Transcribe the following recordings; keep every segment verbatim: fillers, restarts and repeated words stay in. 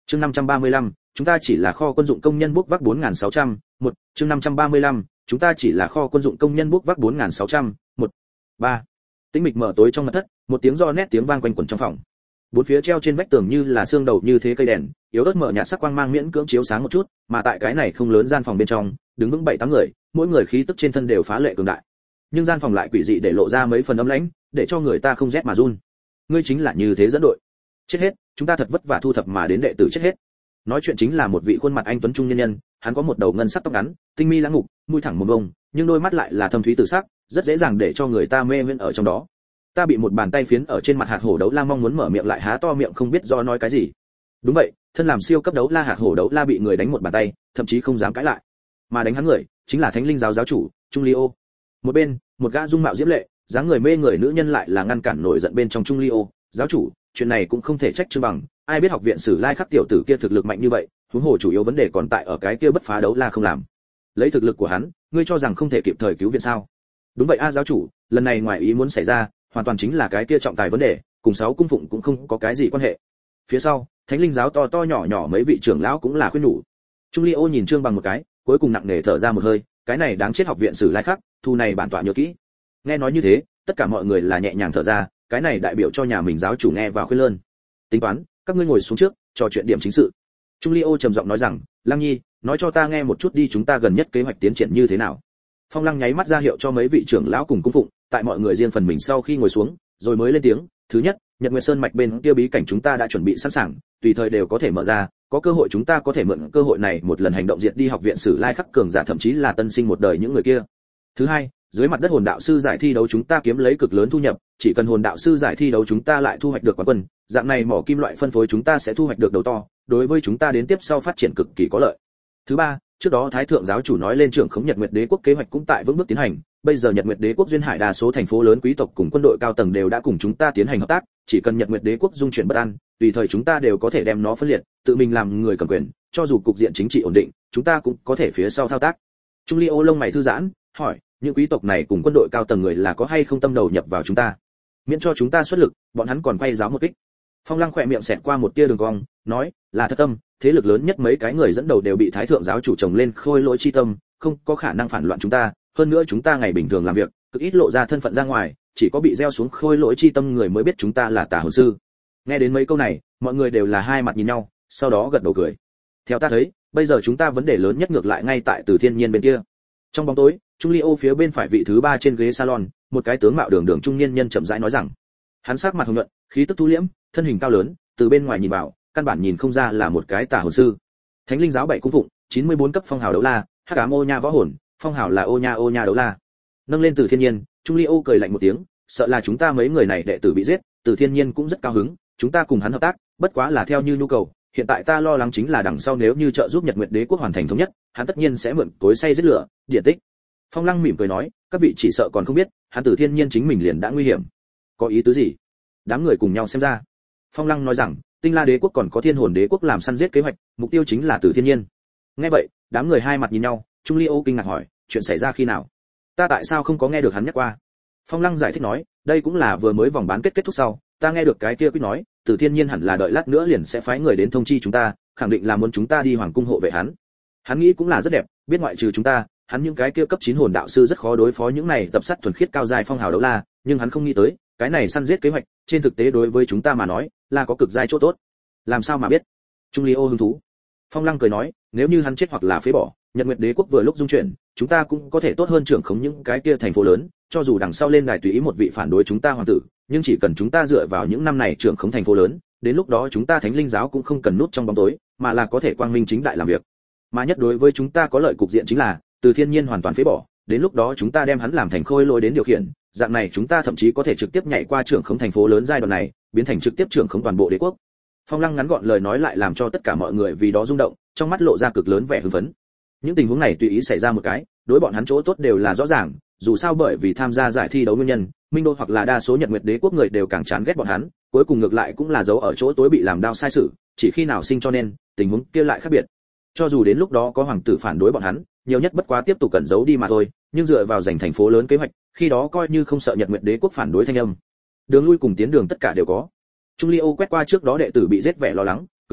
Chương năm trăm ba mươi lăm, chúng ta chỉ là kho quân dụng công nhân bốc vác bốn nghìn sáu trăm, một, chương năm trăm ba mươi lăm, chúng ta chỉ là kho quân dụng công nhân bốc vác bốn nghìn sáu trăm, một, ba. Tĩnh mịch mở tối trong mật thất, một tiếng do nét tiếng vang quanh quẩn trong phòng. Bốn phía treo trên vách tường như là xương đầu như thế cây đèn, yếu ớt mở nhạt sắc quang mang miễn cưỡng chiếu sáng một chút, mà tại cái này không lớn gian phòng bên trong, đứng vững bảy tám người, mỗi người khí tức trên thân đều phá lệ cường đại. Nhưng gian phòng lại quỷ dị để lộ ra mấy phần ấm lãnh, để cho người ta không rét mà run. Ngươi chính là như thế dẫn đội. Chết hết, chúng ta thật vất vả thu thập mà đến đệ tử chết hết. Nói chuyện chính là một vị khuôn mặt anh tuấn trung nhân nhân, hắn có một đầu ngân sắc tóc ngắn, tinh mi lãng ngục, mũi thẳng mồm bông, nhưng đôi mắt lại là thâm thúy tử sắc, rất dễ dàng để cho người ta mê viễn ở trong đó. Ta bị một bàn tay phiến ở trên mặt hạt hổ đấu la, mong muốn mở miệng lại há to miệng không biết do nói cái gì. Đúng vậy, thân làm siêu cấp đấu la hạt hổ đấu la bị người đánh một bàn tay, thậm chí không dám cãi lại. Mà đánh hắn người, chính là Thánh Linh giáo giáo chủ, Trung Ly Ô. Một bên, một gã dung mạo diễm lệ, dáng người mê người nữ nhân lại là ngăn cản nổi giận bên trong Trung Ly Ô, giáo chủ, chuyện này cũng không thể trách Trương Bằng, ai biết học viện Sử Lai Khắc tiểu tử kia thực lực mạnh như vậy, huống hồ chủ yếu vấn đề còn tại ở cái kia bất phá đấu la không làm. Lấy thực lực của hắn, ngươi cho rằng không thể kịp thời cứu viện sao? Đúng vậy a giáo chủ, lần này ngoài ý muốn xảy ra, hoàn toàn chính là cái kia trọng tài vấn đề, cùng sáu cung phụng cũng không có cái gì quan hệ. Phía sau, Thánh Linh giáo to to nhỏ nhỏ mấy vị trưởng lão cũng là khuyên nhủ. Trung Ly Ô nhìn Trương Bằng một cái, cuối cùng nặng nề thở ra một hơi, cái này đáng chết học viện Sử Lai Khắc, thu này bản tọa nhớ kỹ. Nghe nói như thế, tất cả mọi người là nhẹ nhàng thở ra, cái này đại biểu cho nhà mình giáo chủ nghe vào khuyên lơn. Tính toán, các ngươi ngồi xuống trước, trò chuyện điểm chính sự. Trung Ly Ô trầm giọng nói rằng, Lăng Nhi, nói cho ta nghe một chút đi, chúng ta gần nhất kế hoạch tiến triển như thế nào. Phong Lăng nháy mắt ra hiệu cho mấy vị trưởng lão cùng cung phụng, tại mọi người riêng phần mình sau khi ngồi xuống, rồi mới lên tiếng. Thứ nhất, Nhật Nguyệt Sơn mạch bên kia bí cảnh chúng ta đã chuẩn bị sẵn sàng, tùy thời đều có thể mở ra, có cơ hội chúng ta có thể mượn cơ hội này một lần hành động diệt đi học viện Sử Lai Khắc cường giả, thậm chí là tân sinh một đời những người kia. Thứ hai, dưới mặt đất hồn đạo sư giải thi đấu chúng ta kiếm lấy cực lớn thu nhập, chỉ cần hồn đạo sư giải thi đấu chúng ta lại thu hoạch được quán quân, dạng này mỏ kim loại phân phối chúng ta sẽ thu hoạch được đầu to, đối với chúng ta đến tiếp sau phát triển cực kỳ có lợi. Thứ ba, trước đó Thái thượng giáo chủ nói lên trưởng khống Nhật Nguyệt Đế quốc kế hoạch cũng tại vững bước tiến hành, bây giờ Nhật Nguyệt Đế quốc duyên hải đa số thành phố lớn quý tộc cùng quân đội cao tầng đều đã cùng chúng ta tiến hành hợp tác, chỉ cần Nhật Nguyệt Đế quốc dung chuyển bất an, tùy thời chúng ta đều có thể đem nó phân liệt, tự mình làm người cầm quyền, cho dù cục diện chính trị ổn định, chúng ta cũng có thể phía sau thao tác. Trung Ly Ô lông mày thư giãn, hỏi, những quý tộc này cùng quân đội cao tầng người là có hay không tâm đầu nhập vào chúng ta? Miễn cho chúng ta xuất lực, bọn hắn còn quay giáo một kích. Phong Lăng khỏe miệng xẹt qua một tia đường cong, nói, là thật tâm, thế lực lớn nhất mấy cái người dẫn đầu đều bị Thái thượng giáo chủ trồng lên khôi lỗi chi tâm, không có khả năng phản loạn chúng ta, hơn nữa chúng ta ngày bình thường làm việc, cực ít lộ ra thân phận ra ngoài, chỉ có bị gieo xuống khôi lỗi chi tâm người mới biết chúng ta là tà hồn sư. Nghe đến mấy câu này, mọi người đều là hai mặt nhìn nhau, sau đó gật đầu cười. Theo ta thấy, bây giờ chúng ta vấn đề lớn nhất ngược lại ngay tại Từ Thiên Nhiên bên kia. Trong bóng tối, Trung Ly Ô phía bên phải vị thứ ba trên ghế salon, một cái tướng mạo đường đường trung niên nhân chậm rãi nói rằng, hắn sắc mặt hồng nhuận, khí tức thu liễm, thân hình cao lớn, từ bên ngoài nhìn vào, căn bản nhìn không ra là một cái tà hồn sư. Thánh Linh giáo bảy cung phụng, chín mươi bốn cấp phong hào đấu la, hắc ám ô nha võ hồn, phong hào là ô nha ô nha đấu la. Nâng lên Từ Thiên Nhiên, Trung Ly Ô cười lạnh một tiếng, sợ là chúng ta mấy người này đệ tử bị giết, Từ Thiên Nhiên cũng rất cao hứng, chúng ta cùng hắn hợp tác, bất quá là theo như nhu cầu, hiện tại ta lo lắng chính là đằng sau nếu như trợ giúp Nhật Nguyệt Đế quốc hoàn thành thống nhất, hắn tất nhiên sẽ mượn tối say giết lửa, điện tích. Phong Lăng mỉm cười nói, các vị chỉ sợ còn không biết, hắn Từ Thiên Nhiên chính mình liền đã nguy hiểm. Có ý tứ gì? Đám người cùng nhau xem ra. Phong Lăng nói rằng, Tinh La Đế quốc còn có Thiên Hồn Đế quốc làm săn giết kế hoạch, mục tiêu chính là Từ Thiên Nhiên. Nghe vậy, đám người hai mặt nhìn nhau, Trung Ly Ô kinh ngạc hỏi, chuyện xảy ra khi nào? Ta tại sao không có nghe được hắn nhắc qua? Phong Lăng giải thích nói, đây cũng là vừa mới vòng bán kết kết thúc sau, ta nghe được cái kia quyết nói, Từ Thiên Nhiên hẳn là đợi lát nữa liền sẽ phái người đến thông chi chúng ta, khẳng định là muốn chúng ta đi hoàng cung hộ vệ hắn. Hắn nghĩ cũng là rất đẹp, biết ngoại trừ chúng ta, hắn những cái kia cấp chín hồn đạo sư rất khó đối phó những này tập sát thuần khiết cao giai phong hào đấu la, nhưng hắn không nghĩ tới, cái này săn giết kế hoạch, trên thực tế đối với chúng ta mà nói, là có cực giai chỗ tốt. Làm sao mà biết? Trung Ly Ô hứng thú. Phong Lăng cười nói, nếu như hắn chết hoặc là phế bỏ, Nhật Nguyệt Đế quốc vừa lúc dung chuyển, chúng ta cũng có thể tốt hơn trưởng khống những cái kia thành phố lớn, cho dù đằng sau lên đài tùy ý một vị phản đối chúng ta hoàng tử, nhưng chỉ cần chúng ta dựa vào những năm này trưởng khống thành phố lớn, đến lúc đó chúng ta Thánh Linh giáo cũng không cần núp trong bóng tối, mà là có thể quang minh chính đại làm việc. Mà nhất đối với chúng ta có lợi cục diện chính là, Từ Thiên Nhiên hoàn toàn phế bỏ, đến lúc đó chúng ta đem hắn làm thành khôi lỗi đến điều khiển, dạng này chúng ta thậm chí có thể trực tiếp nhảy qua trưởng khống thành phố lớn giai đoạn này, biến thành trực tiếp trưởng khống toàn bộ đế quốc. Phong Lăng ngắn gọn lời nói lại làm cho tất cả mọi người vì đó rung động, trong mắt lộ ra cực lớn vẻ hưng phấn. Những tình huống này tùy ý xảy ra một cái, đối bọn hắn chỗ tốt đều là rõ ràng, dù sao bởi vì tham gia giải thi đấu nguyên nhân, Minh Đô hoặc là đa số Nhật Nguyệt Đế quốc người đều càng chán ghét bọn hắn, cuối cùng ngược lại cũng là dấu ở chỗ tối bị làm đau sai sự, chỉ khi nào sinh cho nên, tình huống kia lại khác biệt. Cho dù đến lúc đó có hoàng tử phản đối bọn hắn, nhiều nhất bất quá tiếp tục cẩn giấu đi mà thôi, nhưng dựa vào giành thành phố lớn kế hoạch, khi đó coi như không sợ Nhật Nguyệt Đế quốc phản đối thanh âm. Đường lui cùng tiến đường tất cả đều có. Trung Ly Ô quét qua trước đó đệ tử bị giết vẻ lo lắng, cười nói,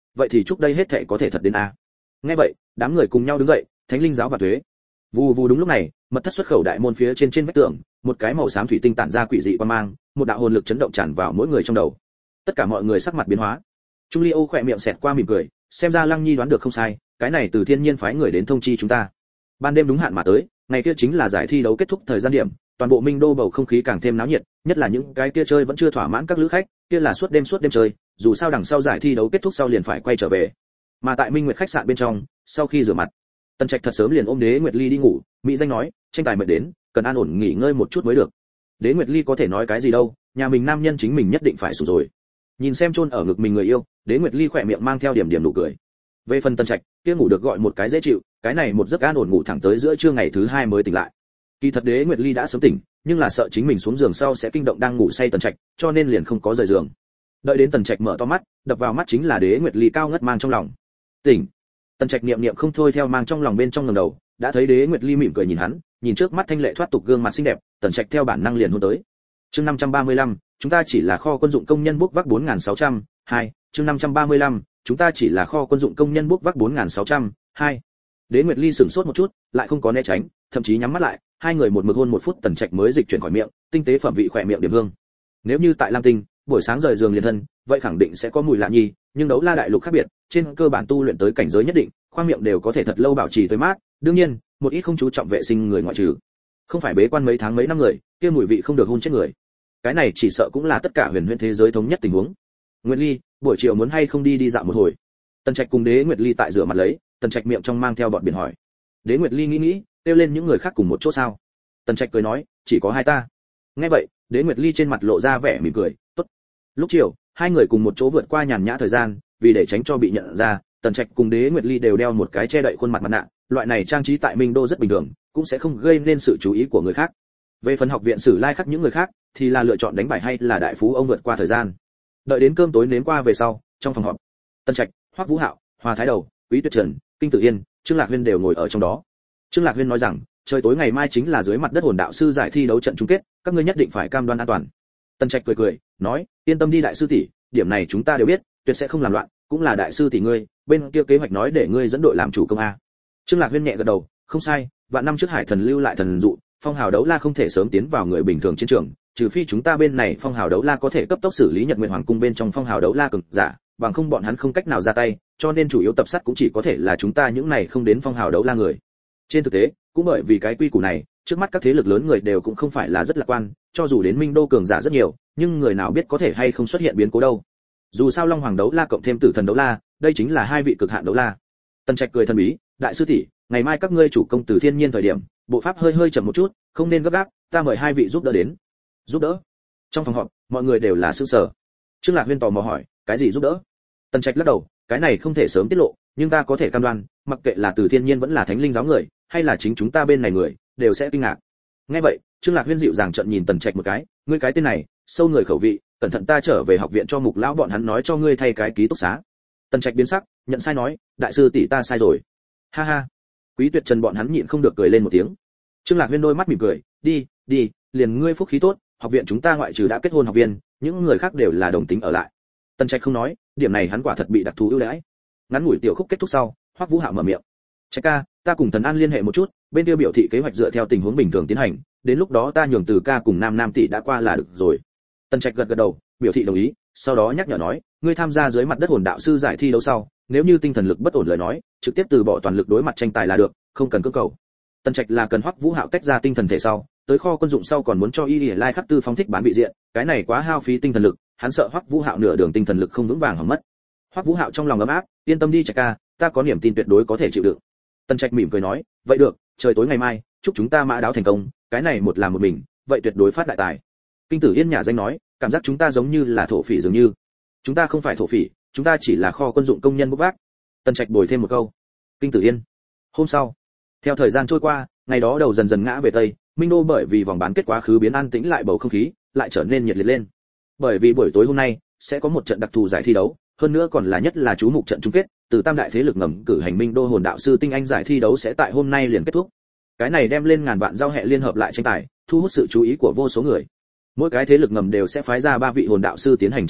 vậy thì chúc đây hết thảy có thể thật đến a. Nghe vậy, đám người cùng nhau đứng dậy, thánh linh giáo và thuế. Vù vù đúng lúc này, mật thất xuất khẩu đại môn phía trên trên vách tường, một cái màu xám thủy tinh tản ra quỷ dị quang mang, một đạo hồn lực chấn động tràn vào mỗi người trong đầu. Tất cả mọi người sắc mặt biến hóa. Trung Ly Ô khỏe miệng xẹt qua mỉm cười, xem ra Lăng Nhi đoán được không sai, cái này từ thiên nhiên phái người đến thông chi chúng ta. Ban đêm đúng hạn mà tới, ngày kia chính là giải thi đấu kết thúc thời gian điểm, toàn bộ Minh Đô bầu không khí càng thêm náo nhiệt, nhất là những cái kia chơi vẫn chưa thỏa mãn các lữ khách, kia là suốt đêm suốt đêm chơi, dù sao đằng sau giải thi đấu kết thúc sau liền phải quay trở về. Mà tại Minh Nguyệt khách sạn bên trong, sau khi rửa mặt, Tần Trạch thật sớm liền ôm Đế Nguyệt Ly đi ngủ, mỹ danh nói, tranh tài mệt đến, cần an ổn nghỉ ngơi một chút mới được. Đế Nguyệt Ly có thể nói cái gì đâu, nhà mình nam nhân chính mình nhất định phải sủng rồi. Nhìn xem chôn ở ngực mình người yêu, Đế Nguyệt Ly khỏe miệng mang theo điểm điểm nụ cười. Về phần Tần Trạch, kia ngủ được gọi một cái dễ chịu, cái này một giấc an ổn ngủ thẳng tới giữa trưa ngày thứ hai mới tỉnh lại. Kỳ thật Đế Nguyệt Ly đã sớm tỉnh, nhưng là sợ chính mình xuống giường sau sẽ kinh động đang ngủ say Tần Trạch, cho nên liền không có rời giường. Đợi đến Tần Trạch mở to mắt, đập vào mắt chính là Đế Nguyệt Ly cao ngất mang trong lòng. Tỉnh. Tần Trạch niệm niệm không thôi theo mang trong lòng bên trong ngẩng đầu, đã thấy Đế Nguyệt Ly mỉm cười nhìn hắn, nhìn trước mắt thanh lệ thoát tục gương mặt xinh đẹp, Tần Trạch theo bản năng liền hôn tới. Chương năm trăm ba mươi lăm, chúng ta chỉ là kho quân dụng công nhân bốc vác bốn nghìn sáu trăm hai. Chương năm trăm ba mươi lăm, chúng ta chỉ là kho quân dụng công nhân bốc vác bốn nghìn sáu trăm hai. Đế Nguyệt Ly sửng sốt một chút, lại không có né tránh, thậm chí nhắm mắt lại, hai người một mực hôn một phút, Tần Trạch mới dịch chuyển khỏi miệng, tinh tế phẩm vị khỏe miệng điểm hương. Nếu như tại Lam Tinh, buổi sáng rời giường liền thân, vậy khẳng định sẽ có mùi lạ nhì, nhưng đấu la đại lục khác biệt, trên cơ bản tu luyện tới cảnh giới nhất định, khoang miệng đều có thể thật lâu bảo trì tới mát, đương nhiên, một ít không chú trọng vệ sinh người ngoại trừ. Không phải bế quan mấy tháng mấy năm người, kia mùi vị không được hôn chết người. Cái này chỉ sợ cũng là tất cả huyền huyễn thế giới thống nhất tình huống. Nguyệt Ly, buổi chiều muốn hay không đi đi dạo một hồi? Tần Trạch cùng Đế Nguyệt Ly tại rửa mặt lấy, Tần Trạch miệng trong mang theo bọt biển hỏi. Đế Nguyệt Ly nghĩ nghĩ, kêu lên những người khác cùng một chỗ sao? Tần Trạch cười nói, chỉ có hai ta. Nghe vậy, Đế Nguyệt Ly trên mặt lộ ra vẻ mỉm cười, tốt. Lúc chiều, hai người cùng một chỗ vượt qua nhàn nhã thời gian, vì để tránh cho bị nhận ra, Tần Trạch cùng Đế Nguyệt Ly đều đeo một cái che đậy khuôn mặt mặt nạ, loại này trang trí tại Minh Đô rất bình thường, cũng sẽ không gây nên sự chú ý của người khác. Về phần học viện Sử Lai Khắc những người khác, thì là lựa chọn đánh bài hay là đại phú ông vượt qua thời gian. Đợi đến cơm tối nếm qua về sau, trong phòng họp, Tần Trạch, Hoắc Vũ Hạo, Hoa Thái Đầu, Quý Tuyệt Trần, Kinh Tử Yên, Trương Lạc Huyên đều ngồi ở trong đó. Trương Lạc Huyên nói rằng, trời tối ngày mai chính là dưới mặt đất hồn đạo sư giải thi đấu trận chung kết, các ngươi nhất định phải cam đoan an toàn. Tần Trạch cười cười, nói, yên tâm đi đại sư tỷ, điểm này chúng ta đều biết, tuyệt sẽ không làm loạn, cũng là đại sư tỷ ngươi, bên kia kế hoạch nói để ngươi dẫn đội làm chủ công a. Trương Lạc Huyên nhẹ gật đầu, không sai, vạn năm trước Hải Thần lưu lại thần dụ, phong hào đấu la không thể sớm tiến vào người bình thường chiến trường, trừ phi chúng ta bên này phong hào đấu la có thể cấp tốc xử lý Nhật Nguyệt Hoàng cung bên trong phong hào đấu la cường giả, bằng không bọn hắn không cách nào ra tay, cho nên chủ yếu tập sát cũng chỉ có thể là chúng ta những này không đến phong hào đấu la người. Trên thực tế, cũng bởi vì cái quy củ này, trước mắt các thế lực lớn người đều cũng không phải là rất lạc quan, cho dù đến Minh Đô cường giả rất nhiều, nhưng người nào biết có thể hay không xuất hiện biến cố đâu. Dù sao Long Hoàng đấu la cộng thêm Tử Thần đấu la, đây chính là hai vị cực hạn đấu la. Tần Trạch cười thần bí, đại sư tỷ, ngày mai các ngươi chủ công từ thiên nhiên thời điểm, bộ pháp hơi hơi chậm một chút, không nên gấp gáp, ta mời hai vị giúp đỡ đến. Giúp đỡ? Trong phòng họp, mọi người đều là sửng sở. Trương Lạc Huyên tò mò hỏi, cái gì giúp đỡ? Tần Trạch lắc đầu, cái này không thể sớm tiết lộ, nhưng ta có thể cam đoan, mặc kệ là từ thiên nhiên vẫn là thánh linh giáo người, hay là chính chúng ta bên này người, đều sẽ kinh ngạc. Nghe vậy, Trương Lạc Huyên dịu dàng trợn nhìn Tần Trạch một cái, ngươi cái tên này, sâu người khẩu vị, cẩn thận ta trở về học viện cho Mục lão bọn hắn nói cho ngươi thay cái ký túc xá. Tần Trạch biến sắc, nhận sai nói, đại sư tỷ ta sai rồi. Ha ha. Quý Tuyệt Trần bọn hắn nhịn không được cười lên một tiếng. Trương Lạc Huyên đôi mắt mỉm cười, đi, đi, liền ngươi phúc khí tốt, học viện chúng ta ngoại trừ đã kết hôn học viên, những người khác đều là đồng tính ở lại. Tần Trạch không nói, điểm này hắn quả thật bị đặc thù ưu đãi. Ngắn ngủi tiểu khúc kết thúc sau, Hoắc Vũ Hạo mở miệng. Trạch ca, ta cùng Thần An liên hệ một chút, bên kia biểu thị kế hoạch dựa theo tình huống bình thường tiến hành, đến lúc đó ta nhường Từ ca cùng Nam Nam tỷ đã qua là được rồi. Tần Trạch gật gật đầu, biểu thị đồng ý, sau đó nhắc nhở nói, ngươi tham gia dưới mặt đất hồn đạo sư giải thi đấu sau, nếu như tinh thần lực bất ổn lời nói, trực tiếp từ bỏ toàn lực đối mặt tranh tài là được, không cần cưỡng cầu. Tần Trạch là cần Hoắc Vũ Hạo tách ra tinh thần thể sau, tới kho quân dụng sau còn muốn cho Y Lì Lai Khắc Tư phóng thích bán vị diện, cái này quá hao phí tinh thần lực, hắn sợ Hoắc Vũ Hạo nửa đường tinh thần lực không vững vàng hỏng mất. Hoắc Vũ Hạo trong lòng ấm áp, yên tâm đi Trạch ca, ta có niềm tin tuyệt đối có thể chịu đựng. Tần Trạch mỉm cười nói, vậy được, trời tối ngày mai, chúc chúng ta mã đáo thành công, cái này một làm một mình, vậy tuyệt đối phát đại tài. Kinh Tử Yên nhà danh nói, cảm giác chúng ta giống như là thổ phỉ dường như. Chúng ta không phải thổ phỉ, chúng ta chỉ là kho quân dụng công nhân bốc vác. Tần Trạch bồi thêm một câu. Kinh Tử Yên. Hôm sau, theo thời gian trôi qua, ngày đó đầu dần dần ngã về tây, Minh Đô bởi vì vòng bán kết quá khứ biến an tĩnh lại bầu không khí, lại trở nên nhiệt liệt lên. Bởi vì buổi tối hôm nay sẽ có một trận đặc thù giải thi đấu, hơn nữa còn là nhất là chú mục trận chung kết, từ tam đại thế lực ngầm cử hành Minh Đô hồn đạo sư tinh anh giải thi đấu sẽ tại hôm nay liền kết thúc. Cái này đem lên ngàn vạn giao hệ liên hợp lại tranh tài, thu hút sự chú ý của vô số người. Mỗi cái thế lực ngầm đều sẽ phái ra ba vị hồn đạo sư tiến hành tranh tài,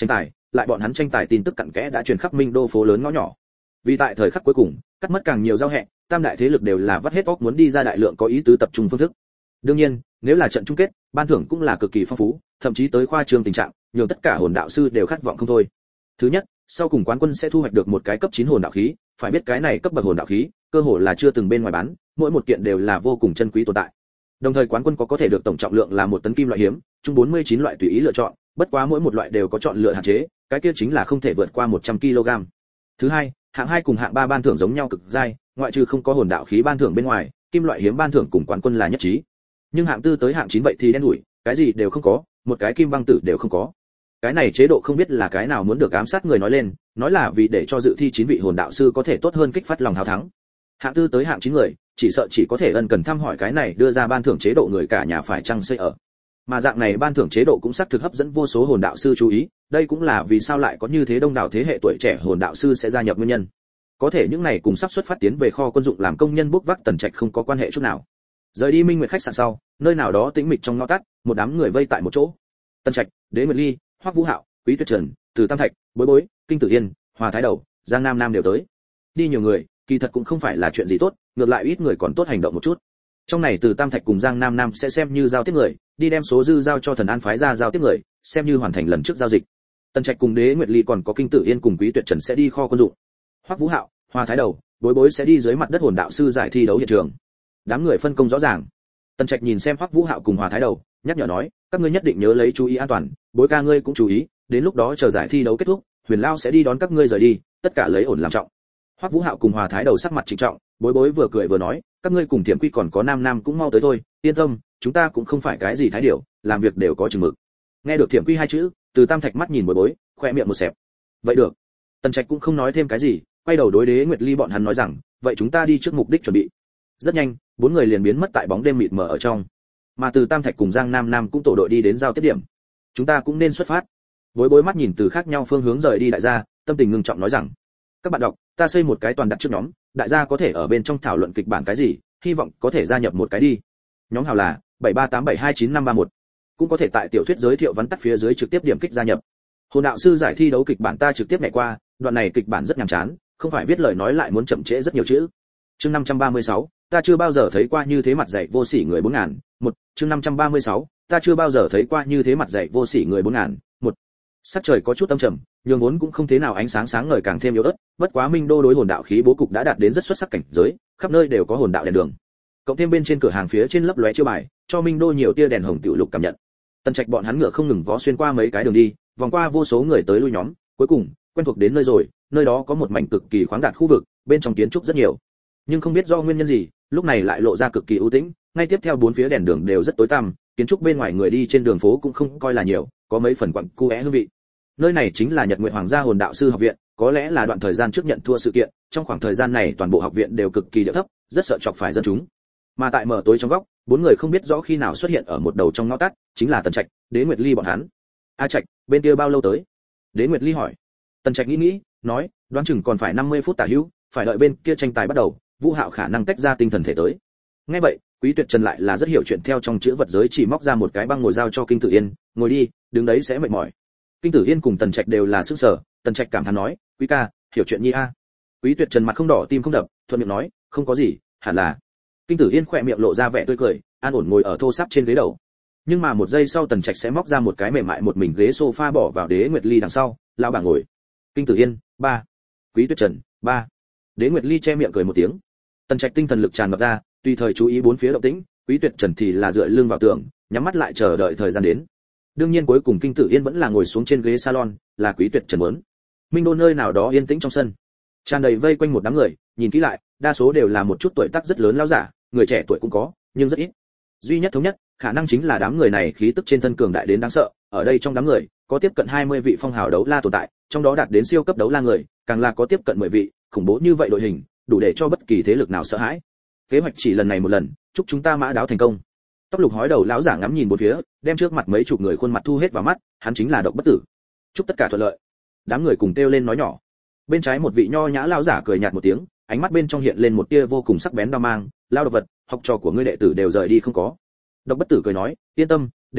lại bọn hắn tranh tài tin tức cặn kẽ đã truyền khắp Minh Đô phố lớn ngõ nhỏ. Vì tại thời khắc cuối cùng, cắt mất càng nhiều giao hẹn, tam đại thế lực đều là vắt hết óc muốn đi ra đại lượng có ý tứ tập trung phương thức. Đương nhiên, nếu là trận chung kết, ban thưởng cũng là cực kỳ phong phú, thậm chí tới khoa trương tình trạng, nhiều tất cả hồn đạo sư đều khát vọng không thôi. Thứ nhất, sau cùng quán quân sẽ thu hoạch được một cái cấp chín hồn đạo khí, phải biết cái này cấp bậc hồn đạo khí, cơ hội là chưa từng bên ngoài bán, mỗi một kiện đều là vô cùng chân quý tồn tại. Đồng thời quán quân có có thể được tổng trọng lượng là một tấn kim loại hiếm, chung bốn mươi chín loại tùy ý lựa chọn, bất quá mỗi một loại đều có chọn lựa hạn chế, cái kia chính là không thể vượt qua một trăm ki lô gam. Thứ hai, hạng hai cùng hạng ba ban thưởng giống nhau cực dai, ngoại trừ không có hồn đạo khí ban thưởng bên ngoài, kim loại hiếm ban thưởng cùng quán quân là nhất trí. Nhưng hạng tư tới hạng chín vậy thì đen đủi, cái gì đều không có, một cái kim băng tử đều không có. Cái này chế độ không biết là cái nào muốn được ám sát người nói lên, nói là vì để cho dự thi chín vị hồn đạo sư có thể tốt hơn kích phát lòng hào thắng. Hạng tư tới hạng chín người, chỉ sợ chỉ có thể ân cần thăm hỏi cái này đưa ra ban thưởng chế độ người cả nhà phải chăng xây ở. Mà dạng này ban thưởng chế độ cũng xác thực hấp dẫn vô số hồn đạo sư chú ý, đây cũng là vì sao lại có như thế đông đảo thế hệ tuổi trẻ hồn đạo sư sẽ gia nhập nguyên nhân. Có thể những này cùng sắp xuất phát tiến về kho quân dụng làm công nhân bốc vác Tần Trạch không có quan hệ chút nào. Rời đi Minh Nguyệt khách sạn sau, nơi nào đó tĩnh mịch trong ngõ tắt, một đám người vây tại một chỗ. Tần Trạch, Đế Nguyệt Ly, Hoắc Vũ Hạo, Quý Tuyệt Trần, Từ Tam Thạch, Bối Bối, Kinh Tử Yên, Hòa Thái Đầu, Giang Nam Nam đều tới. Đi nhiều người, kỳ thật cũng không phải là chuyện gì tốt, ngược lại ít người còn tốt hành động một chút. Trong này Từ Tam Thạch cùng Giang Nam Nam sẽ xem như giao tiếp người, đi đem số dư giao cho Thần An phái ra giao tiếp người, xem như hoàn thành lần trước giao dịch. Tần Trạch cùng Đế Nguyệt Ly còn có Kinh Tử Yên cùng Quý Tuyệt Trần sẽ đi kho quân dụng. Hoắc Vũ Hạo, Hòa Thái Đầu, Bối Bối sẽ đi dưới mặt đất hồn đạo sư giải thi đấu hiện trường. Đám người phân công rõ ràng. Tần Trạch nhìn xem Hoắc Vũ Hạo cùng Hòa Thái Đầu, nhắc nhở nói, các ngươi nhất định nhớ lấy chú ý an toàn, Bối ca ngươi cũng chú ý, đến lúc đó chờ giải thi đấu kết thúc, Huyền Lao sẽ đi đón các ngươi rời đi, tất cả lấy ổn làm trọng. Hoắc Vũ Hạo cùng Hòa Thái Đầu sắc mặt trịnh trọng, Bối Bối vừa cười vừa nói, các ngươi cùng Thiểm Quy còn có Nam Nam cũng mau tới thôi, yên tâm, chúng ta cũng không phải cái gì thái điểu, làm việc đều có chừng mực. Nghe được Thiểm Quy hai chữ, Từ Tam Thạch mắt nhìn Bối Bối, khoe miệng một xẹp. Vậy được. Tần Trạch cũng không nói thêm cái gì, quay đầu đối Đế Nguyệt Ly bọn hắn nói rằng, vậy chúng ta đi trước mục đích chuẩn bị. Rất nhanh, bốn người liền biến mất tại bóng đêm mịt mờ ở trong. Mà Từ Tam Thạch cùng Giang Nam Nam cũng tổ đội đi đến giao tiếp điểm. Chúng ta cũng nên xuất phát. Bối Bối mắt nhìn từ khác nhau phương hướng rời đi đại gia, tâm tình ngưng trọng nói rằng, các bạn đọc, ta xây một cái toàn đặt trước nhóm, đại gia có thể ở bên trong thảo luận kịch bản cái gì, hy vọng có thể gia nhập một cái đi. Nhóm hào là bảy ba tám bảy hai chín năm ba một. Cũng có thể tại tiểu thuyết giới thiệu vắn tắt phía dưới trực tiếp điểm kích gia nhập. Hồn đạo sư giải thi đấu kịch bản ta trực tiếp nhảy qua, đoạn này kịch bản rất nhàm chán, không phải viết lời nói lại muốn chậm trễ rất nhiều chữ. Chương năm trăm ba mươi sáu, ta chưa bao giờ thấy qua như thế mặt dạy vô sỉ người bốn ngàn. Một, chương năm trăm ba mươi sáu, ta chưa bao giờ thấy qua như thế mặt dạy vô sỉ người bốn ngàn. Một. Sắc trời có chút âm trầm, nhường vốn cũng không thế nào ánh sáng sáng ngời càng thêm yếu ớt, bất quá Minh Đô đối hồn đạo khí bố cục đã đạt đến rất xuất sắc cảnh giới, khắp nơi đều có hồn đạo đèn đường. Cộng thêm bên trên cửa hàng phía trên lấp lóe chiêu bài, cho Minh Đô nhiều tia đèn hồng tiểu lục cảm nhận. Tần Trạch bọn hắn ngựa không ngừng vó xuyên qua mấy cái đường đi, vòng qua vô số người tới lui nhóm, cuối cùng quen thuộc đến nơi rồi, nơi đó có một mảnh cực kỳ khoáng đạt khu vực, bên trong kiến trúc rất nhiều. Nhưng không biết do nguyên nhân gì, lúc này lại lộ ra cực kỳ ưu tĩnh, ngay tiếp theo bốn phía đèn đường đều rất tối tăm, kiến trúc bên ngoài người đi trên đường phố cũng không coi là nhiều, có mấy phần quặng cu é hương vị. Nơi này chính là Nhật Nguyệt Hoàng gia hồn đạo sư học viện, có lẽ là đoạn thời gian trước nhận thua sự kiện, trong khoảng thời gian này toàn bộ học viện đều cực kỳ điệu thấp, rất sợ chọc phải dân chúng. Mà tại mở tối trong góc, bốn người không biết rõ khi nào xuất hiện ở một đầu trong ngõ tắt, chính là Tần Trạch, Đế Nguyệt Ly bọn hắn. A Trạch, bên kia bao lâu tới? Đế Nguyệt Ly hỏi. Tần Trạch nghĩ nghĩ, nói, đoán chừng còn phải năm mươi phút tả hữu, phải đợi bên kia tranh tài bắt đầu, Vũ Hạo khả năng tách ra tinh thần thể tới. Nghe vậy, Quý Tuyệt Trần lại là rất hiểu chuyện theo trong chữ vật giới chỉ móc ra một cái băng ngồi giao cho Kinh Tử Yên, ngồi đi, đứng đấy sẽ mệt mỏi. Kinh Tử Yên cùng Tần Trạch đều là sức sở, Tần Trạch cảm thán nói, Quý ca, hiểu chuyện nhi a. Quý Tuyệt Trần mặt không đỏ tim không đập, thuận miệng nói, không có gì, hẳn là. Kinh Tử Yên khỏe miệng lộ ra vẻ tươi cười, an ổn ngồi ở thô sáp trên ghế đầu. Nhưng mà một giây sau Tần Trạch sẽ móc ra một cái mềm mại một mình ghế sofa bỏ vào Đế Nguyệt Ly đằng sau, lao bà ngồi. Kinh Tử Yên, ba. Quý Tuyệt Trần, ba. Đế Nguyệt Ly che miệng cười một tiếng. Tần Trạch tinh thần lực tràn ngập ra, tùy thời chú ý bốn phía động tĩnh, Quý Tuyệt Trần thì là dựa lưng vào tường, nhắm mắt lại chờ đợi thời gian đến. Đương nhiên cuối cùng Kinh Tử Yên vẫn là ngồi xuống trên ghế salon, là Quý Tuyệt Trần muốn. Minh Đô nơi nào đó yên tĩnh trong sân, tràn đầy vây quanh một đám người, nhìn kỹ lại, đa số đều là một chút tuổi tác rất lớn lão giả, người trẻ tuổi cũng có, nhưng rất ít. Duy nhất thống nhất, khả năng chính là đám người này khí tức trên thân cường đại đến đáng sợ, ở đây trong đám người, có tiếp cận hai mươi vị phong hào đấu la tồn tại, trong đó đạt đến siêu cấp đấu la người, càng là có tiếp cận mười vị, khủng bố như vậy đội hình, đủ để cho bất kỳ thế lực nào sợ hãi. Kế hoạch chỉ lần này một lần, chúc chúng ta mã đáo thành công. Tóc lục hói đầu lão giả ngắm nhìn bốn phía, đem trước mặt mấy chục người khuôn mặt thu hết vào mắt, hắn chính là Độc Bất Tử. Chúc tất cả thuận lợi. Đám người cùng kêu lên nói nhỏ. Bên trái một vị nho nhã lão giả cười nhạt một tiếng, ánh mắt bên trong hiện lên một tia vô cùng sắc bén đao mang, lao độc vật, học trò của ngươi đệ tử đều rời đi không có. Độc Bất Tử cười nói, yên tâm, đều đi,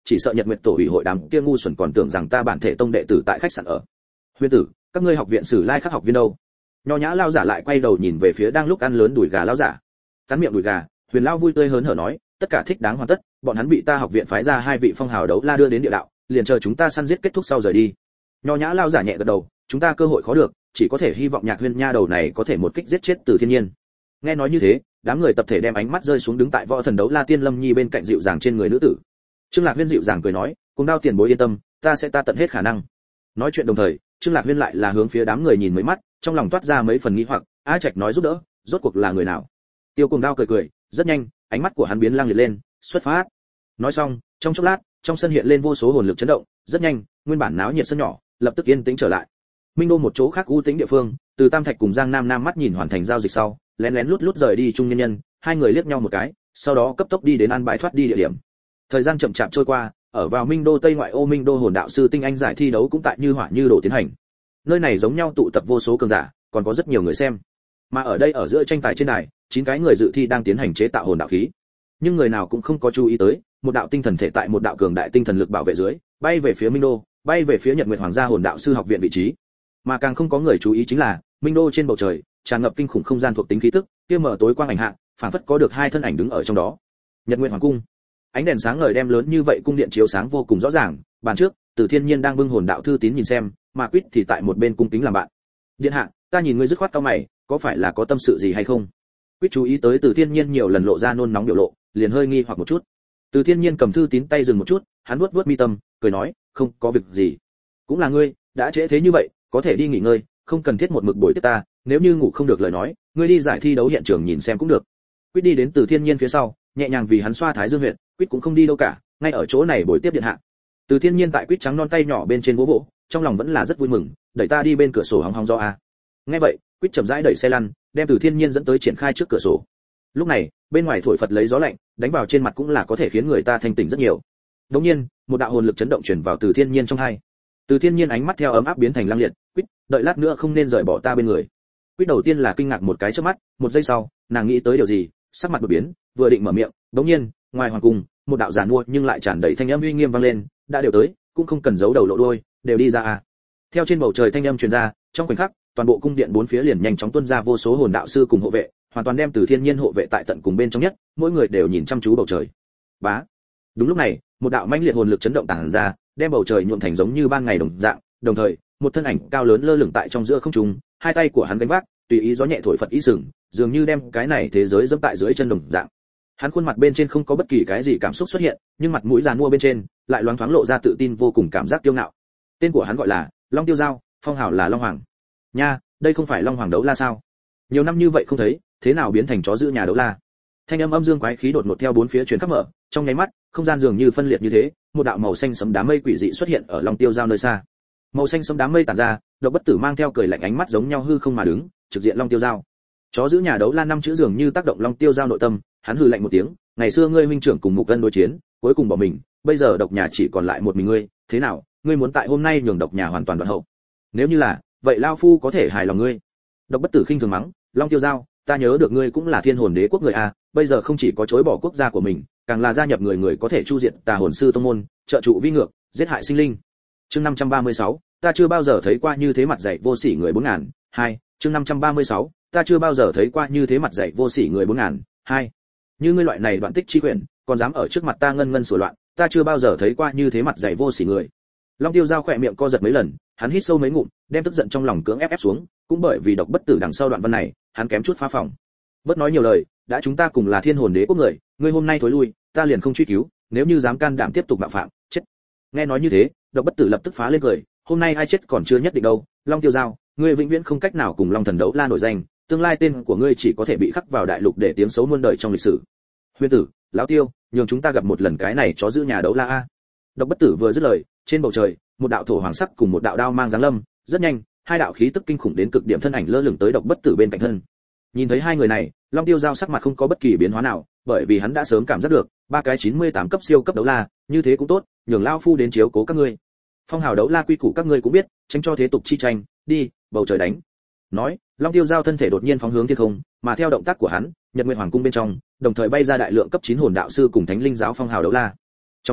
chỉ sợ Nhật Nguyệt tổ ủy hội đám kia ngu xuẩn còn tưởng rằng ta bản thể tông đệ tử tại khách sạn ở. Huyền tử, các ngươi học viện Sử Lai Khắc học viên đâu? Nho nhã lao giả lại quay đầu nhìn về phía đang lúc ăn lớn đùi gà lao giả. Cắn miệng đùi gà, Huyền lao vui tươi hớn hở nói, tất cả thích đáng hoàn tất, bọn hắn bị ta học viện phái ra hai vị phong hào đấu la đưa đến địa đạo, liền chờ chúng ta săn giết kết thúc sau rời đi. Nho nhã lao giả nhẹ gật đầu, chúng ta cơ hội khó được, chỉ có thể hy vọng Nhạc Huyên nha đầu này có thể một kích giết chết Từ Thiên Nhiên. Nghe nói như thế, đám người tập thể đem ánh mắt rơi xuống đứng tại võ thần đấu la Tiên Lâm Nhi bên cạnh dịu dàng trên người nữ tử. Trương Lạc Huyên dịu dàng cười nói, cùng đao tiền bối yên tâm, ta sẽ ta tận hết khả năng. Nói chuyện đồng thời, Trương Lạc Huyên lại là hướng phía đám người nhìn mấy mắt, trong lòng toát ra mấy phần nghi hoặc, A Trạch nói giúp đỡ, rốt cuộc là người nào? Tiêu Cùng Đao cười cười, rất nhanh, ánh mắt của hắn biến lang liệt lên, xuất phát. Nói xong, trong chốc lát, trong sân hiện lên vô số hồn lực chấn động, rất nhanh, nguyên bản náo nhiệt sân nhỏ, lập tức yên tĩnh trở lại. Minh Đô một chỗ khác u tĩnh địa phương, từ Tam Thạch cùng Giang Nam Nam mắt nhìn hoàn thành giao dịch sau, lén lén lút lút rời đi trung nhân nhân, hai người liếc nhau một cái, sau đó cấp tốc đi đến an bài thoát đi địa điểm. Thời gian chậm chạp trôi qua, ở vào Minh Đô Tây ngoại ô Minh Đô hồn đạo sư tinh anh giải thi đấu cũng tại như hỏa như đổ tiến hành. Nơi này giống nhau tụ tập vô số cường giả, còn có rất nhiều người xem. Mà ở đây ở giữa tranh tài trên đài, chín cái người dự thi đang tiến hành chế tạo hồn đạo khí. Nhưng người nào cũng không có chú ý tới, một đạo tinh thần thể tại một đạo cường đại tinh thần lực bảo vệ dưới, bay về phía Minh Đô, bay về phía Nhật Nguyệt Hoàng gia hồn đạo sư học viện vị trí. Mà càng không có người chú ý chính là, Minh Đô trên bầu trời, tràn ngập kinh khủng không gian thuộc tính khí tức, kia mở tối quang ảnh hạ, phảng phất có được hai thân ảnh đứng ở trong đó. Nhật Nguyệt Hoàng cung. Ánh đèn sáng ngời đem lớn như vậy cung điện chiếu sáng vô cùng rõ ràng, bàn trước, Từ Thiên Nhiên đang bưng hồn đạo thư tín nhìn xem, mà Quýt thì tại một bên cung kính làm bạn. Điện hạ, ta nhìn ngươi dứt khoát cau mày, có phải là có tâm sự gì hay không? Quýt chú ý tới Từ Thiên Nhiên nhiều lần lộ ra nôn nóng biểu lộ, liền hơi nghi hoặc một chút. Từ Thiên Nhiên cầm thư tín tay dừng một chút, hắn vuốt vuốt mi tâm, cười nói, không có việc gì. Cũng là ngươi, đã trễ thế như vậy, có thể đi nghỉ ngơi, không cần thiết một mực bồi tiếp ta, nếu như ngủ không được lời nói, ngươi đi giải thi đấu hiện trường nhìn xem cũng được. Quýt đi đến Từ Thiên Nhiên phía sau, nhẹ nhàng vì hắn xoa thái dương huyệt, Quýt cũng không đi đâu cả, ngay ở chỗ này bồi tiếp điện hạ. Từ Thiên Nhiên tại Quýt trắng non tay nhỏ bên trên vỗ vỗ, trong lòng vẫn là rất vui mừng, đẩy ta đi bên cửa sổ hóng hóng gió a. Nghe vậy, Quýt chậm rãi đẩy xe lăn, đem Từ Thiên Nhiên dẫn tới triển khai trước cửa sổ. Lúc này, bên ngoài thổi phật lấy gió lạnh, đánh vào trên mặt cũng là có thể khiến người ta thanh tỉnh rất nhiều. Đột nhiên, một đạo hồn lực chấn động truyền vào Từ Thiên Nhiên trong hai. Từ Thiên Nhiên ánh mắt theo ấm áp biến thành lăng liệt, Quýt, đợi lát nữa không nên rời bỏ ta bên người. Quýt đầu tiên là kinh ngạc một cái chớp mắt, một giây sau, nàng nghĩ tới điều gì, sắc mặt đột biến, vừa định mở miệng, đột nhiên, ngoài hoàng cung, một đạo giàn mua nhưng lại tràn đầy thanh âm uy nghiêm vang lên, đã đều tới, cũng không cần giấu đầu lộ đuôi, đều đi ra à. Theo trên bầu trời thanh âm truyền ra, trong khoảnh khắc, toàn bộ cung điện bốn phía liền nhanh chóng tuôn ra vô số hồn đạo sư cùng hộ vệ, hoàn toàn đem Từ Thiên Nhiên hộ vệ tại tận cùng bên trong nhất, mỗi người đều nhìn chăm chú bầu trời. Bá. Đúng lúc này, một đạo mãnh liệt hồn lực chấn động tản ra, đem bầu trời nhuộm thành giống như ban ngày đồng dạng, đồng thời, một thân ảnh cao lớn lơ lửng tại trong giữa không trung, hai tay của hắn gánh vác, tùy ý gió nhẹ thổi phật ý sừng, dường như đem cái này thế giới dẫm tại dưới chân đồng dạng. Hắn khuôn mặt bên trên không có bất kỳ cái gì cảm xúc xuất hiện, nhưng mặt mũi giàn mua bên trên lại loáng thoáng lộ ra tự tin vô cùng cảm giác kiêu ngạo. Tên của hắn gọi là Long Tiêu Giao, phong hào là Long Hoàng. Nha, đây không phải Long Hoàng đấu la sao? Nhiều năm như vậy không thấy, thế nào biến thành chó giữ nhà đấu la? Thanh âm âm dương quái khí đột ngột theo bốn phía truyền khắp mở, trong nháy mắt, không gian dường như phân liệt như thế, một đạo màu xanh sẫm đám mây quỷ dị xuất hiện ở Long Tiêu Giao nơi xa. Màu xanh sẫm đám mây tản ra, Độc Bất Tử mang theo cười lạnh ánh mắt giống nhau hư không mà đứng, trực diện Long Tiêu Giao. Chó giữ nhà đấu la năm chữ dường như tác động Long Tiêu Giao nội tâm, hắn hừ lạnh một tiếng, ngày xưa ngươi huynh trưởng cùng Mục Ân đối chiến, cuối cùng bỏ mình, bây giờ độc nhà chỉ còn lại một mình ngươi, thế nào, ngươi muốn tại hôm nay nhường độc nhà hoàn toàn đoạn hậu? Nếu như là, vậy lão phu có thể hài lòng ngươi. Độc Bất Tử khinh thường mắng, Long Tiêu Giao, ta nhớ được ngươi cũng là Thiên Hồn Đế quốc người a, bây giờ không chỉ có chối bỏ quốc gia của mình, càng là gia nhập người người có thể chu diệt Tà Hồn sư tông môn, trợ trụ vi ngược, giết hại sinh linh. Chương năm trăm ba mươi sáu, ta chưa bao giờ thấy qua như thế mặt dày vô sỉ người bốn ngàn. Hai, chương năm trăm ba mươi sáu, ta chưa bao giờ thấy qua như thế mặt dày vô sỉ người bốn ngàn. Hai, như ngươi loại này đoạn tích chi quyển, còn dám ở trước mặt ta ngân ngân sủa loạn, ta chưa bao giờ thấy qua như thế mặt dày vô sỉ người. Long Tiêu Giao khỏe miệng co giật mấy lần, hắn hít sâu mấy ngụm, đem tức giận trong lòng cưỡng ép ép xuống, cũng bởi vì Độc Bất Tử đằng sau đoạn văn này, hắn kém chút phá phòng. Bớt nói nhiều lời, đã chúng ta cùng là Thiên Hồn Đế quốc người, ngươi hôm nay thối lui, ta liền không truy cứu, nếu như dám can đảm tiếp tục mạo phạm, chết. Nghe nói như thế, Độc Bất Tử lập tức phá lên cười, hôm nay ai chết còn chưa nhất định đâu, Long Tiêu Giao, ngươi vĩnh viễn không cách nào cùng Long Thần Đấu La nổi danh, tương lai tên của ngươi chỉ có thể bị khắc vào đại lục để tiếng xấu muôn đời trong lịch sử. Huyền tử, lão Tiêu, nhường chúng ta gặp một lần cái này chó giữ nhà đấu la a. Độc Bất Tử vừa dứt lời, trên bầu trời, một đạo thổ hoàng sắc cùng một đạo đao mang giáng lâm, rất nhanh, hai đạo khí tức kinh khủng đến cực điểm thân ảnh lơ lửng tới Độc Bất Tử bên cạnh thân. Nhìn thấy hai người này, Long Tiêu Giao sắc mặt không có bất kỳ biến hóa nào, bởi vì hắn đã sớm cảm giác được, ba cái chín mươi tám cấp siêu cấp đấu la, như thế cũng tốt, nhường lão phu đến chiếu cố các ngươi. Phong hào đấu la quy củ các ngươi cũng biết, tránh cho thế tục chi tranh, đi, bầu trời đánh. Nói, Long Tiêu Giao thân thể đột nhiên phóng hướng thiên không, mà theo động tác của hắn, Nhật Nguyệt Hoàng cung bên trong, đồng thời bay ra đại lượng cấp chín hồn đạo sư cùng thánh linh giáo phong hào đấu la. Trong đó,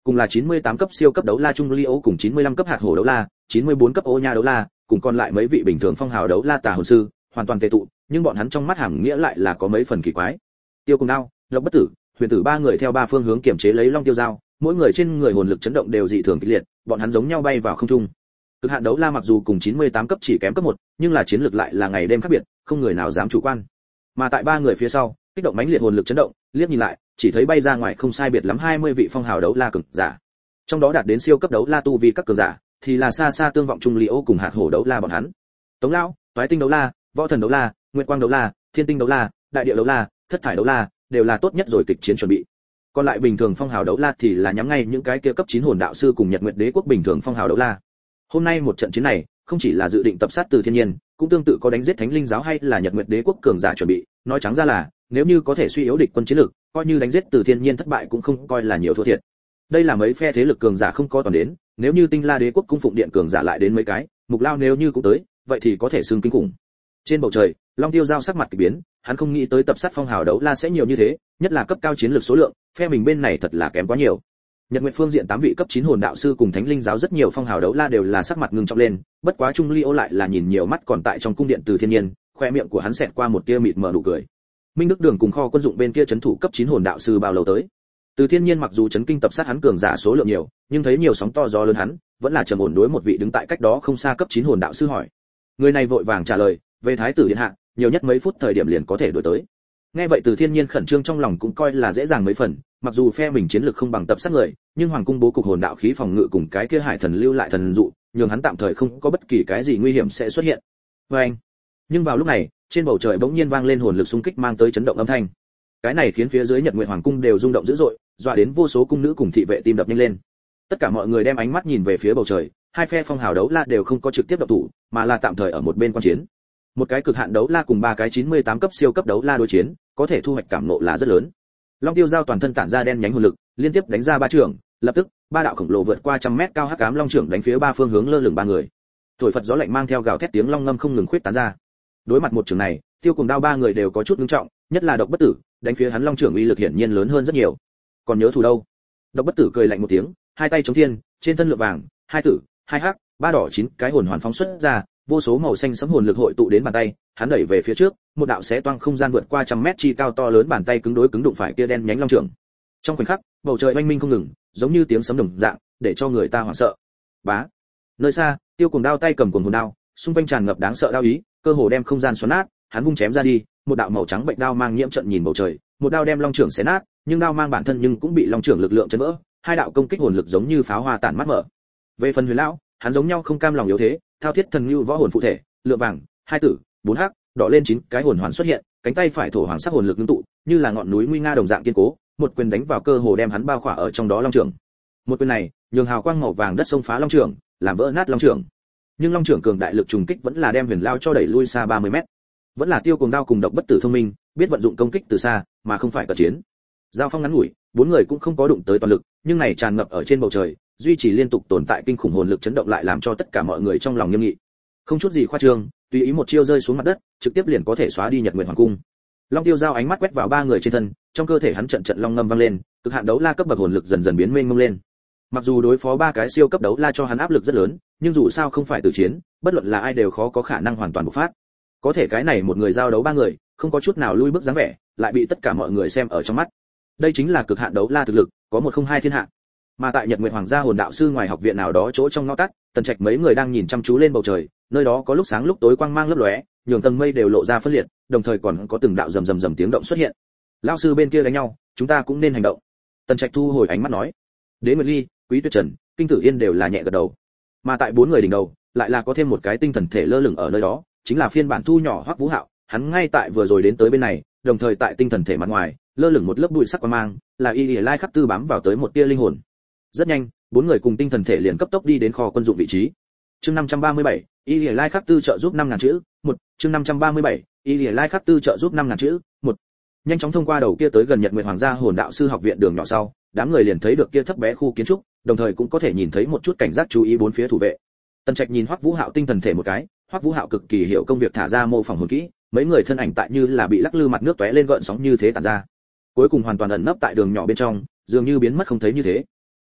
cùng là chín mươi tám cấp siêu cấp đấu la Trung Ly Ô cùng chín mươi lăm cấp hạt hổ đấu la, chín mươi bốn cấp Ô Nha đấu la, cùng còn lại mấy vị bình thường phong hào đấu la tà hồn sư, hoàn toàn tề tụ, nhưng bọn hắn trong mắt hàm nghĩa lại là có mấy phần kỳ quái. Tiêu Cùng Đao, Độc Bất Tử, Huyền Tử ba người theo ba phương hướng kiểm chế lấy Long Tiêu Dao, mỗi người trên người hồn lực chấn động đều dị thường kịch liệt, bọn hắn giống nhau bay vào không trung. Cực hạn đấu la mặc dù cùng chín mươi tám cấp chỉ kém cấp một, nhưng là chiến lực lại là ngày đêm khác biệt, không người nào dám chủ quan. Mà tại ba người phía sau, kích động mãnh liệt hồn lực chấn động, liếc nhìn lại, chỉ thấy bay ra ngoài không sai biệt lắm hai mươi vị phong hào đấu la cường giả. Trong đó đạt đến siêu cấp đấu la tu vi các cường giả, thì là xa xa tương vọng Trung Ly Ô cùng hạt hổ đấu la bọn hắn. Tống lão, Toái Tinh đấu la, Võ Thần đấu la, Nguyệt Quang đấu la, Thiên Tinh đấu la, Đại Địa đấu la, Thất Thải đấu la, đều là tốt nhất rồi kịch chiến chuẩn bị. Còn lại bình thường phong hào đấu la thì là nhắm ngay những cái kia cấp chín hồn đạo sư cùng Nhật Nguyệt Đế quốc bình thường phong hào đấu la. Hôm nay một trận chiến này, không chỉ là dự định tập sát Từ Thiên Nhiên, cũng tương tự có đánh giết Thánh Linh giáo hay là Nhật Nguyệt Đế quốc cường giả chuẩn bị, nói trắng ra là, nếu như có thể suy yếu địch quân chiến lực, coi như đánh giết Từ Thiên Nhiên thất bại cũng không coi là nhiều thua thiệt. Đây là mấy phe thế lực cường giả không có toàn đến, nếu như Tinh La Đế quốc cung phụng điện cường giả lại đến mấy cái, Mục Lao nếu như cũng tới, vậy thì có thể xưng kinh khủng. Trên bầu trời, Long Tiêu Giao sắc mặt kỳ biến, hắn không nghĩ tới tập sát phong hào đấu la sẽ nhiều như thế, nhất là cấp cao chiến lược số lượng, phe mình bên này thật là kém quá nhiều. Nhật Nguyệt phương diện tám vị cấp chín hồn đạo sư cùng Thánh Linh giáo rất nhiều phong hào đấu la đều là sắc mặt ngưng trọng lên, bất quá Trung Ly Ô lại là nhìn nhiều mắt còn tại trong cung điện Từ Thiên Nhiên, khoe miệng của hắn xẹt qua một tia mịt mờ nụ cười. Minh Đức Đường cùng kho quân dụng bên kia trấn thủ cấp chín hồn đạo sư bao lâu tới? Từ Thiên Nhiên mặc dù chấn kinh tập sát hắn cường giả số lượng nhiều, nhưng thấy nhiều sóng to gió lớn hắn, vẫn là trầm ổn đối một vị đứng tại cách đó không xa cấp chín hồn đạo sư hỏi. Người này vội vàng trả lời, về thái tử điện hạ, nhiều nhất mấy phút thời điểm liền có thể đuổi tới. Nghe vậy Từ Thiên Nhiên khẩn trương trong lòng cũng coi là dễ dàng mấy phần, mặc dù phe mình chiến lực không bằng tập sát người, nhưng hoàng cung bố cục hồn đạo khí phòng ngự cùng cái kia hải thần lưu lại thần dụ, nhường hắn tạm thời không có bất kỳ cái gì nguy hiểm sẽ xuất hiện. Với anh. Nhưng vào lúc này, trên bầu trời bỗng nhiên vang lên hồn lực xung kích mang tới chấn động âm thanh. Cái này khiến phía dưới Nhật Nguyệt Hoàng cung đều rung động dữ dội, dọa đến vô số cung nữ cùng thị vệ tim đập nhanh lên. Tất cả mọi người đem ánh mắt nhìn về phía bầu trời, hai phe phong hào đấu la đều không có trực tiếp động thủ, mà là tạm thời ở một bên quan chiến. Một cái cực hạn đấu la cùng ba cái chín mươi tám cấp siêu cấp đấu la đối chiến, có thể thu hoạch cảm ngộ là rất lớn. Long Tiêu Giao toàn thân tản ra đen nhánh hồn lực, liên tiếp đánh ra ba trường, lập tức, ba đạo khổng lồ vượt qua trăm mét cao hắc ám long trưởng đánh phía ba phương hướng lơ lửng ba người. Thổi phật gió lạnh mang theo gào thét tiếng long ngâm không ngừng khuyết tán ra. Đối mặt một trường này, Tiêu Cùng Đao ba người đều có chút nghiêm trọng, nhất là Độc Bất Tử, đánh phía hắn long trưởng uy lực hiển nhiên lớn hơn rất nhiều. Còn nhớ thủ đâu? Độc Bất Tử cười lạnh một tiếng, hai tay chống thiên, trên thân lượn vàng, hai tử, hai hắc, ba đỏ chín cái hồn hoàn phóng xuất ra, vô số màu xanh sẫm hồn lực hội tụ đến bàn tay, hắn đẩy về phía trước, một đạo xé toang không gian vượt qua trăm mét chi cao to lớn bàn tay cứng đối cứng đụng phải kia đen nhánh long trưởng. Trong khoảnh khắc, bầu trời oanh minh không ngừng, giống như tiếng sấm đồng dạng, để cho người ta hoảng sợ. Bá. Nơi xa, Tiêu Cùng Đao tay cầm cuồng hồn đao, xung quanh tràn ngập đáng sợ đao ý, cơ hồ đem không gian xoắn nát, hắn vung chém ra đi, một đạo màu trắng bệnh đao mang nhiễm trận nhìn bầu trời, một đao đem long trưởng xé nát, nhưng đao mang bản thân nhưng cũng bị long trưởng lực lượng chấn vỡ, hai đạo công kích hồn lực giống như pháo hoa tản mắt mở. Về phần Huyền lão, hắn giống nhau không cam lòng yếu thế, thao thiết thần lưu võ hồn phụ thể, lựa vàng, hai tử, bốn hắc, đỏ lên chín cái hồn hoàn xuất hiện, cánh tay phải thổ hoàng sắc hồn lực ngưng tụ, như là ngọn núi nguy nga đồng dạng kiên cố, một quyền đánh vào cơ hồ đem hắn bao khỏa ở trong đó long trưởng. Một quyền này, nhường hào quang màu vàng đất xông phá long trưởng, làm vỡ nát long trưởng. Nhưng long trưởng cường đại lực trùng kích vẫn là đem Huyền lão cho đẩy lui xa ba mươi mét. Vẫn là Tiêu Cùng Đao cùng Độc Bất Tử thông minh, biết vận dụng công kích từ xa, mà không phải cận chiến. Giao phong ngắn ngủi, bốn người cũng không có đụng tới toàn lực, nhưng này tràn ngập ở trên bầu trời, duy trì liên tục tồn tại kinh khủng hồn lực chấn động lại làm cho tất cả mọi người trong lòng nghiêm nghị. Không chút gì khoa trương, tùy ý một chiêu rơi xuống mặt đất, trực tiếp liền có thể xóa đi Nhật Nguyệt Hoàng cung. Long Tiêu Giao ánh mắt quét vào ba người trên thân, trong cơ thể hắn trận trận long ngâm vang lên, cực hạn đấu la cấp bậc hồn lực dần dần biến mênh mông lên. Mặc dù đối phó ba cái siêu cấp đấu la cho hắn áp lực rất lớn, nhưng dù sao không phải tử chiến, bất luận là ai đều khó có khả năng hoàn toàn bộc phát. Có thể cái này một người giao đấu ba người, không có chút nào lui bước dáng vẻ, lại bị tất cả mọi người xem ở trong mắt. Đây chính là cực hạn đấu la thực lực, có một không hai thiên hạ. Mà tại Nhật Nguyệt Hoàng gia hồn đạo sư ngoài học viện nào đó chỗ trong ngõ tắt, Tần Trạch mấy người đang nhìn chăm chú lên bầu trời, nơi đó có lúc sáng lúc tối quang mang lấp lóe, nhường tầng mây đều lộ ra phân liệt, đồng thời còn có từng đạo rầm rầm rầm tiếng động xuất hiện. Lão sư bên kia đánh nhau, chúng ta cũng nên hành động. Tần Trạch thu hồi ánh mắt nói. Đế Nguyệt Ly, Quý Tuyết Trần, Kinh Tử Yên đều là nhẹ gật đầu. Mà tại bốn người đỉnh đầu, lại là có thêm một cái tinh thần thể lơ lửng ở nơi đó, chính là phiên bản thu nhỏ Hoắc Vũ Hạo, hắn ngay tại vừa rồi đến tới bên này, đồng thời tại tinh thần thể mặt ngoài, lơ lửng một lớp bụi sắc quang mang, là Y Lai Khắc Tư bám vào tới một tia linh hồn. Rất nhanh, bốn người cùng tinh thần thể liền cấp tốc đi đến kho quân dụng vị trí. Chương năm trăm ba mươi bảy, Y Lai Khắc Tư trợ giúp năm ngàn chữ, một. Chương năm trăm ba mươi bảy, Y Lai Khắc Tư trợ giúp năm ngàn chữ, một. Nhanh chóng thông qua đầu kia tới gần Nhật Nguyệt Hoàng gia hồn đạo sư học viện đường nhỏ sau, đám người liền thấy được kia thấp bé khu kiến trúc, đồng thời cũng có thể nhìn thấy một chút cảnh giác chú ý bốn phía thủ vệ. Tần Trạch nhìn Hoắc Vũ Hạo tinh thần thể một cái, Hoắc Vũ Hạo cực kỳ hiểu công việc thả ra mô phỏng hồn kỹ, mấy người thân ảnh tại như là bị lắc lư mặt nước tóe lên gợn sóng như thế tản ra. Cuối cùng hoàn toàn ẩn nấp tại đường nhỏ bên trong, dường như biến mất không thấy như thế.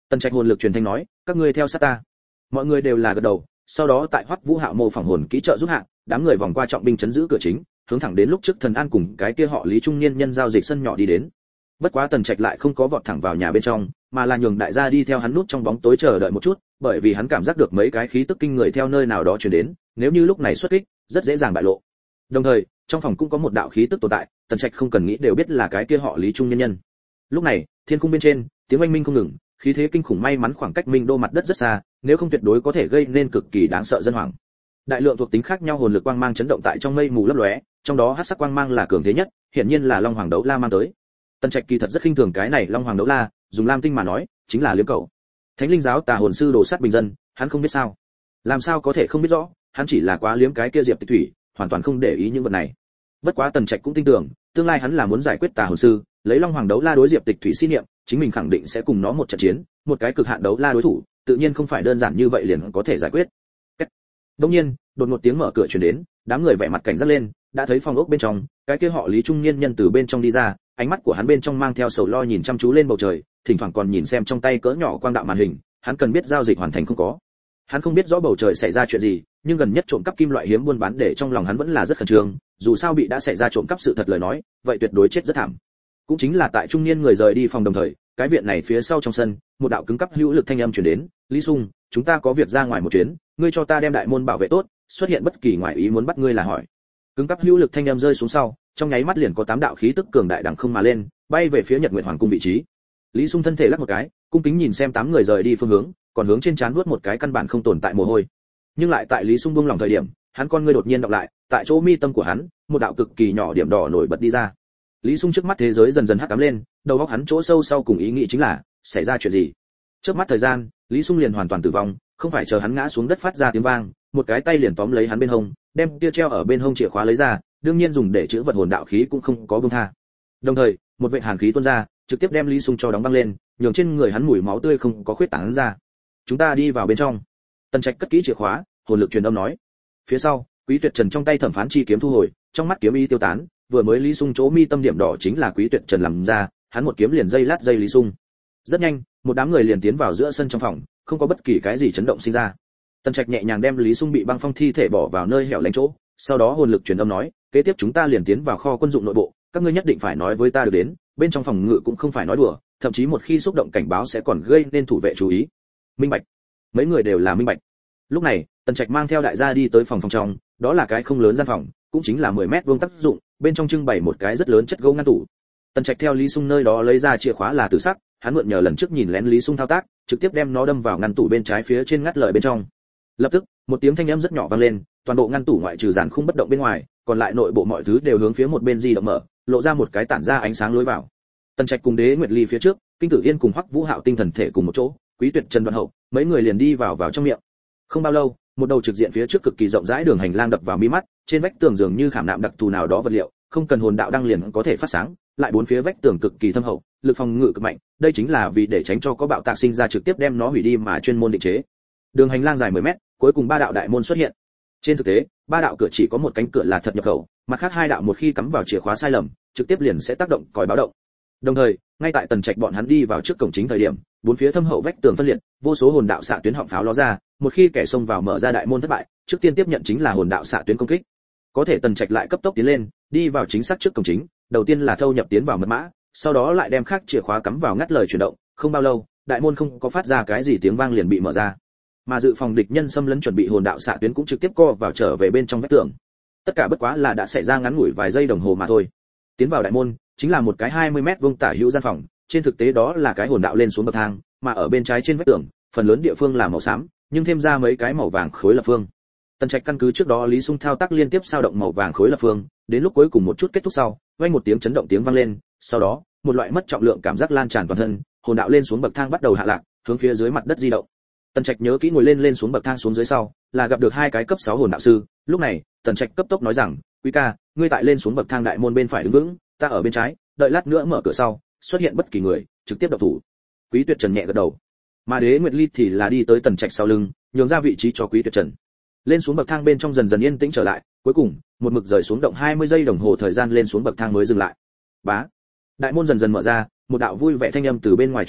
Tần Trạch hồn lực truyền thanh nói, các ngươi theo sát ta. Mọi người đều là gật đầu. Sau đó tại Hoắc Vũ Hạo mô phỏng hồn kỹ trợ giúp hạ, đám người vòng qua trọng binh chấn giữ cửa chính, hướng thẳng đến lúc trước Thần An cùng cái kia họ Lý trung niên nhân giao dịch sân nhỏ đi đến. Bất quá Tần Trạch lại không có vọt thẳng vào nhà bên trong, mà là nhường đại gia đi theo hắn núp trong bóng tối chờ đợi một chút, bởi vì hắn cảm giác được mấy cái khí tức kinh người theo nơi nào đó truyền đến, nếu như lúc này xuất kích, rất dễ dàng bại lộ. Đồng thời, trong phòng cũng có một đạo khí tức tồn tại, Tần Trạch không cần nghĩ đều biết là cái kia họ Lý trung niên nhân. Lúc này, thiên cung bên trên, tiếng oanh minh không ngừng, khí thế kinh khủng, may mắn khoảng cách minh đô mặt đất rất xa, nếu không tuyệt đối có thể gây nên cực kỳ đáng sợ dân hoàng. Đại lượng thuộc tính khác nhau hồn lực quang mang chấn động tại trong mây mù lấp lóe, trong đó hắc sắc quang mang là cường thế nhất, hiển nhiên là Long Hoàng Đấu La mang tới. Tần Trạch kỳ thật rất khinh thường cái này Long Hoàng Đấu La, dùng lam tinh mà nói, chính là liếm cầu. Thánh linh giáo tà hồn sư đồ sát bình dân, hắn không biết sao? Làm sao có thể không biết rõ, hắn chỉ là quá liếm cái kia Diệp Tịch Thủy, hoàn toàn không để ý những vật này. Bất quá Tần Trạch cũng tin tưởng, tương lai hắn là muốn giải quyết tà hồn sư, lấy Long Hoàng Đấu La đối Diệp Tịch Thủy xin niệm, chính mình khẳng định sẽ cùng nó một trận chiến, một cái cực hạn đấu la đối thủ, tự nhiên không phải đơn giản như vậy liền có thể giải quyết. Đương nhiên, đột ngột tiếng mở cửa truyền đến, đám người vẻ mặt cảnh giác lên, đã thấy phòng ốc bên trong, cái kia họ Lý trung niên nhân từ bên trong đi ra, ánh mắt của hắn bên trong mang theo sầu lo nhìn chăm chú lên bầu trời, thỉnh thoảng còn nhìn xem trong tay cỡ nhỏ quang đạo màn hình, hắn cần biết giao dịch hoàn thành không có. Hắn không biết rõ bầu trời xảy ra chuyện gì, nhưng gần nhất trộm cắp kim loại hiếm buôn bán để trong lòng hắn vẫn là rất khẩn trương, dù sao bị đã xảy ra trộm cắp sự thật lời nói, vậy tuyệt đối chết rất thảm. Cũng chính là tại trung niên người rời đi phòng đồng thời, cái viện này phía sau trong sân, một đạo cứng cắp hữu lực thanh âm truyền đến, "Lý Sung, chúng ta có việc ra ngoài một chuyến, ngươi cho ta đem đại môn bảo vệ tốt, xuất hiện bất kỳ ngoại ý muốn bắt ngươi là hỏi." Cứng cắp hữu lực thanh âm rơi xuống sau, trong nháy mắt liền có tám đạo khí tức cường đại đằng không mà lên, bay về phía Nhật Nguyệt Hoàng cung vị trí. Lý Sung thân thể lắc một cái, cung kính nhìn xem tám người rời đi phương hướng, còn hướng trên trán vuốt một cái căn bản không tồn tại mồ hôi. Nhưng lại tại Lý Sung buông lòng thời điểm, hắn con ngươi đột nhiên đọc lại, tại chỗ mi tâm của hắn, một đạo cực kỳ nhỏ điểm đỏ nổi bật đi ra. Lý Sung trước mắt thế giới dần dần hắc ám lên, đầu óc hắn chỗ sâu sau cùng ý nghĩ chính là, xảy ra chuyện gì? Trước mắt thời gian, Lý Sung liền hoàn toàn tử vong, không phải chờ hắn ngã xuống đất phát ra tiếng vang, một cái tay liền tóm lấy hắn bên hông, đem kia treo ở bên hông chìa khóa lấy ra, đương nhiên dùng để chữa vật hồn đạo khí cũng không có buông tha. Đồng thời, một vệt hàn khí tuôn ra, trực tiếp đem Lý Sung cho đóng băng lên, nhường trên người hắn mùi máu tươi không có khuyết tán ra. Chúng ta đi vào bên trong. Tần Trạch cất kỹ chìa khóa, hồn lực truyền âm nói. Phía sau, Quý Tuyệt Trần trong tay thẩm phán chi kiếm thu hồi, trong mắt kiếm ý tiêu tán, vừa mới Lý Sung chỗ mi tâm điểm đỏ chính là Quý Tuyệt Trần làm ra, hắn một kiếm liền dây lát dây Lý Sung. Rất nhanh, một đám người liền tiến vào giữa sân trong phòng, không có bất kỳ cái gì chấn động sinh ra. Tần Trạch nhẹ nhàng đem Lý Sung bị băng phong thi thể bỏ vào nơi hẻo lánh chỗ, sau đó hồn lực truyền âm nói, kế tiếp chúng ta liền tiến vào kho quân dụng nội bộ, các ngươi nhất định phải nói với ta được đến, bên trong phòng ngự cũng không phải nói đùa, thậm chí một khi xúc động cảnh báo sẽ còn gây nên thủ vệ chú ý. Minh bạch. Mấy người đều là minh bạch. Lúc này, Tần Trạch mang theo đại gia đi tới phòng phòng trong, đó là cái không lớn gian phòng, cũng chính là mười mét vuông tác dụng, bên trong trưng bày một cái rất lớn chất gỗ ngăn tủ. Tần Trạch theo Lý Sung nơi đó lấy ra chìa khóa là tử sắc, hắn mượn nhờ lần trước nhìn lén Lý Sung thao tác, trực tiếp đem nó đâm vào ngăn tủ bên trái phía trên ngắt lời bên trong. Lập tức, một tiếng thanh âm rất nhỏ vang lên, toàn bộ ngăn tủ ngoại trừ giàn khung bất động bên ngoài, còn lại nội bộ mọi thứ đều hướng phía một bên di động mở, lộ ra một cái tản ra ánh sáng lối vào. Tần Trạch cùng Đế Nguyệt Ly phía trước, Kinh Tử Yên cùng Hoắc Vũ Hạo tinh thần thể cùng một chỗ, Quý Tuyệt Trần Đoạn hậu, mấy người liền đi vào vào trong miệng. Không bao lâu, một đầu trực diện phía trước cực kỳ rộng rãi đường hành lang đập vào mi mắt, trên vách tường dường như khảm nạm đặc thù nào đó vật liệu, không cần hồn đạo đăng liền có thể phát sáng, lại bốn phía vách tường cực kỳ thâm hậu, lực phòng ngự cực mạnh, đây chính là vì để tránh cho có bạo tạc sinh ra trực tiếp đem nó hủy đi mà chuyên môn định chế. Đường hành lang dài mười mét, cuối cùng ba đạo đại môn xuất hiện. Trên thực tế, ba đạo cửa chỉ có một cánh cửa là thật nhập khẩu, mặt khác hai đạo một khi cắm vào chìa khóa sai lầm, trực tiếp liền sẽ tác động còi báo động. Đồng thời, ngay tại Tần Trạch bọn hắn đi vào trước cổng chính thời điểm, bốn phía thâm hậu vách tường phân liệt, vô số hồn đạo xạ tuyến họng pháo ló ra, một khi kẻ xông vào mở ra đại môn thất bại, trước tiên tiếp nhận chính là hồn đạo xạ tuyến công kích. Có thể Tần Trạch lại cấp tốc tiến lên, đi vào chính xác trước cổng chính, đầu tiên là thâu nhập tiến vào mật mã, sau đó lại đem khác chìa khóa cắm vào ngắt lời chuyển động, không bao lâu, đại môn không có phát ra cái gì tiếng vang liền bị mở ra. Mà dự phòng địch nhân xâm lấn chuẩn bị hồn đạo xạ tuyến cũng trực tiếp co vào trở về bên trong vách tường. Tất cả bất quá là đã xảy ra ngắn ngủi vài giây đồng hồ mà thôi. Tiến vào đại môn, chính là một cái hai mươi mét vuông tả hữu gian phòng, trên thực tế đó là cái hồn đạo lên xuống bậc thang, mà ở bên trái trên vách tường, phần lớn địa phương là màu xám, nhưng thêm ra mấy cái màu vàng khối lập phương. Tần Trạch căn cứ trước đó Lý Sung thao tác liên tiếp sao động màu vàng khối lập phương, đến lúc cuối cùng một chút kết thúc sau, vang một tiếng chấn động tiếng vang lên, sau đó, một loại mất trọng lượng cảm giác lan tràn toàn thân, hồn đạo lên xuống bậc thang bắt đầu hạ lạc, hướng phía dưới mặt đất di động. Tần Trạch nhớ kỹ ngồi lên lên xuống bậc thang xuống dưới sau, là gặp được hai cái cấp sáu hồn đạo sư, lúc này, Tần Trạch cấp tốc nói rằng, "Quý ca, ngươi tại lên xuống bậc thang đại môn bên phải đứng vững, ta ở bên trái, đợi lát nữa mở cửa sau, xuất hiện bất kỳ người, trực tiếp động thủ." Quý Tuyệt Trần nhẹ gật đầu. Mà Đế Nguyệt Ly thì là đi tới Tần Trạch sau lưng, nhường ra vị trí cho Quý Tuyệt Trần. Lên xuống bậc thang bên trong dần dần yên tĩnh trở lại, cuối cùng, một mực rời xuống động hai mươi giây đồng hồ thời gian lên xuống bậc thang mới dừng lại. Bá. Đại môn dần dần mở ra, một đạo vui vẻ thanh âm từ bên ngoài truyền tới,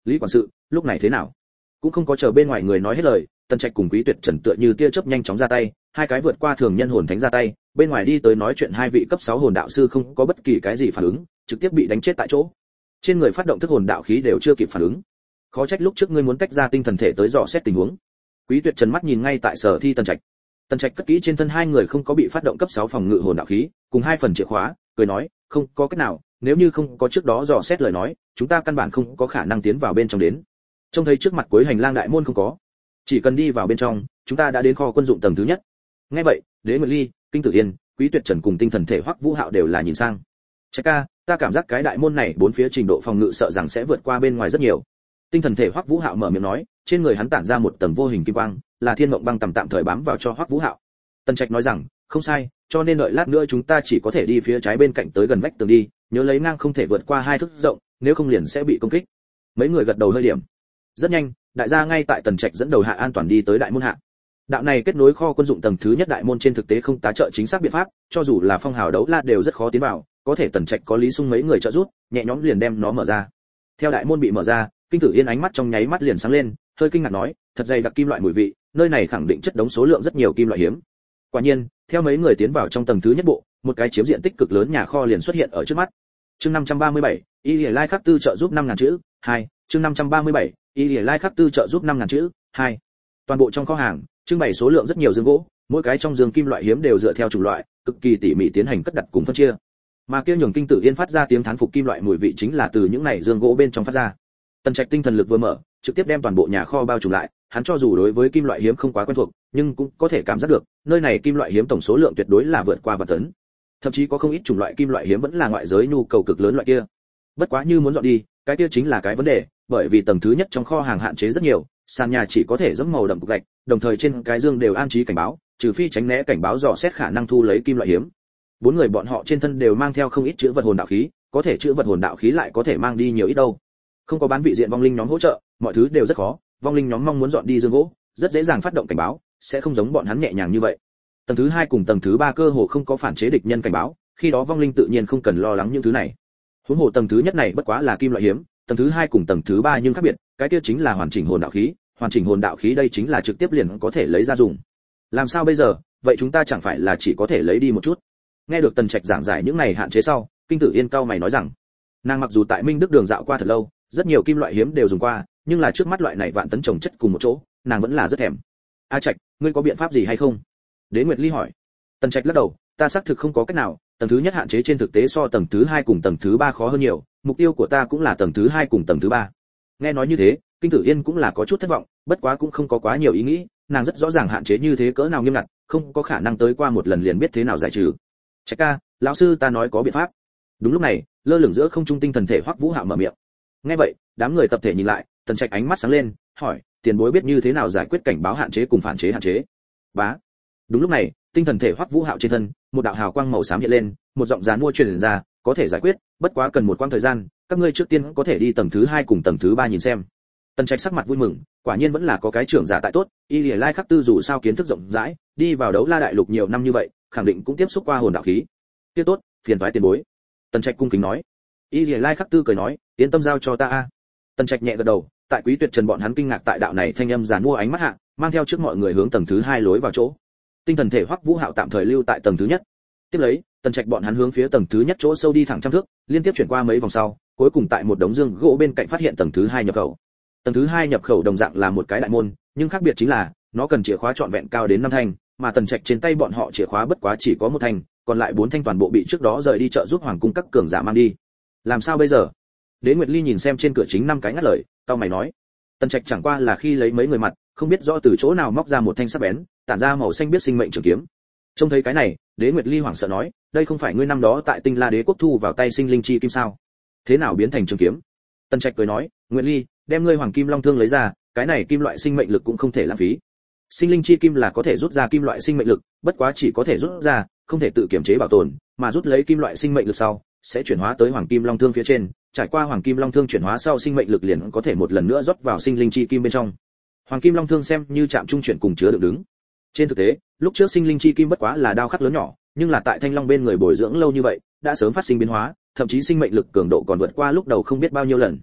Lý quản sự, lúc này thế nào? Cũng không có chờ bên ngoài người nói hết lời, Tần Trạch cùng Quý Tuyệt Trần tựa như tia chớp nhanh chóng ra tay, hai cái vượt qua thường nhân hồn thánh ra tay, bên ngoài đi tới nói chuyện hai vị cấp sáu hồn đạo sư không có bất kỳ cái gì phản ứng, trực tiếp bị đánh chết tại chỗ. Trên người phát động thức hồn đạo khí đều chưa kịp phản ứng. Khó trách lúc trước ngươi muốn tách ra tinh thần thể tới dò xét tình huống. Quý Tuyệt Trần mắt nhìn ngay tại Sở Thi Tần Trạch. Tần Trạch cất kỹ trên thân hai người không có bị phát động cấp sáu phòng ngự hồn đạo khí, cùng hai phần chìa khóa, cười nói, không có cách nào, nếu như không có trước đó dò xét lời nói, chúng ta căn bản không có khả năng tiến vào bên trong đến. Trông thấy trước mặt cuối hành lang đại môn không có, chỉ cần đi vào bên trong, chúng ta đã đến kho quân dụng tầng thứ nhất. Nghe vậy, Đế Nguyệt Ly, Kinh Tử Yên, Quý Tuyệt Trần cùng tinh thần thể Hoắc Vũ Hạo đều là nhìn sang. Trạch ca, ta cảm giác cái đại môn này bốn phía trình độ phòng ngự sợ rằng sẽ vượt qua bên ngoài rất nhiều. Tinh thần thể Hoắc Vũ Hạo mở miệng nói, trên người hắn tản ra một tầng vô hình kim quang, là thiên mộng băng tầm tạm thời bám vào cho Hoắc Vũ Hạo. Tần Trạch nói rằng, không sai, cho nên đợi lát nữa chúng ta chỉ có thể đi phía trái bên cạnh tới gần vách tường đi, nhớ lấy ngang không thể vượt qua hai thước rộng, nếu không liền sẽ bị công kích. Mấy người gật đầu hơi điểm. Rất nhanh, đại gia ngay tại Tần Trạch dẫn đầu hạ an toàn đi tới đại môn hạ. Đạo này kết nối kho quân dụng tầng thứ nhất đại môn trên thực tế không tá trợ chính xác biện pháp, cho dù là phong hào đấu la đều rất khó tiến vào, có thể Tần Trạch có Lý Sung mấy người trợ giúp, nhẹ nhõm liền đem nó mở ra. Theo đại môn bị mở ra, Kinh Tử Yên ánh mắt trong nháy mắt liền sáng lên, hơi kinh ngạc nói, thật dày đặc kim loại mùi vị, nơi này khẳng định chất đống số lượng rất nhiều kim loại hiếm. Quả nhiên, theo mấy người tiến vào trong tầng thứ nhất bộ, một cái chiếm diện tích cực lớn nhà kho liền xuất hiện ở trước mắt. Chương năm trăm ba mươi bảy, Y Lìa Lai Khắc Tư trợ giúp năm ngàn chữ, hai. Chương năm trăm ba mươi bảy, Y Lìa Lai Khắc Tư trợ giúp năm ngàn chữ, hai. Toàn bộ trong kho hàng, trưng bày số lượng rất nhiều dương gỗ, mỗi cái trong dương kim loại hiếm đều dựa theo chủng loại, cực kỳ tỉ mỉ tiến hành cất đặt cùng phân chia. Mà kia nhường Kinh Tử Yên phát ra tiếng thán phục kim loại mùi vị chính là từ những này dương gỗ bên trong phát ra. Tần Trạch tinh thần lực vừa mở, trực tiếp đem toàn bộ nhà kho bao trùm lại, hắn cho dù đối với kim loại hiếm không quá quen thuộc, nhưng cũng có thể cảm giác được, nơi này kim loại hiếm tổng số lượng tuyệt đối là vượt qua vạn tấn. Thậm chí có không ít chủng loại kim loại hiếm vẫn là ngoại giới nhu cầu cực lớn loại kia. Bất quá như muốn dọn đi, cái kia chính là cái vấn đề, bởi vì tầng thứ nhất trong kho hàng hạn chế rất nhiều, sàn nhà chỉ có thể dẫm màu đậm cục gạch, đồng thời trên cái dương đều an trí cảnh báo, trừ phi tránh né cảnh báo dò xét khả năng thu lấy kim loại hiếm. Bốn người bọn họ trên thân đều mang theo không ít chữ vật hồn đạo khí, có thể chữ vật hồn đạo khí lại có thể mang đi nhiều ít đâu. Không có bán vị diện vong linh nhóm hỗ trợ, mọi thứ đều rất khó, vong linh nhóm mong muốn dọn đi dương gỗ, rất dễ dàng phát động cảnh báo, sẽ không giống bọn hắn nhẹ nhàng như vậy. Tầng thứ hai cùng tầng thứ ba cơ hồ không có phản chế địch nhân cảnh báo, khi đó vong linh tự nhiên không cần lo lắng những thứ này. Huống hồ tầng thứ nhất này bất quá là kim loại hiếm, tầng thứ hai cùng tầng thứ ba nhưng khác biệt, cái kia chính là hoàn chỉnh hồn đạo khí, hoàn chỉnh hồn đạo khí đây chính là trực tiếp liền có thể lấy ra dùng. Làm sao bây giờ, vậy chúng ta chẳng phải là chỉ có thể lấy đi một chút. Nghe được Tần Trạch giảng giải những này hạn chế sau, Kinh Tử Yên cao mày nói rằng, nàng mặc dù tại Minh Đức đường dạo qua thật lâu, rất nhiều kim loại hiếm đều dùng qua, nhưng là trước mắt loại này vạn tấn trồng chất cùng một chỗ, nàng vẫn là rất thèm. A Trạch, ngươi có biện pháp gì hay không? Đế Nguyệt Ly hỏi. Tần Trạch lắc đầu, ta xác thực không có cách nào, tầng thứ nhất hạn chế trên thực tế so tầng thứ hai cùng tầng thứ ba khó hơn nhiều, mục tiêu của ta cũng là tầng thứ hai cùng tầng thứ ba. Nghe nói như thế, Kinh Tử Yên cũng là có chút thất vọng, bất quá cũng không có quá nhiều ý nghĩ, nàng rất rõ ràng hạn chế như thế cỡ nào nghiêm ngặt, không có khả năng tới qua một lần liền biết thế nào giải trừ. Trạch ca, lão sư ta nói có biện pháp. Đúng lúc này, lơ lửng giữa không trung tinh thần thể Hoắc Vũ Hạo mở miệng. Nghe vậy, đám người tập thể nhìn lại, Tần Trạch ánh mắt sáng lên, hỏi, tiền bối biết như thế nào giải quyết cảnh báo hạn chế cùng phản chế hạn chế? Bá. Đúng lúc này, tinh thần thể Hoắc Vũ Hạo trên thân, một đạo hào quang màu xám hiện lên, một giọng giàn mua truyền ra, có thể giải quyết, bất quá cần một quãng thời gian, các ngươi trước tiên có thể đi tầng thứ hai cùng tầng thứ ba nhìn xem. Tần Trạch sắc mặt vui mừng, quả nhiên vẫn là có cái trưởng giả tại tốt, Y Lìa Lai Khắc Tư dù sao kiến thức rộng rãi, đi vào đấu la đại lục nhiều năm như vậy, khẳng định cũng tiếp xúc qua hồn đạo khí. Kia tốt, phiền toái tiền bối. Tần Trạch cung kính nói. Y Lìa Lai Khắc Tư cười nói, yên tâm giao cho ta a. Tần Trạch nhẹ gật đầu, tại Quý Tuyệt Trần bọn hắn kinh ngạc tại đạo này thanh âm giàn mua ánh mắt hạ, mang theo trước mọi người hướng tầng thứ hai lối vào chỗ. Tinh thần thể Hoắc Vũ Hạo tạm thời lưu tại tầng thứ nhất. Tiếp lấy, Tần Trạch bọn hắn hướng phía tầng thứ nhất chỗ sâu đi thẳng trăm thước, liên tiếp chuyển qua mấy vòng sau, cuối cùng tại một đống dương gỗ bên cạnh phát hiện tầng thứ hai nhập khẩu. Tầng thứ hai nhập khẩu đồng dạng là một cái đại môn, nhưng khác biệt chính là, nó cần chìa khóa trọn vẹn cao đến năm thanh, mà Tần Trạch trên tay bọn họ chìa khóa bất quá chỉ có một thanh, còn lại bốn thanh toàn bộ bị trước đó rời đi trợ giúp hoàng cung các cường giả mang đi. Làm sao bây giờ? Đế Nguyệt Ly nhìn xem trên cửa chính năm cái ngắt lời, tao mày nói. Tần Trạch chẳng qua là khi lấy mấy người mặt, không biết rõ từ chỗ nào móc ra một thanh sắc bén, tản ra màu xanh biết sinh mệnh trường kiếm. Trông thấy cái này, Đế Nguyệt Ly hoảng sợ nói, đây không phải ngươi năm đó tại Tinh La Đế quốc thu vào tay sinh linh chi kim sao? Thế nào biến thành trường kiếm? Tần Trạch cười nói, Nguyệt Ly, đem ngươi hoàng kim long thương lấy ra, cái này kim loại sinh mệnh lực cũng không thể lãng phí. Sinh linh chi kim là có thể rút ra kim loại sinh mệnh lực, bất quá chỉ có thể rút ra, không thể tự kiểm chế bảo tồn, mà rút lấy kim loại sinh mệnh lực sau, sẽ chuyển hóa tới hoàng kim long thương phía trên, trải qua hoàng kim long thương chuyển hóa sau sinh mệnh lực liền có thể một lần nữa rót vào sinh linh chi kim bên trong. Hoàng kim long thương xem như chạm trung chuyển cùng chứa đựng đứng. Trên thực tế, lúc trước sinh linh chi kim bất quá là đao khắc lớn nhỏ, nhưng là tại Thanh Long bên người bồi dưỡng lâu như vậy, đã sớm phát sinh biến hóa, thậm chí sinh mệnh lực cường độ còn vượt qua lúc đầu không biết bao nhiêu lần.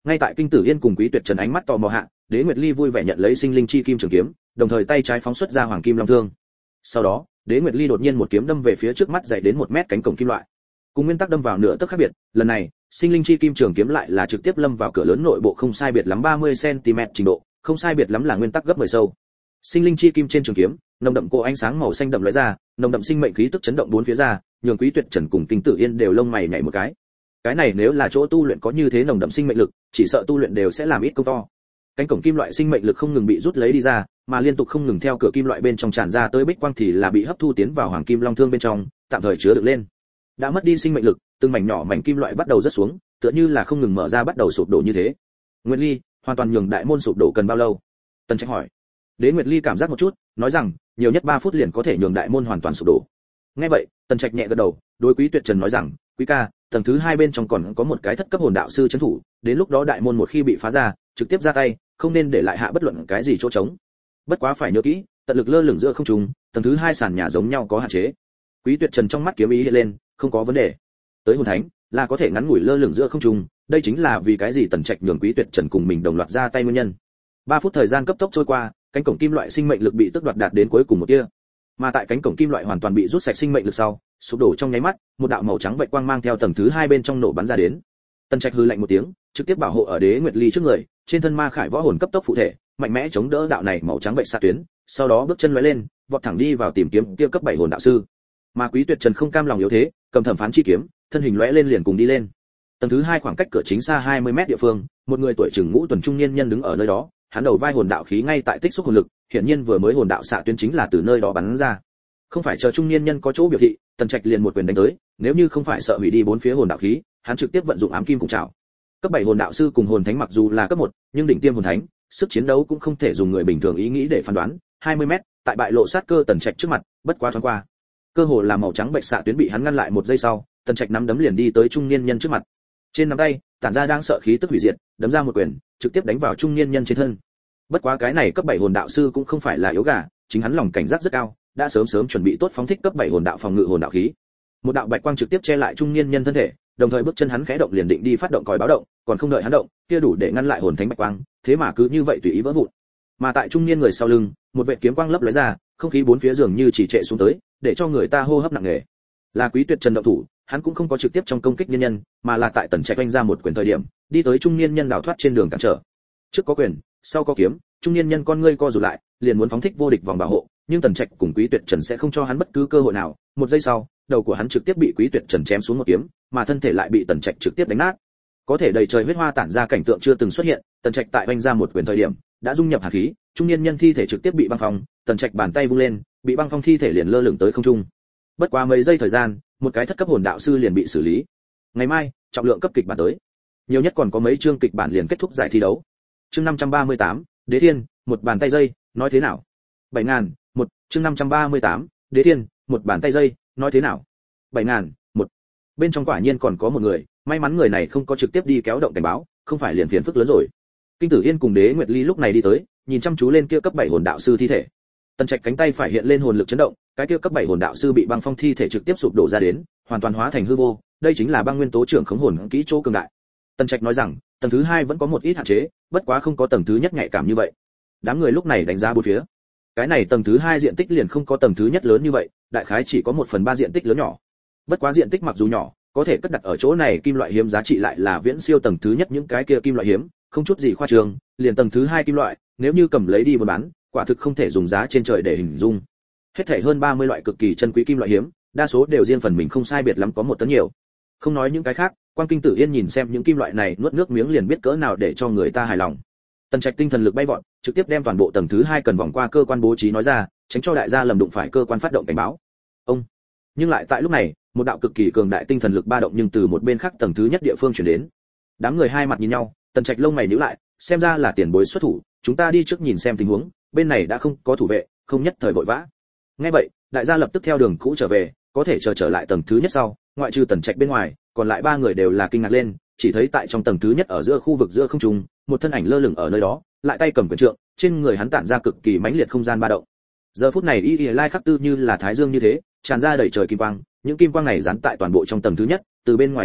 Ngay tại Kinh Tử Yên cùng Quý Tuyệt Trần ánh mắt tò mò hạ, Đế Nguyệt Ly vui vẻ nhận lấy sinh linh chi kim trường kiếm, đồng thời tay trái phóng xuất ra hoàng kim long thương. Sau đó, Đế Nguyệt Ly đột nhiên một kiếm đâm về phía trước mắt dày đến một mét cánh cổng kim loại. Cùng nguyên tắc đâm vào nửa tấc khác biệt, lần này, sinh linh chi kim trường kiếm lại là trực tiếp lâm vào cửa lớn nội bộ không sai biệt lắm ba mươi xăng ti mét trình độ, không sai biệt lắm là nguyên tắc gấp mười sâu. Sinh linh chi kim trên trường kiếm, nồng đậm cô ánh sáng màu xanh đậm lóe ra, nồng đậm sinh mệnh khí tức chấn động bốn phía ra, nhường Quý Tuyệt Trần cùng Kinh Tử Yên đều lông mày nhảy một cái. Cái này nếu là chỗ tu luyện có như thế nồng đậm sinh mệnh lực, chỉ sợ tu luyện đều sẽ làm ít công to. Cánh cổng kim loại sinh mệnh lực không ngừng bị rút lấy đi ra, mà liên tục không ngừng theo cửa kim loại bên trong tràn ra tới bích quang thì là bị hấp thu tiến vào hoàng kim long thương bên trong, tạm thời chứa được lên. Đã mất đi sinh mệnh lực, từng mảnh nhỏ mảnh kim loại bắt đầu rớt xuống, tựa như là không ngừng mở ra bắt đầu sụp đổ như thế. Nguyệt Ly, hoàn toàn nhường đại môn sụp đổ cần bao lâu? Tần Trạch hỏi. Đế Nguyệt Ly cảm giác một chút, nói rằng, nhiều nhất ba phút liền có thể nhường đại môn hoàn toàn sụp đổ. Nghe vậy, Tần Trạch nhẹ gật đầu, đối Quý Tuyệt Trần nói rằng, Quý ca, tầng thứ hai bên trong còn có một cái thất cấp hồn đạo sư trấn thủ, đến lúc đó đại môn một khi bị phá ra, trực tiếp ra tay, không nên để lại hạ bất luận cái gì chỗ trống. Bất quá phải nhớ kỹ, tận lực lơ lửng giữa không trung, tầng thứ hai sàn nhà giống nhau có hạn chế. Quý Tuyệt Trần trong mắt kiếm ý hiện lên, không có vấn đề. Tới hồn thánh, là có thể ngắn ngủi lơ lửng giữa không trung, đây chính là vì cái gì Tần Trạch nhường Quý Tuyệt Trần cùng mình đồng loạt ra tay nguyên nhân. ba phút thời gian cấp tốc trôi qua, cánh cổng kim loại sinh mệnh lực bị tước đoạt đạt đến cuối cùng một tia. Mà tại cánh cổng kim loại hoàn toàn bị rút sạch sinh mệnh lực sau, sụp đổ trong nháy mắt, một đạo màu trắng bệnh quang mang theo tầng thứ hai bên trong nổ bắn ra đến. Tần Trạch hừ lạnh một tiếng, trực tiếp bảo hộ ở Đế Nguyệt Ly trước người, trên thân ma khải võ hồn cấp tốc phụ thể, mạnh mẽ chống đỡ đạo này màu trắng bệnh xạ tuyến, sau đó bước chân lóe lên, vọt thẳng đi vào tìm kiếm kia cấp bảy hồn đạo sư. Mà Quý Tuyệt Trần không cam lòng yếu thế, cầm thẩm phán chi kiếm, thân hình lóe lên liền cùng đi lên. Tầng thứ hai khoảng cách cửa chính xa hai mươi mét địa phương, một người tuổi chừng ngũ tuần trung niên nhân đứng ở nơi đó, hắn đầu vai hồn đạo khí ngay tại tích xúc hồn lực, hiển nhiên vừa mới hồn đạo xạ tuyến chính là từ nơi đó bắn ra. Không phải chờ trung niên nhân có chỗ biểu thị, Tần Trạch liền một quyền đánh tới, nếu như không phải sợ hủy đi bốn phía hồn đạo khí, hắn trực tiếp vận dụng ám kim cùng chảo. Cấp bảy hồn đạo sư cùng hồn thánh mặc dù là cấp một, nhưng đỉnh tiêm hồn thánh, sức chiến đấu cũng không thể dùng người bình thường ý nghĩ để phán đoán. hai mươi mét, tại bại lộ sát cơ Tần Trạch trước mặt, bất quá thoáng qua. Cơ hồ là màu trắng bệnh xạ tuyến bị hắn ngăn lại một giây sau, Tần Trạch nắm đấm liền đi tới trung niên nhân trước mặt. Trên nắm tay, tản ra đang sợ khí tức hủy diệt, đấm ra một quyền, trực tiếp đánh vào trung niên nhân trên thân. Bất quá cái này cấp bảy hồn đạo sư cũng không phải là yếu gà, chính hắn lòng cảnh giác rất cao, đã sớm sớm chuẩn bị tốt phóng thích cấp bảy hồn đạo phòng ngự hồn đạo khí. Một đạo bạch quang trực tiếp che lại trung niên nhân thân thể, đồng thời bước chân hắn khẽ động liền định đi phát động còi báo động, còn không đợi hắn động, kia đủ để ngăn lại hồn thánh bạch quang, thế mà cứ như vậy tùy ý vỡ vụn. Mà tại trung niên người sau lưng, một vệt kiếm quang lấp lóe ra, không khí bốn phía dường như chỉ trệ xuống tới, để cho người ta hô hấp nặng nề. Là Quý Tuyệt Trần động thủ, hắn cũng không có trực tiếp trong công kích nhân nhân, mà là tại Tần Trạch oanh ra một quyền thời điểm, đi tới trung niên nhân đào thoát trên đường cản trở. Trước có quyền, sau có kiếm, trung niên nhân con ngươi co rụt lại, liền muốn phóng thích vô địch vòng bảo hộ, nhưng Tần Trạch cùng Quý Tuyệt Trần sẽ không cho hắn bất cứ cơ hội nào. Một giây sau, đầu của hắn trực tiếp bị Quý Tuyệt Trần chém xuống một kiếm, mà thân thể lại bị Tần Trạch trực tiếp đánh nát. Có thể đầy trời huyết hoa tản ra cảnh tượng chưa từng xuất hiện, Tần Trạch tại oanh ra một quyền thời điểm, đã dung nhập hàn khí, trung niên nhân thi thể trực tiếp bị băng phong, Tần Trạch bàn tay vung lên, bị băng phong thi thể liền lơ lửng tới không trung. Bất quá mấy giây thời gian, một cái thất cấp hồn đạo sư liền bị xử lý. Ngày mai, trọng lượng cấp kịch bản tới. Nhiều nhất còn có mấy chương kịch bản liền kết thúc giải thi đấu. Chương năm trăm ba mươi tám, Đế Thiên, một bàn tay dây, nói thế nào? bảy ngàn, một, chương năm trăm ba mươi tám, Đế Thiên, một bàn tay dây, nói thế nào? bảy ngàn, một. Bên trong quả nhiên còn có một người, may mắn người này không có trực tiếp đi kéo động cảnh báo, không phải liền phiền phức lớn rồi. Kinh Tử Yên cùng Đế Nguyệt Ly lúc này đi tới, nhìn chăm chú lên kia cấp bảy hồn đạo sư thi thể. Tần Trạch cánh tay phải hiện lên hồn lực chấn động, cái kia cấp bảy hồn đạo sư bị băng phong thi thể trực tiếp sụp đổ ra đến, hoàn toàn hóa thành hư vô, đây chính là băng nguyên tố trưởng khống hồn kỹ chỗ cường đại. Tần Trạch nói rằng, tầng thứ hai vẫn có một ít hạn chế, bất quá không có tầng thứ nhất nhạy cảm như vậy. Đám người lúc này đánh giá bốn phía. Cái này tầng thứ hai diện tích liền không có tầng thứ nhất lớn như vậy, đại khái chỉ có một phần ba diện tích lớn nhỏ. Bất quá diện tích mặc dù nhỏ, có thể cất đặt ở chỗ này kim loại hiếm giá trị lại là viễn siêu tầng thứ nhất những cái kia kim loại hiếm, không chút gì khoa trương, liền tầng thứ hai kim loại, nếu như cầm lấy đi buôn bán, quả thực không thể dùng giá trên trời để hình dung. Hết thảy hơn ba mươi loại cực kỳ chân quý kim loại hiếm, đa số đều riêng phần mình không sai biệt lắm có một tấn nhiều. Không nói những cái khác, Quan Kinh Tử Yên nhìn xem những kim loại này nuốt nước miếng liền biết cỡ nào để cho người ta hài lòng. Tần Trạch tinh thần lực bay vọt, trực tiếp đem toàn bộ tầng thứ hai cần vòng qua cơ quan bố trí nói ra, tránh cho đại gia lầm đụng phải cơ quan phát động cảnh báo. Ông. Nhưng lại tại lúc này, một đạo cực kỳ cường đại tinh thần lực ba động nhưng từ một bên khác tầng thứ nhất địa phương truyền đến. Đám người hai mặt nhìn nhau, Tần Trạch lông mày nhíu lại, xem ra là tiền bối xuất thủ, chúng ta đi trước nhìn xem tình huống, bên này đã không có thủ vệ, không nhất thời vội vã. Nghe vậy, đại gia lập tức theo đường cũ trở về, có thể chờ trở lại tầng thứ nhất sau, ngoại trừ Tần Trạch bên ngoài, còn lại ba người đều là kinh ngạc lên, chỉ thấy tại trong tầng thứ nhất ở giữa khu vực giữa không trung, một thân ảnh lơ lửng ở nơi đó, lại tay cầm quyền trượng, trên người hắn tản ra cực kỳ mãnh liệt không gian ba động. Giờ phút này y y lai khắc tư như là thái dương như thế, tràn ra đầy trời kim quang, những kim quang này dán tại toàn bộ trong tầng thứ nhất, từ bên ngoài nhìn lại,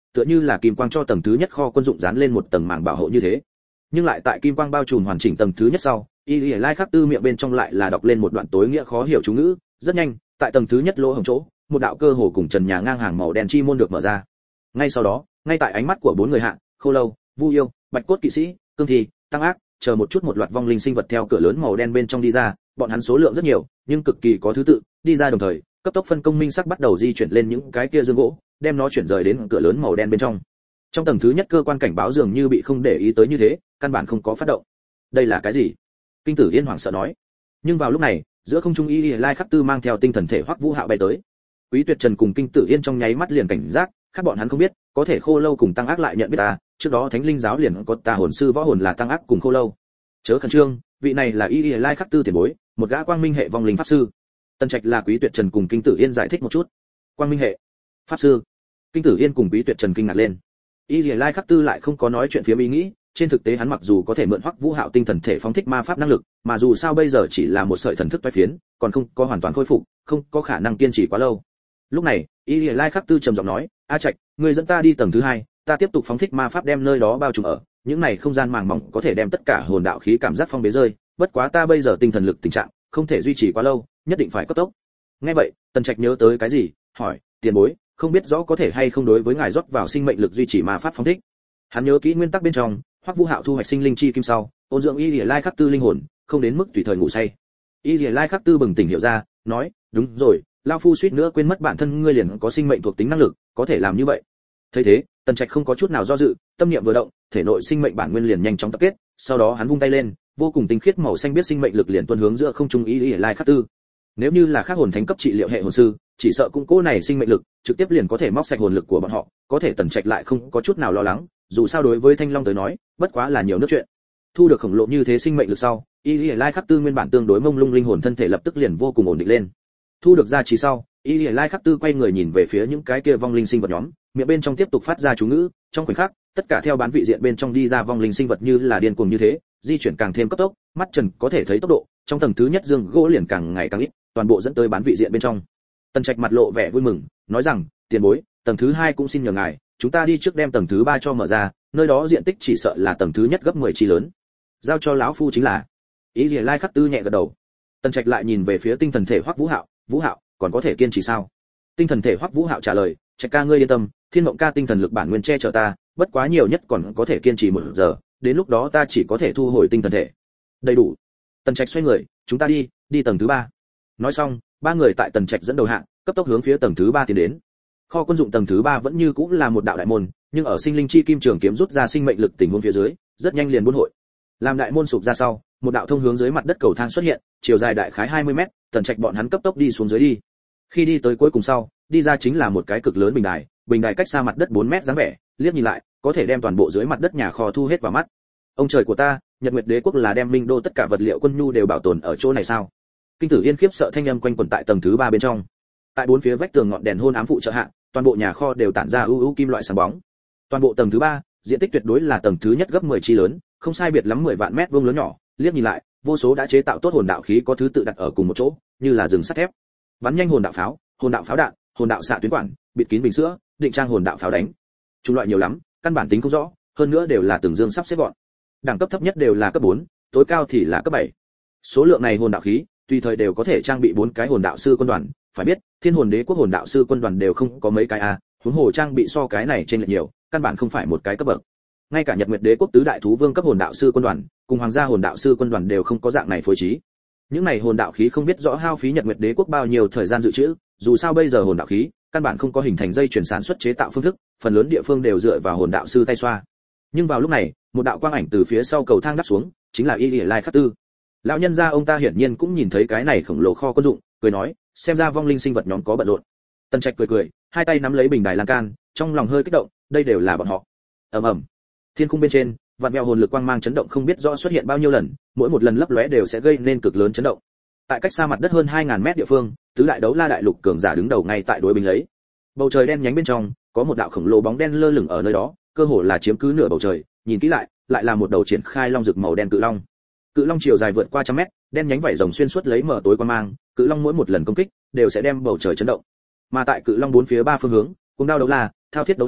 tựa như là kim quang cho tầng thứ nhất kho quân dụng dán lên một tầng màng bảo hộ như thế. Nhưng lại tại kim quang bao trùm hoàn chỉnh tầng thứ nhất sau, Y Lai Khắc Tư miệng bên trong lại là đọc lên một đoạn tối nghĩa khó hiểu chú ngữ. Rất nhanh, tại tầng thứ nhất lỗ hổng chỗ, một đạo cơ hồ cùng trần nhà ngang hàng màu đen chi môn được mở ra. Ngay sau đó, ngay tại ánh mắt của bốn người hạ, Khô Lâu, Vu Yêu, Bạch Cốt Kỵ Sĩ, Cương Thi, Tăng Ác, chờ một chút một loạt vong linh sinh vật theo cửa lớn màu đen bên trong đi ra, bọn hắn số lượng rất nhiều, nhưng cực kỳ có thứ tự, đi ra đồng thời, cấp tốc phân công minh sắc bắt đầu di chuyển lên những cái kia dương gỗ, đem nó chuyển rời đến cửa lớn màu đen bên trong. Trong tầng thứ nhất cơ quan cảnh báo dường như bị không để ý tới như thế, căn bản không có phát động. Đây là cái gì? Kinh Tử Yên hoảng sợ nói. Nhưng vào lúc này, giữa không trung Y Lai Khắc Tư mang theo tinh thần thể Hoắc Vũ Hạo bay tới. Quý Tuyệt Trần cùng Kinh Tử Yên trong nháy mắt liền cảnh giác, khác bọn hắn không biết, có thể Khô Lâu cùng Tăng Ác lại nhận biết ta, trước đó Thánh Linh giáo liền có tà hồn sư võ hồn là Tăng Ác cùng Khô Lâu. Chớ khẩn trương, vị này là Y Lai Khắc Tư tiền bối, một gã quang minh hệ vong linh pháp sư. Tân Trạch là Quý Tuyệt Trần cùng Kinh Tử Yên giải thích một chút. Quang minh hệ pháp sư. Kinh Tử Yên cùng Quý Tuyệt Trần kinh ngạc lên. Y Lai Khắc Tư lại không có nói chuyện phía ý nghĩ, trên thực tế hắn mặc dù có thể mượn Hoắc Vũ Hạo tinh thần thể phóng thích ma pháp năng lực, mà dù sao bây giờ chỉ là một sợi thần thức toái phiến, còn không có hoàn toàn khôi phục, không có khả năng kiên trì quá lâu. Lúc này, Y Lai Khắc Tư trầm giọng nói, "A Trạch, ngươi dẫn ta đi tầng thứ hai, ta tiếp tục phóng thích ma pháp đem nơi đó bao trùm ở, những này không gian màng mỏng có thể đem tất cả hồn đạo khí cảm giác phong bế rơi, bất quá ta bây giờ tinh thần lực tình trạng không thể duy trì quá lâu, nhất định phải cấp tốc." Nghe vậy, Tần Trạch nhớ tới cái gì, hỏi, "Tiền bối, không biết rõ có thể hay không đối với ngài rót vào sinh mệnh lực duy trì ma pháp phóng thích?" Hắn nhớ kỹ nguyên tắc bên trong, Hoắc Vũ Hạo thu hoạch sinh linh chi kim sau, ôn dưỡng Y Lai Khắc Tư linh hồn, không đến mức tùy thời ngủ say. Y Lai Khắc Tư bừng tỉnh hiểu ra, nói, "Đúng rồi, lão phu suýt nữa quên mất bản thân ngươi liền có sinh mệnh thuộc tính năng lực, có thể làm như vậy." Thấy thế, Tần Trạch không có chút nào do dự, tâm niệm vừa động, thể nội sinh mệnh bản nguyên liền nhanh chóng tập kết, sau đó hắn vung tay lên, vô cùng tinh khiết màu xanh biết sinh mệnh lực liền tuôn hướng giữa không trung Y Lai Khắc Tư. Nếu như là khác hồn thánh cấp trị liệu hệ hồn sư, chỉ sợ cũng cố này sinh mệnh lực, trực tiếp liền có thể móc sạch hồn lực của bọn họ, có thể Tần Trạch lại không có chút nào lo lắng, dù sao đối với Thanh Long tới nói, bất quá là nhiều nước chuyện. Thu được khổng lồ như thế sinh mệnh lực sau, Y Lai Khắc Tư nguyên bản tương đối mông lung linh hồn thân thể lập tức liền vô cùng ổn định lên. Thu được gia trì sau, Y Lai Khắc Tư quay người nhìn về phía những cái kia vong linh sinh vật nhóm, miệng bên trong tiếp tục phát ra chú ngữ, trong khoảnh khắc, tất cả theo bán vị diện bên trong đi ra vong linh sinh vật như là điên cuồng như thế, di chuyển càng thêm cấp tốc, mắt Trần có thể thấy tốc độ, trong tầng thứ nhất dương gỗ liền càng ngày càng ít, toàn bộ dẫn tới bán vị diện bên trong. Tần Trạch mặt lộ vẻ vui mừng, nói rằng, "Tiền bối, tầng thứ hai cũng xin nhờ ngài, chúng ta đi trước đem tầng thứ ba cho mở ra, nơi đó diện tích chỉ sợ là tầng thứ nhất gấp mười chi lớn. Giao cho lão phu chính là." Ý Liễu Lai Khắc Tư nhẹ gật đầu. Tần Trạch lại nhìn về phía tinh thần thể Hoắc Vũ Hạo, "Vũ Hạo, còn có thể kiên trì sao?" Tinh thần thể Hoắc Vũ Hạo trả lời, "Trạch ca ngươi yên tâm, Thiên Mộng ca tinh thần lực bản nguyên che chở ta, bất quá nhiều nhất còn có thể kiên trì một giờ, đến lúc đó ta chỉ có thể thu hồi tinh thần thể." "Đầy đủ." Tần Trạch xoay người, "Chúng ta đi, đi tầng thứ ba." Nói xong, ba người tại Tần Trạch dẫn đầu hạng, cấp tốc hướng phía tầng thứ ba tiến đến. Kho quân dụng tầng thứ ba vẫn như cũng là một đạo đại môn, nhưng ở sinh linh chi kim trường kiếm rút ra sinh mệnh lực tình huống phía dưới, rất nhanh liền buôn hội. Làm đại môn sụp ra sau, một đạo thông hướng dưới mặt đất cầu thang xuất hiện, chiều dài đại khái hai mươi mét, Tần Trạch bọn hắn cấp tốc đi xuống dưới đi. Khi đi tới cuối cùng sau, đi ra chính là một cái cực lớn bình đài, bình đài cách xa mặt đất bốn mét dáng vẻ, liếc nhìn lại, có thể đem toàn bộ dưới mặt đất nhà kho thu hết vào mắt. Ông trời của ta, Nhật Nguyệt Đế quốc là đem Minh Đô tất cả vật liệu quân nhu đều bảo tồn ở chỗ này sao? Kinh Tử Yên khiếp sợ thanh âm quanh quẩn tại tầng thứ ba bên trong. Tại bốn phía vách tường ngọn đèn hôn ám phụ trợ hạ, toàn bộ nhà kho đều tản ra ưu ưu kim loại sáng bóng. Toàn bộ tầng thứ ba, diện tích tuyệt đối là tầng thứ nhất gấp mười chi lớn, không sai biệt lắm mười vạn mét vuông lớn nhỏ, liếc nhìn lại, vô số đã chế tạo tốt hồn đạo khí có thứ tự đặt ở cùng một chỗ, như là rừng sắt thép. Bắn nhanh hồn đạo pháo, hồn đạo pháo đạn, hồn đạo xạ tuyến quản, bịt kín bình sữa, định trang hồn đạo pháo đánh. Chủng loại nhiều lắm, căn bản tính không rõ, hơn nữa đều là từng dương sắp xếp gọn. Đẳng cấp thấp nhất đều là cấp bốn, tối cao thì là cấp bảy. Số lượng này hồn đạo khí, tùy thời đều có thể trang bị bốn cái hồn đạo sư quân đoàn, phải biết, Thiên Hồn Đế quốc hồn đạo sư quân đoàn đều không có mấy cái a, huống hồ trang bị so cái này trên lệch nhiều, căn bản không phải một cái cấp bậc. Ngay cả Nhật Nguyệt Đế quốc tứ đại thú vương cấp hồn đạo sư quân đoàn, cùng hoàng gia hồn đạo sư quân đoàn đều không có dạng này phối trí. Những này hồn đạo khí không biết rõ hao phí Nhật Nguyệt Đế quốc bao nhiêu thời gian dự trữ, dù sao bây giờ hồn đạo khí, căn bản không có hình thành dây chuyển sản xuất chế tạo phương thức, phần lớn địa phương đều dựa vào hồn đạo sư tay xoa. Nhưng vào lúc này, một đạo quang ảnh từ phía sau cầu thang đáp xuống, chính là Y Lai Khắc Tư. Lão nhân gia ông ta hiển nhiên cũng nhìn thấy cái này khổng lồ kho quân dụng, cười nói, xem ra vong linh sinh vật nhóm có bận rộn. Tần Trạch cười cười, hai tay nắm lấy bình đài lan can, trong lòng hơi kích động, đây đều là bọn họ. Ầm ầm. Thiên khung bên trên, vạn vẹo hồn lực quang mang chấn động không biết rõ xuất hiện bao nhiêu lần, mỗi một lần lấp lóe đều sẽ gây nên cực lớn chấn động. Tại cách xa mặt đất hơn hai nghìn mét địa phương, tứ đại đấu la đại lục cường giả đứng đầu ngay tại đối bình lấy. Bầu trời đen nhánh bên trong, có một đạo khổng lồ bóng đen lơ lửng ở nơi đó, cơ hồ là chiếm cứ nửa bầu trời, nhìn kỹ lại, lại là một đầu triển khai long rực màu đen cự long. Cự long chiều dài vượt qua trăm mét, đen nhánh vảy rồng xuyên suốt lấy mở tối quang mang, cự long mỗi một lần công kích đều sẽ đem bầu trời chấn động. Mà tại cự long bốn phía ba phương hướng, cùng đao đấu la, thao thiết đấu la,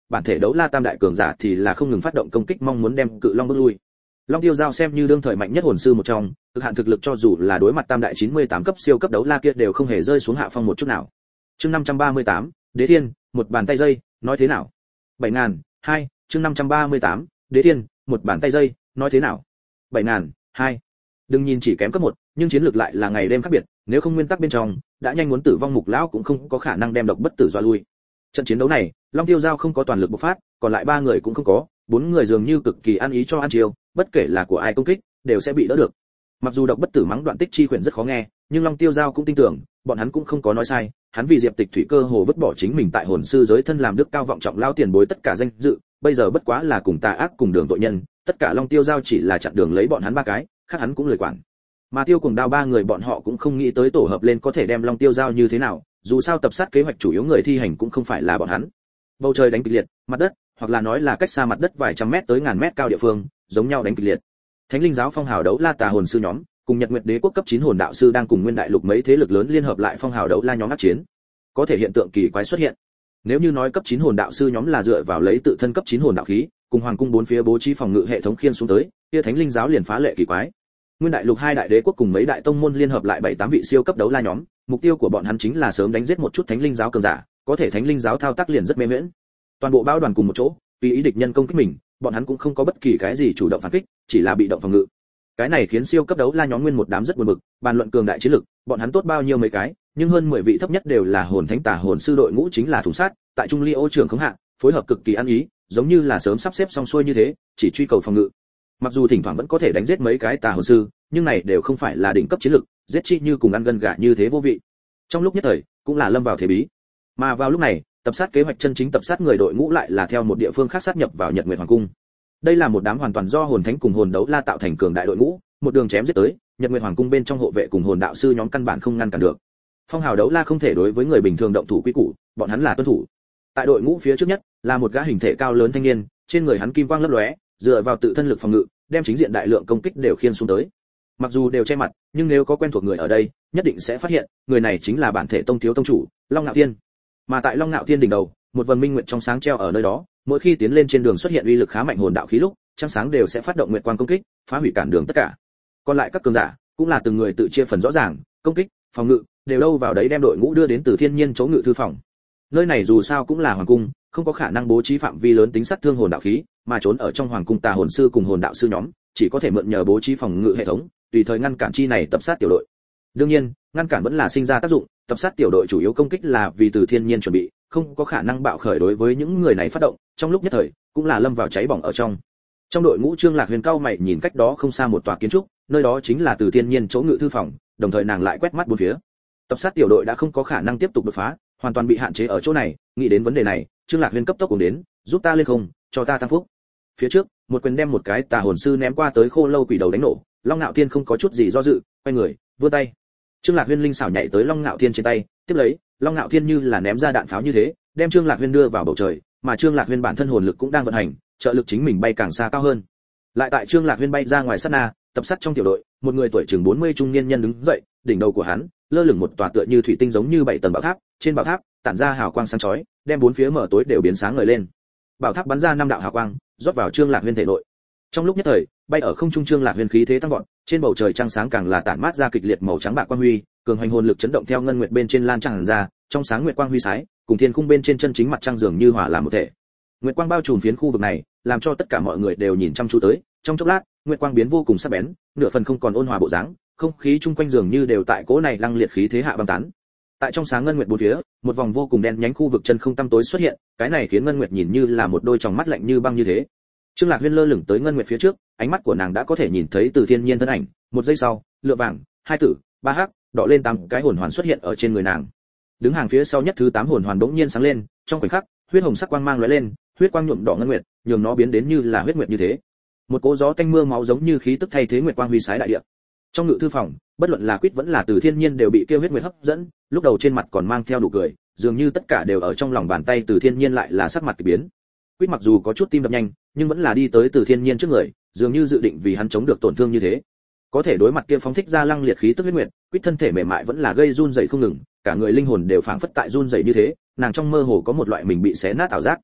bản thể đấu la tam đại cường giả thì là không ngừng phát động công kích mong muốn đem cự long bước lui. Long Tiêu Giao xem như đương thời mạnh nhất hồn sư một trong, cực hạn thực lực cho dù là đối mặt tam đại chín mươi tám cấp siêu cấp đấu la kia đều không hề rơi xuống hạ phong một chút nào. Chương năm trăm ba mươi tám, Đế Thiên, một bàn tay dây, nói thế nào? bảy ngàn, hai, chương năm trăm ba mươi tám, Đế Thiên, một bàn tay dây, nói thế nào? bảy ngàn, hai. Đừng nhìn chỉ kém cấp một, nhưng chiến lược lại là ngày đêm khác biệt, nếu không nguyên tắc bên trong, đã nhanh muốn tử vong Mục lão cũng không có khả năng đem độc bất tử dọa lui. Trận chiến đấu này, Long Tiêu Giao không có toàn lực bộc phát, còn lại ba người cũng không có, bốn người dường như cực kỳ ăn ý cho ăn chiêu, bất kể là của ai công kích, đều sẽ bị đỡ được. Mặc dù độc bất tử mắng đoạn tích chi quyển rất khó nghe, nhưng Long Tiêu Giao cũng tin tưởng, bọn hắn cũng không có nói sai, hắn vì Diệp Tịch Thủy cơ hồ vứt bỏ chính mình tại hồn sư giới thân làm đức cao vọng trọng lao tiền bối tất cả danh dự, bây giờ bất quá là cùng tà ác cùng đường tội nhân, tất cả Long Tiêu Giao chỉ là chặn đường lấy bọn hắn ba cái, khác hắn cũng lười quản. Mà Tiêu Cuồng Đao ba người bọn họ cũng không nghĩ tới tổ hợp lên có thể đem Long Tiêu Giao như thế nào, dù sao tập sát kế hoạch chủ yếu người thi hành cũng không phải là bọn hắn. Bầu trời đánh kịch liệt, mặt đất, hoặc là nói là cách xa mặt đất vài trăm mét tới ngàn mét cao địa phương, giống nhau đánh kịch liệt. Thánh linh giáo phong hào đấu la tà hồn sư nhóm, cùng Nhật Nguyệt Đế quốc cấp chín hồn đạo sư đang cùng nguyên đại lục mấy thế lực lớn liên hợp lại phong hào đấu la nhóm ác chiến. Có thể hiện tượng kỳ quái xuất hiện. Nếu như nói cấp chín hồn đạo sư nhóm là dựa vào lấy tự thân cấp chín hồn đạo khí, cùng hoàng cung bốn phía bố trí phòng ngự hệ thống khiên xuống tới, kia Thánh linh giáo liền phá lệ kỳ quái. Nguyên đại lục hai đại đế quốc cùng mấy đại tông môn liên hợp lại bảy tám vị siêu cấp đấu la nhóm, mục tiêu của bọn hắn chính là sớm đánh giết một chút Thánh linh giáo cường giả, có thể Thánh linh giáo thao tác liền rất mê miễn. Toàn bộ bao đoàn cùng một chỗ, tùy ý địch nhân công kích mình, bọn hắn cũng không có bất kỳ cái gì chủ động phản kích, chỉ là bị động phòng ngự. Cái này khiến siêu cấp đấu la nhóm nguyên một đám rất buồn bực, bàn luận cường đại chiến lực, bọn hắn tốt bao nhiêu mấy cái, nhưng hơn mười vị thấp nhất đều là hồn thánh tà hồn sư đội ngũ chính là thủ sát, tại Trung Ly Ô trưởng khống hạ, phối hợp cực kỳ ăn ý, giống như là sớm sắp xếp xong xuôi như thế, chỉ truy cầu phòng ngự. Mặc dù thỉnh thoảng vẫn có thể đánh giết mấy cái tà hồn sư, nhưng này đều không phải là đỉnh cấp chiến lực, giết chi như cùng ăn gân gà như thế vô vị. Trong lúc nhất thời, cũng là lâm vào thế bí. Mà vào lúc này, tập sát kế hoạch chân chính tập sát người đội ngũ lại là theo một địa phương khác sát nhập vào Nhật Nguyệt Hoàng cung. Đây là một đám hoàn toàn do hồn thánh cùng hồn đấu la tạo thành cường đại đội ngũ, một đường chém giết tới, Nhật Nguyệt Hoàng cung bên trong hộ vệ cùng hồn đạo sư nhóm căn bản không ngăn cản được. Phong hào đấu la không thể đối với người bình thường động thủ quy củ, bọn hắn là tuân thủ. Tại đội ngũ phía trước nhất, là một gã hình thể cao lớn thanh niên, trên người hắn kim quang lấp lóe, dựa vào tự thân lực phòng ngự, đem chính diện đại lượng công kích đều khiên xuống tới. Mặc dù đều che mặt, nhưng nếu có quen thuộc người ở đây, nhất định sẽ phát hiện, người này chính là bản thể tông thiếu tông chủ, Long Nạo Thiên. Mà tại Long Nạo Thiên đỉnh đầu, một vầng minh nguyệt trong sáng treo ở nơi đó, mỗi khi tiến lên trên đường xuất hiện uy lực khá mạnh hồn đạo khí lúc, trăng sáng đều sẽ phát động nguyệt quang công kích, phá hủy cản đường tất cả. Còn lại các cường giả, cũng là từng người tự chia phần rõ ràng, công kích, phòng ngự, đều đâu vào đấy đem đội ngũ đưa đến từ thiên nhiên chỗ ngự thư phòng. Nơi này dù sao cũng là hoàng cung, không có khả năng bố trí phạm vi lớn tính sát thương hồn đạo khí, mà trốn ở trong hoàng cung tà hồn sư cùng hồn đạo sư nhóm, chỉ có thể mượn nhờ bố trí phòng ngự hệ thống, tùy thời ngăn cản chi này tập sát tiểu đội. Đương nhiên, ngăn cản vẫn là sinh ra tác dụng, tập sát tiểu đội chủ yếu công kích là vì từ thiên nhiên chuẩn bị, không có khả năng bạo khởi đối với những người này phát động, trong lúc nhất thời, cũng là lâm vào cháy bỏng ở trong. Trong đội ngũ Trương Lạc Huyền cao mày nhìn cách đó không xa một tòa kiến trúc, nơi đó chính là từ thiên nhiên chỗ ngự thư phòng, đồng thời nàng lại quét mắt bốn phía. Tập sát tiểu đội đã không có khả năng tiếp tục đột phá, hoàn toàn bị hạn chế ở chỗ này, nghĩ đến vấn đề này, Trương Lạc Huyền cấp tốc cùng đến, giúp ta lên không, cho ta tăng phúc. Phía trước, một quyền đem một cái tà hồn sư ném qua tới khô lâu quỷ đầu đánh nổ, Long Nạo Thiên không có chút gì do dự, quay người, vươn tay. Trương Lạc Huyền linh xảo nhảy tới Long Nạo Thiên trên tay, tiếp lấy, Long Nạo Thiên như là ném ra đạn pháo như thế, đem Trương Lạc Huyền đưa vào bầu trời, mà Trương Lạc Huyền bản thân hồn lực cũng đang vận hành, trợ lực chính mình bay càng xa cao hơn. Lại tại Trương Lạc Huyền bay ra ngoài sát na, tập sát trong tiểu đội, một người tuổi chừng bốn mươi trung niên nhân đứng dậy, đỉnh đầu của hắn lơ lửng một tòa tựa như thủy tinh giống như bảy tầng bảo tháp, trên bảo tháp tản ra hào quang sáng chói, đem bốn phía mở tối đều biến sáng ngời lên. Bảo tháp bắn ra năm đạo hào quang, rót vào Trương Lạc Huyền thể nội. Trong lúc nhất thời, bay ở không trung Trương Lạc Huyền khí thế tăng vọt, trên bầu trời trăng sáng càng là tản mát ra kịch liệt màu trắng bạc quang huy, cường hành hồn lực chấn động theo ngân nguyệt bên trên lan tràn ra, trong sáng nguyệt quang huy sái, cùng thiên khung bên trên chân chính mặt trăng dường như hòa làm một thể. Nguyệt quang bao trùm phiến khu vực này, làm cho tất cả mọi người đều nhìn chăm chú tới, trong chốc lát, nguyệt quang biến vô cùng sắc bén, nửa phần không còn ôn hòa bộ dáng, không khí chung quanh dường như đều tại cỗ này lăng liệt khí thế hạ băng tán. Tại trong sáng ngân nguyệt bốn phía, một vòng vô cùng đen nhánh khu vực chân không tăm tối xuất hiện, cái này khiến ngân nguyệt nhìn như là một đôi tròng mắt lạnh như băng như thế. Trương Lạc Huyền lơ lửng tới ngân nguyệt phía trước, ánh mắt của nàng đã có thể nhìn thấy từ thiên nhiên thân ảnh, một giây sau, lửa vàng, hai tử, ba hắc, đỏ lên tám cái hồn hoàn xuất hiện ở trên người nàng. Đứng hàng phía sau nhất thứ tám hồn hoàn bỗng nhiên sáng lên, trong khoảnh khắc, huyết hồng sắc quang mang lóe lên, huyết quang nhuộm đỏ ngân nguyệt, nhường nó biến đến như là huyết nguyệt như thế. Một cỗ gió tanh mưa máu giống như khí tức thay thế nguyệt quang huy sái đại địa. Trong ngự thư phòng, bất luận là Quýt vẫn là Từ Thiên Nhiên đều bị kêu huyết nguyệt hấp dẫn, lúc đầu trên mặt còn mang theo nụ cười, dường như tất cả đều ở trong lòng bàn tay Từ Thiên Nhiên lại là sắc mặt kỳ biến. Quýt mặc dù có chút tim đập nhanh, nhưng vẫn là đi tới Từ Thiên Nhiên trước người, dường như dự định vì hắn chống được tổn thương như thế. Có thể đối mặt kia phóng thích ra lăng liệt khí tức huyết nguyệt, Quýt thân thể mềm mại vẫn là gây run rẩy không ngừng, cả người linh hồn đều phảng phất tại run rẩy như thế, nàng trong mơ hồ có một loại mình bị xé nát ảo giác.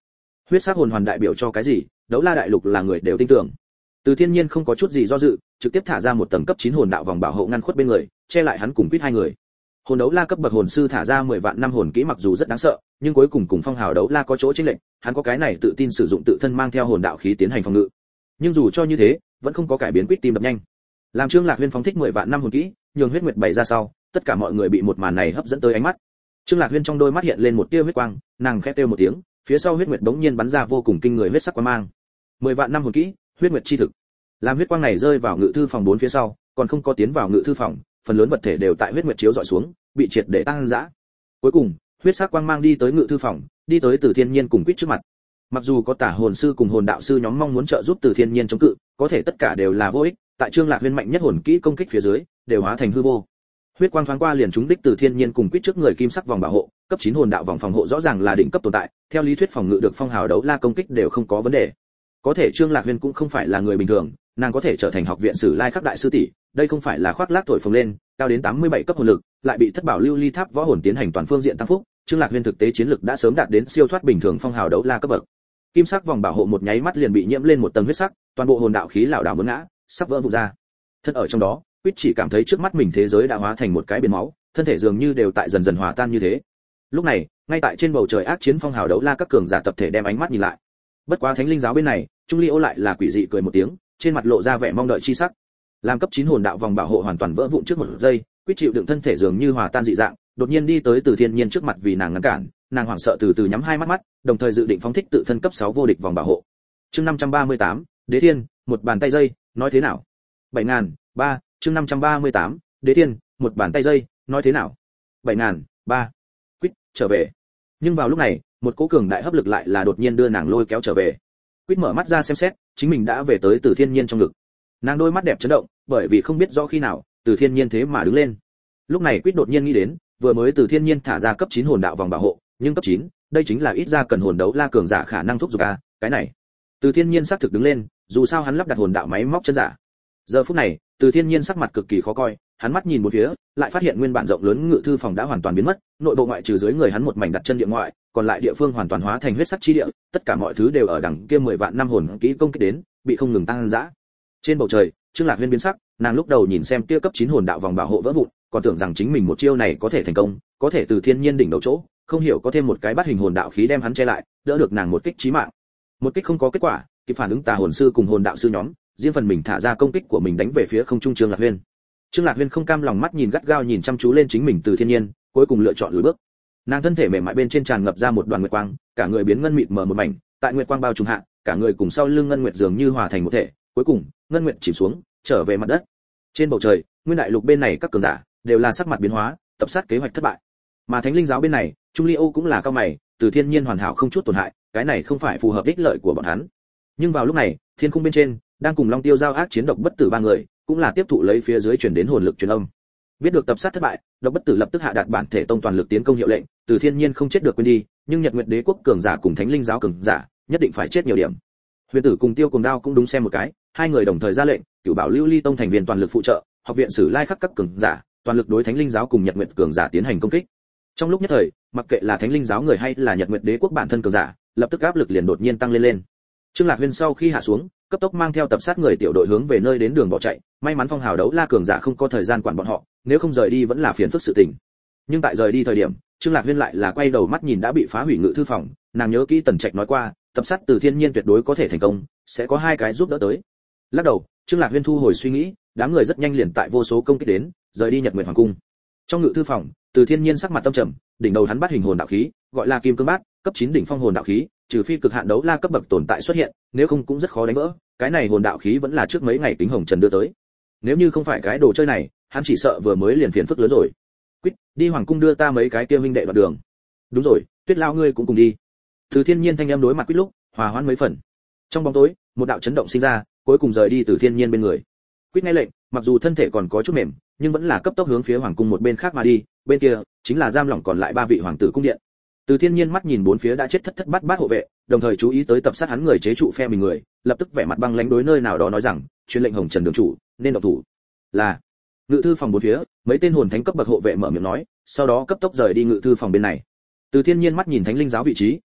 Huyết sắc hồn hoàn đại biểu cho cái gì? Đấu La đại lục là người đều tin tưởng. Từ Thiên Nhiên không có chút gì do dự, trực tiếp thả ra một tầng cấp chín hồn đạo vòng bảo hộ ngăn khuất bên người, che lại hắn cùng Quýt hai người. Hồn đấu la cấp bậc hồn sư thả ra mười vạn năm hồn kỹ mặc dù rất đáng sợ, nhưng cuối cùng cùng phong hào đấu la có chỗ chênh lệch, hắn có cái này tự tin sử dụng tự thân mang theo hồn đạo khí tiến hành phòng ngự. Nhưng dù cho như thế, vẫn không có cải biến Quýt tim đập nhanh. Làm Trương Lạc Huyên phóng thích mười vạn năm hồn kỹ, nhường huyết nguyệt bày ra sau, tất cả mọi người bị một màn này hấp dẫn tới ánh mắt. Trương Lạc Huyên trong đôi mắt hiện lên một tia huyết quang, nàng khẽ kêu một tiếng, phía sau huyết nguyệt bỗng nhiên bắn ra vô cùng kinh người huyết sắc quang mang. mười vạn năm hồn kỹ, huyết nguyệt chi thực. Làm huyết quang này rơi vào ngự thư phòng bốn phía sau, còn không có tiến vào ngự thư phòng, phần lớn vật thể đều tại huyết nguyệt chiếu dọi xuống, bị triệt để tăng dã. Cuối cùng, huyết sắc quang mang đi tới ngự thư phòng, đi tới Từ Thiên Nhiên cùng Quýt trước mặt. Mặc dù có tả hồn sư cùng hồn đạo sư nhóm mong muốn trợ giúp Từ Thiên Nhiên chống cự, có thể tất cả đều là vô ích, tại Trương Lạc Huyên mạnh nhất hồn kỹ công kích phía dưới, đều hóa thành hư vô. Huyết quang thoáng qua liền trúng đích Từ Thiên Nhiên cùng Quýt trước người kim sắc vòng bảo hộ, cấp chín hồn đạo vòng phòng hộ rõ ràng là đỉnh cấp tồn tại, theo lý thuyết phòng ngự được phong hào đấu la công kích đều không có vấn đề. Có thể Trương Lạc Huyên cũng không phải là người bình thường, nàng có thể trở thành học viện Sử Lai Khắc đại sư tỷ, đây không phải là khoác lác thổi phồng lên, cao đến tám mươi bảy cấp hồn lực, lại bị thất bảo lưu ly tháp võ hồn tiến hành toàn phương diện tăng phúc, Trương Lạc Huyên thực tế chiến lực đã sớm đạt đến siêu thoát bình thường phong hào đấu la cấp bậc. Kim sắc vòng bảo hộ một nháy mắt liền bị nhiễm lên một tầng huyết sắc, toàn bộ hồn đạo khí lảo đảo muốn ngã, sắp vỡ vụn ra. Thân ở trong đó, Quýt chỉ cảm thấy trước mắt mình thế giới đã hóa thành một cái biển máu, thân thể dường như đều tại dần dần hòa tan như thế. Lúc này, ngay tại trên bầu trời ác chiến phong hào đấu la các cường giả tập thể đem ánh mắt nhìn lại. Bất quá Thánh Linh giáo bên này, Trung Ly Ô lại là quỷ dị cười một tiếng, trên mặt lộ ra vẻ mong đợi chi sắc. Làm cấp chín hồn đạo vòng bảo hộ hoàn toàn vỡ vụn trước một giây, Quýt chịu đựng thân thể dường như hòa tan dị dạng, đột nhiên đi tới Từ Thiên Nhiên trước mặt vì nàng ngăn cản, nàng hoảng sợ từ từ nhắm hai mắt mắt, đồng thời dự định phóng thích tự thân cấp sáu vô địch vòng bảo hộ. Chương năm trăm ba mươi tám, Đế Thiên, một bàn tay dây, nói thế nào? bảy ngàn, ba, chương năm trăm ba mươi tám, Đế Thiên, một bàn tay dây, nói thế nào? bảy ngàn, ba. Quýt, trở về. Nhưng vào lúc này, một cỗ cường đại hấp lực lại là đột nhiên đưa nàng lôi kéo trở về. Quýt mở mắt ra xem xét, chính mình đã về tới Từ Thiên Nhiên trong ngực. Nàng đôi mắt đẹp chấn động, bởi vì không biết rõ khi nào, Từ Thiên Nhiên thế mà đứng lên. Lúc này Quýt đột nhiên nghĩ đến, vừa mới Từ Thiên Nhiên thả ra cấp chín hồn đạo vòng bảo hộ, nhưng cấp chín, đây chính là ít ra cần hồn đấu la cường giả khả năng thúc giục a, cái này. Từ Thiên Nhiên xác thực đứng lên, dù sao hắn lắp đặt hồn đạo máy móc chân giả. Giờ phút này, Từ Thiên Nhiên sắc mặt cực kỳ khó coi, hắn mắt nhìn một phía, lại phát hiện nguyên bản rộng lớn ngự thư phòng đã hoàn toàn biến mất, nội bộ ngoại trừ dưới người hắn một mảnh đặt chân địa ngoại, còn lại địa phương hoàn toàn hóa thành huyết sắc chi địa, tất cả mọi thứ đều ở đằng kia mười vạn năm hồn kỹ công kích đến, bị không ngừng tăng dã. Trên bầu trời, Trương Lạc Huyên biến sắc, nàng lúc đầu nhìn xem kia cấp chín hồn đạo vòng bảo hộ vỡ vụn, còn tưởng rằng chính mình một chiêu này có thể thành công, có thể Từ Thiên Nhiên đỉnh đầu chỗ, không hiểu có thêm một cái bắt hình hồn đạo khí đem hắn che lại, đỡ được nàng một kích chí mạng. Một kích không có kết quả, kịp phản ứng tà hồn sư cùng hồn đạo sư nhóm, riêng phần mình thả ra công kích của mình đánh về phía không trung Trương Lạc Huyên. Trương Lạc Huyên không cam lòng mắt nhìn gắt gao nhìn chăm chú lên chính mình Từ Thiên Nhiên, cuối cùng lựa chọn lùi bước. Nàng thân thể mềm mại bên trên tràn ngập ra một đoàn nguyệt quang, cả người biến ngân mịt mờ một mảnh, tại nguyệt quang bao trùm hạ, cả người cùng sau lưng ngân nguyệt dường như hòa thành một thể, cuối cùng, ngân nguyệt chìm xuống, trở về mặt đất. Trên bầu trời, nguyên đại lục bên này các cường giả đều là sắc mặt biến hóa, tập sát kế hoạch thất bại. Mà Thánh Linh giáo bên này, Trung Ly Ô cũng là cao mày, Từ Thiên Nhiên hoàn hảo không chút tổn hại, cái này không phải phù hợp ích lợi của bọn hắn. Nhưng vào lúc này, thiên khung bên trên, đang cùng Long Tiêu giao ác chiến độc bất tử ba người, cũng là tiếp thụ lấy phía dưới truyền đến hồn lực truyền âm. Biết được tập sát thất bại, độc bất tử lập tức hạ đạt bản thể tông toàn lực tiến công hiệu lệnh, Từ Thiên Nhiên không chết được quên đi, nhưng Nhật Nguyệt Đế quốc cường giả cùng Thánh Linh giáo cường giả, nhất định phải chết nhiều điểm. Huyền Tử cùng Tiêu Cùng Đao cũng đúng xem một cái, hai người đồng thời ra lệnh, Cửu Bảo Lưu Ly tông thành viên toàn lực phụ trợ, học viện Sử Lai Khắc các cường giả, toàn lực đối Thánh Linh giáo cùng Nhật Nguyệt cường giả tiến hành công kích. Trong lúc nhất thời, mặc kệ là Thánh Linh giáo người hay là Nhật Nguyệt Đế quốc bản thân cường giả, lập tức áp lực liền đột nhiên tăng lên lên. Trương Lạc Huyên sau khi hạ xuống, cấp tốc mang theo tập sát người tiểu đội hướng về nơi đến đường bỏ chạy, may mắn phong hào đấu la cường giả không có thời gian quản bọn họ, nếu không rời đi vẫn là phiền phức sự tình. Nhưng tại rời đi thời điểm, Trương Lạc Huyên lại là quay đầu mắt nhìn đã bị phá hủy ngự thư phòng, nàng nhớ kỹ Tần Trạch nói qua, tập sát Từ Thiên Nhiên tuyệt đối có thể thành công, sẽ có hai cái giúp đỡ tới. Lắc đầu, Trương Lạc Huyên thu hồi suy nghĩ, đám người rất nhanh liền tại vô số công kích đến, rời đi Nhật Nguyệt Hoàng cung. Trong ngự thư phòng, Từ Thiên Nhiên sắc mặt tâm trầm, đỉnh đầu hắn bắt hình hồn đạo khí, gọi là Kim Cương Bát, cấp chín đỉnh phong hồn đạo khí, trừ phi cực hạn đấu la cấp bậc tồn tại xuất hiện, nếu không cũng rất khó đánh vỡ. Cái này hồn đạo khí vẫn là trước mấy ngày Kính Hồng Trần đưa tới. Nếu như không phải cái đồ chơi này, hắn chỉ sợ vừa mới liền phiền phức lớn rồi. Quýt, đi hoàng cung đưa ta mấy cái kia huynh đệ đoạn đường. Đúng rồi, Tuyết Lao ngươi cũng cùng đi. Từ Thiên Nhiên thanh âm đối mặt Quýt lúc, hòa hoãn mấy phần. Trong bóng tối, một đạo chấn động sinh ra, cuối cùng rời đi Từ Thiên Nhiên bên người. Quýt nghe lệnh, mặc dù thân thể còn có chút mềm, nhưng vẫn là cấp tốc hướng phía hoàng cung một bên khác mà đi, bên kia chính là giam lỏng còn lại ba vị hoàng tử cung điện. Từ Thiên Nhiên mắt nhìn bốn phía đã chết thất thất bát bát hộ vệ, đồng thời chú ý tới tập sát hắn người chế trụ phe mình người, lập tức vẻ mặt băng lãnh đối nơi nào đó nói rằng, truyền lệnh Hồng Trần đường chủ, nên động thủ. Là. Ngự thư phòng bốn phía, mấy tên hồn thánh cấp bậc hộ vệ mở miệng nói, sau đó cấp tốc rời đi ngự thư phòng bên này. Từ Thiên Nhiên mắt nhìn Thánh Linh giáo vị trí,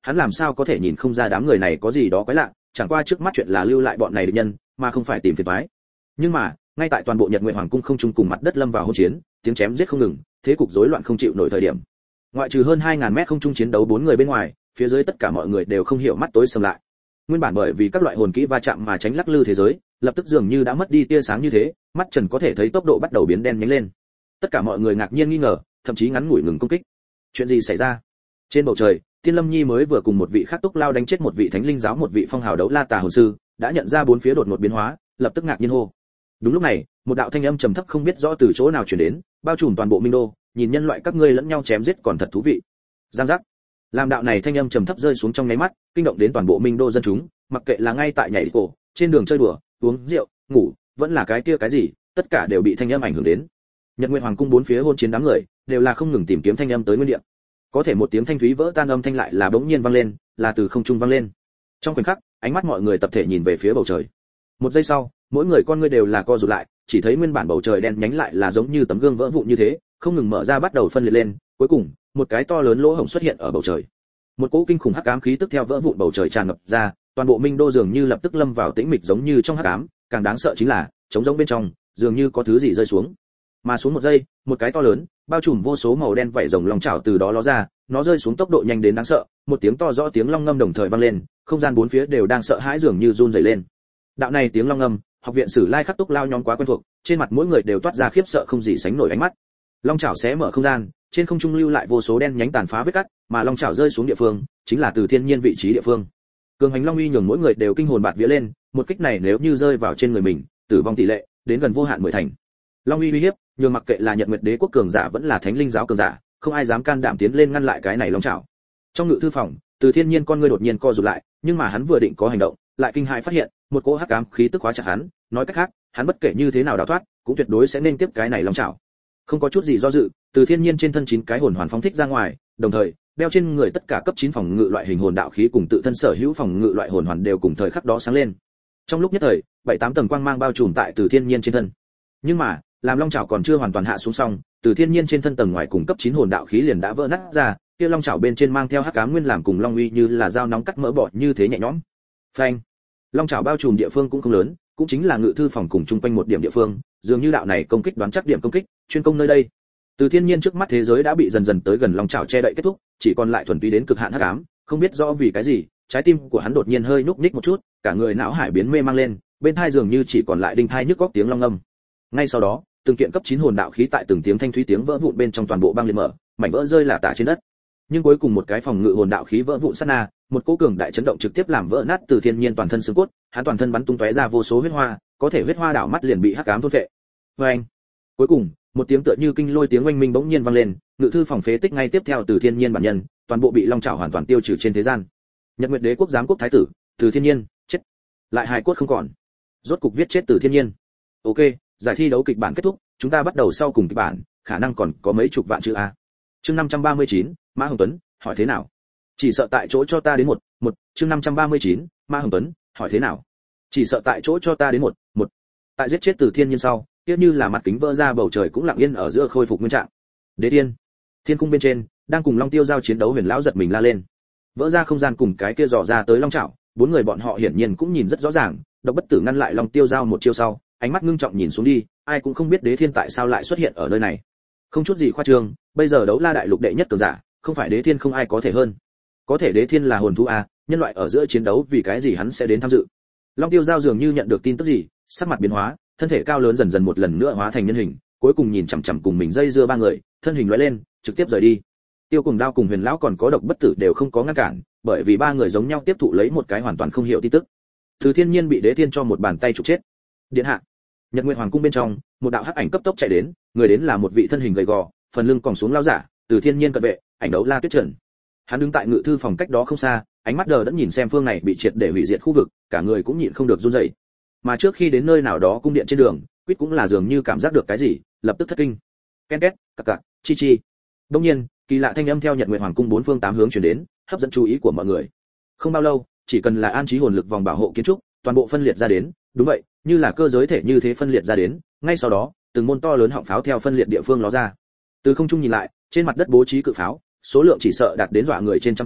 hắn làm sao có thể nhìn không ra đám người này có gì đó quái lạ, chẳng qua trước mắt chuyện là lưu lại bọn này địch nhân, mà không phải tìm phiền toái. Nhưng mà, ngay tại toàn bộ Nhật Nguyệt Hoàng cung không trung cùng mặt đất lâm vào hỗn chiến, tiếng chém giết không ngừng, thế cục rối loạn không chịu nổi thời điểm. Ngoại trừ hơn hai nghìn mét không trung chiến đấu bốn người bên ngoài, phía dưới tất cả mọi người đều không hiểu mắt tối sầm lại. Nguyên bản bởi vì các loại hồn kỹ va chạm mà tránh lắc lư thế giới, lập tức dường như đã mất đi tia sáng như thế, mắt Trần có thể thấy tốc độ bắt đầu biến đen nhánh lên. Tất cả mọi người ngạc nhiên nghi ngờ, thậm chí ngắn ngủi ngừng công kích. Chuyện gì xảy ra? Trên bầu trời, Tiên Lâm Nhi mới vừa cùng một vị khác túc lao đánh chết một vị thánh linh giáo một vị phong hào đấu la tà hồn sư, đã nhận ra bốn phía đột ngột biến hóa, lập tức ngạc nhiên hô. Đúng lúc này, một đạo thanh âm trầm thấp không biết rõ từ chỗ nào truyền đến, bao trùm toàn bộ Minh Đô, nhìn nhân loại các ngươi lẫn nhau chém giết còn thật thú vị. Giang giác. Làm đạo này thanh âm trầm thấp rơi xuống trong nháy mắt, kinh động đến toàn bộ Minh Đô dân chúng, mặc kệ là ngay tại nhảy cổ, trên đường chơi đùa, uống rượu, ngủ, vẫn là cái kia cái gì, tất cả đều bị thanh âm ảnh hưởng đến. Nhật Nguyệt Hoàng cung bốn phía hôn chiến đám người, đều là không ngừng tìm kiếm thanh âm tới nguyên địa. Có thể một tiếng thanh thúy vỡ tan âm thanh lại là bỗng nhiên vang lên, là từ không trung vang lên. Trong khoảnh khắc, ánh mắt mọi người tập thể nhìn về phía bầu trời. Một giây sau, mỗi người con ngươi đều là co rụt lại, chỉ thấy nguyên bản bầu trời đen nhánh lại là giống như tấm gương vỡ vụn như thế, không ngừng mở ra bắt đầu phân liệt lên, cuối cùng, một cái to lớn lỗ hổng xuất hiện ở bầu trời. Một cỗ kinh khủng hắc ám khí tức theo vỡ vụn bầu trời tràn ngập ra, toàn bộ Minh Đô dường như lập tức lâm vào tĩnh mịch giống như trong hắc ám, càng đáng sợ chính là, trống rỗng bên trong, dường như có thứ gì rơi xuống. Mà xuống một giây, một cái to lớn, bao trùm vô số màu đen vảy rồng long chảo từ đó ló ra, nó rơi xuống tốc độ nhanh đến đáng sợ, một tiếng to rõ tiếng long ngâm đồng thời vang lên, không gian bốn phía đều đang sợ hãi dường như run rẩy lên. Đạo này tiếng long ngâm, học viện Sử Lai Khắc Túc lao nhóm quá quen thuộc, trên mặt mỗi người đều toát ra khiếp sợ không gì sánh nổi ánh mắt. Long chảo xé mở không gian, trên không trung lưu lại vô số đen nhánh tàn phá vết cắt, mà long chảo rơi xuống địa phương, chính là từ thiên nhiên vị trí địa phương. Cường hành long uy nhường mỗi người đều kinh hồn bạt vía lên, một kích này nếu như rơi vào trên người mình, tử vong tỷ lệ đến gần vô hạn mười thành. Long uy uy hiếp, nhường mặc kệ là Nhật Nguyệt Đế quốc cường giả vẫn là Thánh Linh giáo cường giả, không ai dám can đảm tiến lên ngăn lại cái này long chảo. Trong ngự thư phòng, Từ Thiên Nhiên con ngươi đột nhiên co rụt lại, nhưng mà hắn vừa định có hành động, lại kinh hãi phát hiện, một cỗ hắc ám khí tức khóa chặt hắn, nói cách khác, hắn bất kể như thế nào đào thoát, cũng tuyệt đối sẽ nên tiếp cái này long chảo. Không có chút gì do dự, Từ Thiên Nhiên trên thân chín cái hồn hoàn phóng thích ra ngoài, đồng thời, đeo trên người tất cả cấp chín phòng ngự loại hình hồn đạo khí cùng tự thân sở hữu phòng ngự loại hồn hoàn đều cùng thời khắc đó sáng lên. Trong lúc nhất thời, bảy tám tầng quang mang bao trùm tại Từ Thiên Nhiên trên thân. Nhưng mà, làm long chảo còn chưa hoàn toàn hạ xuống xong, Từ Thiên Nhiên trên thân tầng ngoài cùng cấp chín hồn đạo khí liền đã vỡ nát ra, kia long chảo bên trên mang theo hắc ám nguyên làm cùng long uy như là dao nóng cắt mỡ bọt như thế nhẹ nhõm. Phanh. Long chảo bao trùm địa phương cũng không lớn, cũng chính là ngự thư phòng cùng chung quanh một điểm địa phương, dường như đạo này công kích đoán chắc điểm công kích, chuyên công nơi đây. Từ Thiên Nhiên trước mắt thế giới đã bị dần dần tới gần long chảo che đậy kết thúc, chỉ còn lại thuần túy đến cực hạn hắc ám, không biết rõ vì cái gì, trái tim của hắn đột nhiên hơi nhúc nhích một chút, cả người não hải biến mê mang lên, bên tai dường như chỉ còn lại đinh thai nhức góc tiếng long ngâm. Ngay sau đó, từng kiện cấp chín hồn đạo khí tại từng tiếng thanh thúy tiếng vỡ vụn bên trong toàn bộ băng liệt mở, mảnh vỡ rơi lả tả trên đất. Nhưng cuối cùng một cái phòng ngự hồn đạo khí vỡ vụn sát na, một cỗ cường đại chấn động trực tiếp làm vỡ nát Từ Thiên Nhiên toàn thân xương cốt, hắn toàn thân bắn tung tóe ra vô số huyết hoa, có thể huyết hoa đảo mắt liền bị hắc ám thôn phệ. Oeng! Cuối cùng, một tiếng tựa như kinh lôi tiếng oanh minh bỗng nhiên vang lên, ngự thư phòng phế tích ngay tiếp theo Từ Thiên Nhiên bản nhân, toàn bộ bị long chảo hoàn toàn tiêu trừ trên thế gian. Nhật Nguyệt Đế quốc giám quốc thái tử, Từ Thiên Nhiên, chết. Lại hài cốt không còn. Rốt cục viết chết Từ Thiên Nhiên. Ok, giải thi đấu kịch bản kết thúc, chúng ta bắt đầu sau cùng kịch bản, khả năng còn có mấy chục vạn chữ a. Chương năm trăm ba mươi chín, Mã Hồng Tuấn, hỏi thế nào? Chỉ sợ tại chỗ cho ta đến một, một, chương năm trăm ba mươi chín, Mã Hồng Tuấn, hỏi thế nào? Chỉ sợ tại chỗ cho ta đến một, một. Tại giết chết Từ Thiên Nhiên sau, tiếc như là mặt kính vỡ ra bầu trời cũng lặng yên ở giữa khôi phục nguyên trạng. Đế Thiên, Thiên cung bên trên, đang cùng Long Tiêu giao chiến đấu Huyền lão giật mình la lên. Vỡ ra không gian cùng cái kia dò ra tới long chảo, bốn người bọn họ hiển nhiên cũng nhìn rất rõ ràng, Độc Bất Tử ngăn lại Long Tiêu giao một chiêu sau, ánh mắt ngưng trọng nhìn xuống đi, ai cũng không biết Đế Thiên tại sao lại xuất hiện ở nơi này. Không chút gì khoa trương, bây giờ đấu la đại lục đệ nhất cường giả, không phải Đế Thiên không ai có thể hơn. Có thể Đế Thiên là hồn thú a, nhân loại ở giữa chiến đấu vì cái gì hắn sẽ đến tham dự? Long Tiêu giao dường như nhận được tin tức gì, sắc mặt biến hóa, thân thể cao lớn dần dần một lần nữa hóa thành nhân hình, cuối cùng nhìn chằm chằm cùng mình dây dưa ba người, thân hình lóe lên, trực tiếp rời đi. Tiêu Cùng Đao cùng Huyền lão còn có Độc Bất Tử đều không có ngăn cản, bởi vì ba người giống nhau tiếp thụ lấy một cái hoàn toàn không hiểu tin tức. Từ Thiên Nhiên bị Đế Thiên cho một bàn tay trục chết. Điện hạ. Nhật Nguyệt Hoàng cung bên trong, một đạo hắc ảnh cấp tốc chạy đến, người đến là một vị thân hình gầy gò, phần lưng còng xuống lão giả, Từ Thiên Nhiên cận vệ, ảnh đấu La Tuyết Trần. Hắn đứng tại ngự thư phòng cách đó không xa, ánh mắt đờ đẫn nhìn xem phương này bị triệt để hủy diệt khu vực, cả người cũng nhịn không được run rẩy. Mà trước khi đến nơi nào đó cung điện trên đường, Quýt cũng là dường như cảm giác được cái gì, lập tức thất kinh. Ken két, cặc cặc, chi chi. Đương nhiên, kỳ lạ thanh âm theo Nhật Nguyệt Hoàng cung bốn phương tám hướng truyền đến, hấp dẫn chú ý của mọi người. Không bao lâu, chỉ cần là an trí hồn lực vòng bảo hộ kiến trúc, toàn bộ phân liệt ra đến, đúng vậy, như là cơ giới thể như thế phân liệt ra đến, ngay sau đó, từng môn to lớn họng pháo theo phân liệt địa phương ló ra. Từ không trung nhìn lại, trên mặt đất bố trí cự pháo, số lượng chỉ sợ đạt đến dọa người trên trăm cửa,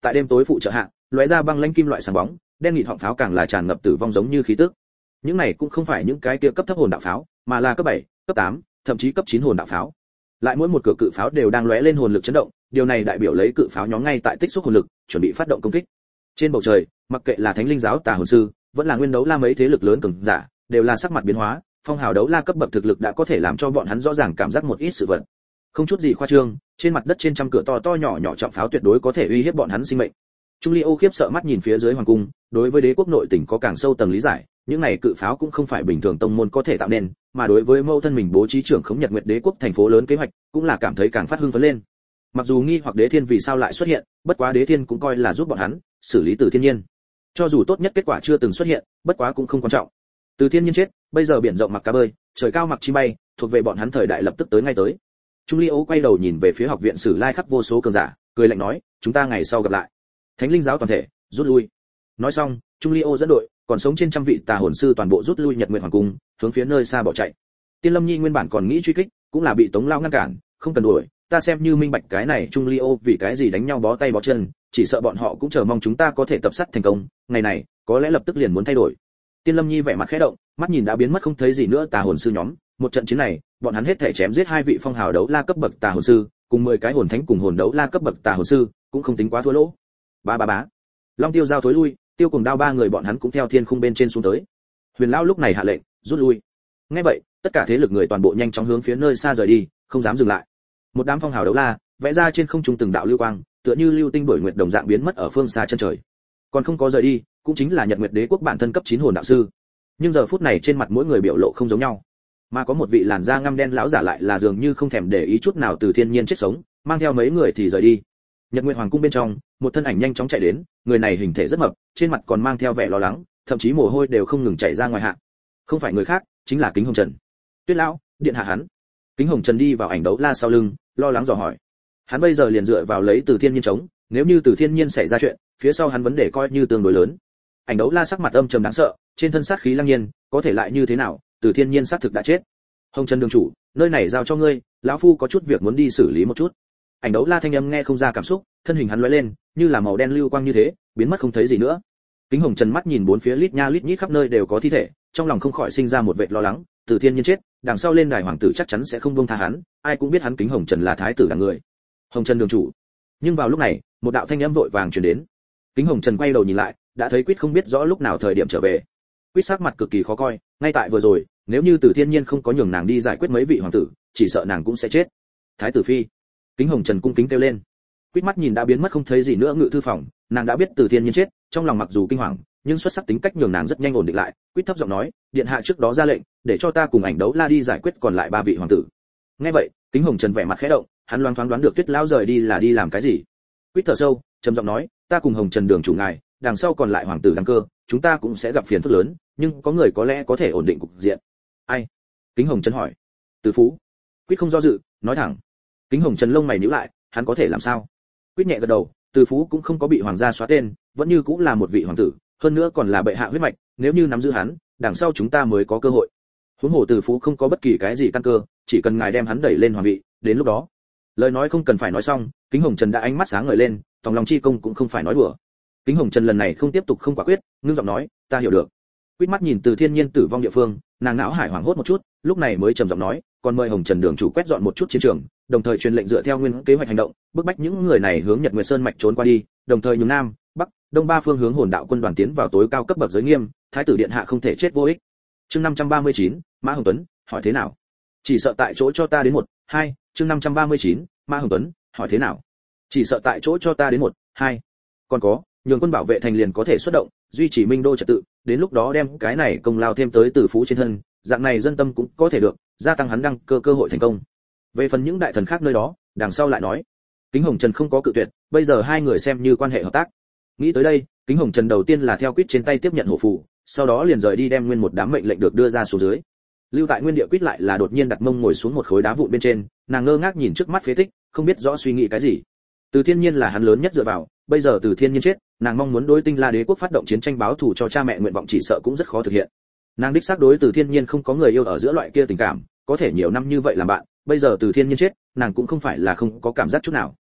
tại đêm tối phụ trợ hạ lóe ra băng lãnh kim loại sáng bóng, đen nghịt họng pháo càng là tràn ngập tử vong giống như khí tức. Những này cũng không phải những cái kia cấp thấp hồn đạo pháo, mà là cấp bảy, cấp tám, thậm chí cấp chín hồn đạo pháo. Lại mỗi một cửa cự pháo đều đang lóe lên hồn lực chấn động, điều này đại biểu lấy cự pháo nhóm ngay tại tích xúc hồn lực, chuẩn bị phát động công kích. Trên bầu trời, mặc kệ là Thánh Linh giáo Tà Hồn sư, vẫn là Nguyên Đấu La mấy thế lực lớn cường giả, đều là sắc mặt biến hóa, phong hào đấu la cấp bậc thực lực đã có thể làm cho bọn hắn rõ ràng cảm giác một ít sự vật. Không chút gì khoa trương, trên mặt đất trên trăm cửa to to nhỏ nhỏ trọng pháo tuyệt đối có thể uy hiếp bọn hắn sinh mệnh. Trung Ly Ô khiếp sợ mắt nhìn phía dưới hoàng cung, đối với đế quốc nội tỉnh có càng sâu tầng lý giải, những này cự pháo cũng không phải bình thường tông môn có thể tạo nên, mà đối với mâu thân mình bố trí trưởng khống Nhật Nguyệt đế quốc thành phố lớn kế hoạch, cũng là cảm thấy càng phát hưng phấn lên. Mặc dù nghi hoặc Đế Thiên vì sao lại xuất hiện, bất quá Đế Thiên cũng coi là giúp bọn hắn xử lý Từ Thiên Nhiên. Cho dù tốt nhất kết quả chưa từng xuất hiện, bất quá cũng không quan trọng. Từ Thiên Nhiên chết, bây giờ biển rộng mặc cá bơi, trời cao mặc chim bay, thuộc về bọn hắn thời đại lập tức tới ngay tới. Trung Ly Âu quay đầu nhìn về phía học viện Sử Lai khắp vô số cường giả, cười lạnh nói, chúng ta ngày sau gặp lại. Thánh Linh giáo toàn thể rút lui. Nói xong, Trung Ly Âu dẫn đội, còn sống trên trăm vị tà hồn sư toàn bộ rút lui Nhật Nguyệt hoàng cung, hướng phía nơi xa bỏ chạy. Tiên Lâm Nhi nguyên bản còn nghĩ truy kích, cũng là bị Tống Lao ngăn cản, không cần đuổi, ta xem như minh bạch cái này Trung Ly Âu vì cái gì đánh nhau bó tay bó chân, chỉ sợ bọn họ cũng chờ mong chúng ta có thể tập sát thành công, ngày này, có lẽ lập tức liền muốn thay đổi. Tiên Lâm Nhi vẻ mặt khẽ động, mắt nhìn đã biến mất không thấy gì nữa tà hồn sư nhóm, một trận chiến này, bọn hắn hết thể chém giết hai vị phong hào đấu la cấp bậc tà hồn sư, cùng mười cái hồn thánh cùng hồn đấu la cấp bậc tà hồn sư, cũng không tính quá thua lỗ. Ba ba bá. Long Tiêu giao thối lui, Tiêu Cùng Đao ba người bọn hắn cũng theo thiên khung bên trên xuống tới. Huyền lão lúc này hạ lệnh, rút lui. Nghe vậy, tất cả thế lực người toàn bộ nhanh chóng hướng phía nơi xa rời đi, không dám dừng lại. Một đám phong hào đấu la, vẽ ra trên không trung từng đạo lưu quang, tựa như lưu tinh đổi nguyệt đồng dạng biến mất ở phương xa chân trời. Còn không có rời đi, cũng chính là Nhật Nguyệt Đế quốc bản thân cấp chín hồn đạo sư. Nhưng giờ phút này trên mặt mỗi người biểu lộ không giống nhau. Mà có một vị làn da ngăm đen lão giả lại là dường như không thèm để ý chút nào Từ Thiên Nhiên chết sống, mang theo mấy người thì rời đi. Nhật Nguyệt hoàng cung bên trong, một thân ảnh nhanh chóng chạy đến, người này hình thể rất mập, trên mặt còn mang theo vẻ lo lắng, thậm chí mồ hôi đều không ngừng chảy ra ngoài hạ. Không phải người khác, chính là Kính Hồng Trần. Tuyết lão, điện hạ hắn. Kính Hồng Trần đi vào ảnh đấu la sau lưng, lo lắng dò hỏi. Hắn bây giờ liền dựa vào lấy Từ Thiên Nhiên chống, nếu như Từ Thiên Nhiên xảy ra chuyện, phía sau hắn vấn đề coi như tương đối lớn. Ảnh đấu la sắc mặt âm trầm đáng sợ, trên thân sát khí lăng nhiên, có thể lại như thế nào, Từ Thiên Nhiên xác thực đã chết. Hồng Trần đường chủ, nơi này giao cho ngươi, lão phu có chút việc muốn đi xử lý một chút. Ảnh đấu la thanh âm nghe không ra cảm xúc, thân hình hắn lóe lên, như là màu đen lưu quang như thế, biến mất không thấy gì nữa. Kính Hồng Trần mắt nhìn bốn phía lít nha lít nhít khắp nơi đều có thi thể, trong lòng không khỏi sinh ra một vệt lo lắng, Từ Thiên Nhiên chết, đằng sau lên đài hoàng tử chắc chắn sẽ không buông tha hắn, ai cũng biết hắn Kính Hồng Trần là thái tử đẳng người. Hồng Trần đường chủ. Nhưng vào lúc này, một đạo thanh âm vội vàng truyền đến. Kính Hồng Trần quay đầu nhìn lại, đã thấy Quýt không biết rõ lúc nào thời điểm trở về. Quýt sắc mặt cực kỳ khó coi, ngay tại vừa rồi, nếu như Từ Thiên Nhiên không có nhường nàng đi giải quyết mấy vị hoàng tử, chỉ sợ nàng cũng sẽ chết. Thái tử phi. Kính Hồng Trần cung kính kêu lên. Quýt mắt nhìn đã biến mất không thấy gì nữa ngự thư phòng, nàng đã biết Từ Thiên Nhiên chết, trong lòng mặc dù kinh hoàng, nhưng xuất sắc tính cách nhường nàng rất nhanh ổn định lại. Quýt thấp giọng nói, điện hạ trước đó ra lệnh, để cho ta cùng ảnh đấu la đi giải quyết còn lại ba vị hoàng tử. Nghe vậy, Kính Hồng Trần vẻ mặt khẽ động, hắn loáng thoáng đoán được Tuyết lão rời đi là đi làm cái gì. Quýt thở sâu, trầm giọng nói, ta cùng Hồng Trần đường chủ ngài, đằng sau còn lại hoàng tử đăng cơ, chúng ta cũng sẽ gặp phiền phức lớn, nhưng có người có lẽ có thể ổn định cục diện. Ai? Kính Hồng Trần hỏi. Từ Phú. Quýt không do dự, nói thẳng. Kính Hồng Trần lông mày nhíu lại, hắn có thể làm sao? Quýt nhẹ gật đầu, Từ Phú cũng không có bị hoàng gia xóa tên, vẫn như cũng là một vị hoàng tử, hơn nữa còn là bệ hạ huyết mạch, nếu như nắm giữ hắn, đằng sau chúng ta mới có cơ hội. Huống hồ Từ Phú không có bất kỳ cái gì căn cơ, chỉ cần ngài đem hắn đẩy lên hoàng vị, đến lúc đó. Lời nói không cần phải nói xong, Kính Hồng Trần đã ánh mắt sáng ngời lên, tòng lòng chi công cũng không phải nói đùa. Kính Hồng Trần lần này không tiếp tục không quả quyết, ngưng giọng nói, ta hiểu được. Quýt mắt nhìn Từ Thiên Nhiên tử vong địa phương, nàng não hải hoảng hốt một chút, lúc này mới trầm giọng nói, còn mời Hồng Trần đường chủ quét dọn một chút chiến trường, đồng thời truyền lệnh dựa theo nguyên kế hoạch hành động, bức bách những người này hướng Nhật Nguyệt Sơn mạch trốn qua đi, đồng thời nhường nam, bắc, đông ba phương hướng hồn đạo quân đoàn tiến vào tối cao cấp bậc giới nghiêm, thái tử điện hạ không thể chết vô ích. Chương năm trăm ba mươi chín, Mã Hồng Tuấn, hỏi thế nào? Chỉ sợ tại chỗ cho ta đến một, hai, chương năm trăm ba mươi chín, Mã Hồng Tuấn, hỏi thế nào? Chỉ sợ tại chỗ cho ta đến một, hai. Còn có, nhường quân bảo vệ thành liền có thể xuất động, duy trì minh đô trật tự, đến lúc đó đem cái này công lao thêm tới Từ Phú trên thân, dạng này dân tâm cũng có thể được, gia tăng hắn đăng cơ cơ hội thành công. Về phần những đại thần khác nơi đó, đằng sau lại nói. Kính Hồng Trần không có cự tuyệt, bây giờ hai người xem như quan hệ hợp tác. Nghĩ tới đây, Kính Hồng Trần đầu tiên là theo Quýt trên tay tiếp nhận hổ phù, sau đó liền rời đi đem nguyên một đám mệnh lệnh được đưa ra xuống dưới. Lưu tại nguyên địa Quýt lại là đột nhiên đặt mông ngồi xuống một khối đá vụn bên trên, nàng ngơ ngác nhìn trước mắt phế tích, không biết rõ suy nghĩ cái gì. Từ Thiên Nhiên là hắn lớn nhất dựa vào, bây giờ Từ Thiên Nhiên chết, nàng mong muốn đối Tinh La Đế quốc phát động chiến tranh báo thù cho cha mẹ nguyện vọng chỉ sợ cũng rất khó thực hiện. Nàng đích xác đối Từ Thiên Nhiên không có người yêu ở giữa loại kia tình cảm, có thể nhiều năm như vậy làm bạn, bây giờ Từ Thiên Nhiên chết, nàng cũng không phải là không có cảm giác chút nào.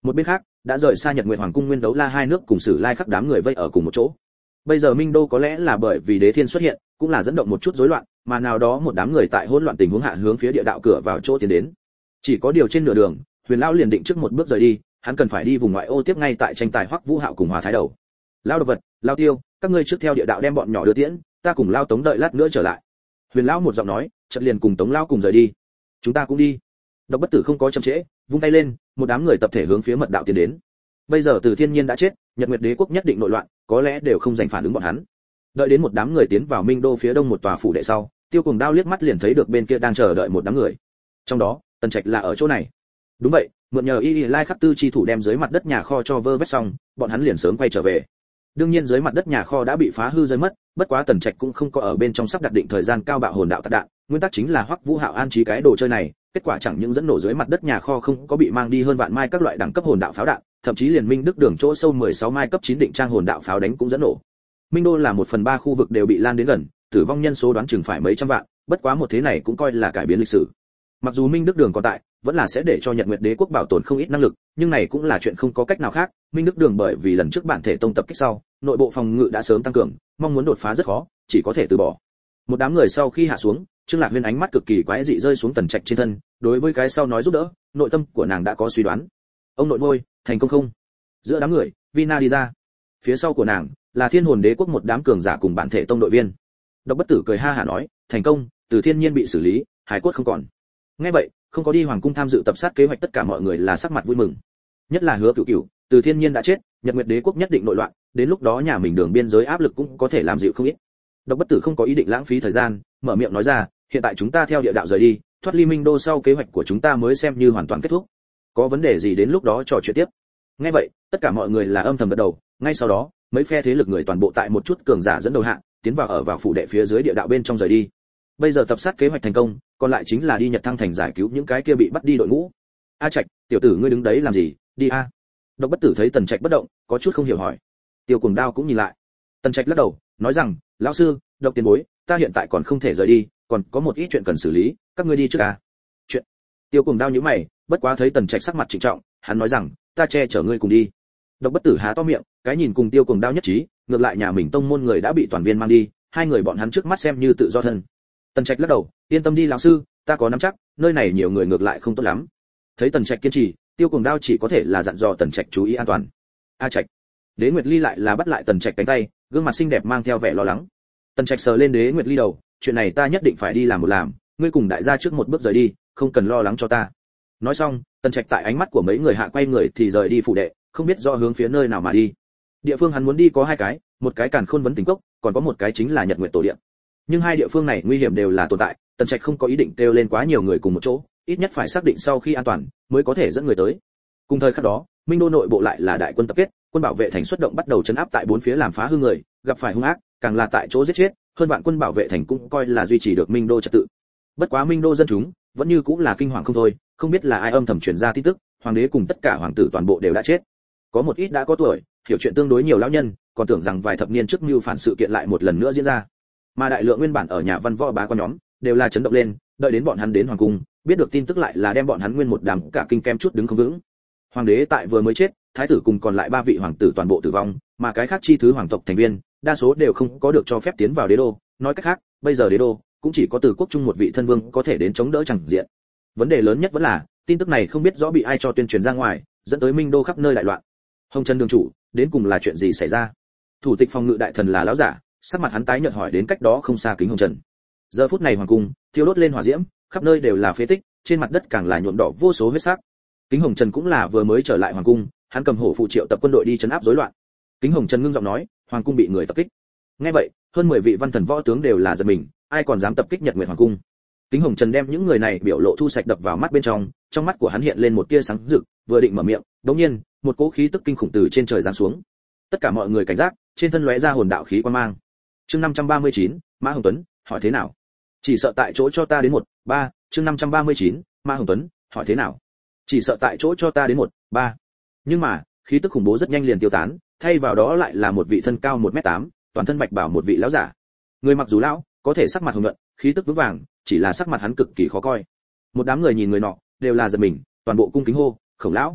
Một bên khác, đã rời xa Nhật Nguyệt Hoàng cung Nguyên Đấu La hai nước cùng Sử Lai Khắc đám người vây ở cùng một chỗ. Bây giờ Minh Đô có lẽ là bởi vì Đế Thiên xuất hiện, cũng là dẫn động một chút rối loạn, mà nào đó một đám người tại hỗn loạn tình huống hạ hướng phía địa đạo cửa vào chỗ tiến đến. Chỉ có điều trên nửa đường, Huyền lão liền định trước một bước rời đi, hắn cần phải đi vùng ngoại ô tiếp ngay tại tranh tài Hoắc Vũ Hạo cùng Hòa Thái Đầu. Lão độc vật, Lão Tiêu, các ngươi trước theo địa đạo đem bọn nhỏ đưa tiễn, ta cùng Lão Tống đợi lát nữa trở lại. Huyền lão một giọng nói, chợt liền cùng Tống lão cùng rời đi. Chúng ta cũng đi. Độc Bất Tử không có chậm trễ, vung tay lên, một đám người tập thể hướng phía mật đạo tiến đến. Bây giờ Từ Thiên Nhiên đã chết, Nhật Nguyệt Đế quốc nhất định nội loạn, có lẽ đều không dành phản ứng bọn hắn. Đợi đến một đám người tiến vào Minh Đô phía đông một tòa phủ đệ sau, Tiêu Cuồng Đao liếc mắt liền thấy được bên kia đang chờ đợi một đám người. Trong đó, Tần Trạch là ở chỗ này. Đúng vậy, mượn nhờ Y Y Lai Khắc Tư chi thủ đem dưới mặt đất nhà kho cho vơ vét xong, bọn hắn liền sớm quay trở về. Đương nhiên dưới mặt đất nhà kho đã bị phá hư rơi mất, bất quá Tần Trạch cũng không có ở bên trong sắp đặt định thời gian cao bạo hồn đạo tạc đạn, nguyên tắc chính là Hoắc Vũ Hạo an trí cái đồ chơi này, kết quả chẳng những dẫn nổ dưới mặt đất nhà kho không có bị mang đi hơn vạn mai các loại đẳng cấp hồn đạo pháo đạn, thậm chí liền Minh Đức đường chỗ sâu mười sáu mai cấp chín định trang hồn đạo pháo đánh cũng dẫn nổ. Minh Đô là một phần ba khu vực đều bị lan đến gần, tử vong nhân số đoán chừng phải mấy trăm vạn, bất quá một thế này cũng coi là cải biến lịch sử. Mặc dù Minh Đức đường còn tại, vẫn là sẽ để cho Nhật Nguyệt Đế quốc bảo tồn không ít năng lực, nhưng này cũng là chuyện không có cách nào khác. Minh Đức đường bởi vì lần trước bản thể tông tập kích sau, nội bộ phòng ngự đã sớm tăng cường, mong muốn đột phá rất khó, chỉ có thể từ bỏ. Một đám người sau khi hạ xuống, Trương Lạc Huyên ánh mắt cực kỳ quái dị rơi xuống Tần Trạch trên thân, đối với cái sau nói giúp đỡ, nội tâm của nàng đã có suy đoán. Ông nội ngôi, thành công không? Giữa đám người, Vina đi ra. Phía sau của nàng là Thiên Hồn Đế quốc một đám cường giả cùng bản thể tông đội viên. Độc Bất Tử cười ha hả nói, thành công, Từ Thiên Nhiên bị xử lý, hải cốt không còn. Nghe vậy, không có đi hoàng cung tham dự tập sát kế hoạch tất cả mọi người là sắc mặt vui mừng. Nhất là Hứa Cửu Cửu, Từ Thiên Nhiên đã chết, Nhật Nguyệt Đế quốc nhất định nội loạn, đến lúc đó nhà mình đường biên giới áp lực cũng có thể làm dịu không ít. Độc Bất Tử không có ý định lãng phí thời gian, mở miệng nói ra, hiện tại chúng ta theo địa đạo rời đi, thoát ly Minh Đô sau kế hoạch của chúng ta mới xem như hoàn toàn kết thúc. Có vấn đề gì đến lúc đó trò chuyện tiếp. Nghe vậy, tất cả mọi người là âm thầm gật đầu, ngay sau đó, mấy phe thế lực người toàn bộ tại một chút cường giả dẫn đầu hạ, tiến vào ở vào phủ đệ phía dưới địa đạo bên trong rời đi. Bây giờ tập sát kế hoạch thành công, còn lại chính là đi Nhật Thăng thành giải cứu những cái kia bị bắt đi đội ngũ. A Trạch, tiểu tử ngươi đứng đấy làm gì, đi a. Độc Bất Tử thấy Tần Trạch bất động, có chút không hiểu hỏi. Tiêu Cuồng Đao cũng nhìn lại. Tần Trạch lắc đầu, nói rằng, lão sư, Độc tiền bối, ta hiện tại còn không thể rời đi, còn có một ít chuyện cần xử lý, các ngươi đi trước a. Chuyện? Tiêu Cuồng Đao nhíu mày, bất quá thấy Tần Trạch sắc mặt trịnh trọng, hắn nói rằng, ta che chở ngươi cùng đi. Độc Bất Tử há to miệng, cái nhìn cùng Tiêu Cuồng Đao nhất trí, ngược lại nhà mình tông môn người đã bị toàn viên mang đi, hai người bọn hắn trước mắt xem như tự do thân. Tần Trạch lắc đầu, yên tâm đi lão sư, ta có nắm chắc, nơi này nhiều người ngược lại không tốt lắm. Thấy Tần Trạch kiên trì, Tiêu Cuồng Đao chỉ có thể là dặn dò Tần Trạch chú ý an toàn. A Trạch. Đế Nguyệt Ly lại là bắt lại Tần Trạch cánh tay, gương mặt xinh đẹp mang theo vẻ lo lắng. Tần Trạch sờ lên Đế Nguyệt Ly đầu, chuyện này ta nhất định phải đi làm một làm, ngươi cùng đại gia trước một bước rời đi, không cần lo lắng cho ta. Nói xong, Tần Trạch tại ánh mắt của mấy người hạ quay người thì rời đi phủ đệ, không biết do hướng phía nơi nào mà đi. Địa phương hắn muốn đi có hai cái, một cái Càn Khôn Vấn Tình Cốc, còn có một cái chính là Nhật Nguyệt Tổ Điện. Nhưng hai địa phương này nguy hiểm đều là tồn tại, Tần Trạch không có ý định kêu lên quá nhiều người cùng một chỗ, ít nhất phải xác định sau khi an toàn mới có thể dẫn người tới. Cùng thời khắc đó, Minh Đô nội bộ lại là đại quân tập kết, quân bảo vệ thành xuất động bắt đầu chấn áp tại bốn phía làm phá hư người, gặp phải hung ác, càng là tại chỗ giết chết, hơn vạn quân bảo vệ thành cũng coi là duy trì được Minh Đô trật tự. Bất quá Minh Đô dân chúng vẫn như cũng là kinh hoàng không thôi, không biết là ai âm thầm truyền ra tin tức, hoàng đế cùng tất cả hoàng tử toàn bộ đều đã chết. Có một ít đã có tuổi, hiểu chuyện tương đối nhiều lão nhân, còn tưởng rằng vài thập niên trước mưu phản sự kiện lại một lần nữa diễn ra. Mà đại lượng nguyên bản ở nhà văn võ bá quan nhóm đều là chấn động lên, đợi đến bọn hắn đến hoàng cung, biết được tin tức lại là đem bọn hắn nguyên một đám cả kinh kem chút đứng không vững. Hoàng đế tại vừa mới chết, thái tử cùng còn lại ba vị hoàng tử toàn bộ tử vong, mà cái khác chi thứ hoàng tộc thành viên, đa số đều không có được cho phép tiến vào đế đô, nói cách khác, bây giờ đế đô cũng chỉ có Từ Quốc Trung một vị thân vương có thể đến chống đỡ chẳng diện. Vấn đề lớn nhất vẫn là, tin tức này không biết rõ bị ai cho tuyên truyền ra ngoài, dẫn tới Minh Đô khắp nơi đại loạn. Hồng Trần đường chủ, đến cùng là chuyện gì xảy ra? Thủ tịch phòng ngự đại thần là lão giả, sắc mặt hắn tái nhợt hỏi đến cách đó không xa Kính Hồng Trần. Giờ phút này hoàng cung thiêu đốt lên hỏa diễm, khắp nơi đều là phế tích, trên mặt đất càng là nhuộm đỏ vô số huyết sắc. Kính Hồng Trần cũng là vừa mới trở lại hoàng cung, hắn cầm hổ phụ triệu tập quân đội đi trấn áp rối loạn. Kính Hồng Trần ngưng giọng nói, hoàng cung bị người tập kích. Nghe vậy, hơn mười vị văn thần võ tướng đều là giật mình, ai còn dám tập kích Nhật Nguyệt hoàng cung? Kính Hồng Trần đem những người này biểu lộ thu sạch đập vào mắt bên trong, trong mắt của hắn hiện lên một tia sáng rực, vừa định mở miệng, đột nhiên, một cỗ khí tức kinh khủng từ trên trời giáng xuống. Tất cả mọi người cảnh giác, trên thân lóe ra hồn đạo khí quang mang. Chương năm trăm ba mươi chín, Mã Hồng Tuấn, hỏi thế nào? Chỉ sợ tại chỗ cho ta đến một, ba, chương năm trăm ba mươi chín, Mã Hồng Tuấn, hỏi thế nào? Chỉ sợ tại chỗ cho ta đến một, ba. Nhưng mà, khí tức khủng bố rất nhanh liền tiêu tán, thay vào đó lại là một vị thân cao một mét tám, toàn thân bạch bào một vị lão giả. Người mặc dù lão, có thể sắc mặt hồng nhuận, khí tức vững vàng, chỉ là sắc mặt hắn cực kỳ khó coi. Một đám người nhìn người nọ, đều là giật mình, toàn bộ cung kính hô, Khổng lão.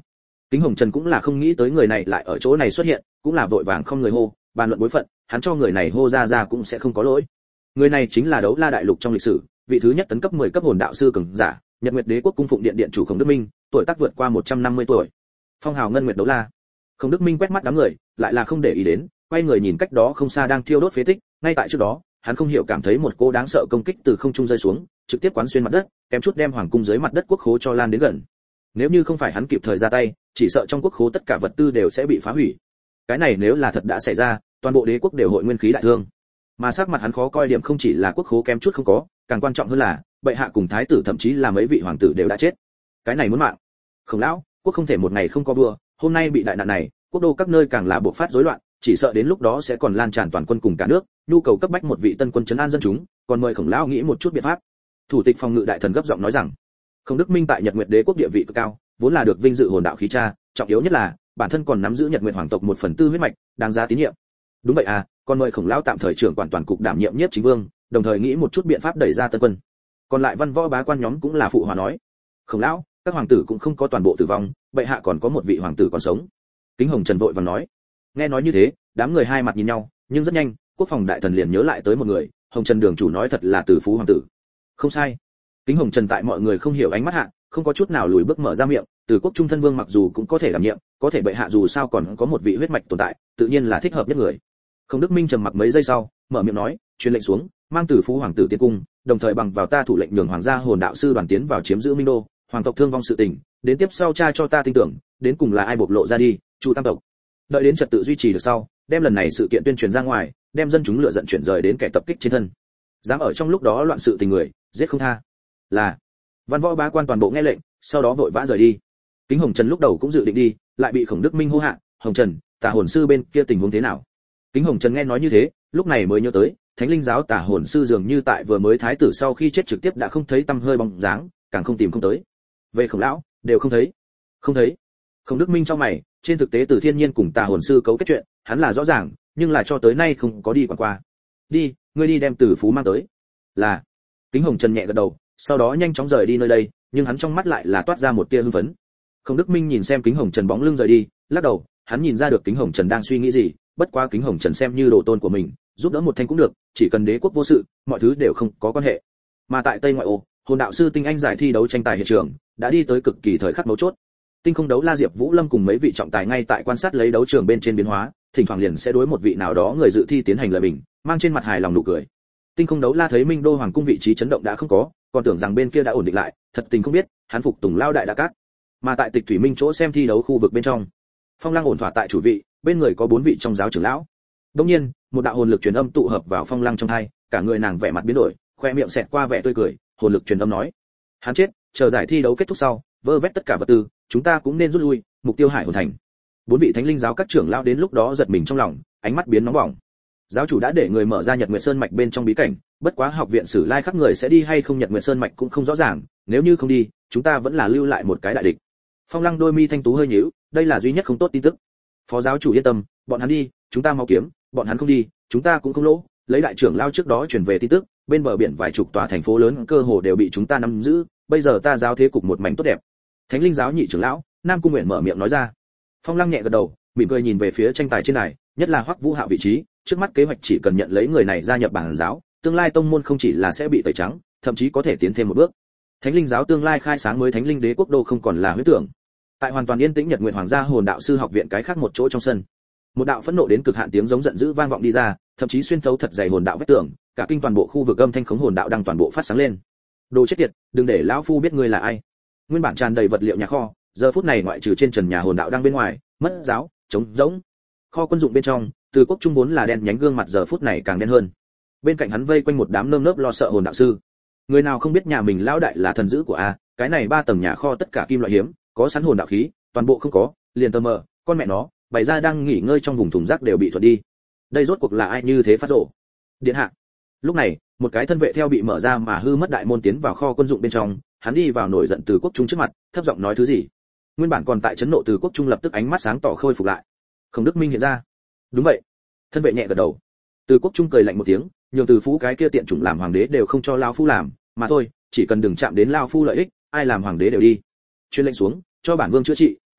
Kính Hồng Trần cũng là không nghĩ tới người này lại ở chỗ này xuất hiện, cũng là vội vàng không người hô, bàn luận bối phận, hắn cho người này hô ra ra cũng sẽ không có lỗi. Người này chính là đấu la đại lục trong lịch sử, vị thứ nhất tấn cấp mười cấp hồn đạo sư cường giả, Nhật Nguyệt Đế quốc cung phụng điện điện chủ Khổng Đức Minh, tuổi tác vượt qua một trăm năm mươi tuổi. Phong hào ngân nguyệt đấu la. Khổng Đức Minh quét mắt đám người, lại là không để ý đến, quay người nhìn cách đó không xa đang thiêu đốt phế tích, ngay tại trước đó, hắn không hiểu cảm thấy một cô đáng sợ công kích từ không trung rơi xuống, trực tiếp quán xuyên mặt đất, kém chút đem hoàng cung dưới mặt đất quốc khố cho lan đến gần. Nếu như không phải hắn kịp thời ra tay, chỉ sợ trong quốc khố tất cả vật tư đều sẽ bị phá hủy. Cái này nếu là thật đã xảy ra, toàn bộ đế quốc đều hội nguyên khí đại thương. Mà sắc mặt hắn khó coi điểm không chỉ là quốc khố kém chút không có, càng quan trọng hơn là bệ hạ cùng thái tử thậm chí là mấy vị hoàng tử đều đã chết. Cái này muốn mạng. Khổng lão, quốc không thể một ngày không có vua, hôm nay bị đại nạn này, quốc đô các nơi càng là bộc phát rối loạn, chỉ sợ đến lúc đó sẽ còn lan tràn toàn quân cùng cả nước, nhu cầu cấp bách một vị tân quân trấn an dân chúng, còn mời Khổng lão nghĩ một chút biện pháp. Thủ tịch phòng ngự đại thần gấp giọng nói rằng, Khổng Đức Minh tại Nhật Nguyệt Đế quốc địa vị cực cao, vốn là được vinh dự hồn đạo khí cha, trọng yếu nhất là bản thân còn nắm giữ Nhật Nguyệt hoàng tộc một phần tư huyết mạch, đáng giá tín nhiệm. Đúng vậy à, còn mời Khổng lão tạm thời trưởng quản toàn cục đảm nhiệm nhiếp chính vương, đồng thời nghĩ một chút biện pháp đẩy ra tân quân. Còn lại văn võ bá quan nhóm cũng là phụ hòa nói, Khổng lão, các hoàng tử cũng không có toàn bộ tử vong, bệ hạ còn có một vị hoàng tử còn sống. Kính Hồng Trần vội vàng nói. Nghe nói như thế, đám người hai mặt nhìn nhau, nhưng rất nhanh, quốc phòng đại thần liền nhớ lại tới một người, Hồng Trần đường chủ nói thật là Từ Phú hoàng tử. Không sai. Kính Hồng Trần tại mọi người không hiểu ánh mắt hạ, không có chút nào lùi bước mở ra miệng, Từ quốc trung thân vương mặc dù cũng có thể đảm nhiệm, có thể bệ hạ dù sao còn có một vị huyết mạch tồn tại, tự nhiên là thích hợp nhất người. Không Đức Minh trầm mặc mấy giây sau, mở miệng nói, truyền lệnh xuống, mang Từ Phú hoàng tử tiến cung, đồng thời bằng vào ta thủ lệnh nhường hoàng gia hồn đạo sư đoàn tiến vào chiếm giữ Minh đô, hoàng tộc thương vong sự tình, đến tiếp sau tra cho ta tin tưởng, đến cùng là ai bộc lộ ra đi, Chu Tam tộc. Đợi đến trật tự duy trì được sau, đem lần này sự kiện tuyên truyền ra ngoài, đem dân chúng lựa giận chuyển rời đến kẻ tập kích trên thân. Dám ở trong lúc đó loạn sự tình người, giết không tha. Là. Văn võ bá quan toàn bộ nghe lệnh, sau đó vội vã rời đi. Kính Hồng Trần lúc đầu cũng dự định đi, lại bị Khổng Đức Minh hô hạ, "Hồng Trần, Tà hồn sư bên kia tình huống thế nào?" Kính Hồng Trần nghe nói như thế, lúc này mới nhớ tới, Thánh Linh giáo Tà hồn sư dường như tại vừa mới thái tử sau khi chết trực tiếp đã không thấy tăm hơi bóng dáng, càng không tìm không tới. Về Khổng lão, đều không thấy. Không thấy. Khổng Đức Minh trong mày, trên thực tế Từ Thiên Nhiên cùng Tà hồn sư cấu kết chuyện, hắn là rõ ràng, nhưng là cho tới nay không có đi qua qua. Đi, ngươi đi đem Từ Phú mang tới. Là. Kính Hồng Trần nhẹ gật đầu, sau đó nhanh chóng rời đi nơi đây, nhưng hắn trong mắt lại là toát ra một tia hưng phấn. Khổng Đức Minh nhìn xem Kính Hồng Trần bóng lưng rời đi, lắc đầu, hắn nhìn ra được Kính Hồng Trần đang suy nghĩ gì, bất quá Kính Hồng Trần xem như đồ tôn của mình, giúp đỡ một thanh cũng được, chỉ cần đế quốc vô sự, mọi thứ đều không có quan hệ. Mà tại Tây ngoại ô, hồn đạo sư tinh anh giải thi đấu tranh tài hiện trường, đã đi tới cực kỳ thời khắc mấu chốt. Tinh không đấu la Diệp Vũ Lâm cùng mấy vị trọng tài ngay tại quan sát lấy đấu trường bên trên biến hóa, thỉnh thoảng liền sẽ đối một vị nào đó người dự thi tiến hành lời bình, mang trên mặt hài lòng nụ cười. Tinh không đấu la thấy Minh Đô hoàng cung vị trí chấn động đã không có, còn tưởng rằng bên kia đã ổn định lại, thật tình không biết, hắn phục tùng lao đại đã cát. Mà tại Tịch Thủy Minh chỗ xem thi đấu khu vực bên trong, Phong Lăng ổn thỏa tại chủ vị, bên người có bốn vị trong giáo trưởng lão. Đương nhiên, một đạo hồn lực truyền âm tụ hợp vào Phong Lăng trong tai, cả người nàng vẻ mặt biến đổi, khoe miệng xẹt qua vẻ tươi cười, hồn lực truyền âm nói: "Hắn chết, chờ giải thi đấu kết thúc sau, vơ vét tất cả vật tư, chúng ta cũng nên rút lui, mục tiêu Hải Hồn Thành." Bốn vị Thánh Linh giáo các trưởng lão đến lúc đó giật mình trong lòng, ánh mắt biến nóng bỏng. Giáo chủ đã để người mở ra Nhật Nguyệt Sơn mạch bên trong bí cảnh, bất quá học viện Sử Lai khắp người sẽ đi hay không Nhật Nguyệt Sơn mạch cũng không rõ ràng, nếu như không đi, chúng ta vẫn là lưu lại một cái đại địch. Phong Lăng đôi mi thanh tú hơi nhíu, đây là duy nhất không tốt tin tức. Phó giáo chủ yên tâm, bọn hắn đi, chúng ta mau kiếm, bọn hắn không đi, chúng ta cũng không lỗ. Lấy đại trưởng lao trước đó truyền về tin tức, bên bờ biển vài chục tòa thành phố lớn cơ hồ đều bị chúng ta nắm giữ, bây giờ ta giáo thế cục một mảnh tốt đẹp. Thánh Linh giáo nhị trưởng lão Nam Cung Nguyện mở miệng nói ra. Phong Lăng nhẹ gật đầu, mỉm cười nhìn về phía tranh tài trên này, nhất là Hoắc Vũ Hạo vị trí, trước mắt kế hoạch chỉ cần nhận lấy người này gia nhập bảng giáo, tương lai tông môn không chỉ là sẽ bị tẩy trắng, thậm chí có thể tiến thêm một bước. Thánh Linh giáo tương lai khai sáng mới Thánh Linh đế quốc đô không còn là huyễn tưởng. Tại hoàn toàn yên tĩnh Nhật Nguyệt Hoàng gia hồn đạo sư học viện cái khác một chỗ trong sân, một đạo phẫn nộ đến cực hạn tiếng giống giận dữ vang vọng đi ra, thậm chí xuyên thấu thật dày hồn đạo vách tường, cả kinh toàn bộ khu vực âm thanh khống hồn đạo đang toàn bộ phát sáng lên. Đồ chết tiệt, đừng để lão phu biết ngươi là ai. Nguyên bản tràn đầy vật liệu nhà kho, giờ phút này ngoại trừ trên trần nhà hồn đạo đang bên ngoài, mất giáo, trống rỗng. Kho quân dụng bên trong, Từ Quốc Trung vốn là đen nhánh gương mặt giờ phút này càng đen hơn. Bên cạnh hắn vây quanh một đám nơm nớp lo sợ hồn đạo sư. Người nào không biết nhà mình lão đại là thần dữ của a, cái này ba tầng nhà kho tất cả kim loại hiếm, có sẵn hồn đạo khí, toàn bộ không có, liền tờ mờ, con mẹ nó, bày ra đang nghỉ ngơi trong vùng thùng rác đều bị thuận đi. Đây rốt cuộc là ai như thế phát rộ? Điện hạ. Lúc này, một cái thân vệ theo bị mở ra mà hư mất đại môn tiến vào kho quân dụng bên trong, hắn đi vào nổi giận Từ Quốc Trung trước mặt, thấp giọng nói thứ gì. Nguyên bản còn tại chấn nộ Từ Quốc Trung lập tức ánh mắt sáng tỏ khôi phục lại. Không Đức Minh hiện ra. Đúng vậy. Thân vệ nhẹ gật đầu. Từ Quốc Trung cười lạnh một tiếng, nhường Từ Phú cái kia tiện chủng làm hoàng đế đều không cho lão phu làm, mà thôi, chỉ cần đừng chạm đến lão phu lợi ích, ai làm hoàng đế đều đi. Truyền lệnh xuống, cho bản vương chữa trị,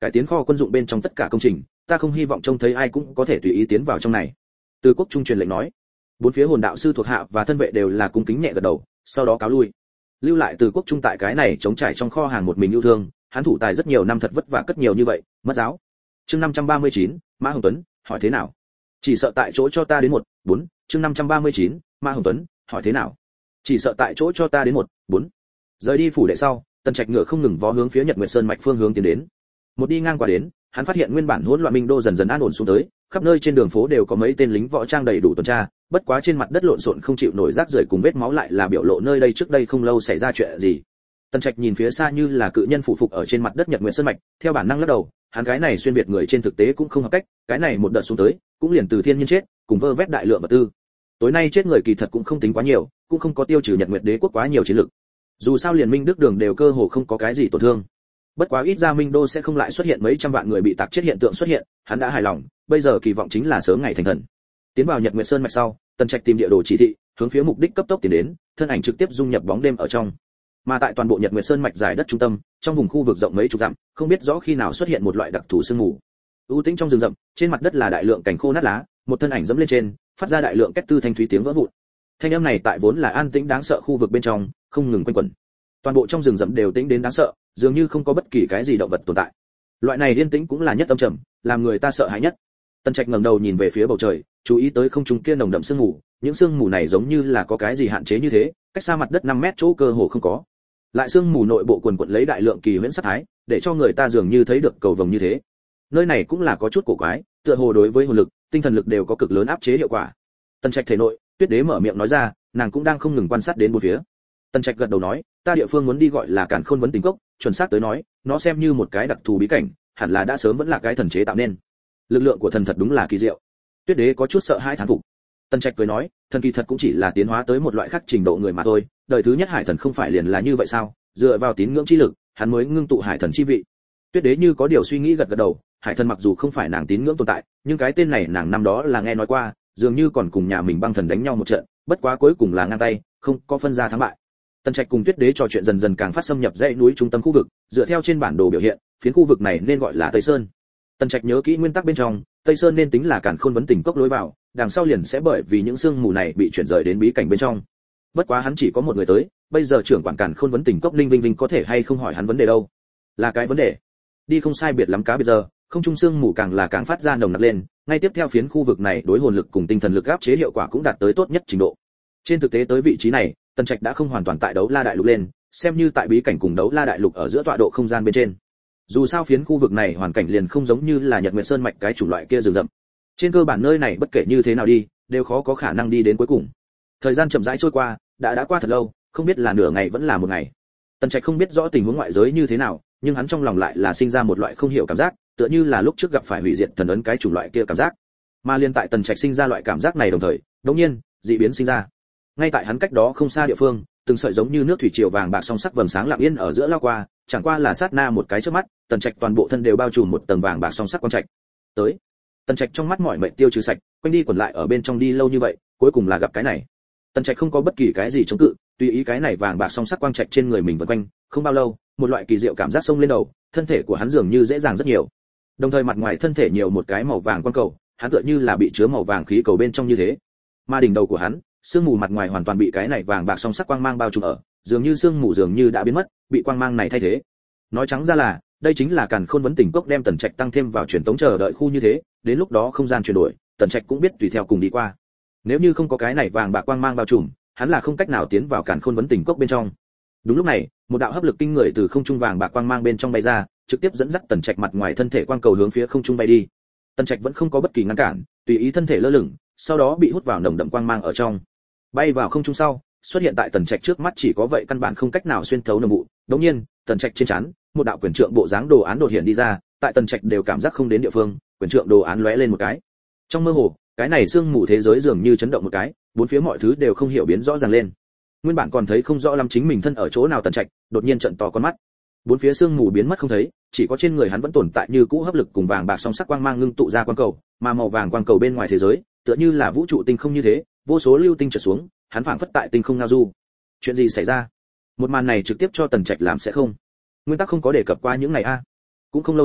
cải tiến kho quân dụng bên trong tất cả công trình, ta không hy vọng trông thấy ai cũng có thể tùy ý tiến vào trong này. Từ Quốc Trung truyền lệnh nói. Bốn phía hồn đạo sư thuộc hạ và thân vệ đều là cung kính nhẹ gật đầu, sau đó cáo lui. Lưu lại Từ Quốc Trung tại cái này chống trải trong kho hàng một mình yêu thương, hắn thủ tài rất nhiều năm thật vất vả cất nhiều như vậy, mất giáo. Chương năm trăm ba mươi chín, Mã Hồng Tuấn, hỏi thế nào? Chỉ sợ tại chỗ cho ta đến một, bốn, chương năm trăm ba mươi chín, Mã Hồng Tuấn, hỏi thế nào? Chỉ sợ tại chỗ cho ta đến một, bốn. Rời đi phủ đệ sau, Tần Trạch ngựa không ngừng vó hướng phía Nhật Nguyệt Sơn mạch phương hướng tiến đến. Một đi ngang qua đến, hắn phát hiện nguyên bản hỗn loạn Minh Đô dần dần an ổn xuống tới, khắp nơi trên đường phố đều có mấy tên lính võ trang đầy đủ tuần tra, bất quá trên mặt đất lộn xộn không chịu nổi rác rưởi cùng vết máu lại là biểu lộ nơi đây trước đây không lâu xảy ra chuyện gì. Tần Trạch nhìn phía xa như là cự nhân phủ phục ở trên mặt đất Nhật Nguyệt Sơn mạch, theo bản năng lắc đầu, hắn cái này xuyên việt người trên thực tế cũng không hợp cách, cái này một đợt xuống tới, cũng liền từ thiên nhiên chết, cùng vơ vét đại lượng vật tư. Tối nay chết người kỳ thật cũng không tính quá nhiều, cũng không có tiêu trừ Nhật Nguyệt Đế quốc quá nhiều chiến lực. Dù sao liền Minh Đức Đường đều cơ hồ không có cái gì tổn thương. Bất quá ít ra Minh Đô sẽ không lại xuất hiện mấy trăm vạn người bị tạc chết hiện tượng xuất hiện, hắn đã hài lòng, bây giờ kỳ vọng chính là sớm ngày thành thần. Tiến vào Nhật Nguyệt Sơn mạch sau, Tần Trạch tìm địa đồ chỉ thị, hướng phía mục đích cấp tốc tiến đến, thân ảnh trực tiếp dung nhập bóng đêm ở trong. Mà tại toàn bộ Nhật Nguyệt Sơn mạch giải đất trung tâm, trong vùng khu vực rộng mấy chục dặm, không biết rõ khi nào xuất hiện một loại đặc thù sương mù. U tĩnh trong rừng rậm, trên mặt đất là đại lượng cành khô nát lá, một thân ảnh dẫm lên trên, phát ra đại lượng két tư thanh thúy tiếng vỡ vụn. Thanh âm này tại vốn là an tĩnh đáng sợ khu vực bên trong, không ngừng quanh quẩn. Toàn bộ trong rừng rậm đều tĩnh đến đáng sợ, dường như không có bất kỳ cái gì động vật tồn tại. Loại này yên tĩnh cũng là nhất âm trầm, làm người ta sợ hãi nhất. Tần Trạch ngẩng đầu nhìn về phía bầu trời, chú ý tới không trung kia nồng đậm sương mù, những sương mù này giống như là có cái gì hạn chế như thế, cách xa mặt đất năm mét chỗ cơ hồ không có. Lại sương mù nội bộ quần quật lấy đại lượng kỳ huyễn sắc thái, để cho người ta dường như thấy được cầu vồng như thế. Nơi này cũng là có chút cổ quái, tựa hồ đối với hồn lực, tinh thần lực đều có cực lớn áp chế hiệu quả. Tần Trạch thể nội, Tuyết Đế mở miệng nói ra, nàng cũng đang không ngừng quan sát đến bốn phía. Tần Trạch gật đầu nói, ta địa phương muốn đi gọi là Càn Khôn Vấn Tình Cốc, chuẩn xác tới nói, nó xem như một cái đặc thù bí cảnh, hẳn là đã sớm vẫn là cái thần chế tạo nên. Lực lượng của thần thật đúng là kỳ diệu. Tuyết Đế có chút sợ hãi thán phục. Tần Trạch cười nói, thần kỳ thật cũng chỉ là tiến hóa tới một loại khác trình độ người mà thôi, đời thứ nhất hải thần không phải liền là như vậy sao? Dựa vào tín ngưỡng chi lực, hắn mới ngưng tụ hải thần chi vị. Tuyết Đế như có điều suy nghĩ gật gật đầu, hải thần mặc dù không phải nàng tín ngưỡng tồn tại, nhưng cái tên này nàng năm đó là nghe nói qua, dường như còn cùng nhà mình băng thần đánh nhau một trận, bất quá cuối cùng là ngang tay, không có phân ra thắng bại. Tần Trạch cùng Tuyết Đế trò chuyện dần dần càng phát xâm nhập dãy núi trung tâm khu vực, dựa theo trên bản đồ biểu hiện, phiến khu vực này nên gọi là Tây Sơn. Tần Trạch nhớ kỹ nguyên tắc bên trong, Tây Sơn nên tính là Càn Khôn Vấn Tình Cốc lối vào, đằng sau liền sẽ bởi vì những sương mù này bị chuyển rời đến bí cảnh bên trong. Bất quá hắn chỉ có một người tới, bây giờ trưởng quản Càn Khôn Vấn Tình Cốc Ninh Vinh Vinh có thể hay không hỏi hắn vấn đề đâu? Là cái vấn đề. Đi không sai biệt lắm cá biệt giờ, không trung sương mù càng là càng phát ra nồng nặc lên, ngay tiếp theo phiến khu vực này đối hồn lực cùng tinh thần lực áp chế hiệu quả cũng đạt tới tốt nhất trình độ. Trên thực tế tới vị trí này, Tần Trạch đã không hoàn toàn tại Đấu La Đại Lục lên, xem như tại bí cảnh cùng Đấu La Đại Lục ở giữa tọa độ không gian bên trên. Dù sao phiến khu vực này hoàn cảnh liền không giống như là Nhật Nguyệt Sơn mạch cái chủng loại kia rừng rậm. Trên cơ bản nơi này bất kể như thế nào đi, đều khó có khả năng đi đến cuối cùng. Thời gian chậm rãi trôi qua, đã đã qua thật lâu, không biết là nửa ngày vẫn là một ngày. Tần Trạch không biết rõ tình huống ngoại giới như thế nào, nhưng hắn trong lòng lại là sinh ra một loại không hiểu cảm giác, tựa như là lúc trước gặp phải hủy diệt thần ấn cái chủng loại kia cảm giác. Mà liên tại Tần Trạch sinh ra loại cảm giác này đồng thời, đột nhiên, dị biến sinh ra. Ngay tại hắn cách đó không xa địa phương, từng sợi giống như nước thủy triều vàng bạc song sắc vầng sáng lặng yên ở giữa lao qua, chẳng qua là sát na một cái trước mắt, Tần Trạch toàn bộ thân đều bao trùm một tầng vàng bạc song sắc quang trạch. Tới. Tần Trạch trong mắt mỏi mệt tiêu trừ sạch, quanh đi quẩn lại ở bên trong đi lâu như vậy, cuối cùng là gặp cái này. Tần Trạch không có bất kỳ cái gì chống cự, tùy ý cái này vàng bạc song sắc quang trạch trên người mình vần quanh, không bao lâu, một loại kỳ diệu cảm giác xông lên đầu, thân thể của hắn dường như dễ dàng rất nhiều. Đồng thời mặt ngoài thân thể nhiều một cái màu vàng quang cầu, hắn tựa như là bị chứa màu vàng khí cầu bên trong như thế. Mà đỉnh đầu của hắn, sương mù mặt ngoài hoàn toàn bị cái này vàng bạc song sắc quang mang bao trùm ở, dường như sương mù dường như đã biến mất, bị quang mang này thay thế. Nói trắng ra là, đây chính là Càn Khôn Vấn Tình Cốc đem Tần Trạch tăng thêm vào truyền tống chờ đợi khu như thế, đến lúc đó không gian chuyển đổi, Tần Trạch cũng biết tùy theo cùng đi qua. Nếu như không có cái này vàng bạc quang mang bao trùm, hắn là không cách nào tiến vào Càn Khôn Vấn Tình Cốc bên trong. Đúng lúc này, một đạo hấp lực kinh người từ không trung vàng bạc quang mang bên trong bay ra, trực tiếp dẫn dắt Tần Trạch mặt ngoài thân thể quang cầu hướng phía không trung bay đi. Tần Trạch vẫn không có bất kỳ ngăn cản, tùy ý thân thể lơ lửng, sau đó bị hút vào nồng đậm quang mang ở trong. Bay vào không trung sau, xuất hiện tại Tần Trạch trước mắt chỉ có vậy căn bản không cách nào xuyên thấu nồng vụ. Đống nhiên, Tần Trạch trên trán, một đạo quyền trượng bộ dáng đồ án đột hiện đi ra, tại Tần Trạch đều cảm giác không đến địa phương, quyền trượng đồ án lóe lên một cái. Trong mơ hồ, cái này sương mù thế giới dường như chấn động một cái, bốn phía mọi thứ đều không hiểu biến rõ ràng lên. Nguyên bản còn thấy không rõ lắm chính mình thân ở chỗ nào Tần Trạch, đột nhiên trợn to con mắt. Bốn phía sương mù biến mất không thấy, chỉ có trên người hắn vẫn tồn tại như cũ hấp lực cùng vàng bạc song sắc quang mang ngưng tụ ra quang cầu, mà màu vàng quang cầu bên ngoài thế giới, tựa như là vũ trụ tinh không như thế, vô số lưu tinh trượt xuống, hắn phảng phất tại tinh không ngao du. Chuyện gì xảy ra? Một màn này trực tiếp cho Tần Trạch làm sẽ không. Nguyên tắc không có đề cập qua những ngày a. Cũng không lâu lắm,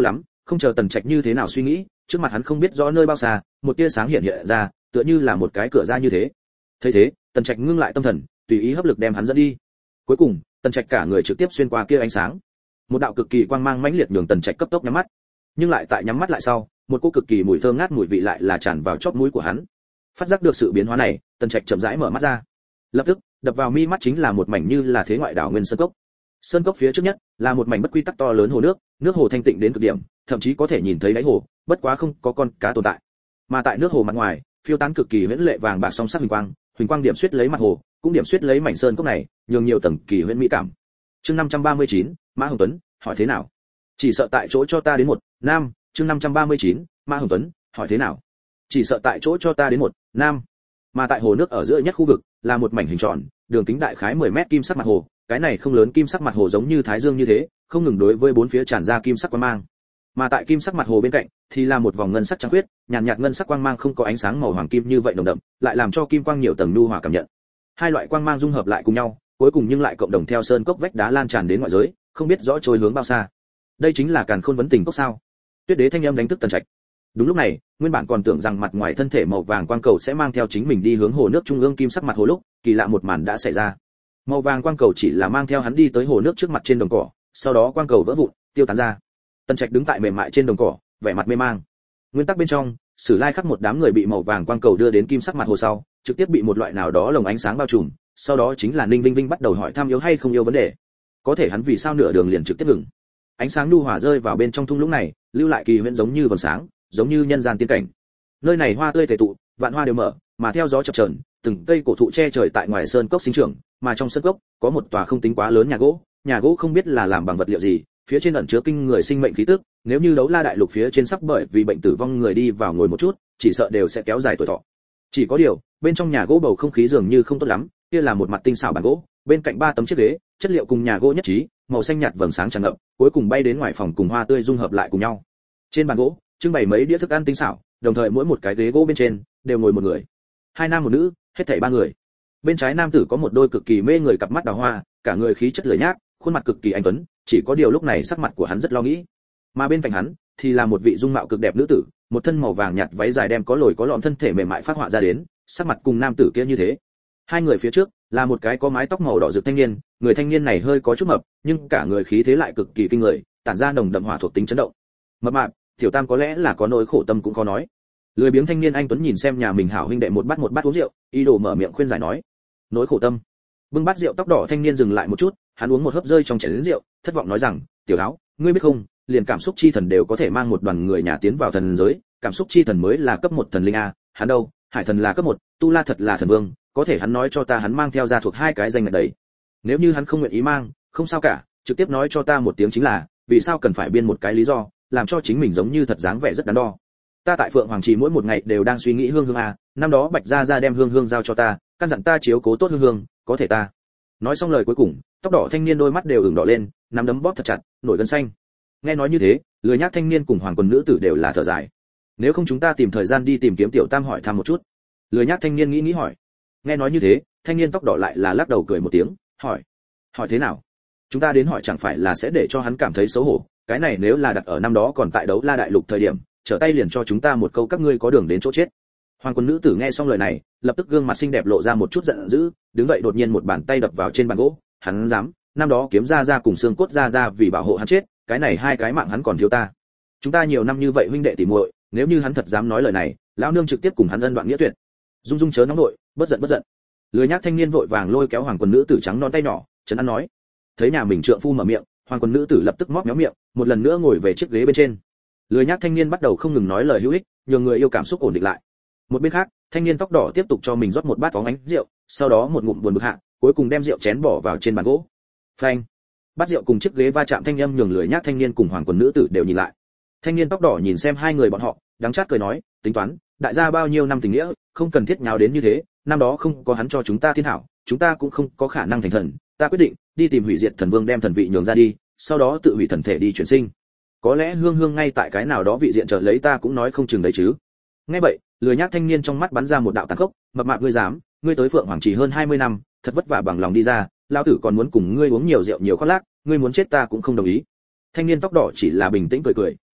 Không chờ Tần Trạch như thế nào suy nghĩ, trước mặt hắn không biết rõ nơi bao xa, một tia sáng hiện hiện ra, tựa như là một cái cửa ra như thế. Thấy thế, Tần Trạch ngưng lại tâm thần, tùy ý hấp lực đem hắn dẫn đi. Cuối cùng, Tần Trạch cả người trực tiếp xuyên qua kia ánh sáng. Một đạo cực kỳ quang mang mãnh liệt nhường Tần Trạch cấp tốc nhắm mắt. Nhưng lại tại nhắm mắt lại sau, một cỗ cực kỳ mùi thơm ngát mùi vị lại là tràn vào chóp mũi của hắn. Phát giác được sự biến hóa này, Tần Trạch chậm rãi mở mắt ra. Lập tức, đập vào mi mắt chính là một mảnh như là thế ngoại đảo nguyên sơn cốc. Sơn cốc phía trước nhất là một mảnh bất quy tắc to lớn hồ nước, nước hồ thanh tịnh đến cực điểm, thậm chí có thể nhìn thấy đáy hồ, bất quá không có con cá tồn tại. Mà tại nước hồ mặt ngoài, phiêu tán cực kỳ huyễn lệ vàng bạc song sắc huỳnh quang, huỳnh quang điểm xuyết lấy mặt hồ, cũng điểm xuyết lấy mảnh sơn cốc này, nhường nhiều tầng kỳ huyễn mỹ cảm. Chương năm trăm ba mươi chín, Mã Hồng Tuấn, hỏi thế nào? Chỉ sợ tại chỗ cho ta đến một nam. Chương năm trăm ba mươi chín, Mã Hồng Tuấn, hỏi thế nào? Chỉ sợ tại chỗ cho ta đến một nam. Mà tại hồ nước ở giữa nhất khu vực là một mảnh hình tròn, đường kính đại khái mười mét kim sắc mặt hồ, cái này không lớn kim sắc mặt hồ giống như thái dương như thế, không ngừng đối với bốn phía tràn ra kim sắc quang mang. Mà tại kim sắc mặt hồ bên cạnh thì là một vòng ngân sắc trắng khuyết, nhàn nhạt, nhạt ngân sắc quang mang không có ánh sáng màu hoàng kim như vậy nồng đậm, lại làm cho kim quang nhiều tầng nhu hòa cảm nhận. Hai loại quang mang dung hợp lại cùng nhau, cuối cùng nhưng lại cộng đồng theo sơn cốc vách đá lan tràn đến ngoại giới, không biết rõ trôi hướng bao xa. Đây chính là Càn Khôn vấn tình cốc sao? Tuyết Đế thanh âm đánh thức Tần Trạch. Đúng lúc này, nguyên bản còn tưởng rằng mặt ngoài thân thể màu vàng quang cầu sẽ mang theo chính mình đi hướng hồ nước trung ương kim sắc mặt hồ lúc, kỳ lạ một màn đã xảy ra. Màu vàng quang cầu chỉ là mang theo hắn đi tới hồ nước trước mặt trên đồng cỏ, sau đó quang cầu vỡ vụn, tiêu tán ra. Tần Trạch đứng tại mềm mại trên đồng cỏ, vẻ mặt mê mang. Nguyên tắc bên trong, Sử Lai khắc một đám người bị màu vàng quang cầu đưa đến kim sắc mặt hồ sau, trực tiếp bị một loại nào đó lồng ánh sáng bao trùm, sau đó chính là Ninh Vinh Vinh bắt đầu hỏi thăm yếu hay không yêu vấn đề. Có thể hắn vì sao nửa đường liền trực tiếp ngừng? Ánh sáng nhu hòa rơi vào bên trong thung lũng này, lưu lại kỳ huyễn giống như vầng sáng, giống như nhân gian tiên cảnh. Nơi này hoa tươi tề tụ, vạn hoa đều mở, mà theo gió chập chờn, từng cây cổ thụ che trời tại ngoài sơn cốc sinh trưởng, mà trong sơn cốc có một tòa không tính quá lớn nhà gỗ, nhà gỗ không biết là làm bằng vật liệu gì, phía trên ẩn chứa kinh người sinh mệnh khí tức, nếu như Đấu La đại lục phía trên sắp bởi vì bệnh tử vong người đi vào ngồi một chút, chỉ sợ đều sẽ kéo dài tuổi thọ. Chỉ có điều, bên trong nhà gỗ bầu không khí dường như không tốt lắm, kia là một mặt tinh xảo bàn gỗ, bên cạnh ba tấm chiếc ghế, chất liệu cùng nhà gỗ nhất trí, màu xanh nhạt vầng sáng tràn ngập, cuối cùng bay đến ngoài phòng cùng hoa tươi dung hợp lại cùng nhau. Trên bàn gỗ, trưng bày mấy đĩa thức ăn tinh xảo, đồng thời mỗi một cái ghế gỗ bên trên đều ngồi một người, hai nam một nữ, hết thảy ba người. Bên trái nam tử có một đôi cực kỳ mê người cặp mắt đào hoa, cả người khí chất lười nhác, khuôn mặt cực kỳ anh tuấn, chỉ có điều lúc này sắc mặt của hắn rất lo nghĩ. Mà bên cạnh hắn thì là một vị dung mạo cực đẹp nữ tử, một thân màu vàng nhạt váy dài đem có lồi có lõm thân thể mềm mại phát họa ra đến, sắc mặt cùng nam tử kia như thế. Hai người phía trước là một cái có mái tóc màu đỏ rực thanh niên, người thanh niên này hơi có chút mập, nhưng cả người khí thế lại cực kỳ kinh người, tản ra nồng đậm hỏa thuộc tính chấn động. Mập mạp, tiểu tam có lẽ là có nỗi khổ tâm cũng có nói. Lười biếng thanh niên anh tuấn nhìn xem nhà mình hảo huynh đệ một bát một bát uống rượu, ý đồ mở miệng khuyên giải nói. Nỗi khổ tâm. Bưng bát rượu tóc đỏ thanh niên dừng lại một chút, hắn uống một hớp rơi trong chén rượu, thất vọng nói rằng, tiểu áo, ngươi biết không, liền cảm xúc chi thần đều có thể mang một đoàn người nhà tiến vào thần giới, cảm xúc chi thần mới là cấp một thần linh a, hắn đâu, hải thần là cấp một, tu la thật là thần vương, có thể hắn nói cho ta hắn mang theo gia thuộc hai cái danh ngạch đấy. Nếu như hắn không nguyện ý mang, không sao cả, trực tiếp nói cho ta một tiếng chính là, vì sao cần phải biên một cái lý do, làm cho chính mình giống như thật dáng vẻ rất đắn đo. Ta tại Phượng Hoàng Trì mỗi một ngày đều đang suy nghĩ Hương Hương a, năm đó Bạch gia gia đem Hương Hương giao cho ta, căn dặn ta chiếu cố tốt Hương Hương, có thể ta. Nói xong lời cuối cùng, tóc đỏ thanh niên đôi mắt đều ửng đỏ lên, nắm đấm bóp thật chặt, nổi gân xanh. Nghe nói như thế, lười nhác thanh niên cùng hoàng quần nữ tử đều là thở dài. Nếu không chúng ta tìm thời gian đi tìm kiếm tiểu tam hỏi thăm một chút. Lười nhác thanh niên nghĩ nghĩ hỏi. Nghe nói như thế, thanh niên tóc đỏ lại là lắc đầu cười một tiếng, hỏi. Hỏi thế nào? Chúng ta đến hỏi chẳng phải là sẽ để cho hắn cảm thấy xấu hổ, cái này nếu là đặt ở năm đó còn tại Đấu La đại lục thời điểm, trở tay liền cho chúng ta một câu các ngươi có đường đến chỗ chết. Hoàng quân nữ tử nghe xong lời này, lập tức gương mặt xinh đẹp lộ ra một chút giận dữ, đứng dậy đột nhiên một bàn tay đập vào trên bàn gỗ, hắn dám, năm đó kiếm ra ra cùng xương cốt ra ra vì bảo hộ hắn chết, cái này hai cái mạng hắn còn thiếu ta. Chúng ta nhiều năm như vậy huynh đệ tỉ muội, nếu như hắn thật dám nói lời này, lão nương trực tiếp cùng hắn ân đoạn nghĩa tuyệt. Dung Dung chớ nóng nội, bất giận bất giận. Lười nhác thanh niên vội vàng lôi kéo hoàng quân nữ tử trắng non tay nhỏ, trấn an nói. Thấy nhà mình trượng phu mở miệng, hoàng quân nữ tử lập tức móc méo miệng, một lần nữa ngồi về chiếc ghế bên trên. Lười nhác thanh niên bắt đầu không ngừng nói lời hữu ích, nhường người yêu cảm xúc ổn định lại. Một bên khác, thanh niên tóc đỏ tiếp tục cho mình rót một bát phóng ánh rượu, sau đó một ngụm buồn bực hạ, cuối cùng đem rượu chén bỏ vào trên bàn gỗ. Phanh! Bát rượu cùng chiếc ghế va chạm thanh âm nhường lười nhác thanh niên cùng hoàng quần nữ tử đều nhìn lại. Thanh niên tóc đỏ nhìn xem hai người bọn họ, đắng chát cười nói, tính toán, đại gia bao nhiêu năm tình nghĩa, không cần thiết nháo đến như thế, năm đó không có hắn cho chúng ta thiên hảo, chúng ta cũng không có khả năng thành thần, ta quyết định đi tìm hủy diệt thần vương đem thần vị nhường ra đi, sau đó tự hủy thần thể đi chuyển sinh. Có lẽ Hương Hương ngay tại cái nào đó vị diện chờ lấy ta cũng nói không chừng đấy chứ. Nghe vậy, lười nhác thanh niên trong mắt bắn ra một đạo tàn khốc, mập mạp ngươi dám, ngươi tới Phượng Hoàng Trì hơn hai mươi năm, thật vất vả bằng lòng đi ra, lão tử còn muốn cùng ngươi uống nhiều rượu nhiều khoác lác, ngươi muốn chết ta cũng không đồng ý. Thanh niên tóc đỏ chỉ là bình tĩnh cười cười,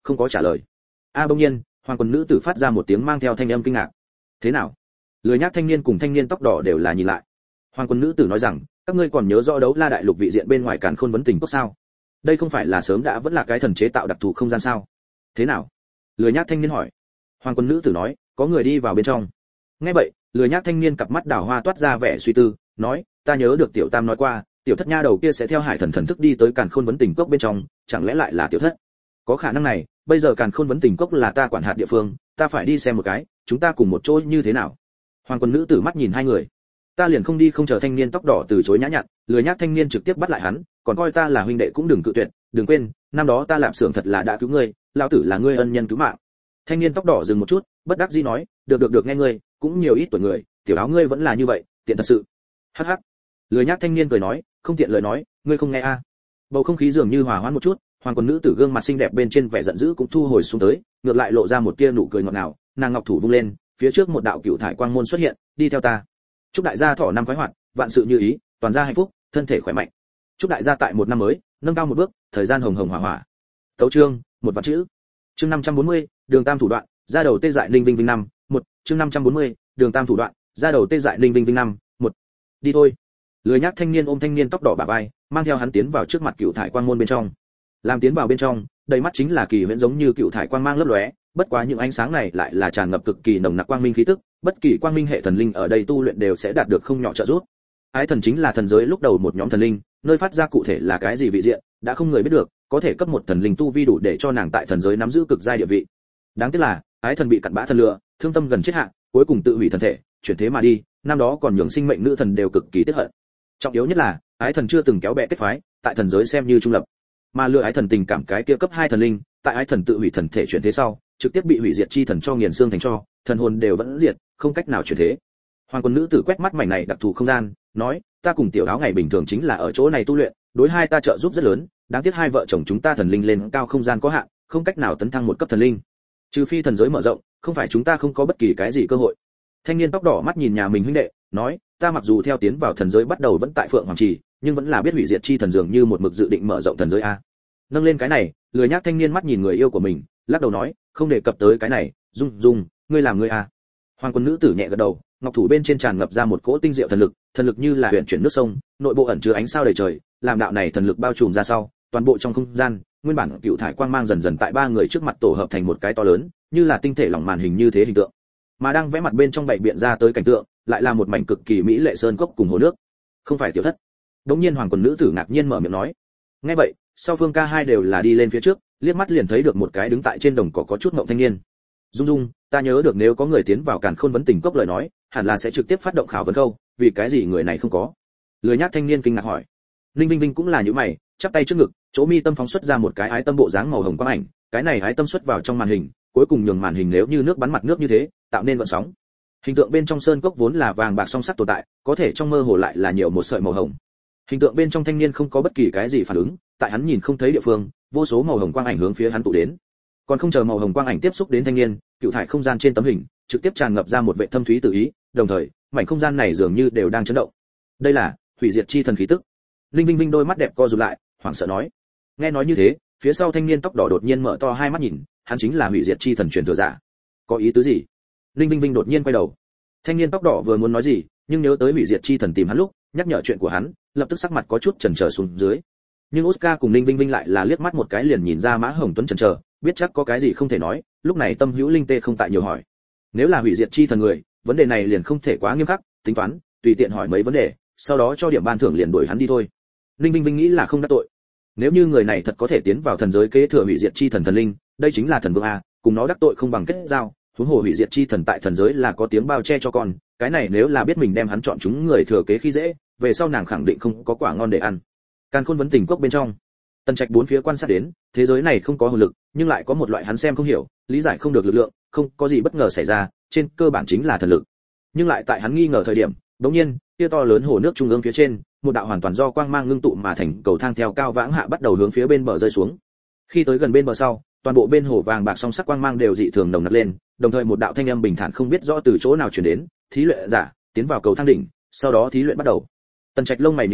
không có trả lời. A bỗng nhiên, hoàng quân nữ tử phát ra một tiếng mang theo thanh âm kinh ngạc. Thế nào? Lười nhác thanh niên cùng thanh niên tóc đỏ đều là nhìn lại. Hoàng quân nữ tử nói rằng, các ngươi còn nhớ rõ đấu la đại lục vị diện bên ngoài càn khôn vấn tình cốc sao? Đây không phải là sớm đã vẫn là cái thần chế tạo đặc thù không gian sao? Thế nào? Lười nhác thanh niên hỏi. Hoàng quân nữ tử nói, có người đi vào bên trong. Nghe vậy, lười nhác thanh niên cặp mắt đào hoa toát ra vẻ suy tư, nói, ta nhớ được tiểu tam nói qua, tiểu thất nha đầu kia sẽ theo hải thần thần thức đi tới càn khôn vấn tình cốc bên trong, chẳng lẽ lại là tiểu thất? Có khả năng này, bây giờ càn khôn vấn tình cốc là ta quản hạt địa phương, ta phải đi xem một cái, chúng ta cùng một chỗ như thế nào? Hoàng quân nữ tử mắt nhìn hai người. Ta liền không đi không chờ thanh niên tóc đỏ từ chối nhã nhặn, lười nhác thanh niên trực tiếp bắt lại hắn, còn coi ta là huynh đệ cũng đừng cự tuyệt, đừng quên, năm đó ta lạp xưởng thật là đã cứu ngươi, lão tử là ngươi ân nhân cứu mạng. Thanh niên tóc đỏ dừng một chút, bất đắc dĩ nói, được được được nghe ngươi, cũng nhiều ít tuổi người, tiểu áo ngươi vẫn là như vậy, tiện thật sự. Hắc hắc. Lười nhác thanh niên cười nói, không tiện lời nói, ngươi không nghe a? À. Bầu không khí dường như hòa hoãn một chút, hoàng quân nữ tử gương mặt xinh đẹp bên trên vẻ giận dữ cũng thu hồi xuống tới, ngược lại lộ ra một tia nụ cười ngọt ngào, nàng ngọc thủ vung lên, phía trước một đạo cựu thải quang môn xuất hiện, đi theo ta. Chúc đại gia thọ năm khoái hoạt, vạn sự như ý, toàn gia hạnh phúc, thân thể khỏe mạnh. Chúc đại gia tại một năm mới, nâng cao một bước, thời gian hồng hồng hỏa hỏa. Tấu chương, một vạn chữ. Chương năm trăm bốn mươi, đường tam thủ đoạn, ra đầu tê dại linh vinh vinh năm, một, chương năm trăm bốn mươi, đường tam thủ đoạn, ra đầu tê dại linh vinh vinh năm, một. Đi thôi. Lười nhác thanh niên ôm thanh niên tóc đỏ bả vai, mang theo hắn tiến vào trước mặt cựu thải quang môn bên trong. Làm tiến vào bên trong, đầy mắt chính là kỳ huyễn giống như cựu thải quang mang lấp lóe, bất quá những ánh sáng này lại là tràn ngập cực kỳ nồng nặc quang minh khí tức, bất kỳ quang minh hệ thần linh ở đây tu luyện đều sẽ đạt được không nhỏ trợ giúp. Ái thần chính là thần giới lúc đầu một nhóm thần linh, nơi phát ra cụ thể là cái gì vị diện, đã không người biết được, có thể cấp một thần linh tu vi đủ để cho nàng tại thần giới nắm giữ cực giai địa vị. Đáng tiếc là, ái thần bị cặn bã thần lừa, thương tâm gần chết hạ, cuối cùng tự hủy thần thể, chuyển thế mà đi, năm đó còn nhường sinh mệnh nữ thần đều cực kỳ tiếc hận. Trọng yếu nhất là, ái thần chưa từng kéo bè kết phái, tại thần giới xem như trung lập. Mà lừa ái thần tình cảm cái kia cấp hai thần linh, tại ái thần tự hủy thần thể chuyển thế sau, trực tiếp bị hủy diệt chi thần cho nghiền xương thành tro, thần hồn đều vẫn diệt, không cách nào chuyển thế. Hoàng quân nữ tử quét mắt mảnh này đặc thù không gian, nói, ta cùng tiểu áo ngày bình thường chính là ở chỗ này tu luyện, đối hai ta trợ giúp rất lớn, đáng tiếc hai vợ chồng chúng ta thần linh lên cao không gian có hạn, không cách nào tấn thăng một cấp thần linh. Trừ phi thần giới mở rộng, không phải chúng ta không có bất kỳ cái gì cơ hội. Thanh niên tóc đỏ mắt nhìn nhà mình huynh đệ, nói, ta mặc dù theo tiến vào thần giới bắt đầu vẫn tại Phượng Hoàng Trì, nhưng vẫn là biết hủy diệt chi thần dường như một mực dự định mở rộng thần giới a. Nâng lên cái này, lười nhác thanh niên mắt nhìn người yêu của mình, lắc đầu nói, không đề cập tới cái này, dung dung, ngươi làm ngươi a. Hoàng quân nữ tử nhẹ gật đầu, ngọc thủ bên trên tràn ngập ra một cỗ tinh diệu thần lực, thần lực như là huyền chuyển nước sông, nội bộ ẩn chứa ánh sao đầy trời, làm đạo này thần lực bao trùm ra sau, toàn bộ trong không gian, nguyên bản cựu thải quang mang dần dần tại ba người trước mặt tổ hợp thành một cái to lớn, như là tinh thể lỏng màn hình như thế hình tượng. Mà đang vẽ mặt bên trong bảy biện ra tới cảnh tượng, lại là một mảnh cực kỳ mỹ lệ sơn cốc cùng hồ nước. Không phải tiểu thất. Đống nhiên hoàng quân nữ tử ngạc nhiên mở miệng nói. Nghe vậy, sau phương ca hai đều là đi lên phía trước, liếc mắt liền thấy được một cái đứng tại trên đồng cỏ có chút ngộng thanh niên. Dung dung, ta nhớ được nếu có người tiến vào càn khôn vấn tình cốc lời nói, hẳn là sẽ trực tiếp phát động khảo vấn câu, vì cái gì người này không có? Lười nhác thanh niên kinh ngạc hỏi. Linh Vinh Vinh cũng là như mày, chắp tay trước ngực, chỗ mi tâm phóng xuất ra một cái ái tâm bộ dáng màu hồng quang ảnh, cái này ái tâm xuất vào trong màn hình, cuối cùng nhường màn hình nếu như nước bắn mặt nước như thế, tạo nên gợn sóng. Hình tượng bên trong sơn cốc vốn là vàng bạc song sắc tồn tại, có thể trong mơ hồ lại là nhiều một sợi màu hồng. Hình tượng bên trong thanh niên không có bất kỳ cái gì phản ứng, tại hắn nhìn không thấy địa phương, vô số màu hồng quang ảnh hướng phía hắn tụ đến. Còn không chờ màu hồng quang ảnh tiếp xúc đến thanh niên, cựu thải không gian trên tấm hình trực tiếp tràn ngập ra một vệ thâm thúy tự ý, đồng thời, mảnh không gian này dường như đều đang chấn động. Đây là hủy diệt chi thần khí tức. Linh Vinh Vinh đôi mắt đẹp co rụt lại, hoảng sợ nói. Nghe nói như thế, phía sau thanh niên tóc đỏ đột nhiên mở to hai mắt nhìn, hắn chính là hủy diệt chi thần truyền thừa giả. Có ý tứ gì? Linh Vinh Vinh đột nhiên quay đầu. Thanh niên tóc đỏ vừa muốn nói gì, nhưng nhớ tới hủy diệt chi thần tìm hắn lúc, nhắc nhở chuyện của hắn, lập tức sắc mặt có chút chần chờ xuống dưới. Nhưng Oscar cùng Linh Vinh Vinh lại là liếc mắt một cái liền nhìn ra Mã Hồng Tuấn chần chờ, biết chắc có cái gì không thể nói, lúc này tâm hữu linh tê không tại nhiều hỏi. Nếu là hủy diệt chi thần người, vấn đề này liền không thể quá nghiêm khắc, tính toán, tùy tiện hỏi mấy vấn đề, sau đó cho điểm ban thưởng liền đuổi hắn đi thôi. Linh Vinh Vinh nghĩ là không đắc tội. Nếu như người này thật có thể tiến vào thần giới kế thừa hủy diệt chi thần thần linh, đây chính là thần vương a, cùng nó đắc tội không bằng kết giao, huống hồ hủy diệt chi thần tại thần giới là có tiếng bao che cho con, cái này nếu là biết mình đem hắn chọn chúng người thừa kế khi dễ, về sau nàng khẳng định không có quả ngon để ăn. Càn Khôn vấn tình cốc bên trong, Tần Trạch bốn phía quan sát đến, thế giới này không có hồn lực, nhưng lại có một loại hắn xem không hiểu, lý giải không được lực lượng, không có gì bất ngờ xảy ra, trên cơ bản chính là thần lực. Nhưng lại tại hắn nghi ngờ thời điểm, đột nhiên, kia to lớn hồ nước trung ương phía trên, một đạo hoàn toàn do quang mang ngưng tụ mà thành cầu thang theo cao vãng hạ bắt đầu hướng phía bên bờ rơi xuống. Khi tới gần bên bờ sau, toàn bộ bên hồ vàng bạc song sắc quang mang đều dị thường nồng nặc lên, đồng thời một đạo thanh âm bình thản không biết rõ từ chỗ nào truyền đến, thí luyện giả, tiến vào cầu thang đỉnh, sau đó thí luyện bắt đầu. Tần Trạch lông mày nhíu lại,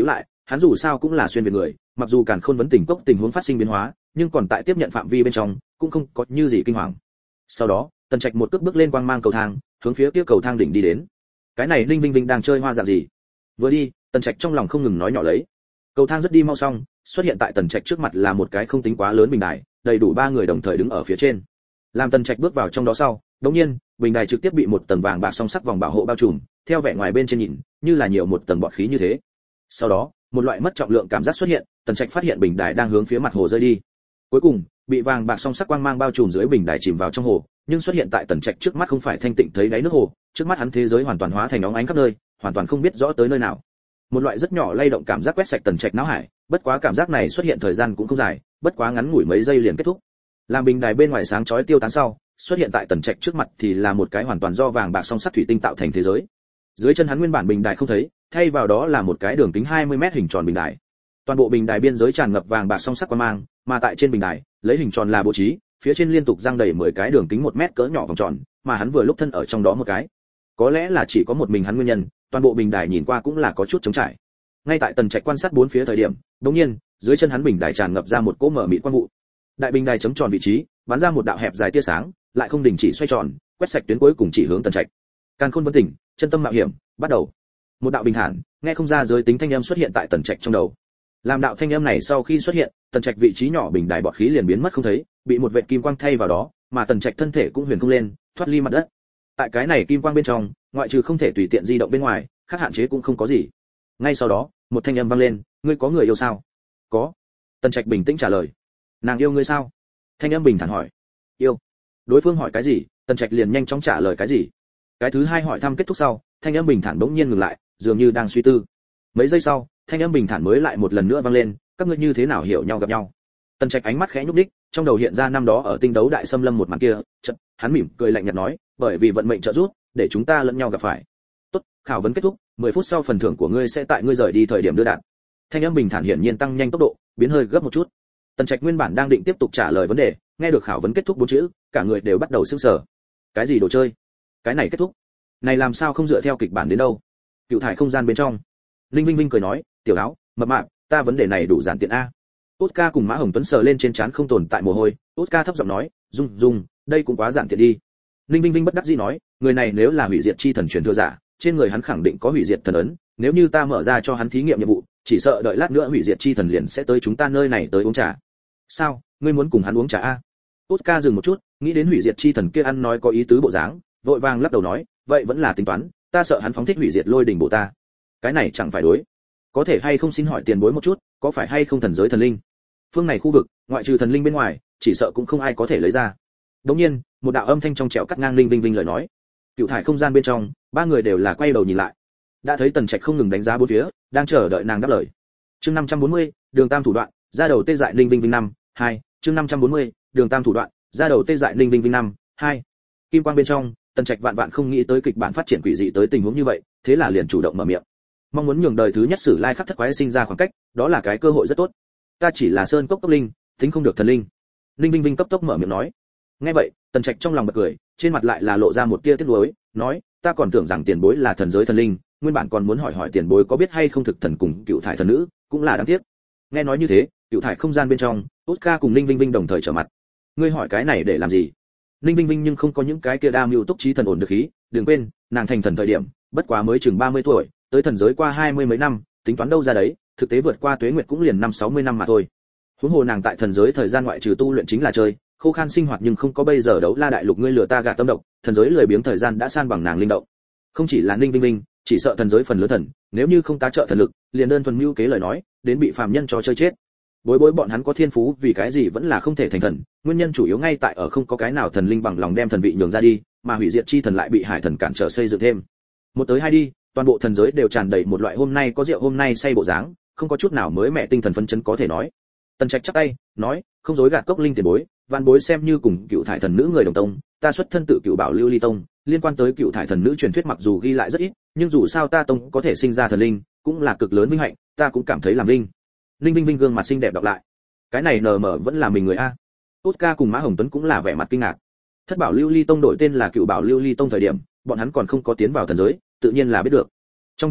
hắn dù sao cũng là xuyên việt người, mặc dù càn khôn vấn tình cốc tình huống phát sinh biến hóa, nhưng còn tại tiếp nhận phạm vi bên trong, cũng không có như gì kinh hoàng. Sau đó, Tần Trạch một cước bước lên quang mang cầu thang, hướng phía kia cầu thang đỉnh đi đến. Cái này Ninh Vinh Vinh đang chơi hoa dạng gì? Vừa đi, Tần Trạch trong lòng không ngừng nói nhỏ lấy. Cầu thang rất đi mau xong, xuất hiện tại Tần Trạch trước mặt là một cái không tính quá lớn bình đài, đầy đủ ba người đồng thời đứng ở phía trên. Làm Tần Trạch bước vào trong đó sau, đột nhiên, bình đài trực tiếp bị một tầng vàng bạc song sắc vòng bảo hộ bao trùm, theo vẻ ngoài bên trên nhìn, như là nhiều một tầng bọt khí như thế. Sau đó, một loại mất trọng lượng cảm giác xuất hiện, Tần Trạch phát hiện bình đài đang hướng phía mặt hồ rơi đi. Cuối cùng, bị vàng bạc song sắc quang mang bao trùm dưới bình đài chìm vào trong hồ, nhưng xuất hiện tại Tần Trạch trước mắt không phải thanh tịnh thấy đáy nước hồ, trước mắt hắn thế giới hoàn toàn hóa thành óng ánh khắp nơi, hoàn toàn không biết rõ tới nơi nào. Một loại rất nhỏ lay động cảm giác quét sạch Tần Trạch não hải, bất quá cảm giác này xuất hiện thời gian cũng không dài, bất quá ngắn ngủi mấy giây liền kết thúc. Làm bình đài bên ngoài sáng chói tiêu tán sau, xuất hiện tại Tần Trạch trước mặt thì là một cái hoàn toàn do vàng bạc song sắc thủy tinh tạo thành thế giới. Dưới chân hắn nguyên bản bình đài không thấy, thay vào đó là một cái đường kính hai mươi mét hình tròn bình đài. Toàn bộ bình đài biên giới tràn ngập vàng bạc song sắc quang mang, mà tại trên bình đài, lấy hình tròn là bố trí, phía trên liên tục răng đầy mười cái đường kính một mét cỡ nhỏ vòng tròn, mà hắn vừa lúc thân ở trong đó một cái. Có lẽ là chỉ có một mình hắn nguyên nhân, toàn bộ bình đài nhìn qua cũng là có chút trống trải. Ngay tại Tần Trạch quan sát bốn phía thời điểm, đột nhiên, dưới chân hắn bình đài tràn ngập ra một cỗ mở mịt quang vụ. Đại bình đài chấm tròn vị trí, bắn ra một đạo hẹp dài tia sáng, lại không đình chỉ xoay tròn, quét sạch tuyến cuối cùng chỉ hướng Tần Trạch. Càn khôn vấn tỉnh, chân tâm mạo hiểm, bắt đầu. Một đạo bình thản, nghe không ra giới tính thanh âm xuất hiện tại Tần Trạch trong đầu. Làm đạo thanh âm này sau khi xuất hiện, Tần Trạch vị trí nhỏ bình đài bọt khí liền biến mất không thấy, bị một vệt kim quang thay vào đó, mà Tần Trạch thân thể cũng huyền không lên, thoát ly mặt đất. Tại cái này kim quang bên trong, ngoại trừ không thể tùy tiện di động bên ngoài, khác hạn chế cũng không có gì. Ngay sau đó, một thanh âm vang lên, ngươi có người yêu sao? Có. Tần Trạch bình tĩnh trả lời. Nàng yêu ngươi sao? Thanh âm bình thản hỏi. Yêu. Đối phương hỏi cái gì, Tần Trạch liền nhanh chóng trả lời cái gì. Cái thứ hai hỏi thăm kết thúc sau, thanh âm bình thản bỗng nhiên ngừng lại, dường như đang suy tư. Mấy giây sau, thanh âm bình thản mới lại một lần nữa vang lên, các ngươi như thế nào hiểu nhau gặp nhau? Tần Trạch ánh mắt khẽ nhúc nhích, trong đầu hiện ra năm đó ở tinh đấu đại xâm lâm một màn kia, chợt, hắn mỉm cười lạnh nhạt nói, bởi vì vận mệnh trợ giúp, để chúng ta lẫn nhau gặp phải. Tốt, khảo vấn kết thúc, mười phút sau phần thưởng của ngươi sẽ tại ngươi rời đi thời điểm đưa đạt. Thanh âm bình thản hiển nhiên tăng nhanh tốc độ, biến hơi gấp một chút. Tần Trạch nguyên bản đang định tiếp tục trả lời vấn đề, nghe được khảo vấn kết thúc bốn chữ, cả người đều bắt đầu sững sờ. Cái gì đồ chơi? Cái này kết thúc? Này làm sao không dựa theo kịch bản đến đâu? Cựu thải không gian bên trong. Linh Vinh Vinh cười nói, tiểu áo, mập mạp, ta vấn đề này đủ giản tiện a. Oscar cùng Mã Hồng Tuấn sờ lên trên trán không tồn tại mồ hôi, Oscar thấp giọng nói, dung dung, đây cũng quá giản tiện đi. Linh Vinh Vinh bất đắc dĩ nói, người này nếu là hủy diệt chi thần truyền thừa giả, trên người hắn khẳng định có hủy diệt thần ấn, nếu như ta mở ra cho hắn thí nghiệm nhiệm vụ, chỉ sợ đợi lát nữa hủy diệt chi thần liền sẽ tới chúng ta nơi này tới uống trà. Sao, ngươi muốn cùng hắn uống trà a? Oscar dừng một chút, nghĩ đến hủy diệt chi thần kia ăn nói có ý tứ bộ dáng, vội vàng lắc đầu nói, vậy vẫn là tính toán, ta sợ hắn phóng thích hủy diệt lôi đỉnh bộ ta. Cái này chẳng phải đối. Có thể hay không xin hỏi tiền bối một chút, có phải hay không thần giới thần linh? Phương này khu vực, ngoại trừ thần linh bên ngoài, chỉ sợ cũng không ai có thể lấy ra. Đống nhiên, một đạo âm thanh trong trẻo cắt ngang Linh Vinh Vinh lời nói. Cựu thải không gian bên trong, ba người đều là quay đầu nhìn lại. Đã thấy Tần Trạch không ngừng đánh giá bốn phía, đang chờ đợi nàng đáp lời. Chương năm trăm bốn mươi, Đường Tam thủ đoạn, ra đầu tê dại Linh Vinh Vinh năm, hai, chương năm trăm bốn mươi, Đường Tam thủ đoạn, ra đầu tê dại Linh Vinh Vinh năm, hai. Kim quang bên trong, Tần Trạch vạn vạn không nghĩ tới kịch bản phát triển quỷ dị tới tình huống như vậy, thế là liền chủ động mở miệng. Mong muốn nhường đời thứ nhất Sử Lai Khắc thất quái sinh ra khoảng cách, đó là cái cơ hội rất tốt. Ta chỉ là sơn cốc cấp linh, tính không được thần linh. Linh Vinh Vinh cấp tốc mở miệng nói. Nghe vậy, Tần Trạch trong lòng bật cười, trên mặt lại là lộ ra một tia tiếc nuối, nói, ta còn tưởng rằng tiền bối là thần giới thần linh, nguyên bản còn muốn hỏi hỏi tiền bối có biết hay không thực thần cùng cựu thải thần nữ, cũng là đáng tiếc. Nghe nói như thế, cựu thải không gian bên trong, Oscar cùng Linh Vinh Vinh đồng thời trở mặt. Ngươi hỏi cái này để làm gì? Linh Vinh Vinh nhưng không có những cái kia đa mưu túc trí thần ổn được khí, đừng quên, nàng thành thần thời điểm, bất quá mới chừng ba mươi tuổi, tới thần giới qua hai mươi mấy năm, tính toán đâu ra đấy, thực tế vượt qua tuế nguyệt cũng liền năm sáu mươi năm mà thôi. Huống hồ nàng tại thần giới thời gian ngoại trừ tu luyện chính là chơi, khô khan sinh hoạt nhưng không có bây giờ đấu la đại lục ngươi lừa ta gạt tâm độc, thần giới lười biếng thời gian đã san bằng nàng linh động. Không chỉ là Ninh Vinh Vinh, chỉ sợ thần giới phần lớn thần, nếu như không tá trợ thần lực, liền đơn thuần mưu kế lời nói, đến bị phàm nhân cho chơi chết. Bối bối bọn hắn có thiên phú vì cái gì vẫn là không thể thành thần, nguyên nhân chủ yếu ngay tại ở không có cái nào thần linh bằng lòng đem thần vị nhường ra đi, mà hủy diệt chi thần lại bị hải thần cản trở xây dựng thêm. Một tới hai đi, toàn bộ thần giới đều tràn đầy một loại hôm nay có rượu hôm nay say bộ dáng, không có chút nào mới mẹ tinh thần phấn chấn có thể nói. Tần Trạch chắp tay, nói, không dối gạt cốc linh tiền bối, vạn bối xem như cùng cựu thải thần nữ người đồng tông, ta xuất thân tự cựu bảo lưu ly tông, liên quan tới cựu thải thần nữ truyền thuyết mặc dù ghi lại rất ít, nhưng dù sao ta tông có thể sinh ra thần linh, cũng là cực lớn vinh hạnh, ta cũng cảm thấy làm linh. Linh Vinh Vinh gương mặt xinh đẹp đọc lại. Cái này nờ mờ vẫn là mình người a. Oscar cùng Mã Hồng Tuấn cũng là vẻ mặt kinh ngạc. Thất bảo lưu ly tông đổi tên là cựu bảo lưu ly tông thời điểm, bọn hắn còn không có tiến vào thần giới, tự nhiên là biết được. Trong chốc lát,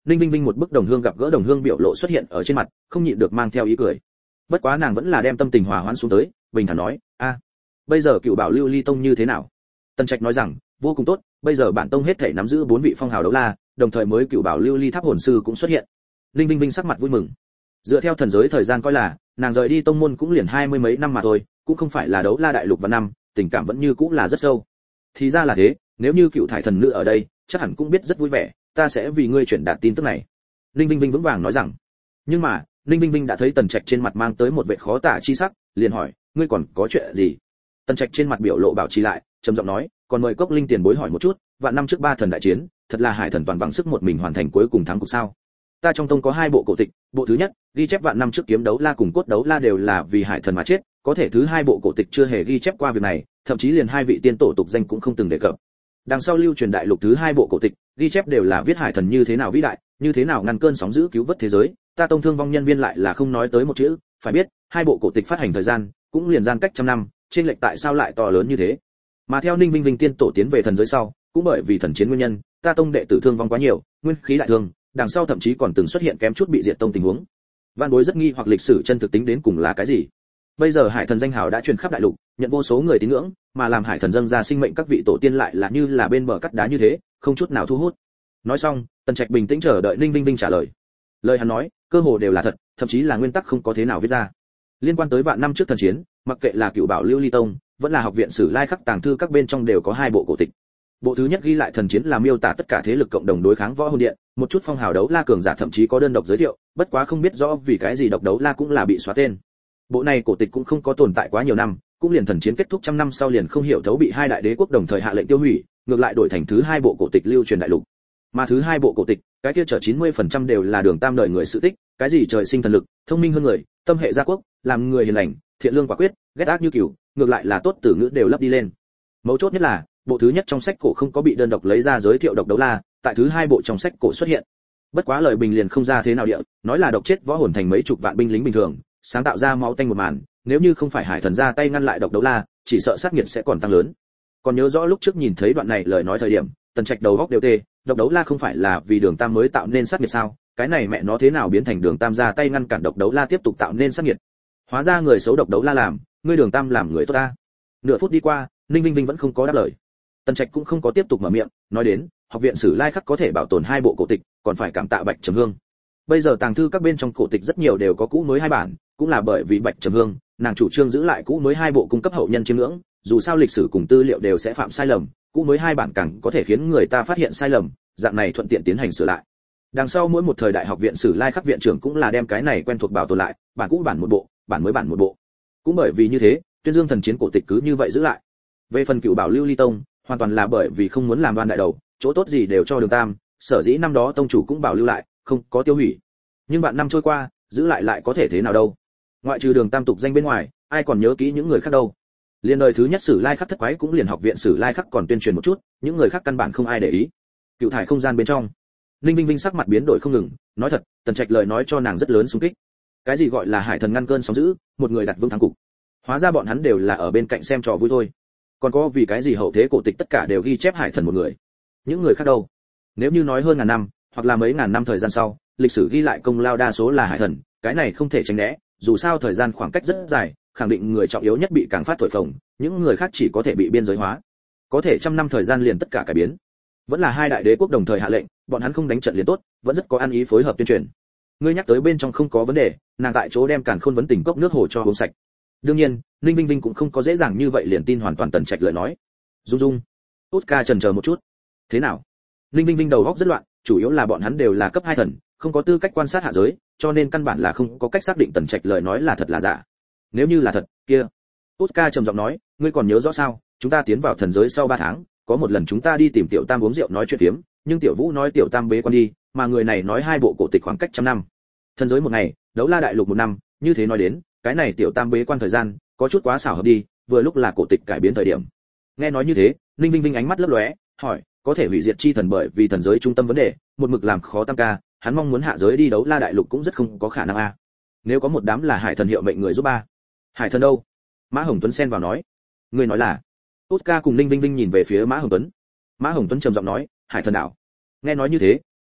Ninh Vinh Vinh một bức đồng hương gặp gỡ đồng hương biểu lộ xuất hiện ở trên mặt, không nhịn được mang theo ý cười. Bất quá nàng vẫn là đem tâm tình hòa hoãn xuống tới, bình thản nói, a, bây giờ cựu bảo lưu ly tông như thế nào? Tần Trạch nói rằng, vô cùng tốt, bây giờ bản tông hết thảy nắm giữ bốn vị phong hào đấu la, đồng thời mới cựu bảo lưu ly tháp hồn sư cũng xuất hiện. Ninh Vinh Vinh sắc mặt vui mừng. Dựa theo thần giới thời gian coi là, nàng rời đi tông môn cũng liền hai mươi mấy năm mà thôi, cũng không phải là đấu la đại lục và năm, tình cảm vẫn như cũng là rất sâu. Thì ra là thế, nếu như cựu thải thần nữ ở đây, chắc hẳn cũng biết rất vui vẻ, ta sẽ vì ngươi chuyển đạt tin tức này. Ninh Vinh Vinh vững vàng nói rằng. Nhưng mà, Ninh Vinh Vinh đã thấy Tần Trạch trên mặt mang tới một vẻ khó tả chi sắc, liền hỏi, ngươi còn có chuyện gì? Tần Trạch trên mặt biểu lộ bảo trì lại, trầm giọng nói, còn mời Cốc Linh tiền bối hỏi một chút, vạn năm trước ba thần đại chiến, thật là Hải thần toàn bằng sức một mình hoàn thành cuối cùng thắng cuộc sao? Ta trong tông có hai bộ cổ tịch, bộ thứ nhất ghi chép vạn năm trước kiếm đấu la cùng cốt đấu la đều là vì Hải thần mà chết, có thể thứ hai bộ cổ tịch chưa hề ghi chép qua việc này, thậm chí liền hai vị tiên tổ tục danh cũng không từng đề cập. Đằng sau lưu truyền đại lục thứ hai bộ cổ tịch, ghi chép đều là viết Hải thần như thế nào vĩ đại, như thế nào ngăn cơn sóng dữ cứu vớt thế giới, ta tông thương vong nhân viên lại là không nói tới một chữ, phải biết, hai bộ cổ tịch phát hành thời gian cũng liền gian cách trăm năm, trên lệch tại sao lại to lớn như thế? Mà theo Ninh Vinh Vinh tiên tổ tiến về thần giới sau, cũng bởi vì thần chiến nguyên nhân, ta tông đệ tử thương vong quá nhiều, nguyên khí đại thương, đằng sau thậm chí còn từng xuất hiện kém chút bị diệt tông tình huống. Vạn Bối rất nghi hoặc lịch sử chân thực tính đến cùng là cái gì. Bây giờ Hải thần danh hào đã truyền khắp đại lục, nhận vô số người tín ngưỡng, mà làm Hải thần dâng ra sinh mệnh các vị tổ tiên lại là như là bên bờ cắt đá như thế, không chút nào thu hút. Nói xong, Tần Trạch bình tĩnh chờ đợi Ninh Vinh Vinh trả lời. Lời hắn nói, cơ hồ đều là thật, thậm chí là nguyên tắc không có thế nào viết ra. Liên quan tới vạn năm trước thần chiến, mặc kệ là cựu bảo lưu ly tông, vẫn là học viện sử lai khắc tàng thư các bên trong đều có hai bộ cổ tịch. Bộ thứ nhất ghi lại thần chiến là miêu tả tất cả thế lực cộng đồng đối kháng võ hồn điện, một chút phong hào đấu la cường giả thậm chí có đơn độc giới thiệu, bất quá không biết rõ vì cái gì độc đấu la cũng là bị xóa tên. Bộ này cổ tịch cũng không có tồn tại quá nhiều năm, cũng liền thần chiến kết thúc trăm năm sau liền không hiểu thấu bị hai đại đế quốc đồng thời hạ lệnh tiêu hủy, ngược lại đổi thành thứ hai bộ cổ tịch lưu truyền đại lục. Mà thứ hai bộ cổ tịch, cái kia chở chín mươi phần trăm đều là Đường Tam đời người sự tích, cái gì trời sinh thần lực, thông minh hơn người, tâm hệ gia quốc, làm người hiền lành, thiện lương quả quyết, ghét ác như cừu, ngược lại là tốt từ ngữ đều lấp đi lên. Mấu chốt nhất là, bộ thứ nhất trong sách cổ không có bị đơn độc lấy ra giới thiệu độc đấu la, tại thứ hai bộ trong sách cổ xuất hiện. Bất quá lời bình liền không ra thế nào địa, nói là độc chết võ hồn thành mấy chục vạn binh lính bình thường, sáng tạo ra máu tanh một màn, nếu như không phải Hải thần ra tay ngăn lại độc đấu la, chỉ sợ sát nghiệt sẽ còn tăng lớn. Còn nhớ rõ lúc trước nhìn thấy đoạn này lời nói thời điểm, Tần Trạch đầu góc đều tê, độc đấu la không phải là vì Đường Tam mới tạo nên sát nghiệt sao? Cái này mẹ nó thế nào biến thành Đường Tam ra tay ngăn cản độc đấu la tiếp tục tạo nên sát nghiệt? Hóa ra người xấu độc đấu la làm, ngươi Đường Tam làm người tốt ta. Nửa phút đi qua, Ninh Vinh Vinh vẫn không có đáp lời. Tần Trạch cũng không có tiếp tục mở miệng, nói đến, học viện sử lai khắc có thể bảo tồn hai bộ cổ tịch, còn phải cảm tạ Bạch Trầm Hương. Bây giờ tàng thư các bên trong cổ tịch rất nhiều đều có cũ mới hai bản, cũng là bởi vì Bạch Trầm Hương, nàng chủ trương giữ lại cũ mới hai bộ cung cấp hậu nhân chiêm ngưỡng, dù sao lịch sử cùng tư liệu đều sẽ phạm sai lầm, cũ mới hai bản càng có thể khiến người ta phát hiện sai lầm, dạng này thuận tiện tiến hành sửa lại. Đằng sau mỗi một thời đại học viện sử lai khắc viện trưởng cũng là đem cái này quen thuộc bảo tồn lại, bản cũ bản một bộ, bản mới bản một bộ. Cũng bởi vì như thế, Tuyên Dương thần chiến cổ tịch cứ như vậy giữ lại. Về phần cựu bảo lưu ly tông, hoàn toàn là bởi vì không muốn làm đoan đại đầu, chỗ tốt gì đều cho Đường Tam, sở dĩ năm đó tông chủ cũng bảo lưu lại, không có tiêu hủy. Nhưng vạn năm trôi qua, giữ lại lại có thể thế nào đâu? Ngoại trừ Đường Tam tục danh bên ngoài, ai còn nhớ kỹ những người khác đâu? Liên đời thứ nhất sử lai khắc thất quái cũng liền học viện sử lai khắc còn tuyên truyền một chút, những người khác căn bản không ai để ý. Cựu thải không gian bên trong, Ninh Vinh Vinh sắc mặt biến đổi không ngừng, nói thật, Tần Trạch lời nói cho nàng rất lớn xung kích. Cái gì gọi là Hải thần ngăn cơn sóng dữ, một người đặt vững thắng cục. Hóa ra bọn hắn đều là ở bên cạnh xem trò vui thôi. Còn có vì cái gì hậu thế cổ tịch tất cả đều ghi chép Hải thần một người? Những người khác đâu? Nếu như nói hơn ngàn năm, hoặc là mấy ngàn năm thời gian sau, lịch sử ghi lại công lao đa số là Hải thần, cái này không thể tránh né, dù sao thời gian khoảng cách rất dài, khẳng định người trọng yếu nhất bị càng phát thổi phồng, những người khác chỉ có thể bị biên giới hóa. Có thể trăm năm thời gian liền tất cả cải biến. Vẫn là hai đại đế quốc đồng thời hạ lệnh, bọn hắn không đánh trận liền tốt, vẫn rất có ăn ý phối hợp tuyên truyền. Ngươi nhắc tới bên trong không có vấn đề, nàng tại chỗ đem càn khôn vấn tình cốc nước hồ cho uống sạch. Đương nhiên, Ninh Vinh Vinh cũng không có dễ dàng như vậy liền tin hoàn toàn Tần Trạch lời nói. Dung Dung, Oscar chần chờ một chút. Thế nào? Ninh Vinh Vinh đầu óc rất loạn, chủ yếu là bọn hắn đều là cấp hai thần, không có tư cách quan sát hạ giới, cho nên căn bản là không có cách xác định Tần Trạch lời nói là thật là giả. Nếu như là thật, kia. Oscar trầm giọng nói, ngươi còn nhớ rõ sao? Chúng ta tiến vào thần giới sau ba tháng, có một lần chúng ta đi tìm Tiểu Tam uống rượu nói chuyện phiếm, nhưng Tiểu Vũ nói Tiểu Tam bế quan đi, mà người này nói hai bộ cổ tịch khoảng cách trăm năm. Thần giới một ngày, đấu la đại lục một năm, như thế nói đến, cái này Tiểu Tam bế quan thời gian, có chút quá xảo hợp đi, vừa lúc là cổ tịch cải biến thời điểm. Nghe nói như thế, Ninh Vinh Vinh ánh mắt lấp lóe, hỏi, có thể hủy diệt chi thần bởi vì thần giới trung tâm vấn đề, một mực làm khó Tam ca, hắn mong muốn hạ giới đi đấu la đại lục cũng rất không có khả năng a. Nếu có một đám là Hải thần hiệu mệnh người giúp ba. Hải thần đâu? Mã Hồng Tuấn xen vào nói. Người nói là? Oscar cùng Ninh Vinh Vinh nhìn về phía Mã Hồng Tuấn. Mã Hồng Tuấn trầm giọng nói, Hải thần đảo. Nghe nói như thế,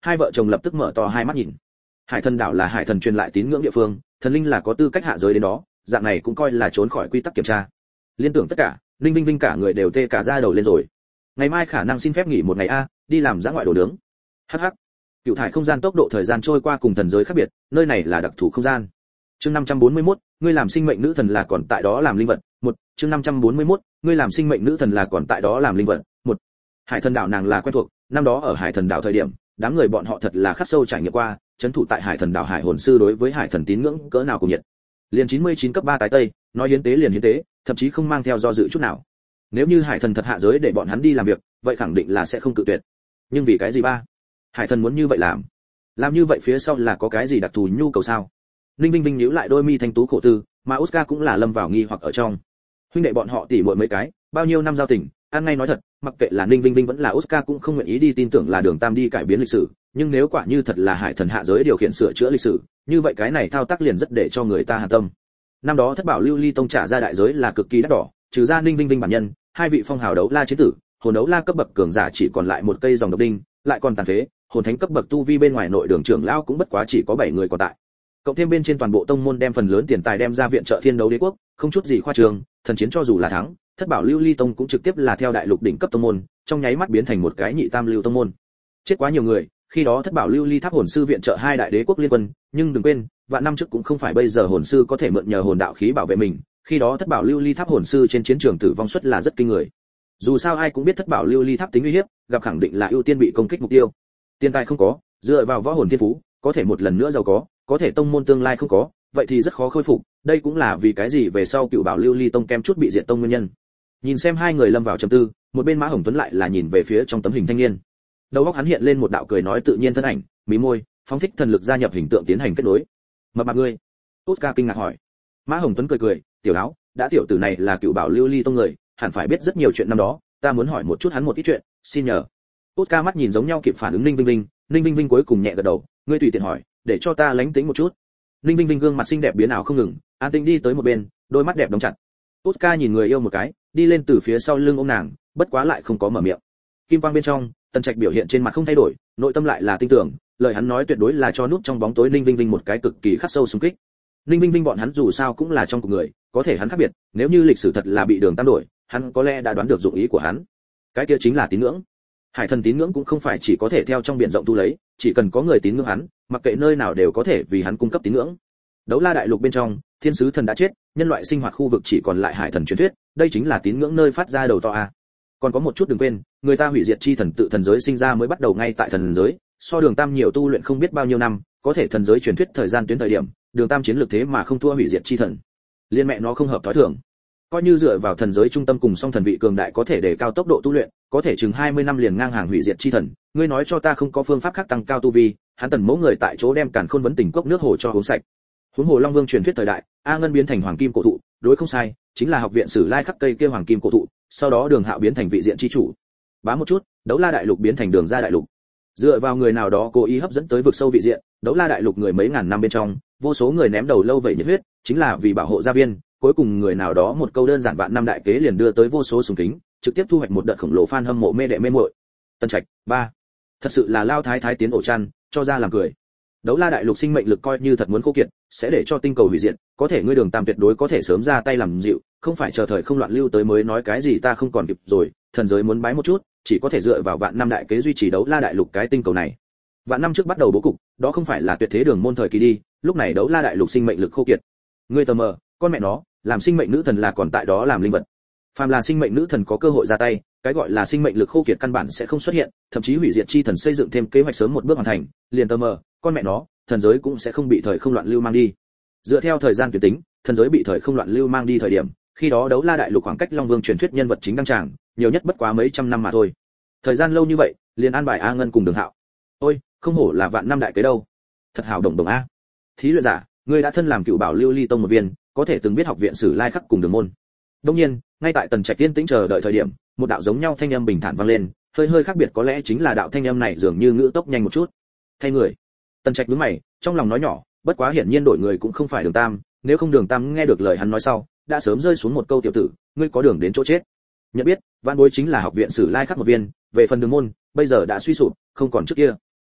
hai vợ chồng lập tức mở to hai mắt nhìn. Hải Thần đảo là hải thần truyền lại tín ngưỡng địa phương, thần linh là có tư cách hạ giới đến đó, dạng này cũng coi là trốn khỏi quy tắc kiểm tra. Liên tưởng tất cả, Linh Vinh Vinh cả người đều tê cả da đầu lên rồi. Ngày mai khả năng xin phép nghỉ một ngày a, đi làm dã ngoại đồ nướng. Hắc hắc. Cựu thải không gian tốc độ thời gian trôi qua cùng thần giới khác biệt, nơi này là đặc thù không gian. Chương năm trăm bốn mươi mốt, ngươi làm sinh mệnh nữ thần là còn tại đó làm linh vật. Một, chương năm trăm bốn mươi mốt, ngươi làm sinh mệnh nữ thần là còn tại đó làm linh vật. Một. Hải Thần đảo nàng là quen thuộc, năm đó ở Hải Thần đảo thời điểm, đám người bọn họ thật là khắc sâu trải nghiệm qua, trấn thủ tại Hải Thần đảo hải hồn sư đối với hải thần tín ngưỡng cỡ nào cùng nhiệt. Liền chín mươi chín cấp ba tái tây, nói hiến tế liền hiến tế, thậm chí không mang theo do dự chút nào. Nếu như hải thần thật hạ giới để bọn hắn đi làm việc, vậy khẳng định là sẽ không cự tuyệt. Nhưng vì cái gì ba? Hải thần muốn như vậy làm? Làm như vậy phía sau là có cái gì đặc thù nhu cầu sao? Ninh Vinh Vinh nhíu lại đôi mi thanh tú khổ tư, mà Oscar cũng là lâm vào nghi hoặc ở trong. Huynh đệ bọn họ tỉ muội mấy cái, bao nhiêu năm giao tình, ăn ngay nói thật, mặc kệ là Ninh Vinh Vinh vẫn là Oscar cũng không nguyện ý đi tin tưởng là Đường Tam đi cải biến lịch sử, nhưng nếu quả như thật là hải thần hạ giới điều khiển sửa chữa lịch sử, như vậy cái này thao tác liền rất để cho người ta hàn tâm. Năm đó thất bảo lưu ly tông trả ra đại giới là cực kỳ đắt đỏ, trừ ra Ninh Vinh Vinh bản nhân, hai vị phong hào đấu la chiến tử, hồn đấu la cấp bậc cường giả chỉ còn lại một cây dòng độc đinh, lại còn tàn phế, hồn thánh cấp bậc tu vi bên ngoài nội đường trưởng lão cũng bất quá chỉ có bảy người còn tại. Cộng thêm bên trên toàn bộ tông môn đem phần lớn tiền tài đem ra viện trợ thiên đấu đế quốc, không chút gì khoa trương, thần chiến cho dù là thắng, thất bảo lưu ly tông cũng trực tiếp là theo đại lục đỉnh cấp tông môn, trong nháy mắt biến thành một cái nhị tam lưu tông môn. Chết quá nhiều người, khi đó thất bảo lưu ly tháp hồn sư viện trợ hai đại đế quốc liên quân, nhưng đừng quên, vạn năm trước cũng không phải bây giờ hồn sư có thể mượn nhờ hồn đạo khí bảo vệ mình, khi đó thất bảo lưu ly tháp hồn sư trên chiến trường tử vong suất là rất kinh người. Dù sao ai cũng biết thất bảo lưu ly tháp tính uy hiếp, gặp khẳng định là ưu tiên bị công kích mục tiêu. Tiền tài không có, dựa vào võ hồn thiên phú, có thể một lần nữa giàu có, có thể tông môn tương lai không có, vậy thì rất khó khôi phục, đây cũng là vì cái gì về sau cựu bảo lưu ly tông kem chút bị diệt tông nguyên nhân. Nhìn xem hai người lâm vào trầm tư, một bên Mã Hồng Tuấn lại là nhìn về phía trong tấm hình thanh niên. Đầu óc hắn hiện lên một đạo cười nói tự nhiên thân ảnh, mí môi, phóng thích thần lực gia nhập hình tượng tiến hành kết nối. Mập mạp ngươi? Oscar kinh ngạc hỏi. Mã Hồng Tuấn cười cười, tiểu áo, đã tiểu tử này là cựu bảo lưu ly tông người, hẳn phải biết rất nhiều chuyện năm đó, ta muốn hỏi một chút hắn một ít chuyện, xin nhờ. Oscar mắt nhìn giống nhau kịp phản ứng Ninh Vinh Vinh, Ninh Vinh Vinh cuối cùng nhẹ gật đầu, ngươi tùy tiện hỏi, để cho ta lánh tính một chút. Ninh Vinh Vinh gương mặt xinh đẹp biến ảo không ngừng, an tĩnh đi tới một bên, đôi mắt đẹp đóng chặt. Oscar nhìn người yêu một cái, đi lên từ phía sau lưng ôm nàng, bất quá lại không có mở miệng. Kim quang bên trong, Tần Trạch biểu hiện trên mặt không thay đổi, nội tâm lại là tin tưởng, lời hắn nói tuyệt đối là cho núp trong bóng tối Ninh Vinh Vinh một cái cực kỳ khắc sâu xung kích. Ninh Vinh Vinh bọn hắn dù sao cũng là trong cuộc người, có thể hắn khác biệt, nếu như lịch sử thật là bị Đường Tam đổi, hắn có lẽ đã đoán được dụng ý của hắn. Cái kia chính là tín ngưỡng. Hải thần tín ngưỡng cũng không phải chỉ có thể theo trong biển rộng thu lấy, chỉ cần có người tín ngưỡng hắn, mặc kệ nơi nào đều có thể vì hắn cung cấp tín ngưỡng. Đấu La đại lục bên trong, thiên sứ thần đã chết, nhân loại sinh hoạt khu vực chỉ còn lại hải thần truyền thuyết, đây chính là tín ngưỡng nơi phát ra đầu to a. Còn có một chút đừng quên, người ta hủy diệt chi thần tự thần giới sinh ra mới bắt đầu ngay tại thần giới, so Đường Tam nhiều tu luyện không biết bao nhiêu năm, có thể thần giới truyền thuyết thời gian tuyến thời điểm, Đường Tam chiến lược thế mà không thua hủy diệt chi thần. Liên mẹ nó không hợp thói thường. Coi như dựa vào thần giới trung tâm cùng song thần vị cường đại có thể để cao tốc độ tu luyện, có thể chừng hai mươi năm liền ngang hàng hủy diệt chi thần, ngươi nói cho ta không có phương pháp khác tăng cao tu vi, hắn Tần mẫu người tại chỗ đem càn khôn vấn tình cốc nước hồ cho uống sạch. Huống hồ Long Vương truyền thuyết thời đại, A Ngân biến thành hoàng kim cổ thụ, đối không sai, chính là học viện Sử Lai khắc cây kia hoàng kim cổ thụ, sau đó Đường Hạo biến thành vị diện chi chủ. Bá một chút, Đấu La đại lục biến thành Đường gia đại lục. Dựa vào người nào đó cố ý hấp dẫn tới vực sâu vị diện, Đấu La đại lục người mấy ngàn năm bên trong, vô số người ném đầu lâu vậy nhiệt huyết, chính là vì bảo hộ gia viên, cuối cùng người nào đó một câu đơn giản vạn năm đại kế liền đưa tới vô số sùng kính, trực tiếp thu hoạch một đợt khổng lồ fan hâm mộ mê đệ mê muội. Tân Trạch, ba. Thật sự là lao thái thái tiến ổ chăn, cho ra làm cười. Đấu La đại lục sinh mệnh lực coi như thật muốn khô kiệt, sẽ để cho tinh cầu hủy diệt, có thể ngươi Đường Tam tuyệt đối có thể sớm ra tay làm dịu, không phải chờ thời không loạn lưu tới mới nói cái gì ta không còn kịp rồi, thần giới muốn bái một chút, chỉ có thể dựa vào vạn năm đại kế duy trì Đấu La đại lục cái tinh cầu này. Vạn năm trước bắt đầu bố cục, đó không phải là tuyệt thế đường môn thời kỳ đi, lúc này Đấu La đại lục sinh mệnh lực khô kiệt. Ngươi tờ mờ, con mẹ nó, làm sinh mệnh nữ thần là còn tại đó làm linh vật. Phàm là sinh mệnh nữ thần có cơ hội ra tay, cái gọi là sinh mệnh lực khô kiệt căn bản sẽ không xuất hiện, thậm chí hủy diệt chi thần xây dựng thêm kế hoạch sớm một bước hoàn thành, liền tờ mờ, con mẹ nó, thần giới cũng sẽ không bị thời không loạn lưu mang đi. Dựa theo thời gian tuyến tính, thần giới bị thời không loạn lưu mang đi thời điểm, khi đó Đấu La đại lục khoảng cách Long Vương truyền thuyết nhân vật chính đăng tràng, nhiều nhất bất quá mấy trăm năm mà thôi. Thời gian lâu như vậy, liền an bài A Ngân cùng Đường Hạo. Ôi, không hổ là vạn năm đại kế đâu. Thật hảo đồng đồng a. Thí luyện giả, ngươi đã thân làm cựu bảo lưu ly tông một viên, có thể từng biết học viện Sử Lai khắc cùng Đường môn. Đương nhiên, ngay tại Tần Trạch yên tĩnh chờ đợi thời điểm, một đạo giống nhau thanh âm bình thản vang lên, hơi hơi khác biệt có lẽ chính là đạo thanh âm này dường như ngữ tốc nhanh một chút. Thay người. Tần Trạch nhướng mày, trong lòng nói nhỏ, bất quá hiển nhiên đổi người cũng không phải Đường Tam, nếu không Đường Tam nghe được lời hắn nói sau, đã sớm rơi xuống một câu tiểu tử, ngươi có đường đến chỗ chết. Nhận biết, Vạn Bối chính là học viện Sử Lai khắc một viên, về phần Đường môn, bây giờ đã suy sụp, không còn trước kia.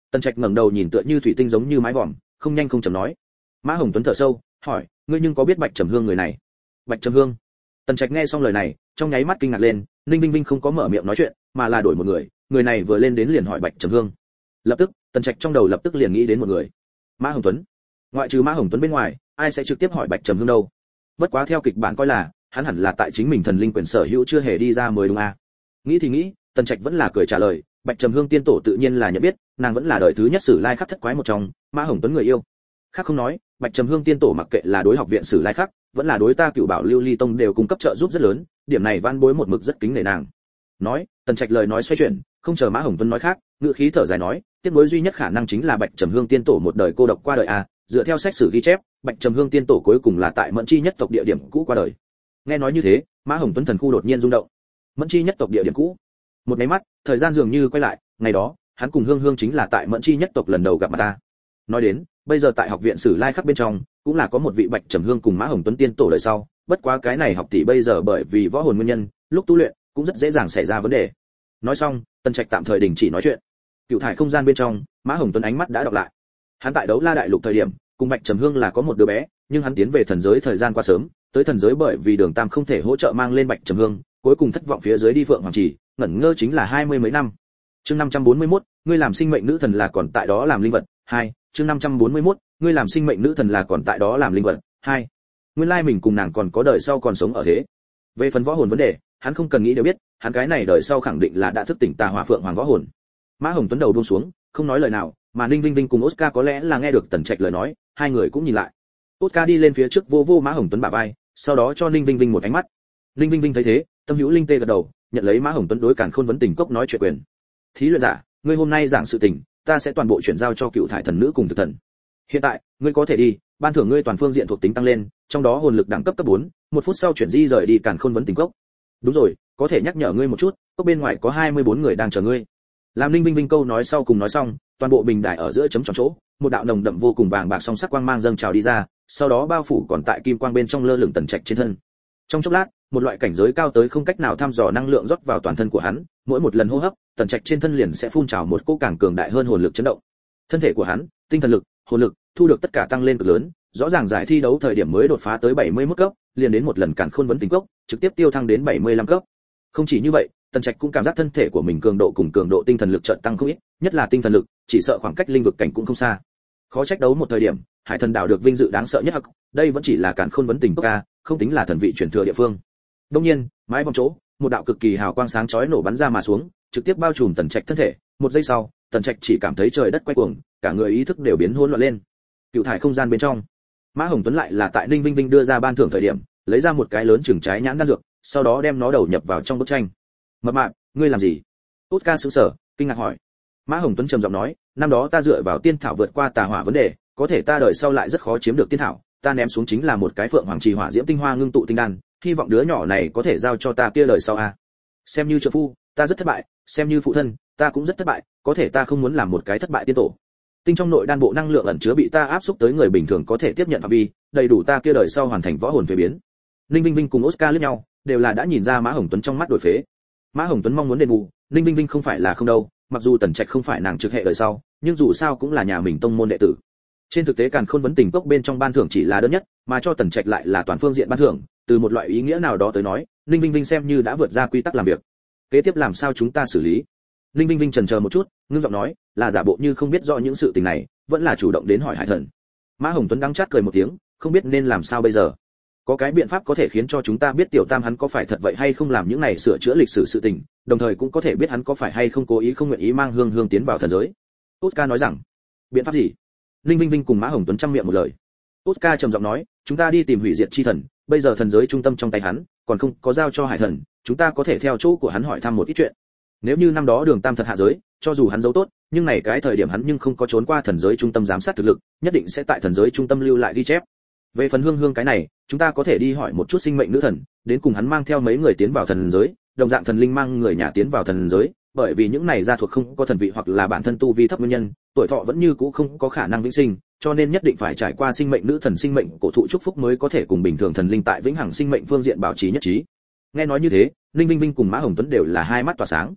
Tần Trạch ngẩng đầu nhìn tựa như thủy tinh giống như mái vòm, không nhanh không chậm nói. Mã Hồng Tuấn thở sâu, hỏi, ngươi nhưng có biết Bạch Trầm Hương người này? Bạch Trầm Hương? Tần Trạch nghe xong lời này, trong nháy mắt kinh ngạc lên, Ninh Vinh Vinh không có mở miệng nói chuyện, mà là đổi một người, người này vừa lên đến liền hỏi Bạch Trầm Hương. Lập tức, Tần Trạch trong đầu lập tức liền nghĩ đến một người. Mã Hồng Tuấn. Ngoại trừ Mã Hồng Tuấn bên ngoài, ai sẽ trực tiếp hỏi Bạch Trầm Hương đâu? Bất quá theo kịch bản coi là, hắn hẳn là tại chính mình thần linh quyền sở hữu chưa hề đi ra mới đúng à? Nghĩ thì nghĩ, Tần Trạch vẫn là cười trả lời, Bạch Trầm Hương tiên tổ tự nhiên là nhận biết, nàng vẫn là đời thứ nhất Sử Lai Khắc thất quái một trong, Mã Hồng Tuấn người yêu. Khác không nói, Bạch Trầm Hương tiên tổ mặc kệ là đối học viện Sử Lai Khắc, vẫn là đối ta Cửu Bảo Lưu Ly Tông đều cung cấp trợ giúp rất lớn, điểm này Vãn Bối một mực rất kính nể nàng. Nói, Tần Trạch lời nói xoay chuyển, không chờ Mã Hồng Tuấn nói khác, ngữ khí thở dài nói, tiếc nối duy nhất khả năng chính là Bạch Trầm Hương tiên tổ một đời cô độc qua đời à, dựa theo sách sử ghi chép, Bạch Trầm Hương tiên tổ cuối cùng là tại Mẫn Chi nhất tộc địa điểm cũ qua đời. Nghe nói như thế, Mã Hồng Tuấn thần khu đột nhiên rung động. Mẫn Chi nhất tộc địa điểm cũ. Một cái mắt, thời gian dường như quay lại, ngày đó, hắn cùng Hương Hương chính là tại Mẫn Chi nhất tộc lần đầu gặp mặt ta. Nói đến, bây giờ tại học viện Sử Lai Khắc bên trong, cũng là có một vị Bạch Trầm Hương cùng Mã Hồng Tuấn tiên tổ đời sau, bất quá cái này học tỷ bây giờ bởi vì võ hồn nguyên nhân, lúc tu luyện cũng rất dễ dàng xảy ra vấn đề. Nói xong, Tần Trạch tạm thời đình chỉ nói chuyện. Cựu thải không gian bên trong, Mã Hồng Tuấn ánh mắt đã đọc lại. Hắn tại đấu La đại lục thời điểm, cùng Bạch Trầm Hương là có một đứa bé, nhưng hắn tiến về thần giới thời gian quá sớm, tới thần giới bởi vì Đường Tam không thể hỗ trợ mang lên Bạch Trầm Hương, cuối cùng thất vọng phía dưới đi Phượng Hoàng Trì, ngẩn ngơ chính là hai mươi mấy năm. Chương năm trăm bốn mươi mốt, ngươi làm sinh mệnh nữ thần là còn tại đó làm linh vật. hai. Chương năm trăm bốn mươi mốt, ngươi làm sinh mệnh nữ thần là còn tại đó làm linh vật. hai. Nguyên lai mình cùng nàng còn có đời sau còn sống ở thế. Về phần võ hồn vấn đề, hắn không cần nghĩ đều biết, hắn cái này đời sau khẳng định là đã thức tỉnh Tà Hỏa Phượng Hoàng võ hồn. Mã Hồng Tuấn đầu buông xuống, không nói lời nào, mà Ninh Vinh Vinh cùng Oscar có lẽ là nghe được Tần Trạch lời nói, hai người cũng nhìn lại. Oscar đi lên phía trước vô vô Mã Hồng Tuấn bả vai, sau đó cho Ninh Vinh Vinh một ánh mắt. Ninh Vinh Vinh thấy thế, tâm hữu linh tê gật đầu, nhận lấy Mã Hồng Tuấn đối Càn Khôn vấn tình cốc nói chuyện quyền. Thí luyện giả, ngươi hôm nay giảng sự tình, ta sẽ toàn bộ chuyển giao cho Cựu thải thần nữ cùng thực thần. Hiện tại, ngươi có thể đi, ban thưởng ngươi toàn phương diện thuộc tính tăng lên, trong đó hồn lực đẳng cấp cấp bốn, một phút sau chuyển di rời đi Càn Khôn vấn tình cốc. Đúng rồi, có thể nhắc nhở ngươi một chút, cốc bên ngoài có hai mươi bốn người đang chờ ngươi. Làm Ninh Vinh Vinh câu nói sau cùng nói xong, toàn bộ bình đài ở giữa chấm tròn chỗ, một đạo nồng đậm vô cùng vàng bạc song sắc quang mang dâng trào đi ra, sau đó bao phủ còn tại kim quang bên trong lơ lửng Tần Trạch trên thân. Trong chốc lát, một loại cảnh giới cao tới không cách nào thăm dò năng lượng rót vào toàn thân của hắn, mỗi một lần hô hấp, Tần Trạch trên thân liền sẽ phun trào một cỗ càng cường đại hơn hồn lực chấn động. Thân thể của hắn, tinh thần lực, hồn lực, thu được tất cả tăng lên cực lớn, rõ ràng giải thi đấu thời điểm mới đột phá tới bảy mươi mức cấp, liền đến một lần Càn Khôn vấn tình cốc, trực tiếp tiêu thăng đến bảy mươi lăm cấp. Không chỉ như vậy, Tần Trạch cũng cảm giác thân thể của mình cường độ cùng cường độ tinh thần lực chợt tăng không ít, nhất là tinh thần lực, chỉ sợ khoảng cách linh vực cảnh cũng không xa. Khó trách đấu một thời điểm, Hải Thần đảo được vinh dự đáng sợ nhất, đây vẫn chỉ là Càn Khôn vấn tình cốc a, không tính là thần vị chuyển thừa địa phương. Đương nhiên, mái vòng chỗ, một đạo cực kỳ hào quang sáng chói nổ bắn ra mà xuống, trực tiếp bao trùm Tần Trạch thân thể, một giây sau, Tần Trạch chỉ cảm thấy trời đất quay cuồng, cả người ý thức đều biến hỗn loạn lên. Cựu thải không gian bên trong, Mã Hồng Tuấn lại là tại Ninh Vinh Vinh đưa ra ban thưởng thời điểm, lấy ra một cái lớn chừng trái nhãn đan dược, sau đó đem nó đầu nhập vào trong bức tranh. Mập mạp, ngươi làm gì? Oscar sững sờ, kinh ngạc hỏi. Mã Hồng Tuấn trầm giọng nói, năm đó ta dựa vào tiên thảo vượt qua tà hỏa vấn đề, có thể ta đời sau lại rất khó chiếm được tiên thảo, ta ném xuống chính là một cái Phượng Hoàng Trì hỏa diễm tinh hoa ngưng tụ tinh đan, hy vọng đứa nhỏ này có thể giao cho ta kia đời sau a. Xem như trợ phu, ta rất thất bại, xem như phụ thân, ta cũng rất thất bại, có thể ta không muốn làm một cái thất bại tiên tổ. Tinh trong nội đan bộ năng lượng ẩn chứa bị ta áp xúc tới người bình thường có thể tiếp nhận phạm vi, đầy đủ ta kia đời sau hoàn thành võ hồn thuế biến. Ninh Vinh Vinh cùng Oscar liếc nhau, đều là đã nhìn ra Mã Hồng Tuấn trong mắt đổi phế. Mã Hồng Tuấn mong muốn đền bù, Ninh Vinh Vinh không phải là không đâu, mặc dù Tần Trạch không phải nàng trực hệ đời sau, nhưng dù sao cũng là nhà mình tông môn đệ tử. Trên thực tế Càn Khôn vấn tình cốc bên trong ban thưởng chỉ là đơn nhất, mà cho Tần Trạch lại là toàn phương diện ban thưởng, từ một loại ý nghĩa nào đó tới nói, Ninh Vinh Vinh xem như đã vượt ra quy tắc làm việc. Kế tiếp làm sao chúng ta xử lý? Ninh Vinh Vinh chần chờ một chút, ngưng giọng nói, là giả bộ như không biết rõ những sự tình này, vẫn là chủ động đến hỏi Hải Thần. Mã Hồng Tuấn đắng chát cười một tiếng, không biết nên làm sao bây giờ. Có cái biện pháp có thể khiến cho chúng ta biết Tiểu Tam hắn có phải thật vậy hay không làm những này sửa chữa lịch sử sự tình, đồng thời cũng có thể biết hắn có phải hay không cố ý không nguyện ý mang Hương Hương tiến vào thần giới. Oscar nói rằng, biện pháp gì? Ninh Vinh Vinh cùng Mã Hồng Tuấn trăm miệng một lời. Oscar trầm giọng nói, chúng ta đi tìm hủy diệt chi thần, bây giờ thần giới trung tâm trong tay hắn, còn không có giao cho Hải Thần, chúng ta có thể theo chỗ của hắn hỏi thăm một ít chuyện. Nếu như năm đó Đường Tam thật hạ giới, cho dù hắn giấu tốt, nhưng này cái thời điểm hắn nhưng không có trốn qua thần giới trung tâm giám sát thực lực, nhất định sẽ tại thần giới trung tâm lưu lại ghi chép. Về phần Hương Hương cái này, chúng ta có thể đi hỏi một chút sinh mệnh nữ thần, đến cùng hắn mang theo mấy người tiến vào thần giới, đồng dạng thần linh mang người nhà tiến vào thần giới, bởi vì những này gia thuộc không có thần vị hoặc là bản thân tu vi thấp nguyên nhân, tuổi thọ vẫn như cũ không có khả năng vĩnh sinh, cho nên nhất định phải trải qua sinh mệnh nữ thần sinh mệnh cổ thụ chúc phúc mới có thể cùng bình thường thần linh tại vĩnh hằng sinh mệnh phương diện bảo trì nhất trí. Nghe nói như thế, Ninh Vinh Vinh cùng Mã Hồng Tuấn đều là hai mắt tỏa sáng.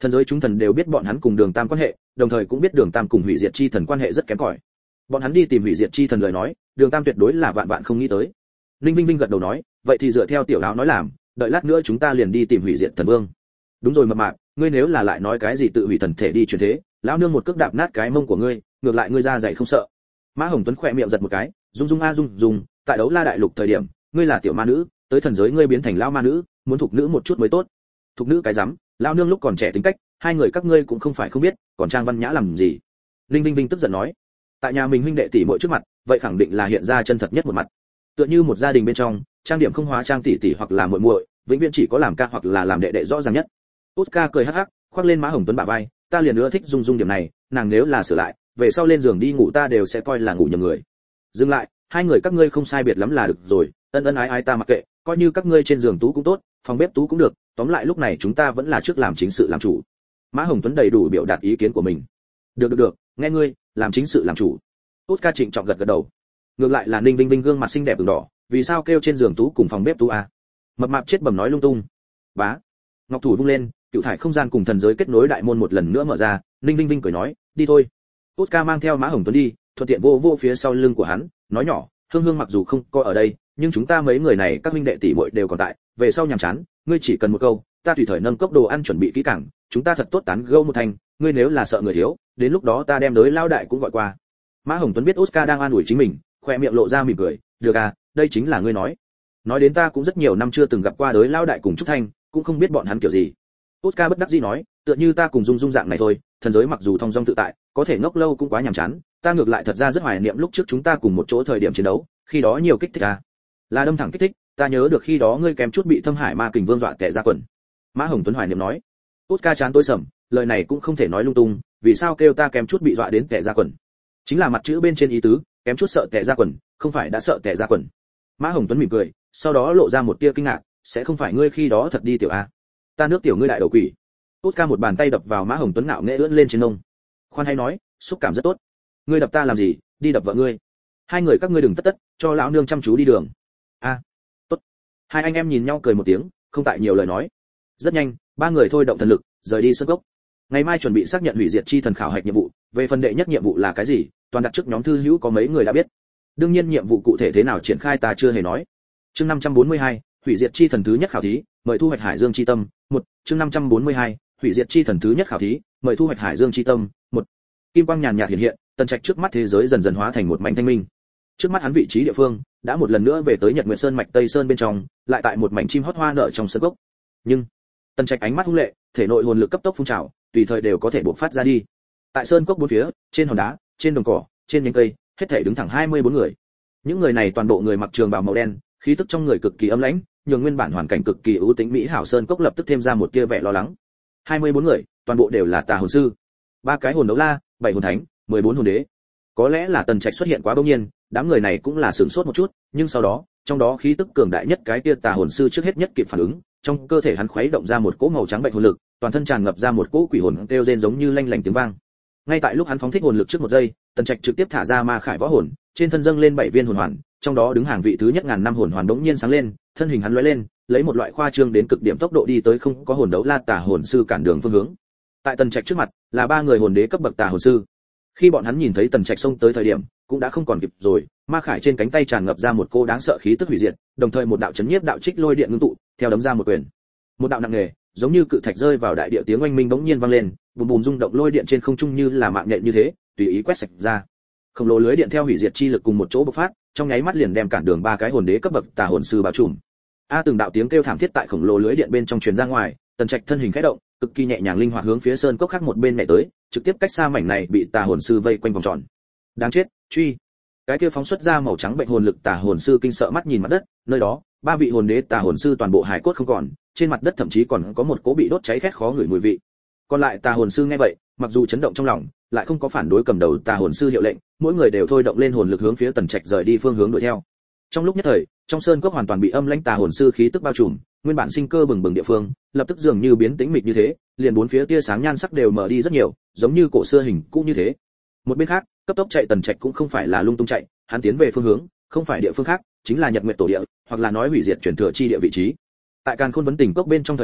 Thần giới chúng thần đều biết bọn hắn cùng Đường Tam quan hệ, đồng thời cũng biết Đường Tam cùng hủy diệt chi thần quan hệ rất kém cỏi. Bọn hắn đi tìm hủy diệt chi thần lời nói, Đường Tam tuyệt đối là vạn vạn không nghĩ tới. Linh Vinh Vinh gật đầu nói, vậy thì dựa theo tiểu áo nói làm, đợi lát nữa chúng ta liền đi tìm hủy diệt thần vương. Đúng rồi mập mạp, ngươi nếu là lại nói cái gì tự hủy thần thể đi chuyển thế, lão nương một cước đạp nát cái mông của ngươi, ngược lại ngươi ra dạy không sợ. Mã Hồng Tuấn khỏe miệng giật một cái, dung dung a dung dung, tại đấu la đại lục thời điểm, ngươi là tiểu ma nữ, tới thần giới ngươi biến thành lão ma nữ, muốn thục nữ một chút mới tốt. Thục nữ cái rắm, lão nương lúc còn trẻ tính cách, hai người các ngươi cũng không phải không biết, còn trang văn nhã làm gì? Linh Vinh Vinh tức giận nói, tại nhà mình huynh đệ tỷ muội trước mặt, vậy khẳng định là hiện ra chân thật nhất một mặt. Tựa như một gia đình bên trong, trang điểm không hóa trang tỷ tỷ hoặc là muội muội, vĩnh viễn chỉ có làm ca hoặc là làm đệ đệ rõ ràng nhất. Oscar cười hắc hắc, khoác lên Mã Hồng Tuấn bả vai, ta liền nữa thích dung dung điểm này, nàng nếu là sửa lại, về sau lên giường đi ngủ ta đều sẽ coi là ngủ nhầm người. Dừng lại, hai người các ngươi không sai biệt lắm là được rồi, ân ân ái ái ta mặc kệ, coi như các ngươi trên giường tú cũng tốt, phòng bếp tú cũng được, tóm lại lúc này chúng ta vẫn là trước làm chính sự làm chủ. Mã Hồng Tuấn đầy đủ biểu đạt ý kiến của mình. Được được được, nghe ngươi, làm chính sự làm chủ. Oscar trịnh trọng gật gật đầu. Ngược lại là Ninh Vinh Vinh gương mặt xinh đẹp ửng đỏ, vì sao kêu trên giường tú cùng phòng bếp tú à? Mập mạp chết bẩm nói lung tung. Bá. Ngọc thủ vung lên, cựu thải không gian cùng thần giới kết nối đại môn một lần nữa mở ra, Ninh Vinh Vinh cười nói, đi thôi. Oscar mang theo Mã Hồng Tuấn đi, thuận tiện vô vô phía sau lưng của hắn, nói nhỏ, Hương Hương mặc dù không có ở đây, nhưng chúng ta mấy người này các huynh đệ tỷ muội đều còn tại, về sau nhàm chán, ngươi chỉ cần một câu, ta tùy thời nâng cốc đồ ăn chuẩn bị kỹ càng, chúng ta thật tốt tán gẫu một thành, ngươi nếu là sợ người thiếu, đến lúc đó ta đem đới lao đại cũng gọi qua. Mã Hồng Tuấn biết Oscar đang an ủi chính mình, khoe miệng lộ ra mỉm cười, được à, đây chính là ngươi nói. Nói đến ta cũng rất nhiều năm chưa từng gặp qua đới lao đại cùng Trúc Thanh, cũng không biết bọn hắn kiểu gì. Oscar bất đắc dĩ nói, tựa như ta cùng Dung Dung dạng này thôi, thần giới mặc dù thong dong tự tại, có thể ngốc lâu cũng quá nhàm chán, ta ngược lại thật ra rất hoài niệm lúc trước chúng ta cùng một chỗ thời điểm chiến đấu, khi đó nhiều kích thích à. Là đâm thẳng kích thích, ta nhớ được khi đó ngươi kém chút bị Thâm Hải Ma Kình Vương dọa tè ra quần. Mã Hồng Tuấn hoài niệm nói. Oscar chán tối sầm, lời này cũng không thể nói lung tung, vì sao kêu ta kém chút bị dọa đến tè ra quần? Chính là mặt chữ bên trên ý tứ, kém chút sợ tè ra quần, không phải đã sợ tè ra quần. Mã Hồng Tuấn mỉm cười, sau đó lộ ra một tia kinh ngạc, sẽ không phải ngươi khi đó thật đi tiểu a? Ta nước tiểu ngươi đại đầu quỷ. Oscar một bàn tay đập vào Mã Hồng Tuấn ngạo nghễ ưỡn lên trên nông. Khoan hay nói, xúc cảm rất tốt. Ngươi đập ta làm gì, đi đập vợ ngươi. Hai người các ngươi đừng tất tất, cho lão nương chăm chú đi đường. A, tốt. Hai anh em nhìn nhau cười một tiếng, không tại nhiều lời nói. Rất nhanh, ba người thôi động thần lực, rời đi sân cốc. Ngày mai chuẩn bị xác nhận hủy diệt chi thần khảo hạch nhiệm vụ, về phần đệ nhất nhiệm vụ là cái gì, toàn đặt trước nhóm thư hữu có mấy người đã biết. Đương nhiên nhiệm vụ cụ thể thế nào triển khai ta chưa hề nói. Chương năm trăm bốn mươi hai, hủy diệt chi thần thứ nhất khảo thí, mời thu hoạch Hải Dương chi tâm. Một, chương năm trăm bốn mươi hai, hủy diệt chi thần thứ nhất khảo thí, mời thu hoạch Hải Dương chi tâm. Một. Kim quang nhàn nhạt hiện hiện, Tần Trạch trước mắt thế giới dần dần hóa thành một mảnh thanh minh. Trước mắt hắn vị trí địa phương đã một lần nữa về tới Nhật Nguyệt Sơn mạch Tây Sơn bên trong, lại tại một mảnh chim hót hoa nở trong sân cốc. Nhưng Tần Trạch ánh mắt hung lệ, thể nội hồn lực cấp tốc phun trào, tùy thời đều có thể bộc phát ra đi. Tại sơn cốc bốn phía, trên hòn đá, trên đồng cỏ, trên nhánh cây, hết thảy đứng thẳng hai mươi bốn người. Những người này toàn bộ người mặc trường bào màu đen, khí tức trong người cực kỳ ấm lãnh, nhường nguyên bản hoàn cảnh cực kỳ ưu tĩnh mỹ hảo sơn cốc lập tức thêm ra một tia vẻ lo lắng. hai mươi bốn người, toàn bộ đều là tà hồn sư, ba cái hồn đấu la, bảy hồn thánh, mười bốn hồn đế. Có lẽ là Tần Trạch xuất hiện quá bỗng nhiên, đám người này cũng là sửng sốt một chút, nhưng sau đó, trong đó khí tức cường đại nhất cái tia tà hồn sư trước hết nhất kịp phản ứng, trong cơ thể hắn khuấy động ra một cỗ màu trắng bệnh hồn lực, toàn thân tràn ngập ra một cỗ quỷ hồn kêu rên giống như lanh lảnh tiếng vang. Ngay tại lúc hắn phóng thích hồn lực trước một giây, Tần Trạch trực tiếp thả ra ma khải võ hồn, trên thân dâng lên bảy viên hồn hoàn, trong đó đứng hàng vị thứ nhất ngàn năm hồn hoàn đống nhiên sáng lên, thân hình hắn lóe lên, lấy một loại khoa trương đến cực điểm tốc độ đi tới không có hồn đấu la tà hồn sư cản đường phương hướng. Tại Tần Trạch trước mặt, là ba người hồn đế cấp bậc tà hồn sư. Khi bọn hắn nhìn thấy Tần Trạch xông tới thời điểm, cũng đã không còn kịp rồi, ma khải trên cánh tay tràn ngập ra một cô đáng sợ khí tức hủy diệt, đồng thời một đạo chấn nhiếp đạo trích lôi điện ngưng tụ, theo đấm ra một quyền. Một đạo nặng nề, giống như cự thạch rơi vào đại địa tiếng oanh minh bỗng nhiên vang lên, bùm bùm rung động lôi điện trên không trung như là mạng nhện như thế, tùy ý quét sạch ra. Khổng lồ lưới điện theo hủy diệt chi lực cùng một chỗ bộc phát, trong nháy mắt liền đem cản đường ba cái hồn đế cấp bậc tà hồn sư bao trùm. A từng đạo tiếng kêu thảm thiết tại khổng lồ lưới điện bên trong truyền ra ngoài, Tần Trạch thân hình khẽ động, cực kỳ nhẹ nhàng linh hoạt hướng phía sơn cốc khác một bên nhảy tới, trực tiếp cách xa mảnh này bị tà hồn sư vây quanh vòng tròn. Đáng chết, truy! Cái kia phóng xuất ra màu trắng bệnh hồn lực tà hồn sư kinh sợ mắt nhìn mặt đất, nơi đó, ba vị hồn đế tà hồn sư toàn bộ hài cốt không còn, trên mặt đất thậm chí còn có một cỗ bị đốt cháy khét khó ngửi mùi vị. Còn lại tà hồn sư nghe vậy, mặc dù chấn động trong lòng, lại không có phản đối cầm đầu tà hồn sư hiệu lệnh, mỗi người đều thôi động lên hồn lực hướng phía Tần Trạch rời đi phương hướng đuổi theo. Trong lúc nhất thời, trong sơn cốc hoàn toàn bị âm lãnh tà hồn sư khí tức bao trùm, nguyên bản sinh cơ bừng bừng địa phương, lập tức dường như biến tĩnh mịch như thế, liền bốn phía tia sáng nhan sắc đều mở đi rất nhiều, giống như cổ xưa hình cũ như thế. Một bên khác, cấp tốc chạy Tần Trạch cũng không phải là lung tung chạy, hắn tiến về phương hướng, không phải địa phương khác, chính là Nhật Nguyệt tổ địa, hoặc là nói hủy diệt truyền thừa chi địa vị trí. Tại Càn Khôn vấn tỉnh cốc bên trong thời điểm,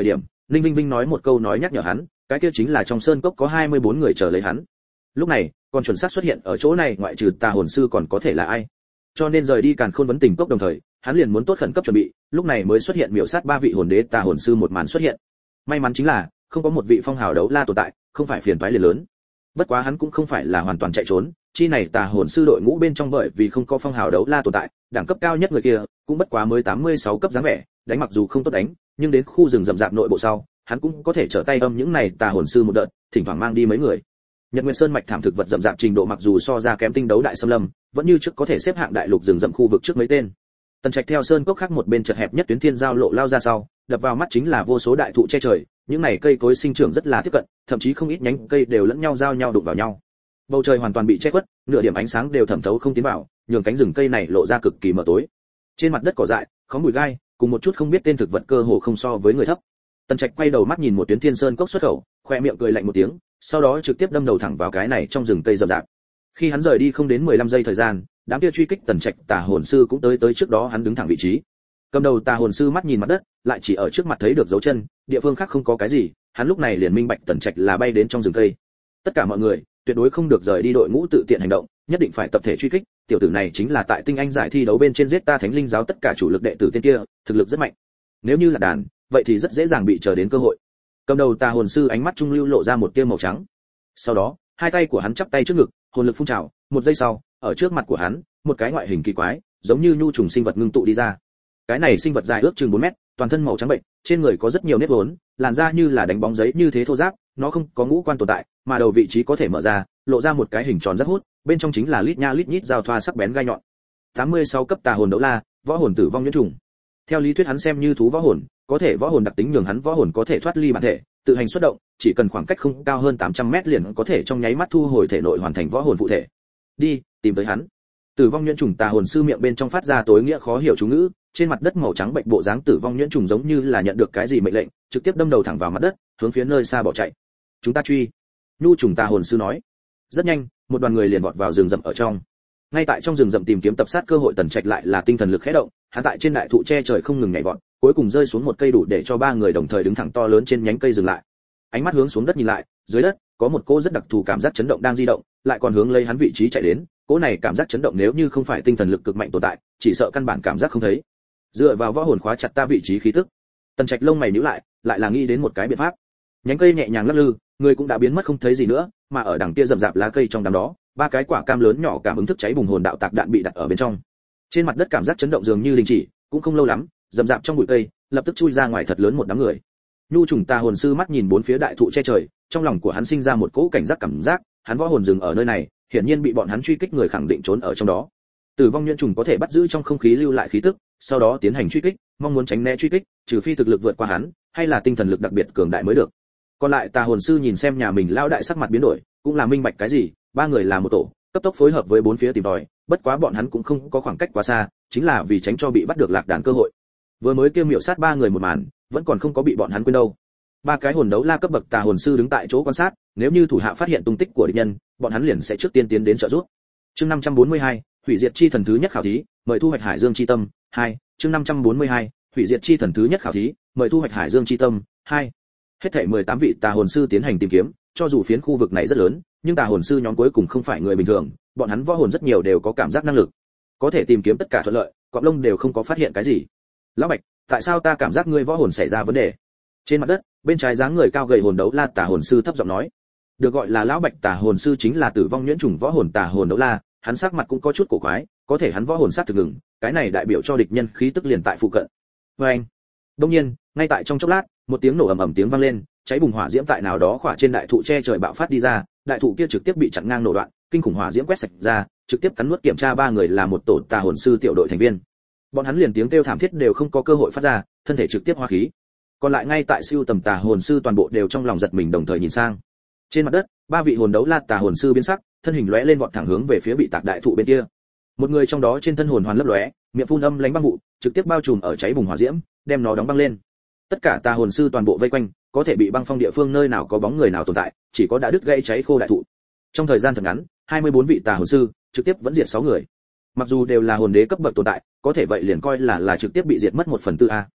Ninh Vinh Vinh nói một câu nói nhắc nhở hắn, cái kia chính là trong sơn cốc có hai mươi bốn người chờ lấy hắn. Lúc này, còn chuẩn xác xuất hiện ở chỗ này ngoại trừ tà hồn sư còn có thể là ai. Cho nên rời đi Càn Khôn vấn tình cốc đồng thời, hắn liền muốn tốt khẩn cấp chuẩn bị, lúc này mới xuất hiện miểu sát ba vị hồn đế tà hồn sư một màn xuất hiện. May mắn chính là không có một vị phong hào đấu la tồn tại, không phải phiền toái liền lớn. Bất quá hắn cũng không phải là hoàn toàn chạy trốn, chi này tà hồn sư đội ngũ bên trong bởi vì không có phong hào đấu la tồn tại, đẳng cấp cao nhất người kia cũng bất quá mới tám mươi sáu cấp dáng vẻ, đánh mặc dù không tốt đánh, nhưng đến khu rừng rậm rạp nội bộ sau, hắn cũng có thể trở tay âm những này tà hồn sư một đợt, thỉnh thoảng mang đi mấy người. Nhật Nguyên Sơn mạch thảm thực vật rậm rạp trình độ mặc dù so ra kém tinh đấu đại xâm lâm, vẫn như trước có thể xếp hạng đại lục rừng rậm khu vực trước mấy tên. Tần Trạch theo sơn cốc khác một bên chật hẹp nhất tuyến thiên giao lộ lao ra sau, đập vào mắt chính là vô số đại thụ che trời, những này cây cối sinh trưởng rất là tiếp cận, thậm chí không ít nhánh cây đều lẫn nhau giao nhau đụng vào nhau. Bầu trời hoàn toàn bị che khuất, nửa điểm ánh sáng đều thẩm thấu không tiến vào, nhường cánh rừng cây này lộ ra cực kỳ mờ tối. Trên mặt đất cỏ dại, có mùi gai, cùng một chút không biết tên thực vật cơ hồ không so với người thấp. Tần Trạch quay đầu mắt nhìn một tuyến thiên sơn cốc xuất khẩu, khoe miệng cười lạnh một tiếng, sau đó trực tiếp đâm đầu thẳng vào cái này trong rừng cây rậm rạp. Khi hắn rời đi không đến mười lăm giây thời gian, đám kia truy kích Tần Trạch tà hồn sư cũng tới tới trước đó hắn đứng thẳng vị trí. Cầm đầu tà hồn sư mắt nhìn mặt đất, lại chỉ ở trước mặt thấy được dấu chân, địa phương khác không có cái gì, hắn lúc này liền minh bạch Tần Trạch là bay đến trong rừng cây. Tất cả mọi người tuyệt đối không được rời đi đội ngũ tự tiện hành động, nhất định phải tập thể truy kích, tiểu tử này chính là tại tinh anh giải thi đấu bên trên giết ta Thánh Linh giáo tất cả chủ lực đệ tử tên kia, thực lực rất mạnh. Nếu như là đàn, vậy thì rất dễ dàng bị chờ đến cơ hội. Cầm đầu tà hồn sư ánh mắt trung lưu lộ ra một tia màu trắng. Sau đó, hai tay của hắn chắp tay trước ngực, hồn lực phun trào, một giây sau, ở trước mặt của hắn, một cái ngoại hình kỳ quái, giống như nhu trùng sinh vật ngưng tụ đi ra. Cái này sinh vật dài ước chừng bốn mét, toàn thân màu trắng bệnh, trên người có rất nhiều nếp vốn, làn da như là đánh bóng giấy như thế thô ráp, nó không có ngũ quan tồn tại, mà đầu vị trí có thể mở ra, lộ ra một cái hình tròn rất hút, bên trong chính là lít nha lít nhít giao thoa sắc bén gai nhọn. tám mươi sáu cấp tà hồn đấu la, võ hồn tử vong nhuyễn trùng. Theo lý thuyết hắn xem như thú võ hồn, có thể võ hồn đặc tính nhường hắn võ hồn có thể thoát ly bản thể, tự hành xuất động, chỉ cần khoảng cách không cao hơn tám trăm mét liền có thể trong nháy mắt thu hồi thể nội hoàn thành võ hồn phụ thể. Đi, tìm tới hắn. Tử vong nhuyễn trùng tà hồn sư miệng bên trong phát ra tối nghĩa khó hiểu chú ngữ, trên mặt đất màu trắng bệnh bộ dáng tử vong nhuyễn trùng giống như là nhận được cái gì mệnh lệnh, trực tiếp đâm đầu thẳng vào mặt đất, hướng phía nơi xa bỏ chạy. Chúng ta truy. Nhu trùng tà hồn sư nói. Rất nhanh, một đoàn người liền vọt vào rừng rậm ở trong. Ngay tại trong rừng rậm tìm kiếm tập sát cơ hội, Tần Trạch lại là tinh thần lực khẽ động, hắn tại trên đại thụ che trời không ngừng nhảy vọt, cuối cùng rơi xuống một cây đủ để cho ba người đồng thời đứng thẳng to lớn trên nhánh cây dừng lại. Ánh mắt hướng xuống đất nhìn lại, dưới đất có một cô rất đặc thù cảm giác chấn động đang di động, lại còn hướng lấy hắn vị trí chạy đến. Cỗ này cảm giác chấn động nếu như không phải tinh thần lực cực mạnh tồn tại, chỉ sợ căn bản cảm giác không thấy. Dựa vào võ hồn khóa chặt ta vị trí khí tức. Tần Trạch lông mày nhíu lại, lại là nghĩ đến một cái biện pháp. Nhánh cây nhẹ nhàng lắc lư, người cũng đã biến mất không thấy gì nữa, mà ở đằng kia rậm rạp lá cây trong đám đó, ba cái quả cam lớn nhỏ cảm ứng thức cháy bùng hồn đạo tạc đạn bị đặt ở bên trong. Trên mặt đất cảm giác chấn động dường như đình chỉ, cũng không lâu lắm, rậm rạp trong bụi cây, lập tức chui ra ngoài thật lớn một đám người. Nhu trùng tà hồn sư mắt nhìn bốn phía đại thụ che trời, trong lòng của hắn sinh ra một cỗ cảnh giác cảm giác, hắn võ hồn dừng ở nơi này, hiển nhiên bị bọn hắn truy kích người khẳng định trốn ở trong đó. Tử vong nhuyễn trùng có thể bắt giữ trong không khí lưu lại khí tức, sau đó tiến hành truy kích, mong muốn tránh né truy kích, trừ phi thực lực vượt qua hắn, hay là tinh thần lực đặc biệt cường đại mới được. Còn lại tà hồn sư nhìn xem nhà mình lão đại sắc mặt biến đổi, cũng là minh bạch cái gì, ba người là một tổ, cấp tốc phối hợp với bốn phía tìm tòi, bất quá bọn hắn cũng không có khoảng cách quá xa, chính là vì tránh cho bị bắt được lạc đàn cơ hội. Vừa mới kêu miểu sát ba người một màn, vẫn còn không có bị bọn hắn quên đâu. Ba cái hồn đấu la cấp bậc tà hồn sư đứng tại chỗ quan sát, nếu như thủ hạ phát hiện tung tích của địch nhân, bọn hắn liền sẽ trước tiên tiến đến trợ giúp. Chương năm trăm bốn mươi hai, hủy diệt chi thần thứ nhất khảo thí, mời thu hoạch Hải Dương chi tâm. hai, chương năm trăm bốn mươi hai, hủy diệt chi thần thứ nhất khảo thí, mời thu hoạch Hải Dương chi tâm. hai. Hết thảy mười tám vị tà hồn sư tiến hành tìm kiếm, cho dù phiến khu vực này rất lớn, nhưng tà hồn sư nhóm cuối cùng không phải người bình thường, bọn hắn võ hồn rất nhiều đều có cảm giác năng lực, có thể tìm kiếm tất cả thuận lợi, cọp lông đều không có phát hiện cái gì. Lão Bạch, tại sao ta cảm giác ngươi võ hồn xảy ra vấn đề? Trên mặt đất, bên trái dáng người cao gầy hồn đấu la tà hồn sư thấp giọng nói. Được gọi là lão Bạch tà hồn sư chính là tử vong nhuyễn trùng võ hồn tà hồn đấu la, hắn sắc mặt cũng có chút cổ quái, có thể hắn võ hồn sát thực ngừng, cái này đại biểu cho địch nhân khí tức liền tại phụ cận. Oeng. Đương nhiên, ngay tại trong chốc lát, một tiếng nổ ầm ầm tiếng vang lên, cháy bùng hỏa diễm tại nào đó khỏa trên đại thụ che trời bạo phát đi ra, đại thụ kia trực tiếp bị chặn ngang nổ đoạn, kinh khủng hỏa diễm quét sạch ra, trực tiếp cắn nuốt kiểm tra ba người là một tổ tà hồn sư tiểu đội thành viên. Bọn hắn liền tiếng kêu thảm thiết đều không có cơ hội phát ra, thân thể trực tiếp hóa khí. Còn lại ngay tại siêu tầm tà hồn sư toàn bộ đều trong lòng giật mình đồng thời nhìn sang. Trên mặt đất, ba vị hồn đấu la tà hồn sư biến sắc, thân hình lóe lên vọt thẳng hướng về phía bị tạc đại thụ bên kia. Một người trong đó trên thân hồn hoàn lấp lóe, miệng phun âm lánh băng vụ, trực tiếp bao trùm ở cháy bùng hỏa diễm, đem nó đóng băng lên. Tất cả tà hồn sư toàn bộ vây quanh, có thể bị băng phong địa phương nơi nào có bóng người nào tồn tại, chỉ có đã đứt gãy cháy khô đại thụ. Trong thời gian thật ngắn, hai mươi bốn vị tà hồn sư trực tiếp vẫn diệt sáu người. Mặc dù đều là hồn đế cấp bậc tồn tại, có thể vậy liền coi là là trực tiếp bị diệt mất một phần tư a.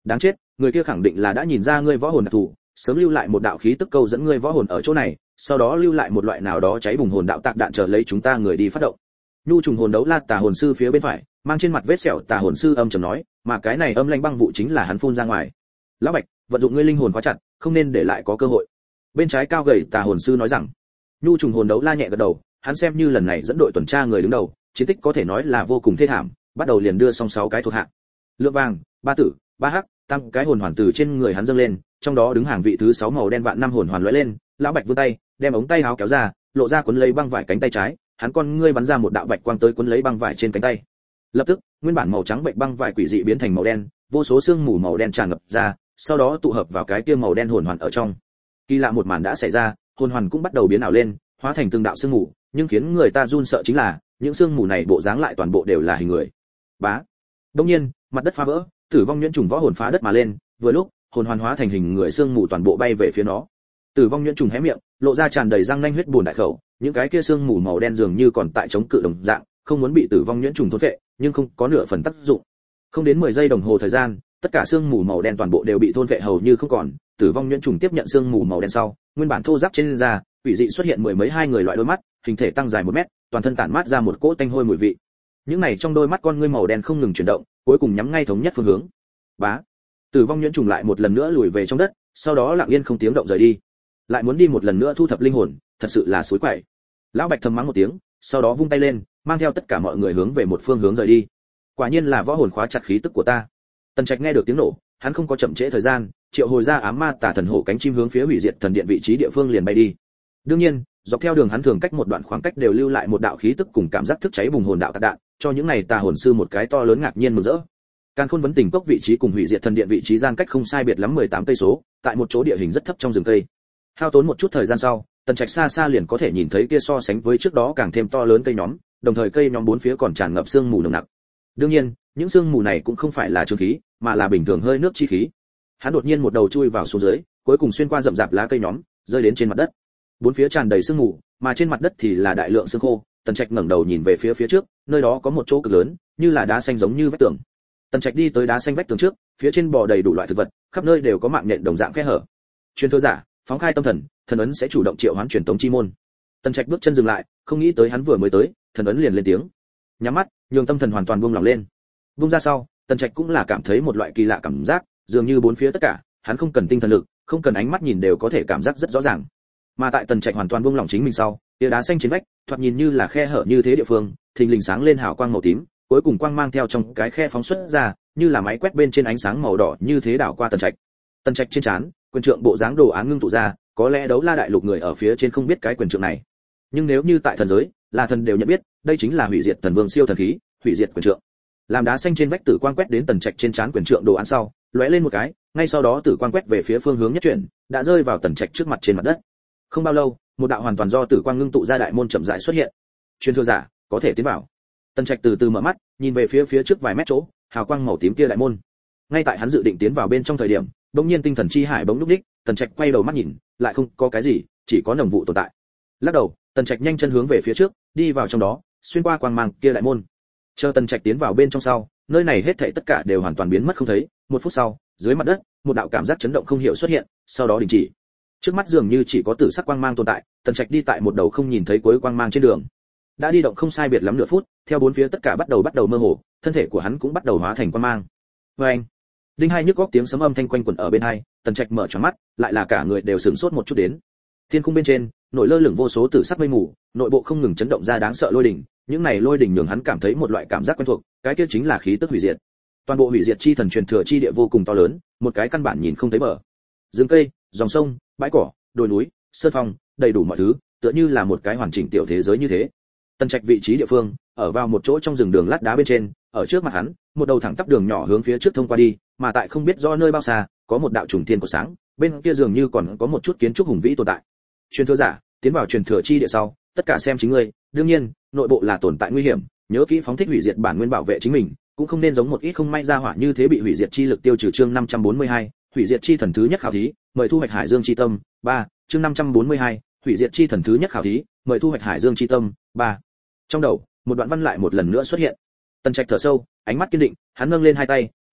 Đáng chết, người kia khẳng định là đã nhìn ra ngươi võ hồn đặc thù, sớm lưu lại một đạo khí tức câu dẫn ngươi võ hồn ở chỗ này, sau đó lưu lại một loại nào đó cháy bùng hồn đạo tạc đạn chờ lấy chúng ta người đi phát động. Nhu trùng hồn đấu la tà hồn sư phía bên phải, mang trên mặt vết sẹo tà hồn sư âm trầm nói, mà cái này âm lãnh băng vụ chính là hắn phun ra ngoài. Lão Bạch, vận dụng ngươi linh hồn khóa chặt, không nên để lại có cơ hội. Bên trái cao gầy tà hồn sư nói rằng. Nhu trùng hồn đấu la nhẹ gật đầu, hắn xem như lần này dẫn đội tuần tra người đứng đầu, chiến tích có thể nói là vô cùng thê thảm, bắt đầu liền đưa xong sáu cái thuộc hạ. Lượng vàng, ba tử, ba hắc, tăng cái hồn hoàn từ trên người hắn dâng lên, trong đó đứng hàng vị thứ sáu màu đen vạn năm hồn hoàn lóe lên, lão Bạch vươn tay, đem ống tay áo kéo ra, lộ ra cuốn lấy băng vải cánh tay trái, hắn con ngươi bắn ra một đạo bạch quang tới cuốn lấy băng vải trên cánh tay. Lập tức, nguyên bản màu trắng bệnh băng vải quỷ dị biến thành màu đen, vô số sương mù màu đen tràn ngập ra, sau đó tụ hợp vào cái kia màu đen hồn hoàn ở trong. Kỳ lạ một màn đã xảy ra, hồn hoàn cũng bắt đầu biến ảo lên, hóa thành từng đạo sương mù, nhưng khiến người ta run sợ chính là, những sương mù này bộ dáng lại toàn bộ đều là hình người. Bá. Đương nhiên, mặt đất phá vỡ, tử vong nhuyễn trùng võ hồn phá đất mà lên, vừa lúc, hồn hoàn hóa thành hình người sương mù toàn bộ bay về phía nó. Tử vong nhuyễn trùng hé miệng, lộ ra tràn đầy răng nanh huyết buồn đại khẩu, những cái kia sương mù màu đen dường như còn tại chống cự đồng dạng, không muốn bị tử vong nhuyễn trùng thôn phệ, nhưng không có nửa phần tác dụng. Không đến mười giây đồng hồ thời gian, tất cả sương mù màu đen toàn bộ đều bị thôn phệ hầu như không còn. Tử vong nhuyễn trùng tiếp nhận sương mù màu đen sau, nguyên bản thô ráp trên da, quỷ dị xuất hiện mười mấy hai người loại đôi mắt, hình thể tăng dài một mét, toàn thân tản mát ra một cỗ tanh hôi mùi vị. Những này trong đôi mắt con ngươi màu đen không ngừng chuyển động, cuối cùng nhắm ngay thống nhất phương hướng. Bá. Tử vong nhuyễn trùng lại một lần nữa lùi về trong đất, sau đó lặng yên không tiếng động rời đi. Lại muốn đi một lần nữa thu thập linh hồn, thật sự là suối quậy. Lão Bạch thầm mắng một tiếng, sau đó vung tay lên, mang theo tất cả mọi người hướng về một phương hướng rời đi. Quả nhiên là võ hồn khóa chặt khí tức của ta. Tần Trạch nghe được tiếng nổ, hắn không có chậm trễ thời gian, triệu hồi ra ám ma tà thần hổ cánh chim hướng phía hủy diệt thần điện vị trí địa phương liền bay đi. Đương nhiên, dọc theo đường hắn thường cách một đoạn khoảng cách đều lưu lại một đạo khí tức cùng cảm giác thức cháy bùng hồn đạo tạc đạn, cho những này tà hồn sư một cái to lớn ngạc nhiên mừng rỡ. Càn Khôn vấn tình cốc vị trí cùng hủy diệt thần điện vị trí gian cách không sai biệt lắm mười tám cây số, tại một chỗ địa hình rất thấp trong rừng cây. Hao tốn một chút thời gian sau, Tần Trạch xa xa liền có thể nhìn thấy kia so sánh với trước đó càng thêm to lớn cây nhóm, đồng thời cây nhóm bốn phía còn tràn ngập sương mù nồng nặc. Đương nhiên, những sương mù này cũng không phải là trương khí, mà là bình thường hơi nước chi khí. Hắn đột nhiên một đầu chui vào xuống dưới, cuối cùng xuyên qua rậm rạp lá cây nhóm, rơi đến trên mặt đất. Bốn phía tràn đầy sương mù, mà trên mặt đất thì là đại lượng sương khô. Tần Trạch ngẩng đầu nhìn về phía phía trước, nơi đó có một chỗ cực lớn, như là đá xanh giống như vách tường. Tần Trạch đi tới đá xanh vách tường trước, phía trên bò đầy đủ loại thực vật, khắp nơi đều có mạng nhện đồng dạng khe hở. Truyền thừa giả, phóng khai tâm thần, thần ấn sẽ chủ động triệu hoán truyền tống chi môn. Tần Trạch bước chân dừng lại, không nghĩ tới hắn vừa mới tới, thần ấn liền lên tiếng. Nhắm mắt, nhường tâm thần hoàn toàn buông lỏng lên. Buông ra sau, Tần Trạch cũng là cảm thấy một loại kỳ lạ cảm giác, dường như bốn phía tất cả, hắn không cần tinh thần lực, không cần ánh mắt nhìn đều có thể cảm giác rất rõ ràng. Mà tại Tần Trạch hoàn toàn buông lỏng chính mình sau, tia đá xanh trên vách, thoạt nhìn như là khe hở như thế địa phương, thình lình sáng lên hào quang màu tím, cuối cùng quang mang theo trong cái khe phóng xuất ra, như là máy quét bên trên ánh sáng màu đỏ như thế đảo qua Tần Trạch. Tần Trạch trên trán, quyền trượng bộ dáng đồ án ngưng tụ ra, có lẽ đấu la đại lục người ở phía trên không biết cái quyền trượng này, nhưng nếu như tại thần giới, là thần đều nhận biết, đây chính là hủy diệt thần vương siêu thần khí, hủy diệt quyền trượng. Làm đá xanh trên vách tử quang quét đến Tần Trạch trên trán quyền trượng đồ án sau, lóe lên một cái, ngay sau đó tử quang quét về phía phương hướng nhất chuyển, đã rơi vào Tần Trạch trước mặt trên mặt đất. Không bao lâu, một đạo hoàn toàn do tử quang ngưng tụ ra đại môn chậm rãi xuất hiện. Truyền thừa giả, có thể tiến vào. Tần Trạch từ từ mở mắt, nhìn về phía phía trước vài mét chỗ, hào quang màu tím kia đại môn. Ngay tại hắn dự định tiến vào bên trong thời điểm, bỗng nhiên tinh thần chi hải bỗng lúc đích, Tần Trạch quay đầu mắt nhìn, lại không có cái gì, chỉ có nồng vụ tồn tại. Lắc đầu, Tần Trạch nhanh chân hướng về phía trước, đi vào trong đó, xuyên qua quang mang kia đại môn. Chờ Tần Trạch tiến vào bên trong sau, nơi này hết thảy tất cả đều hoàn toàn biến mất không thấy. Một phút sau, dưới mặt đất, một đạo cảm giác chấn động không hiểu xuất hiện, sau đó đình chỉ. Trước mắt dường như chỉ có tử sắc quang mang tồn tại, Tần Trạch đi tại một đầu không nhìn thấy cuối quang mang trên đường. Đã đi động không sai biệt lắm nửa phút, theo bốn phía tất cả bắt đầu bắt đầu mơ hồ, thân thể của hắn cũng bắt đầu hóa thành quang mang. Oeng! Đinh hai nhức góc tiếng sấm âm thanh quanh quẩn ở bên hai, Tần Trạch mở tròn mắt, lại là cả người đều sửng sốt một chút đến. Thiên khung bên trên, nổi lơ lửng vô số tử sắc mây mù, nội bộ không ngừng chấn động ra đáng sợ lôi đỉnh, những này lôi đỉnh nhường hắn cảm thấy một loại cảm giác quen thuộc, cái kia chính là khí tức hủy diệt. Toàn bộ hủy diệt chi thần truyền thừa chi địa vô cùng to lớn, một cái căn bản nhìn không thấy bờ. Rừng cây, dòng sông, bãi cỏ, đồi núi, sơn phong, đầy đủ mọi thứ, tựa như là một cái hoàn chỉnh tiểu thế giới như thế. Tần Trạch vị trí địa phương, ở vào một chỗ trong rừng đường lát đá bên trên, ở trước mặt hắn, một đầu thẳng tắp đường nhỏ hướng phía trước thông qua đi, mà tại không biết do nơi bao xa, có một đạo trùng thiên của sáng, bên kia dường như còn có một chút kiến trúc hùng vĩ tồn tại. Truyền thừa giả, tiến vào truyền thừa chi địa sau, tất cả xem chính ngươi, đương nhiên, nội bộ là tồn tại nguy hiểm, nhớ kỹ phóng thích hủy diệt bản nguyên bảo vệ chính mình, cũng không nên giống một ít không may ra hỏa như thế bị hủy diệt chi lực tiêu trừ. Chương năm trăm bốn mươi hai, hủy diệt chi thần thứ nhất khảo thí, mời thu hoạch Hải Dương chi tâm. ba, chương năm trăm bốn mươi hai, hủy diệt chi thần thứ nhất khảo thí, mời thu hoạch Hải Dương chi tâm. ba. Trong đầu, một đoạn văn lại một lần nữa xuất hiện. Tần Trạch thở sâu, ánh mắt kiên định, hắn nâng lên hai tay,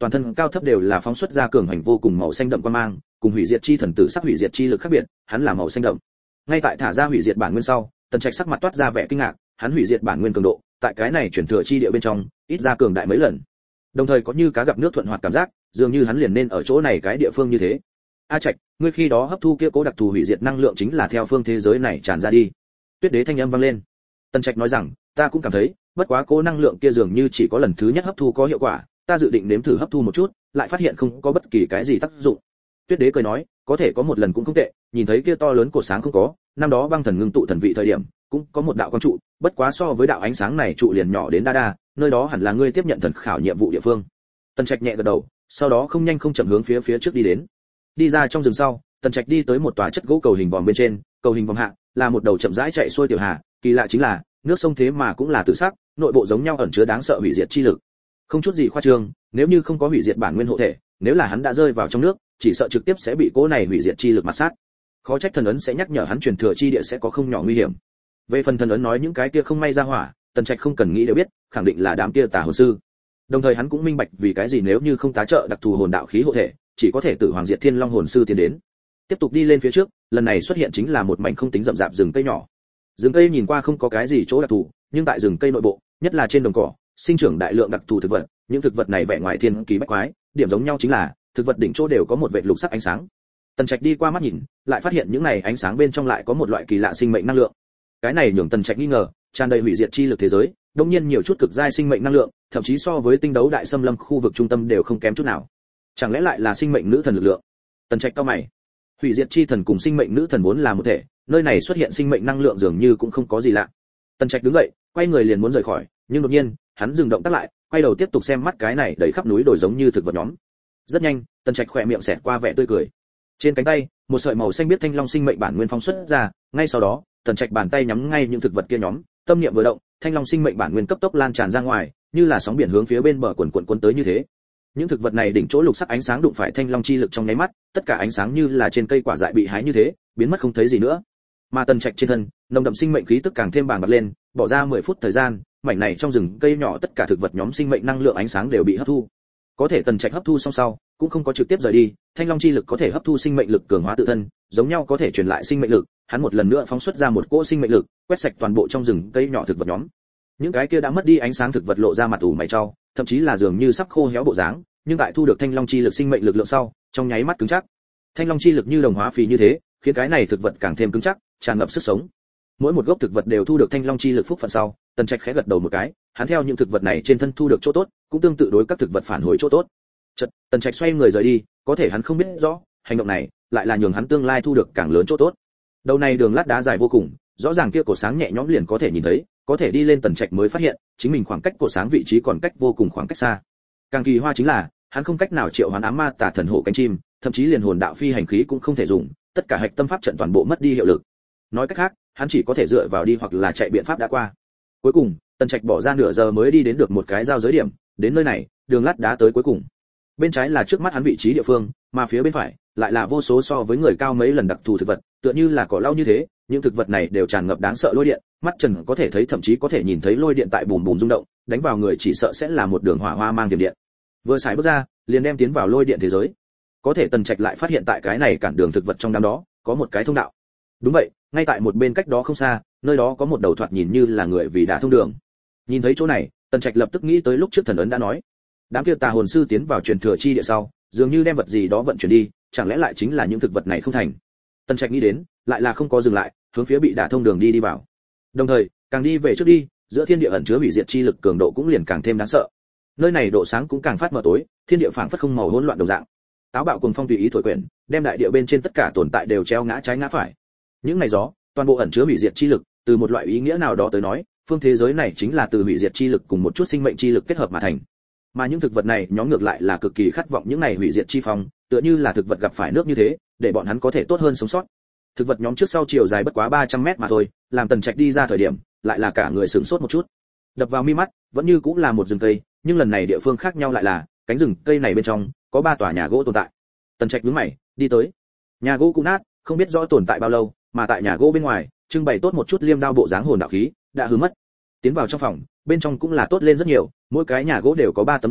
toàn thân cao thấp đều là phóng xuất ra cường hành vô cùng màu xanh đậm quang mang, cùng hủy diệt chi thần tử sắc hủy diệt chi lực khác biệt, hắn là màu xanh đậm. Ngay tại thả ra hủy diệt bản nguyên sau, Tần Trạch sắc mặt toát ra vẻ kinh ngạc, hắn hủy diệt bản nguyên cường độ, tại cái này chuyển thừa chi địa bên trong, ít ra cường đại mấy lần. Đồng thời có như cá gặp nước thuận hoạt cảm giác, dường như hắn liền nên ở chỗ này cái địa phương như thế. A Trạch, ngươi khi đó hấp thu kia cố đặc thù hủy diệt năng lượng chính là theo phương thế giới này tràn ra đi. Tuyết Đế thanh âm vang lên. Tần Trạch nói rằng, ta cũng cảm thấy, bất quá cố năng lượng kia dường như chỉ có lần thứ nhất hấp thu có hiệu quả, ta dự định nếm thử hấp thu một chút, lại phát hiện không có bất kỳ cái gì tác dụng. Tuyết Đế cười nói, có thể có một lần cũng không tệ, nhìn thấy kia to lớn cột sáng không có, năm đó băng thần ngưng tụ thần vị thời điểm, cũng có một đạo quang trụ, bất quá so với đạo ánh sáng này trụ liền nhỏ đến đa đa, nơi đó hẳn là ngươi tiếp nhận thần khảo nhiệm vụ địa phương. Tần Trạch nhẹ gật đầu, sau đó không nhanh không chậm hướng phía phía trước đi đến. Đi ra trong rừng sau, Tần Trạch đi tới một tòa chất gỗ cầu hình vòm bên trên, cầu hình vòm hạ là một đầu chậm rãi chạy xuôi tiểu hà, kỳ lạ chính là, nước sông thế mà cũng là tự sắc, nội bộ giống nhau ẩn chứa đáng sợ hủy diệt chi lực. Không chút gì khoa trương, nếu như không có hủy diệt bản nguyên hộ thể, nếu là hắn đã rơi vào trong nước, chỉ sợ trực tiếp sẽ bị cỗ này hủy diệt chi lực mạt sát. Khó trách thần ấn sẽ nhắc nhở hắn truyền thừa chi địa sẽ có không nhỏ nguy hiểm. Về phần thần ấn nói những cái kia không may ra hỏa, Tần Trạch không cần nghĩ đều biết, khẳng định là đám kia tà hồn sư. Đồng thời hắn cũng minh bạch vì cái gì nếu như không tá trợ đặc thù hồn đạo khí hộ thể, chỉ có thể tử hoàng diệt thiên long hồn sư tiến đến. Tiếp tục đi lên phía trước, lần này xuất hiện chính là một mảnh không tính rậm rạp rừng cây nhỏ. Rừng cây nhìn qua không có cái gì chỗ đặc thù, nhưng tại rừng cây nội bộ, nhất là trên đồng cỏ, sinh trưởng đại lượng đặc thù thực vật, những thực vật này vẻ ngoài thiên kỳ bách quái, điểm giống nhau chính là thực vật đỉnh chỗ đều có một vệt lục sắc ánh sáng. Tần Trạch đi qua mắt nhìn, lại phát hiện những này ánh sáng bên trong lại có một loại kỳ lạ sinh mệnh năng lượng. Cái này nhường Tần Trạch nghi ngờ, tràn đầy hủy diệt chi lực thế giới, đương nhiên nhiều chút cực giai sinh mệnh năng lượng, thậm chí so với tinh đấu đại xâm lâm khu vực trung tâm đều không kém chút nào. Chẳng lẽ lại là sinh mệnh nữ thần lực lượng? Tần Trạch cau mày. Hủy diệt chi thần cùng sinh mệnh nữ thần vốn là một thể, nơi này xuất hiện sinh mệnh năng lượng dường như cũng không có gì lạ. Tần Trạch đứng dậy, quay người liền muốn rời khỏi, nhưng đột nhiên, hắn dừng động tác lại, quay đầu tiếp tục xem mắt cái này đầy khắp núi đồi giống như thực vật nhóm. Rất nhanh, Tần Trạch khỏe miệng xẹt qua vẻ tươi cười. Trên cánh tay, một sợi màu xanh biết thanh long sinh mệnh bản nguyên phóng xuất ra, ngay sau đó, Tần Trạch bàn tay nhắm ngay những thực vật kia nhóm, tâm niệm vừa động, thanh long sinh mệnh bản nguyên cấp tốc lan tràn ra ngoài, như là sóng biển hướng phía bên bờ quần quần cuốn tới như thế. Những thực vật này đỉnh chỗ lục sắc ánh sáng đụng phải thanh long chi lực trong nháy mắt, tất cả ánh sáng như là trên cây quả dại bị hái như thế, biến mất không thấy gì nữa. Mà Tần Trạch trên thân, nồng đậm sinh mệnh khí tức càng thêm bàng bạc lên, bỏ ra mười phút thời gian, mảnh này trong rừng cây nhỏ tất cả thực vật nhóm sinh mệnh năng lượng ánh sáng đều bị hấp thu. Có thể Tần Trạch hấp thu xong sau, cũng không có trực tiếp rời đi, thanh long chi lực có thể hấp thu sinh mệnh lực cường hóa tự thân, giống nhau có thể truyền lại sinh mệnh lực, hắn một lần nữa phóng xuất ra một cỗ sinh mệnh lực, quét sạch toàn bộ trong rừng cây nhỏ thực vật nhóm. Những cái kia đã mất đi ánh sáng thực vật lộ ra mặt ủ mày trao, thậm chí là dường như sắp khô héo bộ dáng, nhưng tại thu được thanh long chi lực sinh mệnh lực lượng sau, trong nháy mắt cứng chắc. Thanh long chi lực như đồng hóa phì như thế, khiến cái này thực vật càng thêm cứng chắc, tràn ngập sức sống. Mỗi một gốc thực vật đều thu được thanh long chi lực phúc phận sau, Tần Trạch khẽ gật đầu một cái, hắn theo những thực vật này trên thân thu được chỗ tốt, cũng tương tự đối các thực vật phản hồi chỗ tốt. Chợt, Tần Trạch xoay người rời đi, có thể hắn không biết rõ, hành động này lại là nhường hắn tương lai thu được càng lớn chỗ tốt. Đầu này đường lát đá dài vô cùng, rõ ràng kia cổ sáng nhẹ nhõm liền có thể nhìn thấy, có thể đi lên Tần Trạch mới phát hiện, chính mình khoảng cách cổ sáng vị trí còn cách vô cùng khoảng cách xa. Càng kỳ hoa chính là, hắn không cách nào triệu hoán ám ma tà thần hộ cánh chim, thậm chí liền hồn đạo phi hành khí cũng không thể dùng, tất cả hạch tâm pháp trận toàn bộ mất đi hiệu lực. Nói cách khác, hắn chỉ có thể dựa vào đi hoặc là chạy biện pháp đã qua. Cuối cùng, Tần Trạch bỏ ra nửa giờ mới đi đến được một cái giao giới điểm, đến nơi này, đường lát đá tới cuối cùng. Bên trái là trước mắt hắn vị trí địa phương, mà phía bên phải lại là vô số so với người cao mấy lần đặc thù thực vật, tựa như là cỏ lau như thế, những thực vật này đều tràn ngập đáng sợ lôi điện, mắt trần có thể thấy thậm chí có thể nhìn thấy lôi điện tại bùm bùm rung động, đánh vào người chỉ sợ sẽ là một đường hỏa hoa mang tiềm điện. Vừa xài bước ra, liền đem tiến vào lôi điện thế giới. Có thể Tần Trạch lại phát hiện tại cái này cản đường thực vật trong đám đó, có một cái thông đạo. Đúng vậy, ngay tại một bên cách đó không xa, nơi đó có một đầu thoạt nhìn như là người vì đã thông đường. Nhìn thấy chỗ này, Tần Trạch lập tức nghĩ tới lúc trước thần ấn đã nói, đám kia tà hồn sư tiến vào truyền thừa chi địa sau, dường như đem vật gì đó vận chuyển đi, chẳng lẽ lại chính là những thực vật này không thành. Tần Trạch nghĩ đến, lại là không có dừng lại, hướng phía bị đả thông đường đi đi vào. Đồng thời, càng đi về trước đi, giữa thiên địa ẩn chứa hủy diệt chi lực cường độ cũng liền càng thêm đáng sợ. Nơi này độ sáng cũng càng phát mờ tối, thiên địa phảng phất không màu hỗn loạn đồng dạng. Táo bạo cuồng phong tùy ý thổi quyển, đem đại địa bên trên tất cả tồn tại đều treo ngã trái ngã phải. Những này gió, toàn bộ ẩn chứa hủy diệt chi lực, từ một loại ý nghĩa nào đó tới nói, phương thế giới này chính là từ hủy diệt chi lực cùng một chút sinh mệnh chi lực kết hợp mà thành. Mà những thực vật này nhóm ngược lại là cực kỳ khát vọng những này hủy diệt chi phong, tựa như là thực vật gặp phải nước như thế, để bọn hắn có thể tốt hơn sống sót. Thực vật nhóm trước sau chiều dài bất quá ba trăm mét mà thôi, làm Tần Trạch đi ra thời điểm, lại là cả người sửng sốt một chút. Đập vào mi mắt, vẫn như cũng là một rừng cây, nhưng lần này địa phương khác nhau lại là, cánh rừng cây này bên trong có ba tòa nhà gỗ tồn tại. Tần Trạch nhướng mày, đi tới. Nhà gỗ cũ nát, không biết rõ tồn tại bao lâu, mà tại nhà gỗ bên ngoài, trưng bày tốt một chút liêm đao bộ dáng hồn đạo khí, đã hư mất. Tiến vào trong phòng, bên trong cũng là tốt lên rất nhiều, mỗi cái nhà gỗ đều có ba tấm giường chiếu,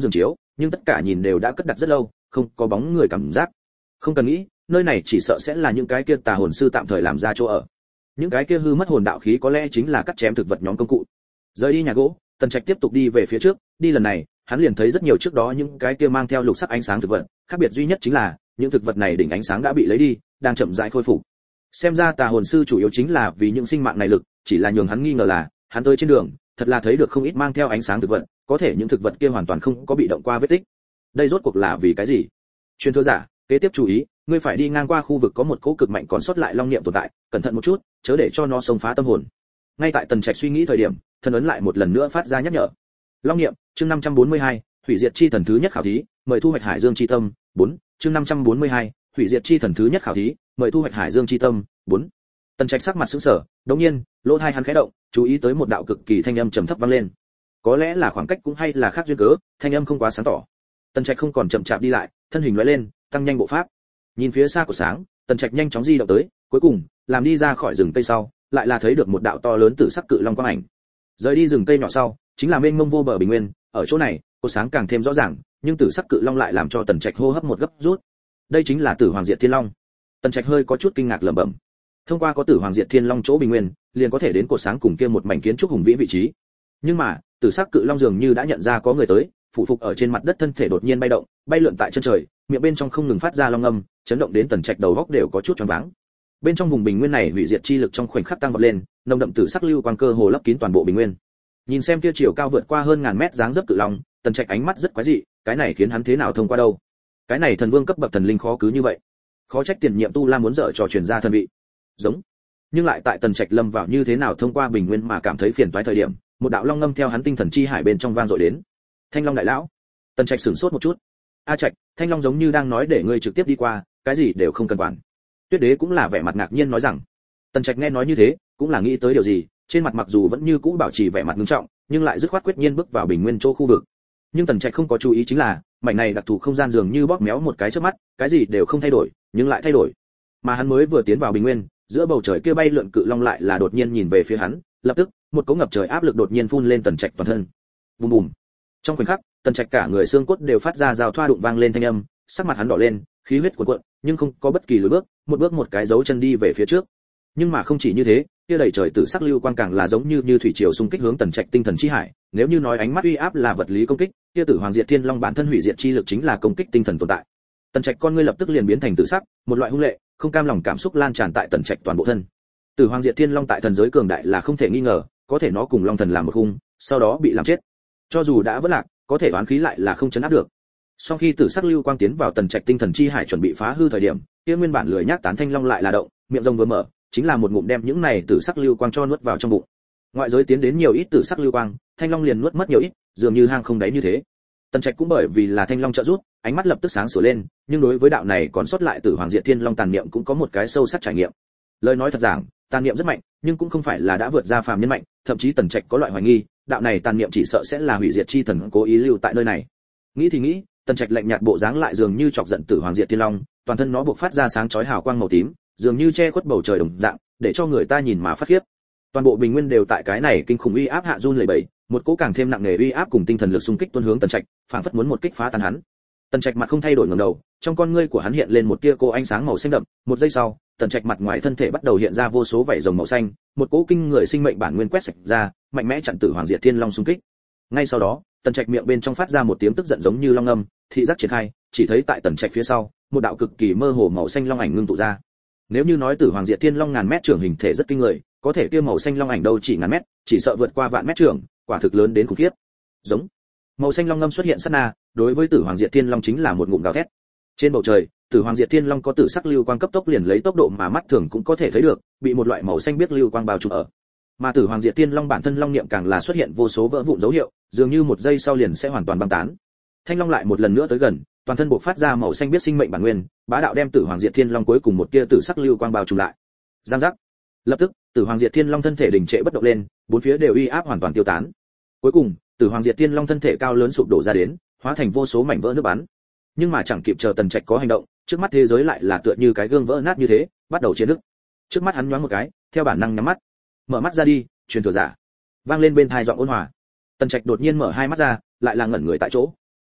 nhưng tất cả nhìn đều đã cất đặt rất lâu, không có bóng người cảm giác. Không cần nghĩ, nơi này chỉ sợ sẽ là những cái kia tà hồn sư tạm thời làm ra chỗ ở. Những cái kia hư mất hồn đạo khí có lẽ chính là cắt chém thực vật nhóm công cụ. Rời đi nhà gỗ, Tần Trạch tiếp tục đi về phía trước, đi lần này, hắn liền thấy rất nhiều trước đó những cái kia mang theo lục sắc ánh sáng thực vật, khác biệt duy nhất chính là, những thực vật này đỉnh ánh sáng đã bị lấy đi, đang chậm rãi khôi phục. Xem ra tà hồn sư chủ yếu chính là vì những sinh mạng này lực, chỉ là nhường hắn nghi ngờ là, hắn tới trên đường, thật là thấy được không ít mang theo ánh sáng thực vật, có thể những thực vật kia hoàn toàn không có bị động qua vết tích. Đây rốt cuộc là vì cái gì? Truyền thừa giả, kế tiếp chú ý, ngươi phải đi ngang qua khu vực có một cỗ cực mạnh còn sót lại long niệm tồn tại, cẩn thận một chút, chớ để cho nó xông phá tâm hồn. Ngay tại Tần Trạch suy nghĩ thời điểm, thân ấn lại một lần nữa phát ra nhắc nhở. Long niệm, chương năm trăm bốn mươi hai, hủy diệt chi thần thứ nhất khảo thí, mời thu hoạch Hải Dương chi tâm, bốn, chương năm trăm bốn mươi hai, hủy diệt chi thần thứ nhất khảo thí, mời thu hoạch Hải Dương chi tâm, bốn. Tần Trạch sắc mặt sững sờ, đột nhiên, lỗ tai hắn khẽ động, chú ý tới một đạo cực kỳ thanh âm trầm thấp vang lên. Có lẽ là khoảng cách cũng hay là khác duyên cớ, thanh âm không quá sáng tỏ. Tần Trạch không còn chậm chạp đi lại, thân hình lóe lên, tăng nhanh bộ pháp. Nhìn phía xa của sáng, Tần Trạch nhanh chóng di động tới, cuối cùng, làm đi ra khỏi rừng cây sau, lại là thấy được một đạo to lớn tử sắc cự long quang ảnh. Rời đi rừng cây nhỏ sau, chính là mênh mông vô bờ bình nguyên, ở chỗ này, cột sáng càng thêm rõ ràng, nhưng tử sắc cự long lại làm cho Tần Trạch hô hấp một gấp rút. Đây chính là Tử Hoàng Diệt Thiên Long. Tần Trạch hơi có chút kinh ngạc lẩm bẩm. Thông qua có Tử Hoàng Diệt Thiên Long chỗ bình nguyên, liền có thể đến cột sáng cùng kia một mảnh kiến trúc hùng vĩ vị trí. Nhưng mà, tử sắc cự long dường như đã nhận ra có người tới, phụ phục ở trên mặt đất, thân thể đột nhiên bay động, bay lượn tại chân trời, miệng bên trong không ngừng phát ra long âm, chấn động đến Tần Trạch đầu óc đều có chút choáng váng. Bên trong vùng bình nguyên này hủy diệt chi lực trong khoảnh khắc tăng vọt lên, nồng đậm tử sắc lưu quang cơ hồ lấp kín toàn bộ bình nguyên. Nhìn xem kia chiều cao vượt qua hơn ngàn mét dáng dấp cự long, Tần Trạch ánh mắt rất quái dị, cái này khiến hắn thế nào thông qua đâu? Cái này thần vương cấp bậc thần linh khó cứ như vậy. Khó trách tiền nhiệm tu la muốn dở trò truyền ra thần vị. Giống. Nhưng lại tại Tần Trạch lâm vào như thế nào thông qua bình nguyên mà cảm thấy phiền toái thời điểm, một đạo long ngâm theo hắn tinh thần chi hải bên trong vang dội đến. Thanh Long đại lão. Tần Trạch sửng sốt một chút. A Trạch, Thanh Long giống như đang nói để ngươi trực tiếp đi qua, cái gì đều không cần quản. Tuyết Đế cũng là vẻ mặt ngạc nhiên nói rằng. Tần Trạch nghe nói như thế, cũng là nghĩ tới điều gì, trên mặt mặc dù vẫn như cũ bảo trì vẻ mặt nghiêm trọng, nhưng lại dứt khoát quyết nhiên bước vào bình nguyên chỗ khu vực. Nhưng Tần Trạch không có chú ý chính là, mảnh này đặc thù không gian dường như bóp méo một cái chớp mắt, cái gì đều không thay đổi, nhưng lại thay đổi. Mà hắn mới vừa tiến vào bình nguyên, giữa bầu trời kia bay lượn cự long lại là đột nhiên nhìn về phía hắn, lập tức, một cỗ ngập trời áp lực đột nhiên phun lên Tần Trạch toàn thân. Bùm bùm. Trong khoảnh khắc, Tần Trạch cả người xương cốt đều phát ra giao thoa đụng vang lên thanh âm, sắc mặt hắn đỏ lên, khí huyết cuộn cuộn, nhưng không có bất kỳ lùi bước, một bước một cái dấu chân đi về phía trước. Nhưng mà không chỉ như thế, kia đầy trời tử sắc lưu quang càng là giống như như thủy triều xung kích hướng Tần Trạch tinh thần chi hải, nếu như nói ánh mắt uy áp là vật lý công kích, kia Tử Hoàng Diệt Thiên Long bản thân hủy diệt chi lực chính là công kích tinh thần tồn tại. Tần Trạch con ngươi lập tức liền biến thành tử sắc, một loại hung lệ, không cam lòng cảm xúc lan tràn tại Tần Trạch toàn bộ thân. Tử Hoàng Diệt Thiên Long tại thần giới cường đại là không thể nghi ngờ, có thể nó cùng Long Thần làm một khung, sau đó bị làm chết. Cho dù đã vỡ lạc, có thể oán khí lại là không chấn áp được. Sau khi tử sắc lưu quang tiến vào Tần Trạch tinh thần chi hải chuẩn bị phá hư thời điểm, kia nguyên bản lười nhác tán Thanh Long lại là động, miệng rồng vừa mở, chính là một ngụm đem những này tử sắc lưu quang cho nuốt vào trong bụng. Ngoại giới tiến đến nhiều ít tử sắc lưu quang, Thanh Long liền nuốt mất nhiều ít, dường như hang không đáy như thế. Tần Trạch cũng bởi vì là Thanh Long trợ giúp, ánh mắt lập tức sáng sủa lên, nhưng đối với đạo này còn sót lại Tử Hoàng Diệt Thiên Long tàn niệm cũng có một cái sâu sắc trải nghiệm. Lời nói thật giảng, tàn niệm rất mạnh, nhưng cũng không phải là đã vượt ra phàm nhân mạnh, thậm chí Tần Trạch có loại hoài nghi, đạo này tàn niệm chỉ sợ sẽ là hủy diệt chi thần cố ý lưu tại nơi này. Nghĩ thì nghĩ, Tần Trạch lạnh nhạt bộ dáng lại dường như chọc giận Tử Hoàng Diệt Thiên Long, toàn thân nó bộc phát ra sáng chói hào quang màu tím, dường như che khuất bầu trời đồng dạng, để cho người ta nhìn mà phát khiếp. Toàn bộ bình nguyên đều tại cái này kinh khủng uy áp hạ run lẩy bẩy, một cỗ càng thêm nặng nề uy áp cùng tinh thần lực xung kích tuôn hướng Tần Trạch, phảng phất muốn một kích phá tan hắn. Tần Trạch mặt không thay đổi ngẩng đầu, trong con ngươi của hắn hiện lên một tia cô ánh sáng màu xanh đậm, một giây sau, Tần Trạch mặt ngoài thân thể bắt đầu hiện ra vô số vảy rồng màu xanh, một cỗ kinh người sinh mệnh bản nguyên quét sạch ra, mạnh mẽ chặn Tử Hoàng Diệt Thiên Long xung kích. Ngay sau đó, Tần Trạch miệng bên trong phát ra một tiếng tức giận giống như long âm, thị giác triển khai, chỉ thấy tại Tần Trạch phía sau, một đạo cực kỳ mơ hồ màu xanh long ảnh ngưng tụ ra. Nếu như nói Tử Hoàng Diệt Thiên Long ngàn mét trưởng hình thể rất kinh người, có thể kia màu xanh long ảnh đâu chỉ ngàn mét, chỉ sợ vượt qua vạn mét trưởng, quả thực lớn đến khủng khiếp. Giống. Màu xanh long ngâm xuất hiện sát na, đối với Tử Hoàng Diệt Thiên Long chính là một ngụm gào thét. Trên bầu trời, Tử Hoàng Diệt Thiên Long có tử sắc lưu quang cấp tốc liền lấy tốc độ mà mắt thường cũng có thể thấy được, bị một loại màu xanh biếc lưu quang bao trùm ở. Mà Tử Hoàng Diệt Thiên Long bản thân long niệm càng là xuất hiện vô số vỡ vụn dấu hiệu, dường như một giây sau liền sẽ hoàn toàn băng tán. Thanh Long lại một lần nữa tới gần, toàn thân bộc phát ra màu xanh biếc sinh mệnh bản nguyên, bá đạo đem Tử Hoàng Diệt Thiên Long cuối cùng một tia tử sắc lưu quang bao trùm lại. Giang giác. Lập tức, Tử Hoàng Diệt Thiên Long thân thể đình trệ bất động lên, bốn phía đều uy áp hoàn toàn tiêu tán. Cuối cùng, Tử Hoàng Diệt Thiên Long thân thể cao lớn sụp đổ ra đến, hóa thành vô số mảnh vỡ nước bắn. Nhưng mà chẳng kịp chờ Tần Trạch có hành động, trước mắt thế giới lại là tựa như cái gương vỡ nát như thế, bắt đầu chia nứt. Trước mắt hắn nhoáng một cái, theo bản năng nhắm mắt. Mở mắt ra đi, truyền thừa giả. Vang lên bên tai giọng ôn hòa. Tần Trạch đột nhiên mở hai mắt ra, lại là ngẩn người tại chỗ.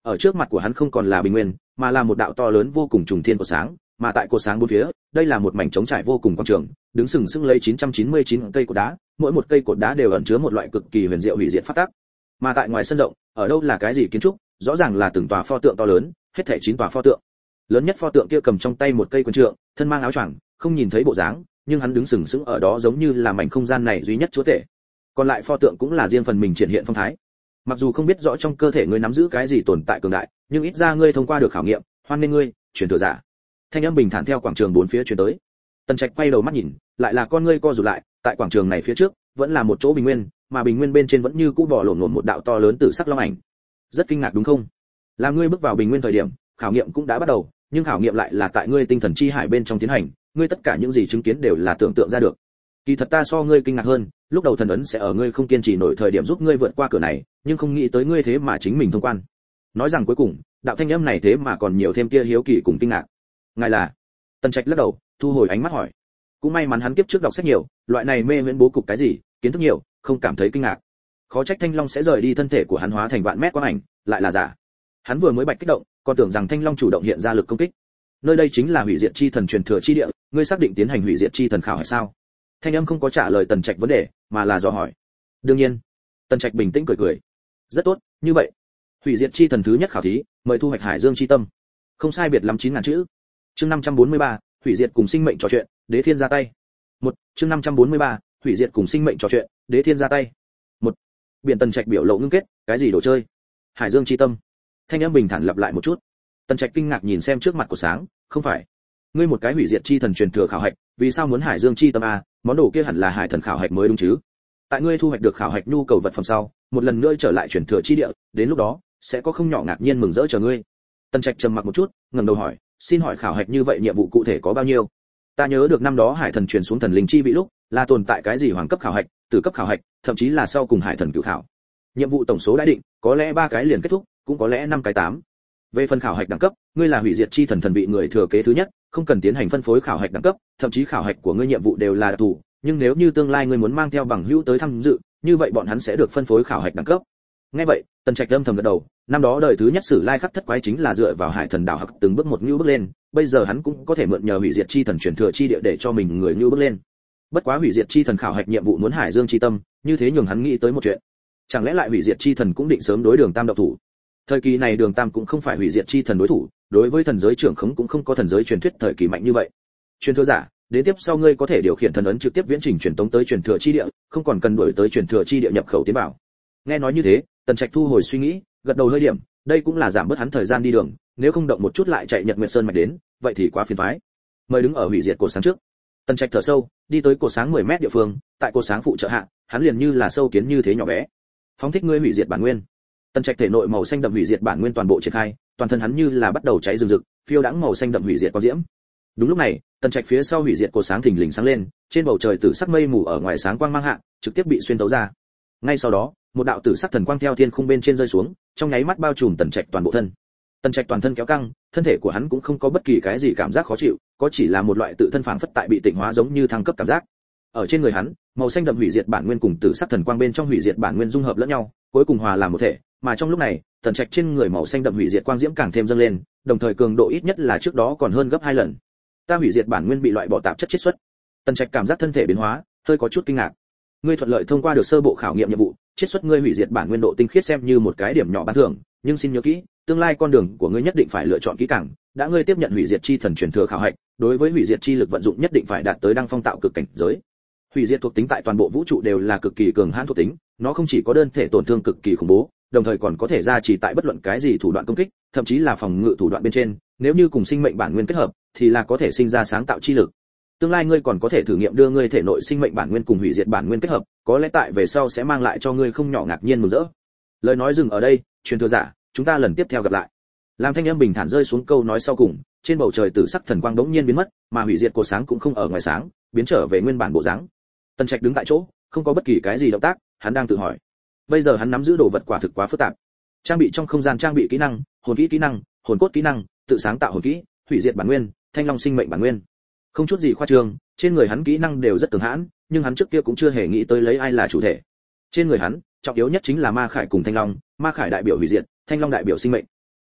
Ở trước mặt của hắn không còn là bình nguyên, mà là một đạo to lớn vô cùng trùng thiên của sáng, mà tại cột sáng bốn phía, đây là một mảnh trống trải vô cùng quảng trường, đứng sừng sững lấy chín trăm chín mươi chín cây cột đá, mỗi một cây cột đá đều ẩn chứa một loại cực kỳ huyền diệu hủy diệt pháp tắc. Mà tại ngoài sân rộng, ở đâu là cái gì kiến trúc, rõ ràng là từng tòa pho tượng to lớn, hết thảy chín tòa pho tượng. Lớn nhất pho tượng kia cầm trong tay một cây quyền trượng, thân mang áo choàng, không nhìn thấy bộ dáng, nhưng hắn đứng sừng sững ở đó giống như là mảnh không gian này duy nhất chúa tể. Còn lại pho tượng cũng là riêng phần mình triển hiện phong thái. Mặc dù không biết rõ trong cơ thể ngươi nắm giữ cái gì tồn tại cường đại, nhưng ít ra ngươi thông qua được khảo nghiệm, hoan nên ngươi, truyền thừa giả. Thanh âm bình thản theo quảng trường bốn phía truyền tới. Tần Trạch quay đầu mắt nhìn, lại là con ngươi co rụt lại, tại quảng trường này phía trước, vẫn là một chỗ bình nguyên, mà bình nguyên bên trên vẫn như cũ bò lổn lổn một đạo to lớn tử sắc long ảnh. Rất kinh ngạc đúng không? Làm ngươi bước vào bình nguyên thời điểm, khảo nghiệm cũng đã bắt đầu, nhưng khảo nghiệm lại là tại ngươi tinh thần chi hải bên trong tiến hành, ngươi tất cả những gì chứng kiến đều là tưởng tượng ra được. Kỳ thật ta so ngươi kinh ngạc hơn, lúc đầu thần ấn sẽ ở ngươi không kiên trì nổi thời điểm giúp ngươi vượt qua cửa này, nhưng không nghĩ tới ngươi thế mà chính mình thông quan. Nói rằng cuối cùng, đạo thanh âm này thế mà còn nhiều thêm tia hiếu kỳ cùng kinh ngạc. Ngài là? Tần Trạch lắc đầu, thu hồi ánh mắt hỏi. Cũng may mắn hắn kiếp trước đọc sách nhiều, loại này mê viễn bố cục cái gì, kiến thức nhiều, không cảm thấy kinh ngạc. Khó trách Thanh Long sẽ rời đi thân thể của hắn hóa thành vạn mét quang ảnh, lại là giả. Hắn vừa mới bạch kích động, còn tưởng rằng Thanh Long chủ động hiện ra lực công kích. Nơi đây chính là hủy diệt chi thần truyền thừa chi địa, ngươi xác định tiến hành hủy diệt chi thần khảo hay sao? Thanh âm không có trả lời Tần Trạch vấn đề, mà là dò hỏi. Đương nhiên. Tần Trạch bình tĩnh cười cười. Rất tốt, như vậy, hủy diệt chi thần thứ nhất khảo thí, mời thu hoạch Hải Dương chi tâm. Không sai biệt lắm chín ngàn chữ. Chương năm trăm bốn mươi ba, hủy diệt cùng sinh mệnh trò chuyện, Đế Thiên ra tay. Một, chương năm trăm bốn mươi ba, hủy diệt cùng sinh mệnh trò chuyện, Đế Thiên ra tay. Một. Biển Tần Trạch biểu lộ ngưng kết, cái gì đồ chơi? Hải Dương chi tâm. Thanh âm bình thản lặp lại một chút. Tần Trạch kinh ngạc nhìn xem trước mặt của sáng, không phải, ngươi một cái hủy diệt chi thần truyền thừa khảo hạch, vì sao muốn Hải Dương chi tâm a? Món đồ kia hẳn là hải thần khảo hạch mới đúng chứ? Tại ngươi thu hoạch được khảo hạch nhu cầu vật phẩm sau, một lần nữa trở lại truyền thừa chi địa, đến lúc đó sẽ có không nhỏ ngạc nhiên mừng rỡ chờ ngươi. Tần Trạch trầm mặc một chút, ngẩng đầu hỏi, xin hỏi khảo hạch như vậy nhiệm vụ cụ thể có bao nhiêu? Ta nhớ được năm đó hải thần truyền xuống thần linh chi vị lúc, là tồn tại cái gì hoàng cấp khảo hạch, tử cấp khảo hạch, thậm chí là sau cùng hải thần cửu khảo. Nhiệm vụ tổng số đã định, có lẽ ba cái liền kết thúc, cũng có lẽ năm cái tám. Về phần khảo hạch đẳng cấp, ngươi là hủy diệt chi thần thần vị người thừa kế thứ nhất, không cần tiến hành phân phối khảo hạch đẳng cấp, thậm chí khảo hạch của ngươi nhiệm vụ đều là đặc thù, nhưng nếu như tương lai ngươi muốn mang theo bằng hữu tới tham dự, như vậy bọn hắn sẽ được phân phối khảo hạch đẳng cấp. Nghe vậy, Tần Trạch âm thầm gật đầu, năm đó đời thứ nhất Sử Lai Khắc thất quái chính là dựa vào hải thần đảo hặc từng bước một nhưu bước lên, bây giờ hắn cũng có thể mượn nhờ hủy diệt chi thần truyền thừa chi địa để cho mình người nhưu bước lên. Bất quá hủy diệt chi thần khảo hạch nhiệm vụ muốn Hải Dương chi tâm, như thế nhường hắn nghĩ tới một chuyện. Chẳng lẽ lại hủy diệt chi thần cũng định sớm đối Đường Tam động thủ? Thời kỳ này Đường Tam cũng không phải hủy diệt chi thần đối thủ, đối với thần giới trưởng khống cũng không có thần giới truyền thuyết thời kỳ mạnh như vậy. Truyền thừa giả, đến tiếp sau ngươi có thể điều khiển thần ấn trực tiếp viễn trình truyền tống tới truyền thừa chi địa, không còn cần đuổi tới truyền thừa chi địa nhập khẩu tiến vào. Nghe nói như thế, Tần Trạch thu hồi suy nghĩ, gật đầu hơi điểm, đây cũng là giảm bớt hắn thời gian đi đường, nếu không động một chút lại chạy Nhật Nguyệt Sơn mạch đến, vậy thì quá phiền toái. Mời đứng ở hủy diệt cột sáng trước. Tần Trạch thở sâu, đi tới cột sáng mười mét địa phương, tại cột sáng phụ trợ hạ, hắn liền như là sâu kiến như thế nhỏ bé. Phóng thích ngươi hủy diệt bản nguyên. Tần Trạch thể nội màu xanh đậm hủy diệt bản nguyên toàn bộ triển khai, toàn thân hắn như là bắt đầu cháy rừng rực, phiêu đãng màu xanh đậm hủy diệt quang diễm. Đúng lúc này, Tần Trạch phía sau hủy diệt cột sáng thình lình sáng lên, trên bầu trời tử sắc mây mù ở ngoài sáng quang mang hạ, trực tiếp bị xuyên tấu ra. Ngay sau đó, một đạo tử sắc thần quang theo thiên khung bên trên rơi xuống, trong nháy mắt bao trùm Tần Trạch toàn bộ thân. Tần Trạch toàn thân kéo căng, thân thể của hắn cũng không có bất kỳ cái gì cảm giác khó chịu, có chỉ là một loại tự thân phảng phất tại bị tịnh hóa giống như thăng cấp cảm giác. Ở trên người hắn, màu xanh đậm hủy diệt bản nguyên cùng tử sắc thần quang bên trong hủy diệt bản nguyên dung hợp lẫn nhau, cuối cùng hòa làm một thể, mà trong lúc này, Tần Trạch trên người màu xanh đậm hủy diệt quang diễm càng thêm dâng lên, đồng thời cường độ ít nhất là trước đó còn hơn gấp hai lần. Ta hủy diệt bản nguyên bị loại bỏ tạp chất chiết xuất. Tần Trạch cảm giác thân thể biến hóa, hơi có chút kinh ngạc. Ngươi thuận lợi thông qua được sơ bộ khảo nghiệm nhiệm vụ, chiết xuất ngươi hủy diệt bản nguyên độ tinh khiết xem như một cái điểm nhỏ ban thưởng, nhưng xin nhớ kỹ, tương lai con đường của ngươi nhất định phải lựa chọn kỹ càng, đã ngươi tiếp nhận hủy diệt chi thần truyền thừa khảo hạch, đối với hủy diệt chi lực vận dụng nhất định phải đạt tới đăng phong tạo cực cảnh giới. Hủy diệt thuộc tính tại toàn bộ vũ trụ đều là cực kỳ cường hãn thuộc tính, nó không chỉ có đơn thể tổn thương cực kỳ khủng bố, đồng thời còn có thể gia trì tại bất luận cái gì thủ đoạn công kích, thậm chí là phòng ngự thủ đoạn bên trên, nếu như cùng sinh mệnh bản nguyên kết hợp, thì là có thể sinh ra sáng tạo chi lực. Tương lai ngươi còn có thể thử nghiệm đưa ngươi thể nội sinh mệnh bản nguyên cùng hủy diệt bản nguyên kết hợp, có lẽ tại về sau sẽ mang lại cho ngươi không nhỏ ngạc nhiên mừng rỡ. Lời nói dừng ở đây, truyền thừa giả, chúng ta lần tiếp theo gặp lại. Làm thanh âm bình thản rơi xuống câu nói sau cùng, trên bầu trời tử sắc thần quang đống nhiên biến mất, mà hủy diệt cột sáng cũng không ở ngoài sáng, biến trở về nguyên bản bộ dáng. Tần Trạch đứng tại chỗ, không có bất kỳ cái gì động tác, hắn đang tự hỏi. Bây giờ hắn nắm giữ đồ vật quả thực quá phức tạp. Trang bị trong không gian trang bị kỹ năng, hồn kỹ kỹ năng, hồn cốt kỹ năng, tự sáng tạo hồn kỹ, hủy diệt bản nguyên, thanh long sinh mệnh bản nguyên. Không chút gì khoa trương, trên người hắn kỹ năng đều rất cường hãn, nhưng hắn trước kia cũng chưa hề nghĩ tới lấy ai là chủ thể. Trên người hắn, trọng yếu nhất chính là ma khải cùng thanh long, ma khải đại biểu hủy diệt, thanh long đại biểu sinh mệnh.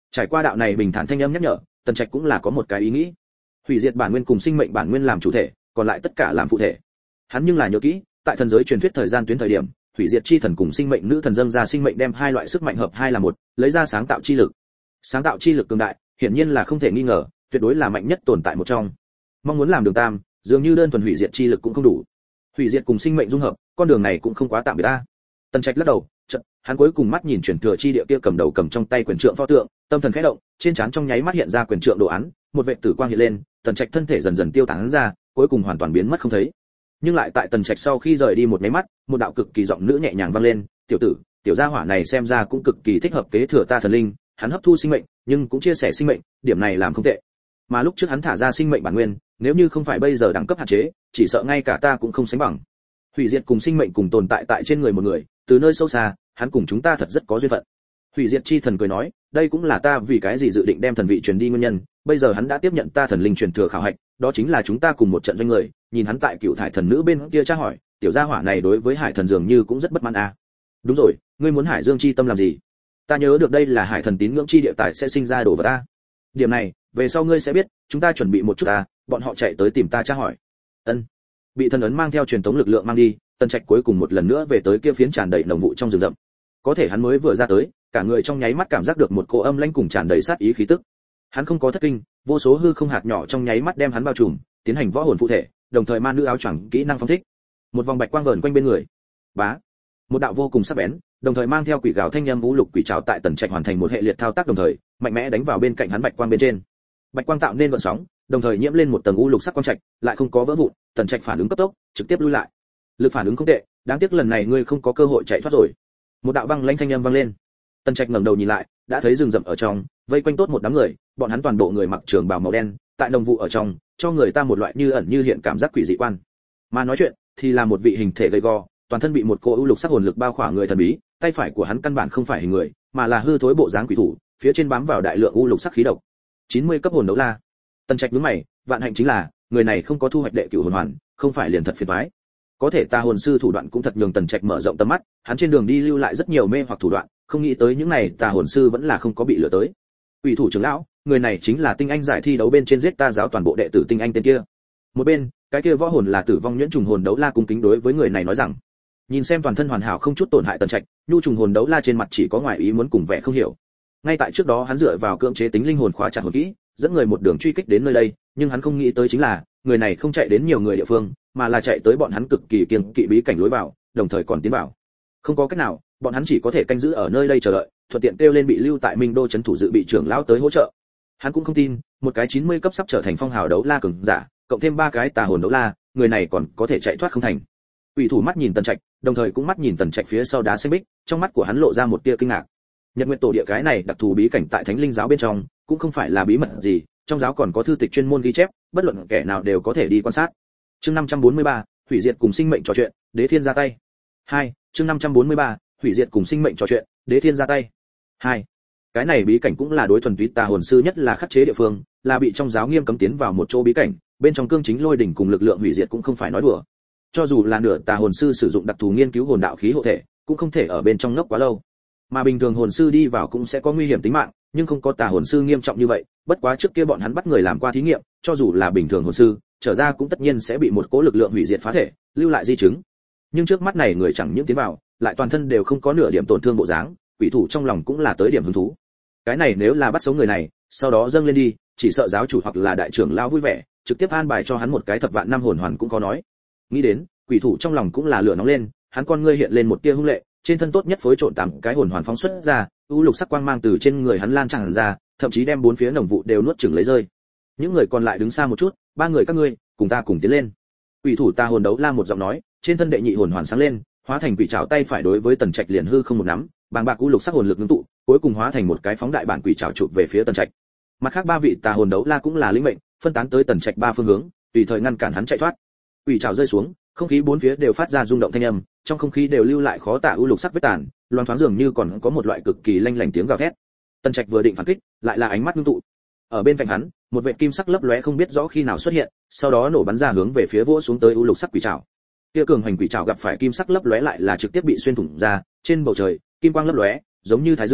Trải qua đạo này bình thản thanh âm nhắc nhở, Tần Trạch cũng là có một cái ý nghĩ. Hủy diệt bản nguyên cùng sinh mệnh bản nguyên làm chủ thể, còn lại tất cả làm phụ thể. Hắn nhưng là nhớ kỹ, tại thần giới truyền thuyết thời gian tuyến thời điểm, hủy diệt chi thần cùng sinh mệnh nữ thần dâng ra sinh mệnh đem hai loại sức mạnh hợp hai là một, lấy ra sáng tạo chi lực. Sáng tạo chi lực cường đại, hiển nhiên là không thể nghi ngờ, tuyệt đối là mạnh nhất tồn tại một trong. Mong muốn làm đường tam, dường như đơn thuần hủy diệt chi lực cũng không đủ. Hủy diệt cùng sinh mệnh dung hợp, con đường này cũng không quá tạm biệt ta. Tần Trạch lắc đầu, chợt, hắn cuối cùng mắt nhìn chuyển thừa chi địa kia cầm đầu cầm trong tay quyền trượng pho tượng, tâm thần khẽ động, trên trán trong nháy mắt hiện ra quyền trượng đồ án, một vệt tử quang hiện lên, Tần Trạch thân thể dần dần tiêu tán ra, cuối cùng hoàn toàn biến mất không thấy. Nhưng lại tại Tần Trạch sau khi rời đi một cái mắt, một đạo cực kỳ giọng nữ nhẹ nhàng vang lên, "Tiểu tử, tiểu gia hỏa này xem ra cũng cực kỳ thích hợp kế thừa ta thần linh, hắn hấp thu sinh mệnh, nhưng cũng chia sẻ sinh mệnh, điểm này làm không tệ. Mà lúc trước hắn thả ra sinh mệnh bản nguyên, nếu như không phải bây giờ đẳng cấp hạn chế, chỉ sợ ngay cả ta cũng không sánh bằng." Hủy diệt cùng sinh mệnh cùng tồn tại tại trên người một người, từ nơi sâu xa, hắn cùng chúng ta thật rất có duyên phận. Hủy diệt chi thần cười nói, đây cũng là ta vì cái gì dự định đem thần vị truyền đi nguyên nhân, bây giờ hắn đã tiếp nhận ta thần linh truyền thừa khảo hạch, đó chính là chúng ta cùng một trận doanh người. Nhìn hắn tại cựu thải thần nữ bên kia tra hỏi, tiểu gia hỏa này đối với hải thần dường như cũng rất bất mãn à. Đúng rồi, ngươi muốn hải dương chi tâm làm gì? Ta nhớ được đây là hải thần tín ngưỡng chi địa tại sẽ sinh ra đồ vật ta. Điểm này, về sau ngươi sẽ biết, chúng ta chuẩn bị một chút ta, bọn họ chạy tới tìm ta tra hỏi. Ân. Bị thần ấn mang theo truyền tống lực lượng mang đi, Tần Trạch cuối cùng một lần nữa về tới kia phiến tràn đầy nồng vụ trong rừng rậm. Có thể hắn mới vừa ra tới, cả người trong nháy mắt cảm giác được một cỗ âm lãnh cùng tràn đầy sát ý khí tức. Hắn không có thất kinh, vô số hư không hạt nhỏ trong nháy mắt đem hắn bao trùm, tiến hành võ hồn phụ thể, đồng thời ma nữ áo choàng kỹ năng phóng thích. Một vòng bạch quang vờn quanh bên người. Bá. Một đạo vô cùng sắc bén, đồng thời mang theo quỷ gào thanh âm vũ lục quỷ trảo tại Tần Trạch hoàn thành một hệ liệt thao tác đồng thời, mạnh mẽ đánh vào bên cạnh hắn bạch quang bên trên. Bạch quang tạo nên gợn sóng, đồng thời nhiễm lên một tầng u lục sắc quang trạch, lại không có vỡ vụn, Tần Trạch phản ứng cấp tốc, trực tiếp lui lại. Lực phản ứng không tệ, đáng tiếc lần này ngươi không có cơ hội chạy thoát rồi. Một đạo băng lãnh thanh âm vang lên. Tần Trạch ngẩng đầu nhìn lại, đã thấy rừng rậm ở trong, vây quanh tốt một đám người, bọn hắn toàn bộ người mặc trường bào màu đen, tại đồng vụ ở trong, cho người ta một loại như ẩn như hiện cảm giác quỷ dị quan. Mà nói chuyện, thì là một vị hình thể gầy gò, toàn thân bị một cỗ u lục sắc hồn lực bao khỏa người thần bí, tay phải của hắn căn bản không phải hình người, mà là hư thối bộ dáng quỷ thủ, phía trên bám vào đại lượng u lục sắc khí độc. chín mươi cấp hồn đấu la. Tần Trạch nhướng mày, vạn hạnh chính là, người này không có thu hoạch đệ cửu hồn hoàn, không phải liền thật phiền toái. Có thể ta hồn sư thủ đoạn cũng thật nhường Tần Trạch mở rộng tầm mắt, hắn trên đường đi lưu lại rất nhiều mê hoặc thủ đoạn, không nghĩ tới những này tà hồn sư vẫn là không có bị lừa tới. Ủy thủ trưởng lão, người này chính là tinh anh giải thi đấu bên trên giết ta giáo toàn bộ đệ tử tinh anh tên kia. Một bên, cái kia võ hồn là tử vong nhuyễn trùng hồn đấu la cung kính đối với người này nói rằng, nhìn xem toàn thân hoàn hảo không chút tổn hại Tần Trạch, nhu trùng hồn đấu la trên mặt chỉ có ngoài ý muốn cùng vẻ không hiểu. Ngay tại trước đó hắn dựa vào cưỡng chế tính linh hồn khóa chặt hồn kỹ, dẫn người một đường truy kích đến nơi đây, nhưng hắn không nghĩ tới chính là, người này không chạy đến nhiều người địa phương, mà là chạy tới bọn hắn cực kỳ kiêng kỵ bí cảnh lối vào, đồng thời còn tiến vào. Không có cách nào, bọn hắn chỉ có thể canh giữ ở nơi đây chờ đợi, thuận tiện kêu lên bị lưu tại Minh Đô trấn thủ dự bị trưởng lão tới hỗ trợ. Hắn cũng không tin, một cái chín mươi cấp sắp trở thành phong hào đấu la cường giả, cộng thêm ba cái tà hồn đấu la, người này còn có thể chạy thoát không thành. Ủy thủ mắt nhìn Tần Trạch, đồng thời cũng mắt nhìn Tần Trạch phía sau đá xanh bích, trong mắt của hắn lộ ra một tia kinh ngạc. Nhật Nguyệt Tổ địa cái này đặc thù bí cảnh tại Thánh Linh giáo bên trong, cũng không phải là bí mật gì, trong giáo còn có thư tịch chuyên môn ghi chép, bất luận kẻ nào đều có thể đi quan sát. Chương năm trăm bốn mươi ba, hủy diệt cùng sinh mệnh trò chuyện, Đế Thiên ra tay. hai, chương năm trăm bốn mươi ba, hủy diệt cùng sinh mệnh trò chuyện, Đế Thiên ra tay. hai. Cái này bí cảnh cũng là đối thuần túy tà hồn sư nhất là khắc chế địa phương, là bị trong giáo nghiêm cấm tiến vào một chỗ bí cảnh, bên trong cương chính lôi đỉnh cùng lực lượng hủy diệt cũng không phải nói đùa. Cho dù là nửa tà hồn sư sử dụng đặc thù nghiên cứu hồn đạo khí hộ thể, cũng không thể ở bên trong ngốc quá lâu. Mà bình thường hồn sư đi vào cũng sẽ có nguy hiểm tính mạng, nhưng không có tà hồn sư nghiêm trọng như vậy, bất quá trước kia bọn hắn bắt người làm qua thí nghiệm, cho dù là bình thường hồn sư, trở ra cũng tất nhiên sẽ bị một cỗ lực lượng hủy diệt phá thể, lưu lại di chứng. Nhưng trước mắt này người chẳng những tiến vào, lại toàn thân đều không có nửa điểm tổn thương bộ dáng, quỷ thủ trong lòng cũng là tới điểm hứng thú. Cái này nếu là bắt sống người này, sau đó dâng lên đi, chỉ sợ giáo chủ hoặc là đại trưởng lão vui vẻ, trực tiếp an bài cho hắn một cái thập vạn năm hồn hoàn cũng có nói. Nghĩ đến, quỷ thủ trong lòng cũng là lửa nóng lên, hắn con ngươi hiện lên một tia hung lệ, trên thân tốt nhất phối trộn tám cái hồn hoàn phóng xuất ra, u lục sắc quang mang từ trên người hắn lan tràn ra, thậm chí đem bốn phía nồng vụ đều nuốt chửng lấy rơi. Những người còn lại đứng xa một chút, ba người các ngươi, cùng ta cùng tiến lên. Quỷ thủ ta hồn đấu la một giọng nói, trên thân đệ nhị hồn hoàn sáng lên, hóa thành quỷ trảo tay phải đối với Tần Trạch liền hư không một nắm, bàng bạc u lục sắc hồn lực ngưng tụ, cuối cùng hóa thành một cái phóng đại bản quỷ trảo chụp về phía Tần Trạch. Mặt khác ba vị tà hồn đấu la cũng là lĩnh mệnh, phân tán tới Tần Trạch ba phương hướng, tùy thời ngăn cản hắn chạy thoát. Quỷ trảo rơi xuống, không khí bốn phía đều phát ra rung động thanh âm, trong không khí đều lưu lại khó tả u lục sắc vết tàn, loáng thoáng dường như còn có một loại cực kỳ lanh lảnh tiếng gào thét. Tần Trạch vừa định phản kích, lại là ánh mắt ngưng tụ. Ở bên cạnh hắn, một vệt kim sắc lấp lóe không biết rõ khi nào xuất hiện, sau đó nổ bắn ra hướng về phía vỗ xuống tới u lục sắc quỷ trảo. Kia cường hành quỷ trảo gặp phải kim sắc lấp lóe lại là trực tiếp bị xuyên thủng ra, trên bầu trời, kim quang lấp lóe, giống như thái dương,